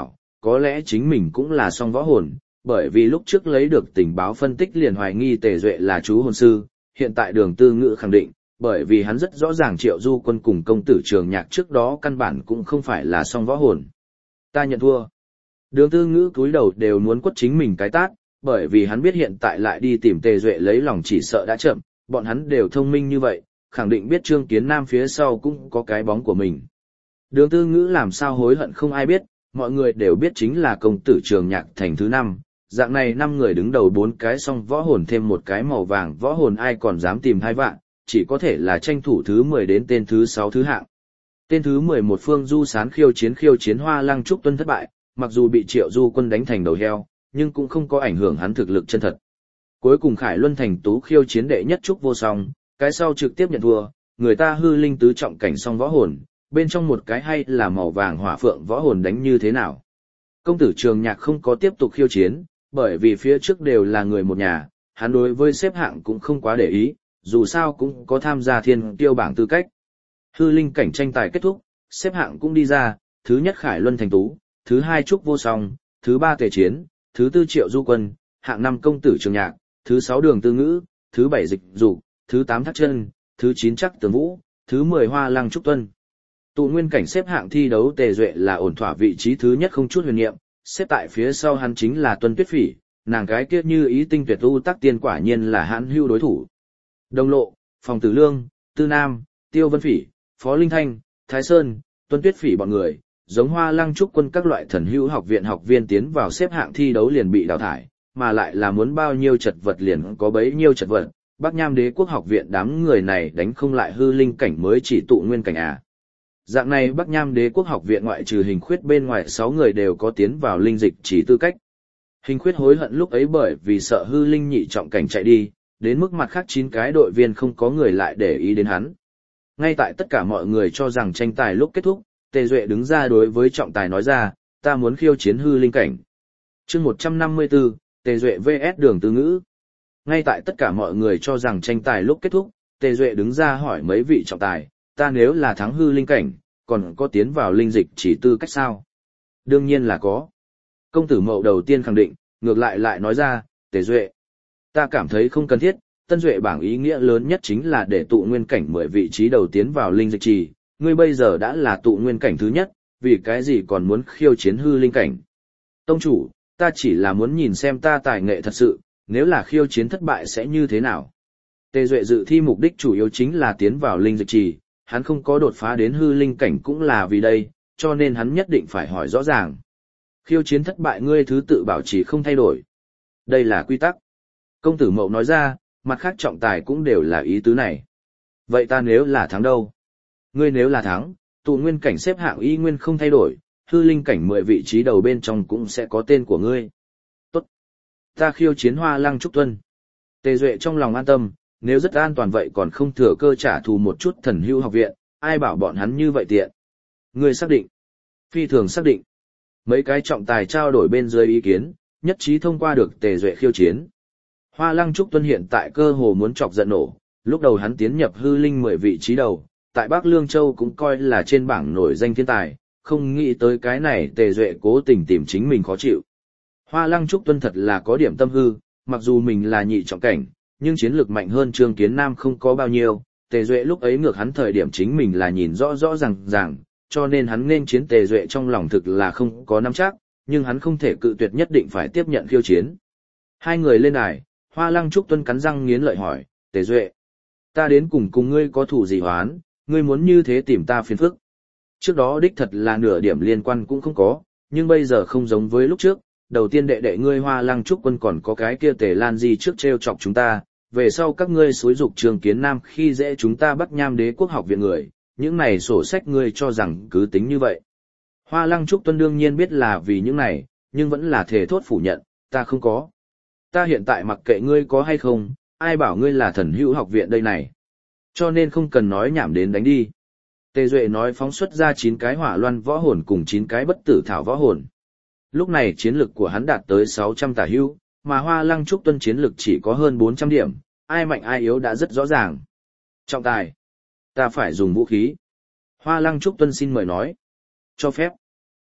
S1: có lẽ chính mình cũng là song võ hồn, bởi vì lúc trước lấy được tình báo phân tích liền hoài nghi Tề Duệ là chú hồn sư, hiện tại Đường Tư Ngữ khẳng định, bởi vì hắn rất rõ ràng Triệu Du Quân cùng công tử Trường Nhạc trước đó căn bản cũng không phải là song võ hồn. Ta nhận thua. Đường Tư Ngữ cúi đầu đều muốn quất chính mình cái tát, bởi vì hắn biết hiện tại lại đi tìm Tề Duệ lấy lòng chỉ sợ đã chậm, bọn hắn đều thông minh như vậy, khẳng định biết Trương Kiến Nam phía sau cũng có cái bóng của mình. Đường Tư Ngữ làm sao hối hận không ai biết, mọi người đều biết chính là công tử Trường Nhạc thành thứ năm, dạng này năm người đứng đầu bốn cái song võ hồn thêm một cái màu vàng võ hồn ai còn dám tìm hai vạn, chỉ có thể là tranh thủ thứ mười đến tên thứ sáu thứ hạng. Tên thứ mười một Phương Du Sán khiêu chiến khiêu chiến Hoa Lăng Trúc Tuân thất bại, mặc dù bị Triệu Du Quân đánh thành đầu heo, nhưng cũng không có ảnh hưởng hắn thực lực chân thật. Cuối cùng Khải Luân Thành Tú khiêu chiến đệ nhất Trúc Vô Song, cái sau trực tiếp nhận thua, người ta hư linh tứ trọng cảnh song võ hồn, bên trong một cái hay là màu vàng hỏa phượng võ hồn đánh như thế nào. Công tử Trường Nhạc không có tiếp tục khiêu chiến, bởi vì phía trước đều là người một nhà, hắn đối với xếp hạng cũng không quá để ý, dù sao cũng có tham gia thiên tiêu bảng tư cách. Hư linh cảnh tranh tài kết thúc, xếp hạng cũng đi ra, thứ nhất Khải Luân Thành Tú, thứ hai Trúc Vô Song, thứ ba Tề Chiến, thứ tư Triệu Du Quân, hạng năm công tử Trường Nhạc, thứ sáu Đường Tư Ngữ, thứ bảy Dịch Dục, thứ tám Thác Chân, thứ chín Chắc Tường Vũ, thứ mười Hoa Lăng Trúc Tuân. Tụ nguyên cảnh xếp hạng thi đấu Tề Duệ là ổn thỏa vị trí thứ nhất không chút huyền niệm, xếp tại phía sau hắn chính là Tuân Tuyết Phỉ, nàng cái kia như ý tinh tuyệt u tắc tiên quả nhiên là hãn hưu đối thủ. Đông Lộ, Phòng Tử Lương, Tư Nam, Tiêu Vân Phỉ, Phó Linh Thanh, Thái Sơn, Tuân Tuyết Phỉ bọn người, giống Hoa Lăng Trúc Quân các loại thần hữu học viện học viên tiến vào xếp hạng thi đấu liền bị đào thải, mà lại là muốn bao nhiêu chật vật liền có bấy nhiêu chật vật. Bắc Nham Đế quốc học viện đám người này đánh không lại hư linh cảnh mới chỉ tụ nguyên cảnh à. Dạng này Bắc Nham Đế quốc học viện ngoại trừ Hình Khuyết bên ngoài sáu người đều có tiến vào linh dịch chỉ tư cách. Hình Khuyết hối hận lúc ấy bởi vì sợ hư linh nhị trọng cảnh chạy đi, đến mức mặt khác chín cái đội viên không có người lại để ý đến hắn. Ngay tại tất cả mọi người cho rằng tranh tài lúc kết thúc, Tề Duệ đứng ra đối với trọng tài nói ra, ta muốn khiêu chiến hư linh cảnh. Chương một trăm năm mươi tư, Tề Duệ vs Đường Tư Ngữ. Ngay tại tất cả mọi người cho rằng tranh tài lúc kết thúc, Tề Duệ đứng ra hỏi mấy vị trọng tài, ta nếu là thắng hư linh cảnh, còn có tiến vào linh dịch chỉ tư cách sao? Đương nhiên là có. Công tử Mậu đầu tiên khẳng định, ngược lại lại nói ra, Tề Duệ, ta cảm thấy không cần thiết, Tân Duệ bảng ý nghĩa lớn nhất chính là để tụ nguyên cảnh mười vị trí đầu tiến vào linh dịch trì, ngươi bây giờ đã là tụ nguyên cảnh thứ nhất, vì cái gì còn muốn khiêu chiến hư linh cảnh? Tông chủ, ta chỉ là muốn nhìn xem ta tài nghệ thật sự, nếu là khiêu chiến thất bại sẽ như thế nào? Tề Duệ dự thi mục đích chủ yếu chính là tiến vào linh dịch trì, hắn không có đột phá đến hư linh cảnh cũng là vì đây, cho nên hắn nhất định phải hỏi rõ ràng. Khiêu chiến thất bại ngươi thứ tự bảo trì không thay đổi. Đây là quy tắc. Công tử Mậu nói ra, mặt khác trọng tài cũng đều là ý tứ này. Vậy ta nếu là thắng đâu? Ngươi nếu là thắng, tụ nguyên cảnh xếp hạng y nguyên không thay đổi, hư linh cảnh mười vị trí đầu bên trong cũng sẽ có tên của ngươi. Tốt. Ta khiêu chiến Hoa Lăng Trúc Tuân. Tề Duệ trong lòng an tâm, nếu rất an toàn vậy còn không thừa cơ trả thù một chút thần hưu học viện, ai bảo bọn hắn như vậy tiện. Ngươi xác định. Phi thường xác định. Mấy cái trọng tài trao đổi bên dưới ý kiến, nhất trí thông qua được Tề Duệ khiêu chiến. Hoa Lăng Trúc Tuân hiện tại cơ hồ muốn chọc giận nổ, lúc đầu hắn tiến nhập hư linh mười vị trí đầu, tại Bắc Lương Châu cũng coi là trên bảng nổi danh thiên tài, không nghĩ tới cái này Tề Duệ cố tình tìm chính mình khó chịu. Hoa Lăng Trúc Tuân thật là có điểm tâm hư, mặc dù mình là nhị trọng cảnh, nhưng chiến lược mạnh hơn Trương Kiến Nam không có bao nhiêu, Tề Duệ lúc ấy ngược hắn thời điểm chính mình là nhìn rõ rõ ràng ràng, cho nên hắn nên chiến Tề Duệ trong lòng thực là không có nắm chắc, nhưng hắn không thể cự tuyệt nhất định phải tiếp nhận khiêu chiến. Hai người lên đài, Hoa Lăng Trúc Tuân cắn răng nghiến lợi hỏi, Tề Duệ, ta đến cùng cùng ngươi có thủ gì hoán, ngươi muốn như thế tìm ta phiền phức. Trước đó đích thật là nửa điểm liên quan cũng không có, nhưng bây giờ không giống với lúc trước, đầu tiên đệ đệ ngươi Hoa Lăng Trúc Quân còn có cái kia Tề Lan Di trước trêu chọc chúng ta, về sau các ngươi xúi dục Trường Kiến Nam khi dễ chúng ta Bắc Nham Đế quốc học viện người, những này sổ sách ngươi cho rằng cứ tính như vậy. Hoa Lăng Trúc Tuân đương nhiên biết là vì những này, nhưng vẫn là thề thốt phủ nhận, ta không có. Ta hiện tại mặc kệ ngươi có hay không, ai bảo ngươi là thần hữu học viện đây này. Cho nên không cần nói nhảm đến đánh đi. Tề Duệ nói phóng xuất ra chín cái hỏa loan võ hồn cùng chín cái bất tử thảo võ hồn. Lúc này chiến lực của hắn đạt tới sáu trăm tả hữu, mà Hoa Lăng Trúc Tuân chiến lực chỉ có hơn bốn trăm điểm, ai mạnh ai yếu đã rất rõ ràng. Trọng tài, ta phải dùng vũ khí. Hoa Lăng Trúc Tuân xin mời nói. Cho phép.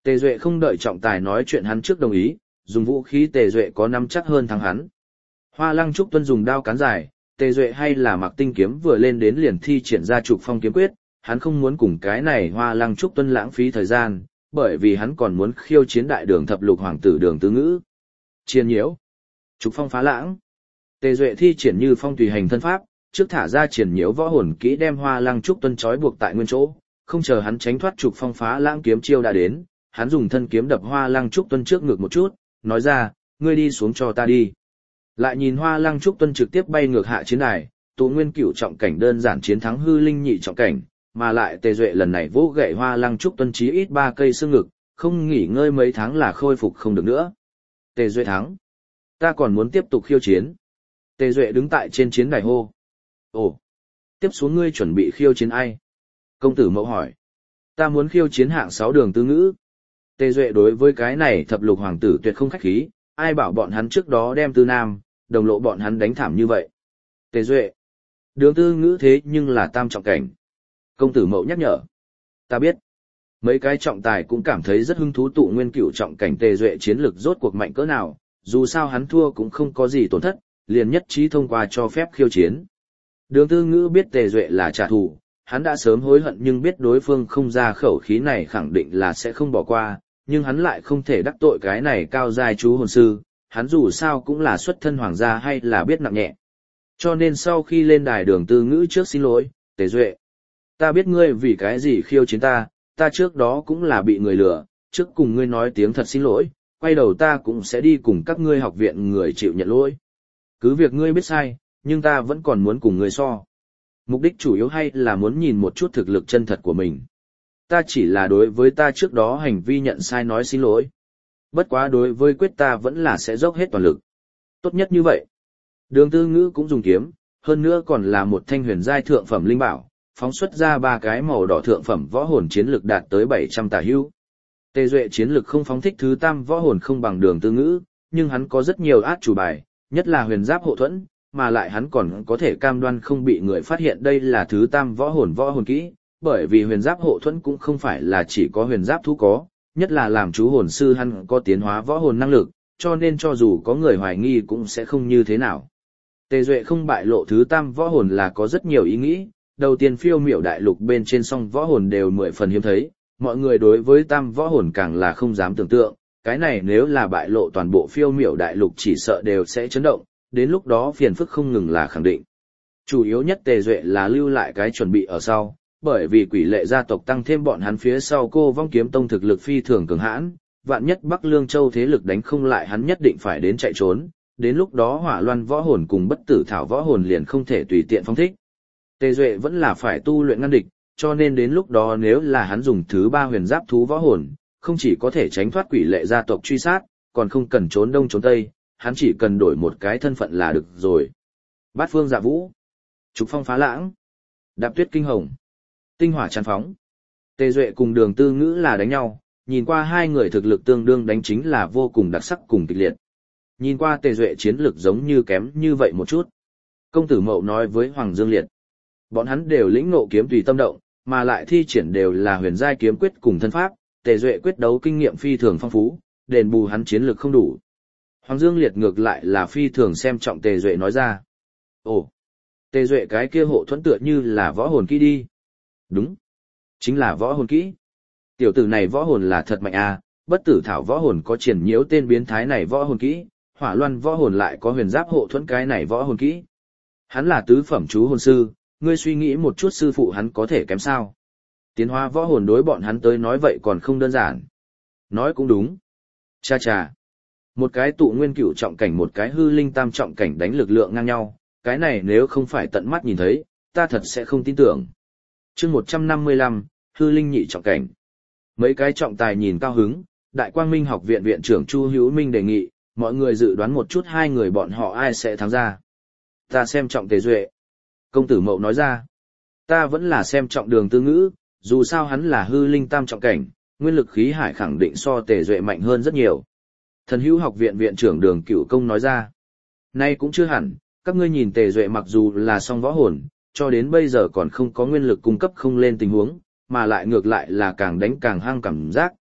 S1: Tề Duệ không đợi trọng tài nói chuyện hắn trước đồng ý, dùng vũ khí Tề Duệ có nắm chắc hơn thắng hắn. Hoa Lăng Trúc Tuân dùng đao cán dài, Tề Duệ hay là Mặc Tinh kiếm vừa lên đến liền thi triển ra Trục Phong kiếm quyết, hắn không muốn cùng cái này Hoa Lăng Trúc Tuân lãng phí thời gian, bởi vì hắn còn muốn khiêu chiến đại đường thập lục hoàng tử Đường Tư Ngữ. Chiên nhiễu, Trục Phong phá lãng. Tề Duệ thi triển Như Phong tùy hành thân pháp, trước thả ra triển nhiễu võ hồn kỹ đem Hoa Lăng Trúc Tuân trói buộc tại nguyên chỗ, không chờ hắn tránh thoát Trục Phong phá lãng kiếm chiêu đã đến, hắn dùng thân kiếm đập Hoa Lăng Trúc Tuân trước ngực một chút, nói ra, ngươi đi xuống cho ta đi. Lại nhìn Hoa Lăng Trúc Tuân trực tiếp bay ngược hạ chiến đài, tụ nguyên cửu trọng cảnh đơn giản chiến thắng hư linh nhị trọng cảnh, mà lại Tề Duệ lần này vỗ gậy Hoa Lăng Trúc Tuân chí ít ba cây xương ngực, không nghỉ ngơi mấy tháng là khôi phục không được nữa. Tề Duệ thắng. Ta còn muốn tiếp tục khiêu chiến. Tề Duệ đứng tại trên chiến đài hô. Ồ, tiếp xuống ngươi chuẩn bị khiêu chiến ai? Công tử Mậu hỏi. Ta muốn khiêu chiến hạng sáu Đường Tư Ngữ. Tề Duệ đối với cái này thập lục hoàng tử tuyệt không khách khí, ai bảo bọn hắn trước đó đem Tư Nam, đồng lộ bọn hắn đánh thảm như vậy. Tề Duệ. Đường Tư Ngữ thế nhưng là tam trọng cảnh. Công tử Mậu nhắc nhở. Ta biết. Mấy cái trọng tài cũng cảm thấy rất hứng thú tụ nguyên cửu trọng cảnh Tề Duệ chiến lực rốt cuộc mạnh cỡ nào, dù sao hắn thua cũng không có gì tổn thất, liền nhất trí thông qua cho phép khiêu chiến. Đường Tư Ngữ biết Tề Duệ là trả thù, hắn đã sớm hối hận nhưng biết đối phương không ra khẩu khí này khẳng định là sẽ không bỏ qua, nhưng hắn lại không thể đắc tội cái này cao giai chú hồn sư, hắn dù sao cũng là xuất thân hoàng gia hay là biết nặng nhẹ. Cho nên sau khi lên đài Đường Tư Ngữ trước xin lỗi, Tề Duệ. Ta biết ngươi vì cái gì khiêu chiến ta, ta trước đó cũng là bị người lừa, trước cùng ngươi nói tiếng thật xin lỗi, quay đầu ta cũng sẽ đi cùng các ngươi học viện người chịu nhận lỗi. Cứ việc ngươi biết sai, nhưng ta vẫn còn muốn cùng ngươi so. Mục đích chủ yếu hay là muốn nhìn một chút thực lực chân thật của mình. Ta chỉ là đối với ta trước đó hành vi nhận sai nói xin lỗi. Bất quá đối với quyết ta vẫn là sẽ dốc hết toàn lực. Tốt nhất như vậy. Đường Tư Ngữ cũng dùng kiếm, hơn nữa còn là một thanh huyền giai thượng phẩm linh bảo, phóng xuất ra ba cái màu đỏ thượng phẩm võ hồn chiến lực đạt tới bảy trăm tả hữu. Tề Duệ chiến lực không phóng thích thứ tam võ hồn không bằng Đường Tư Ngữ, nhưng hắn có rất nhiều át chủ bài, nhất là huyền giáp hộ thuẫn, mà lại hắn còn có thể cam đoan không bị người phát hiện đây là thứ tam võ hồn võ hồn kỹ, bởi vì huyền giáp hộ thuẫn cũng không phải là chỉ có huyền giáp thú có, nhất là làm chú hồn sư hắn có tiến hóa võ hồn năng lực, cho nên cho dù có người hoài nghi cũng sẽ không như thế nào. Tề Duệ không bại lộ thứ tam võ hồn là có rất nhiều ý nghĩ, đầu tiên phiêu miểu đại lục bên trên song võ hồn đều mười phần hiếm thấy, mọi người đối với tam võ hồn càng là không dám tưởng tượng, cái này nếu là bại lộ toàn bộ phiêu miểu đại lục chỉ sợ đều sẽ chấn động, đến lúc đó phiền phức không ngừng là khẳng định. Chủ yếu nhất Tề Duệ là lưu lại cái chuẩn bị ở sau, bởi vì quỷ lệ gia tộc tăng thêm bọn hắn phía sau cô vong kiếm tông thực lực phi thường cường hãn, vạn nhất Bắc Lương Châu thế lực đánh không lại hắn nhất định phải đến chạy trốn, đến lúc đó hỏa loan võ hồn cùng bất tử thảo võ hồn liền không thể tùy tiện phóng thích. Tề Duệ vẫn là phải tu luyện ngăn địch, cho nên đến lúc đó nếu là hắn dùng thứ ba huyền giáp thú võ hồn, không chỉ có thể tránh thoát quỷ lệ gia tộc truy sát, còn không cần trốn đông trốn tây, hắn chỉ cần đổi một cái thân phận là được rồi. Bát phương dạ vũ, Trục Phong phá lãng, Đạp tuyết kinh hồng, tinh hỏa tràn phóng. Tề Duệ cùng Đường Tư Ngữ là đánh nhau, nhìn qua hai người thực lực tương đương đánh chính là vô cùng đặc sắc cùng kịch liệt. Nhìn qua Tề Duệ chiến lực giống như kém như vậy một chút. Công tử Mậu nói với Hoàng Dương Liệt. Bọn hắn đều lĩnh ngộ kiếm tùy tâm động, mà lại thi triển đều là huyền giai kiếm quyết cùng thân pháp, Tề Duệ quyết đấu kinh nghiệm phi thường phong phú, đền bù hắn chiến lực không đủ. Hoàng Dương Liệt ngược lại là phi thường xem trọng Tề Duệ nói ra. Ồ, Tề Duệ cái kia hộ thuẫn tựa như là võ hồn kỹ đi. Đúng, chính là võ hồn kỹ. Tiểu tử này võ hồn là thật mạnh à, bất tử thảo võ hồn có triển nhiễu tên biến thái này võ hồn kỹ, hỏa loan võ hồn lại có huyền giáp hộ thuẫn cái này võ hồn kỹ. Hắn là tứ phẩm chú hồn sư, ngươi suy nghĩ một chút sư phụ hắn có thể kém sao. Tiến hóa võ hồn đối bọn hắn tới nói vậy còn không đơn giản. Nói cũng đúng. Cha cha. Một cái tụ nguyên cửu trọng cảnh một cái hư linh tam trọng cảnh đánh lực lượng ngang nhau, cái này nếu không phải tận mắt nhìn thấy, ta thật sẽ không tin tưởng. Chương một trăm năm mươi lăm, hư linh nhị trọng cảnh. Mấy cái trọng tài nhìn cao hứng, Đại Quang Minh học viện viện trưởng Chu Hữu Minh đề nghị, mọi người dự đoán một chút hai người bọn họ ai sẽ thắng ra. Ta xem trọng Tề Duệ. Công tử Mậu nói ra. Ta vẫn là xem trọng Đường Tư Ngữ, dù sao hắn là hư linh tam trọng cảnh, nguyên lực khí hải khẳng định so Tề Duệ mạnh hơn rất nhiều. Thần Hữu học viện viện trưởng Đường Cửu Công nói ra. Nay cũng chưa hẳn, các ngươi nhìn Tề Duệ mặc dù là song võ hồn, cho đến bây giờ còn không có nguyên lực cung cấp không lên tình huống, mà lại ngược lại là càng đánh càng hăng cảm giác,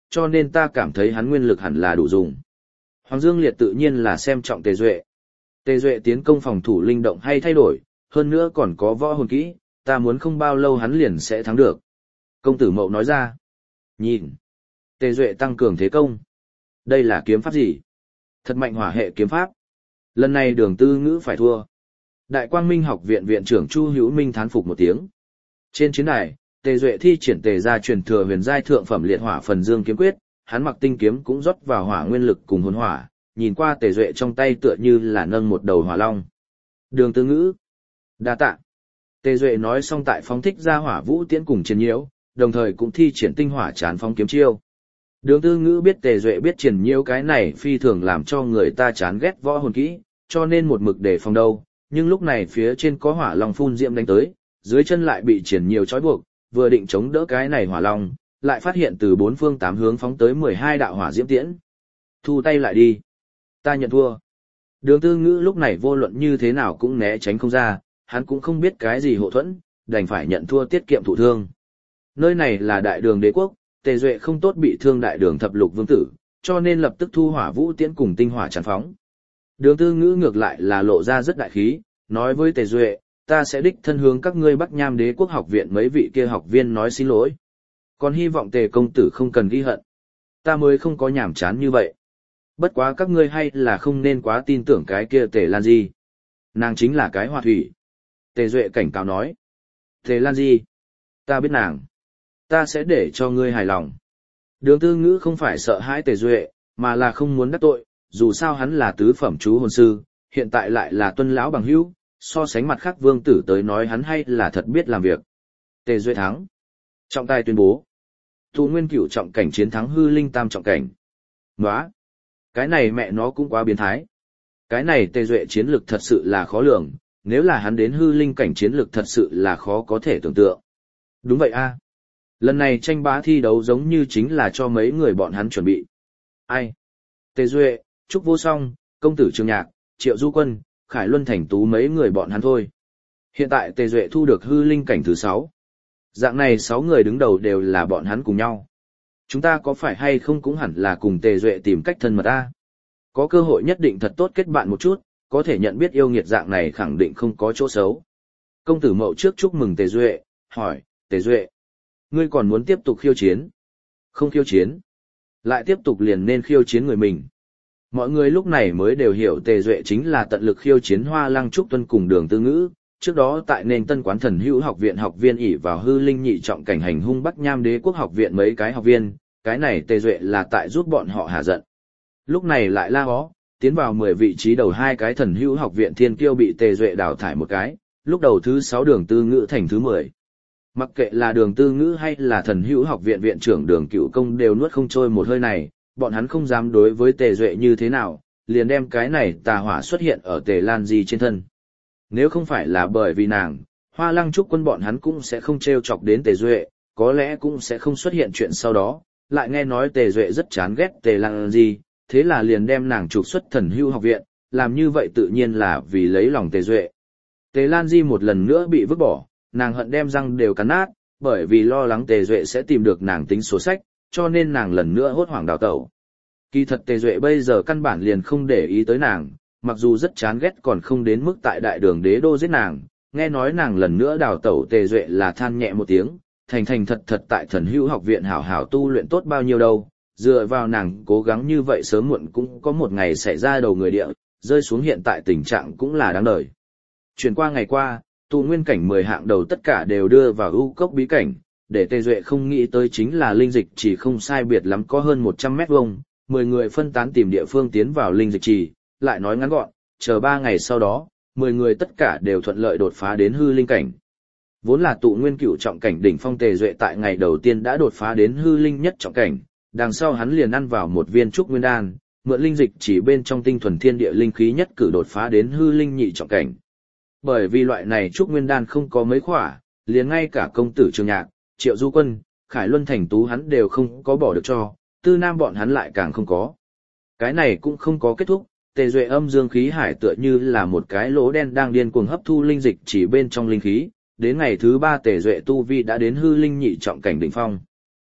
S1: cho nên ta cảm thấy hắn nguyên lực hẳn là đủ dùng. Hoàng Dương Liệt tự nhiên là xem trọng Tề Duệ. Tề Duệ tiến công phòng thủ linh động hay thay đổi, hơn nữa còn có võ hồn kỹ, ta muốn không bao lâu hắn liền sẽ thắng được. Công tử Mậu nói ra. Nhìn. Tề Duệ tăng cường thế công. Đây là kiếm pháp gì? Thật mạnh hỏa hệ kiếm pháp. Lần này Đường Tư Ngữ phải thua. Đại Quang Minh học viện viện trưởng Chu Hữu Minh thán phục một tiếng. Trên chiến đài, Tề Duệ thi triển Tề gia truyền thừa huyền giai thượng phẩm liệt hỏa phần dương kiếm quyết, hắn mặc tinh kiếm cũng rót vào hỏa nguyên lực cùng hồn hỏa, nhìn qua Tề Duệ trong tay tựa như là nâng một đầu hỏa long. Đường Tư Ngữ. Đa tạ. Tề Duệ nói xong tại phóng thích ra hỏa vũ tiễn cùng chiến nhiễu, đồng thời cũng thi triển tinh hỏa chán phóng kiếm chiêu. Đường Tư Ngữ biết Tề Duệ biết triển nhiễu cái này phi thường làm cho người ta chán ghét võ hồn kỹ, cho nên một mực để phòng đâu, nhưng lúc này phía trên có hỏa long phun diệm đánh tới, dưới chân lại bị triển nhiễu trói buộc, vừa định chống đỡ cái này hỏa long, lại phát hiện từ bốn phương tám hướng phóng tới mười hai đạo hỏa diễm tiễn. Thu tay lại đi. Ta nhận thua. Đường Tư Ngữ lúc này vô luận như thế nào cũng né tránh không ra, hắn cũng không biết cái gì hộ thuẫn, đành phải nhận thua tiết kiệm thụ thương. Nơi này là đại đường đế quốc, Tề Duệ không tốt bị thương đại đường thập lục vương tử, cho nên lập tức thu hỏa vũ tiễn cùng tinh hỏa tràn phóng. Đường Tư Ngữ ngược lại là lộ ra rất đại khí, nói với Tề Duệ, ta sẽ đích thân hướng các ngươi Bắc Nham Đế quốc học viện mấy vị kia học viên nói xin lỗi. Còn hy vọng Tề công tử không cần ghi hận. Ta mới không có nhảm chán như vậy. Bất quá các ngươi hay là không nên quá tin tưởng cái kia Tề Lan Di. Nàng chính là cái hỏa thủy. Tề Duệ cảnh cáo nói. Tề Lan Di. Ta biết nàng. Ta sẽ để cho ngươi hài lòng. Đường Tư Ngữ không phải sợ hãi Tề Duệ, mà là không muốn đắc tội, dù sao hắn là tứ phẩm chú hồn sư, hiện tại lại là tuân lão bằng hữu, so sánh mặt khác vương tử tới nói hắn hay là thật biết làm việc. Tề Duệ thắng. Trọng tài tuyên bố. Tụ Nguyên Cửu trọng cảnh chiến thắng hư linh tam trọng cảnh. Nóa. Cái này mẹ nó cũng quá biến thái. Cái này Tề Duệ chiến lực thật sự là khó lường, nếu là hắn đến hư linh cảnh chiến lực thật sự là khó có thể tưởng tượng. Đúng vậy a. Lần này tranh bá thi đấu giống như chính là cho mấy người bọn hắn chuẩn bị. Ai? Tề Duệ, Trúc Vô Song, Công tử Trường Nhạc, Triệu Du Quân, Khải Luân Thành Tú mấy người bọn hắn thôi. Hiện tại Tề Duệ thu được hư linh cảnh thứ sáu. Dạng này sáu người đứng đầu đều là bọn hắn cùng nhau. Chúng ta có phải hay không cũng hẳn là cùng Tề Duệ tìm cách thân mật a. Có cơ hội nhất định thật tốt kết bạn một chút, có thể nhận biết yêu nghiệt dạng này khẳng định không có chỗ xấu. Công tử Mậu trước chúc mừng Tề Duệ, hỏi, Tề Duệ, ngươi còn muốn tiếp tục khiêu chiến? Không khiêu chiến. Lại tiếp tục liền nên khiêu chiến người mình. Mọi người lúc này mới đều hiểu Tề Duệ chính là tận lực khiêu chiến Hoa Lăng Trúc Tuân cùng Đường Tư Ngữ. Trước đó tại nền Tân Quán Thần Hữu học viện học viên ỷ vào hư linh nhị trọng cảnh hành hung Bắc Nham Đế quốc học viện mấy cái học viên, cái này Tề Duệ là tại giúp bọn họ hạ giận. Lúc này lại la hó, tiến vào mười vị trí đầu hai cái Thần Hữu học viện thiên kiêu bị Tề Duệ đào thải một cái, lúc đầu thứ sáu Đường Tư Ngữ thành thứ mười. Mặc kệ là Đường Tư Ngữ hay là Thần Hữu học viện viện trưởng Đường Cựu Công đều nuốt không trôi một hơi này, bọn hắn không dám đối với Tề Duệ như thế nào, liền đem cái này tà hỏa xuất hiện ở Tề Lan Di trên thân. Nếu không phải là bởi vì nàng, Hoa Lăng Trúc Quân bọn hắn cũng sẽ không trêu chọc đến Tề Duệ, có lẽ cũng sẽ không xuất hiện chuyện sau đó, lại nghe nói Tề Duệ rất chán ghét Tề Lan Di, thế là liền đem nàng trục xuất Thần Hữu học viện, làm như vậy tự nhiên là vì lấy lòng Tề Duệ. Tề Lan Di một lần nữa bị vứt bỏ, nàng hận đem răng đều cắn nát, bởi vì lo lắng Tề Duệ sẽ tìm được nàng tính sổ sách, cho nên nàng lần nữa hốt hoảng đào tẩu. Kỳ thật Tề Duệ bây giờ căn bản liền không để ý tới nàng, mặc dù rất chán ghét còn không đến mức tại đại đường đế đô giết nàng, nghe nói nàng lần nữa đào tẩu Tề Duệ là than nhẹ một tiếng, thành thành thật thật tại Thần Hữu học viện hảo hảo tu luyện tốt bao nhiêu đâu, dựa vào nàng cố gắng như vậy sớm muộn cũng có một ngày xảy ra đầu người địa, rơi xuống hiện tại tình trạng cũng là đáng đời. Chuyển qua ngày qua, tụ nguyên cảnh mười hạng đầu tất cả đều đưa vào ưu cốc bí cảnh, để Tề Duệ không nghĩ tới chính là linh dịch chỉ không sai biệt lắm có hơn một trăm mét vuông, mười người phân tán tìm địa phương tiến vào linh dịch trì, lại nói ngắn gọn, chờ ba ngày sau đó, mười người tất cả đều thuận lợi đột phá đến hư linh cảnh. Vốn là tụ nguyên cửu trọng cảnh đỉnh phong Tề Duệ tại ngày đầu tiên đã đột phá đến hư linh nhất trọng cảnh, đằng sau hắn liền ăn vào một viên trúc nguyên đan, mượn linh dịch chỉ bên trong tinh thuần thiên địa linh khí nhất cử đột phá đến hư linh nhị trọng cảnh. Bởi vì loại này trúc nguyên đan không có mấy khỏa, liền ngay cả công tử Trường Nhạc, Triệu Du Quân, Khải Luân Thành Tú hắn đều không có bỏ được cho, Tư Nam bọn hắn lại càng không có. Cái này cũng không có kết thúc, Tề Duệ âm dương khí hải tựa như là một cái lỗ đen đang điên cuồng hấp thu linh dịch chỉ bên trong linh khí, đến ngày thứ ba Tề Duệ tu vi đã đến hư linh nhị trọng cảnh đỉnh phong.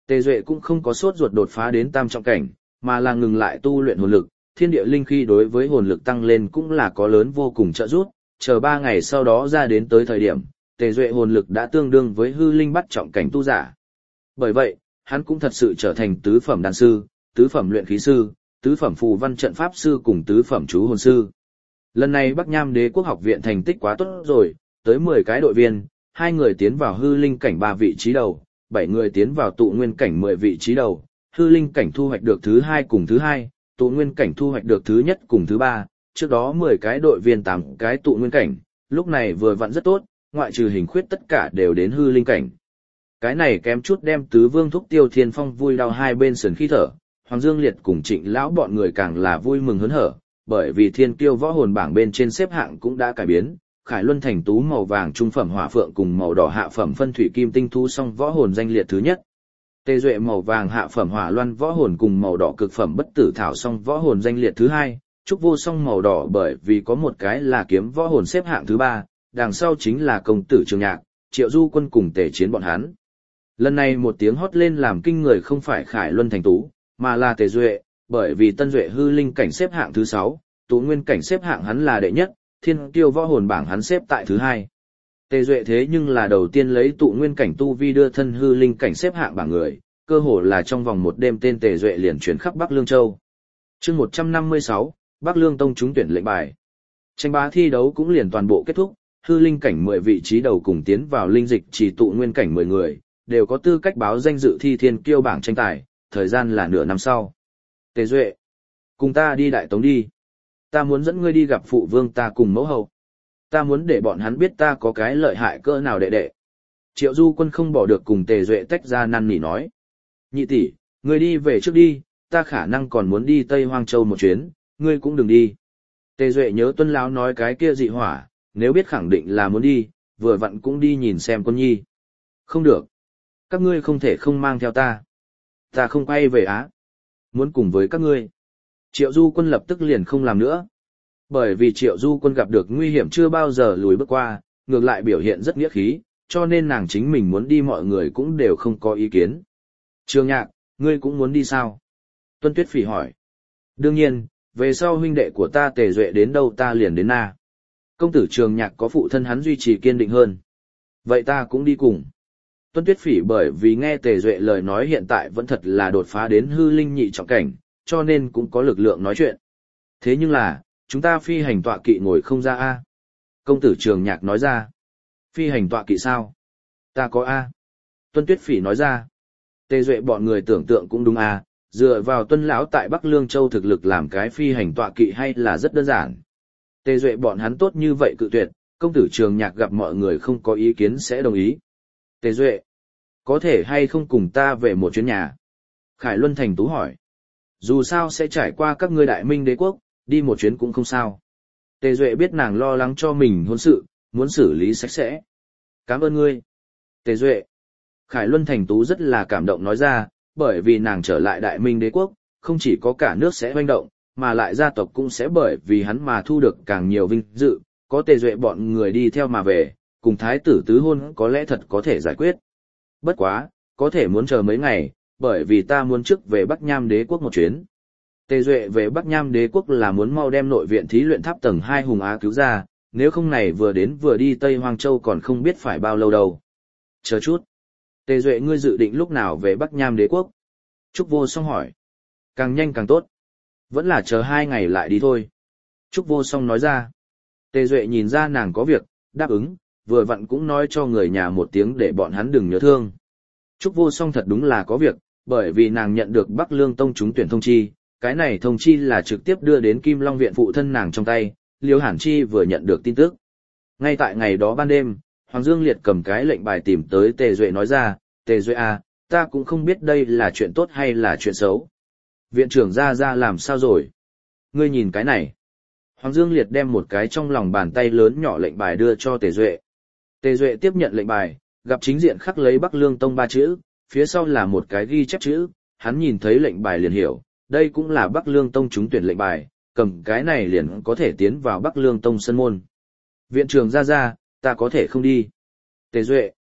S1: Tề Duệ cũng không có sốt ruột đột phá đến tam trọng cảnh, mà là ngừng lại tu luyện hồn lực, thiên địa linh khí đối với hồn lực tăng lên cũng là có lớn vô cùng trợ giúp, chờ ba ngày sau đó ra đến tới thời điểm, Tề Duệ hồn lực đã tương đương với hư linh bắt trọng cảnh tu giả. Bởi vậy, hắn cũng thật sự trở thành tứ phẩm đan sư, tứ phẩm luyện khí sư, tứ phẩm phù văn trận pháp sư cùng tứ phẩm chú hồn sư. Lần này Bắc Nham Đế quốc học viện thành tích quá tốt rồi, tới mười cái đội viên, hai người tiến vào hư linh cảnh ba vị trí đầu, bảy người tiến vào tụ nguyên cảnh mười vị trí đầu, hư linh cảnh thu hoạch được thứ hai cùng thứ hai, tụ nguyên cảnh thu hoạch được thứ nhất cùng thứ ba, trước đó mười cái đội viên tám cái tụ nguyên cảnh, lúc này vừa vặn rất tốt, ngoại trừ hình khuyết tất cả đều đến hư linh cảnh. Cái này kém chút đem tứ vương thúc Tiêu Thiên Phong vui đau hai bên sườn khí thở, Hoàng Dương Liệt cùng Trịnh lão bọn người càng là vui mừng hớn hở, bởi vì thiên kiêu võ hồn bảng bên trên xếp hạng cũng đã cải biến, Khải Luân Thành Tú màu vàng trung phẩm hỏa phượng cùng màu đỏ hạ phẩm phân thủy kim tinh thu song võ hồn danh liệt thứ nhất. Tề Duệ màu vàng hạ phẩm hỏa loan võ hồn cùng màu đỏ cực phẩm bất tử thảo song võ hồn danh liệt thứ hai, Trúc Vô Song màu đỏ bởi vì có một cái là kiếm võ hồn xếp hạng thứ ba, đằng sau chính là công tử Trường Nhạc, Triệu Du Quân cùng Tề Chiến bọn hắn. Lần này một tiếng hót lên làm kinh người không phải Khải Luân Thành Tú, mà là Tề Duệ, bởi vì Tân Duệ hư linh cảnh xếp hạng thứ sáu, Tú Nguyên cảnh xếp hạng hắn là đệ nhất, Thiên Kiêu võ hồn bảng hắn xếp tại thứ hai. Tề Duệ thế nhưng là đầu tiên lấy tụ nguyên cảnh tu vi đưa thân hư linh cảnh xếp hạng bảng người, cơ hồ là trong vòng một đêm tên Tề Duệ liền chuyển khắp Bắc Lương Châu. Chương một trăm năm mươi sáu, Bắc Lương Tông trúng tuyển lệnh bài. Tranh bá thi đấu cũng liền toàn bộ kết thúc, hư linh cảnh mười vị trí đầu cùng tiến vào linh dịch chỉ tụ nguyên cảnh mười người, đều có tư cách báo danh dự thi Thiên Kiêu bảng tranh tài, thời gian là nửa năm sau. Tề Duệ, cùng ta đi Đại Tống đi. Ta muốn dẫn ngươi đi gặp phụ vương ta cùng mẫu hậu. Ta muốn để bọn hắn biết ta có cái lợi hại cỡ nào đệ đệ. Triệu Du Quân không bỏ được cùng Tề Duệ tách ra năn nỉ nói. Nhị tỷ, ngươi đi về trước đi, ta khả năng còn muốn đi Tây Hoang Châu một chuyến, ngươi cũng đừng đi. Tề Duệ nhớ Tuân Lão nói cái kia dị hỏa, nếu biết khẳng định là muốn đi, vừa vặn cũng đi nhìn xem Quân Nhi. Không được. Các ngươi không thể không mang theo ta. Ta không quay về Á. Muốn cùng với các ngươi. Triệu Du Quân lập tức liền không làm nữa. Bởi vì Triệu Du Quân gặp được nguy hiểm chưa bao giờ lùi bước qua, ngược lại biểu hiện rất nghĩa khí, cho nên nàng chính mình muốn đi mọi người cũng đều không có ý kiến. Trường Nhạc, ngươi cũng muốn đi sao? Tuân Tuyết Phỉ hỏi. Đương nhiên, về sau huynh đệ của ta Tề Duệ đến đâu ta liền đến na. Công tử Trường Nhạc có phụ thân hắn duy trì kiên định hơn. Vậy ta cũng đi cùng. Tuân Tuyết Phỉ bởi vì nghe Tề Duệ lời nói hiện tại vẫn thật là đột phá đến hư linh nhị trọng cảnh, cho nên cũng có lực lượng nói chuyện. Thế nhưng là, chúng ta phi hành tọa kỵ ngồi không ra a. Công tử Trường Nhạc nói ra. Phi hành tọa kỵ sao? Ta có a. Tuân Tuyết Phỉ nói ra. Tề Duệ bọn người tưởng tượng cũng đúng a, dựa vào Tuân lão tại Bắc Lương Châu thực lực làm cái phi hành tọa kỵ hay là rất đơn giản. Tề Duệ bọn hắn tốt như vậy cự tuyệt, công tử Trường Nhạc gặp mọi người không có ý kiến sẽ đồng ý. Tề Duệ, có thể hay không cùng ta về một chuyến nhà? Khải Luân Thành Tú hỏi. Dù sao sẽ trải qua các ngươi Đại Minh Đế quốc, đi một chuyến cũng không sao. Tề Duệ biết nàng lo lắng cho mình hôn sự, muốn xử lý sạch sẽ. Cảm ơn ngươi. Tề Duệ. Khải Luân Thành Tú rất là cảm động nói ra, bởi vì nàng trở lại Đại Minh Đế quốc, không chỉ có cả nước sẽ hoành động, mà lại gia tộc cũng sẽ bởi vì hắn mà thu được càng nhiều vinh dự, có Tề Duệ bọn người đi theo mà về, cùng thái tử tứ hôn có lẽ thật có thể giải quyết. Bất quá, có thể muốn chờ mấy ngày, bởi vì ta muốn trước về Bắc Nham Đế quốc một chuyến. Tề Duệ về Bắc Nham Đế quốc là muốn mau đem nội viện thí luyện tháp tầng hai hùng á cứu ra, nếu không này vừa đến vừa đi Tây Hoang Châu còn không biết phải bao lâu đâu. Chờ chút. Tề Duệ ngươi dự định lúc nào về Bắc Nham Đế quốc? Trúc Vô Song hỏi. Càng nhanh càng tốt. Vẫn là chờ hai ngày lại đi thôi. Trúc Vô Song nói ra. Tề Duệ nhìn ra nàng có việc, đáp ứng, vừa vặn cũng nói cho người nhà một tiếng để bọn hắn đừng nhớ thương. Trúc Vô Song thật đúng là có việc, bởi vì nàng nhận được Bắc Lương Tông trúng tuyển thông chi, cái này thông chi là trực tiếp đưa đến Kim Long Viện phụ thân nàng trong tay, Liêu Hàn Chi vừa nhận được tin tức. Ngay tại ngày đó ban đêm, Hoàng Dương Liệt cầm cái lệnh bài tìm tới Tề Duệ nói ra, Tề Duệ à, ta cũng không biết đây là chuyện tốt hay là chuyện xấu. Viện trưởng ra ra làm sao rồi? Ngươi nhìn cái này. Hoàng Dương Liệt đem một cái trong lòng bàn tay lớn nhỏ lệnh bài đưa cho Tề Duệ. Tề Duệ tiếp nhận lệnh bài, gặp chính diện khắc lấy Bắc Lương Tông ba chữ, phía sau là một cái ghi chép chữ, hắn nhìn thấy lệnh bài liền hiểu, đây cũng là Bắc Lương Tông trúng tuyển lệnh bài, cầm cái này liền có thể tiến vào Bắc Lương Tông sân môn. Viện trưởng ra ra, ta có thể không đi. Tề Duệ.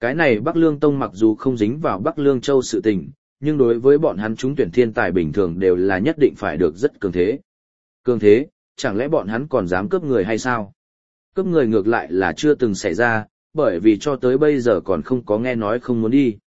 S1: Cái này Bắc Lương Tông mặc dù không dính vào Bắc Lương Châu sự tình, nhưng đối với bọn hắn trúng tuyển thiên tài bình thường đều là nhất định phải được rất cường thế. Cường thế, chẳng lẽ bọn hắn còn dám cướp người hay sao? Cướp người ngược lại là chưa từng xảy ra, bởi vì cho tới bây giờ còn không có nghe nói không muốn đi.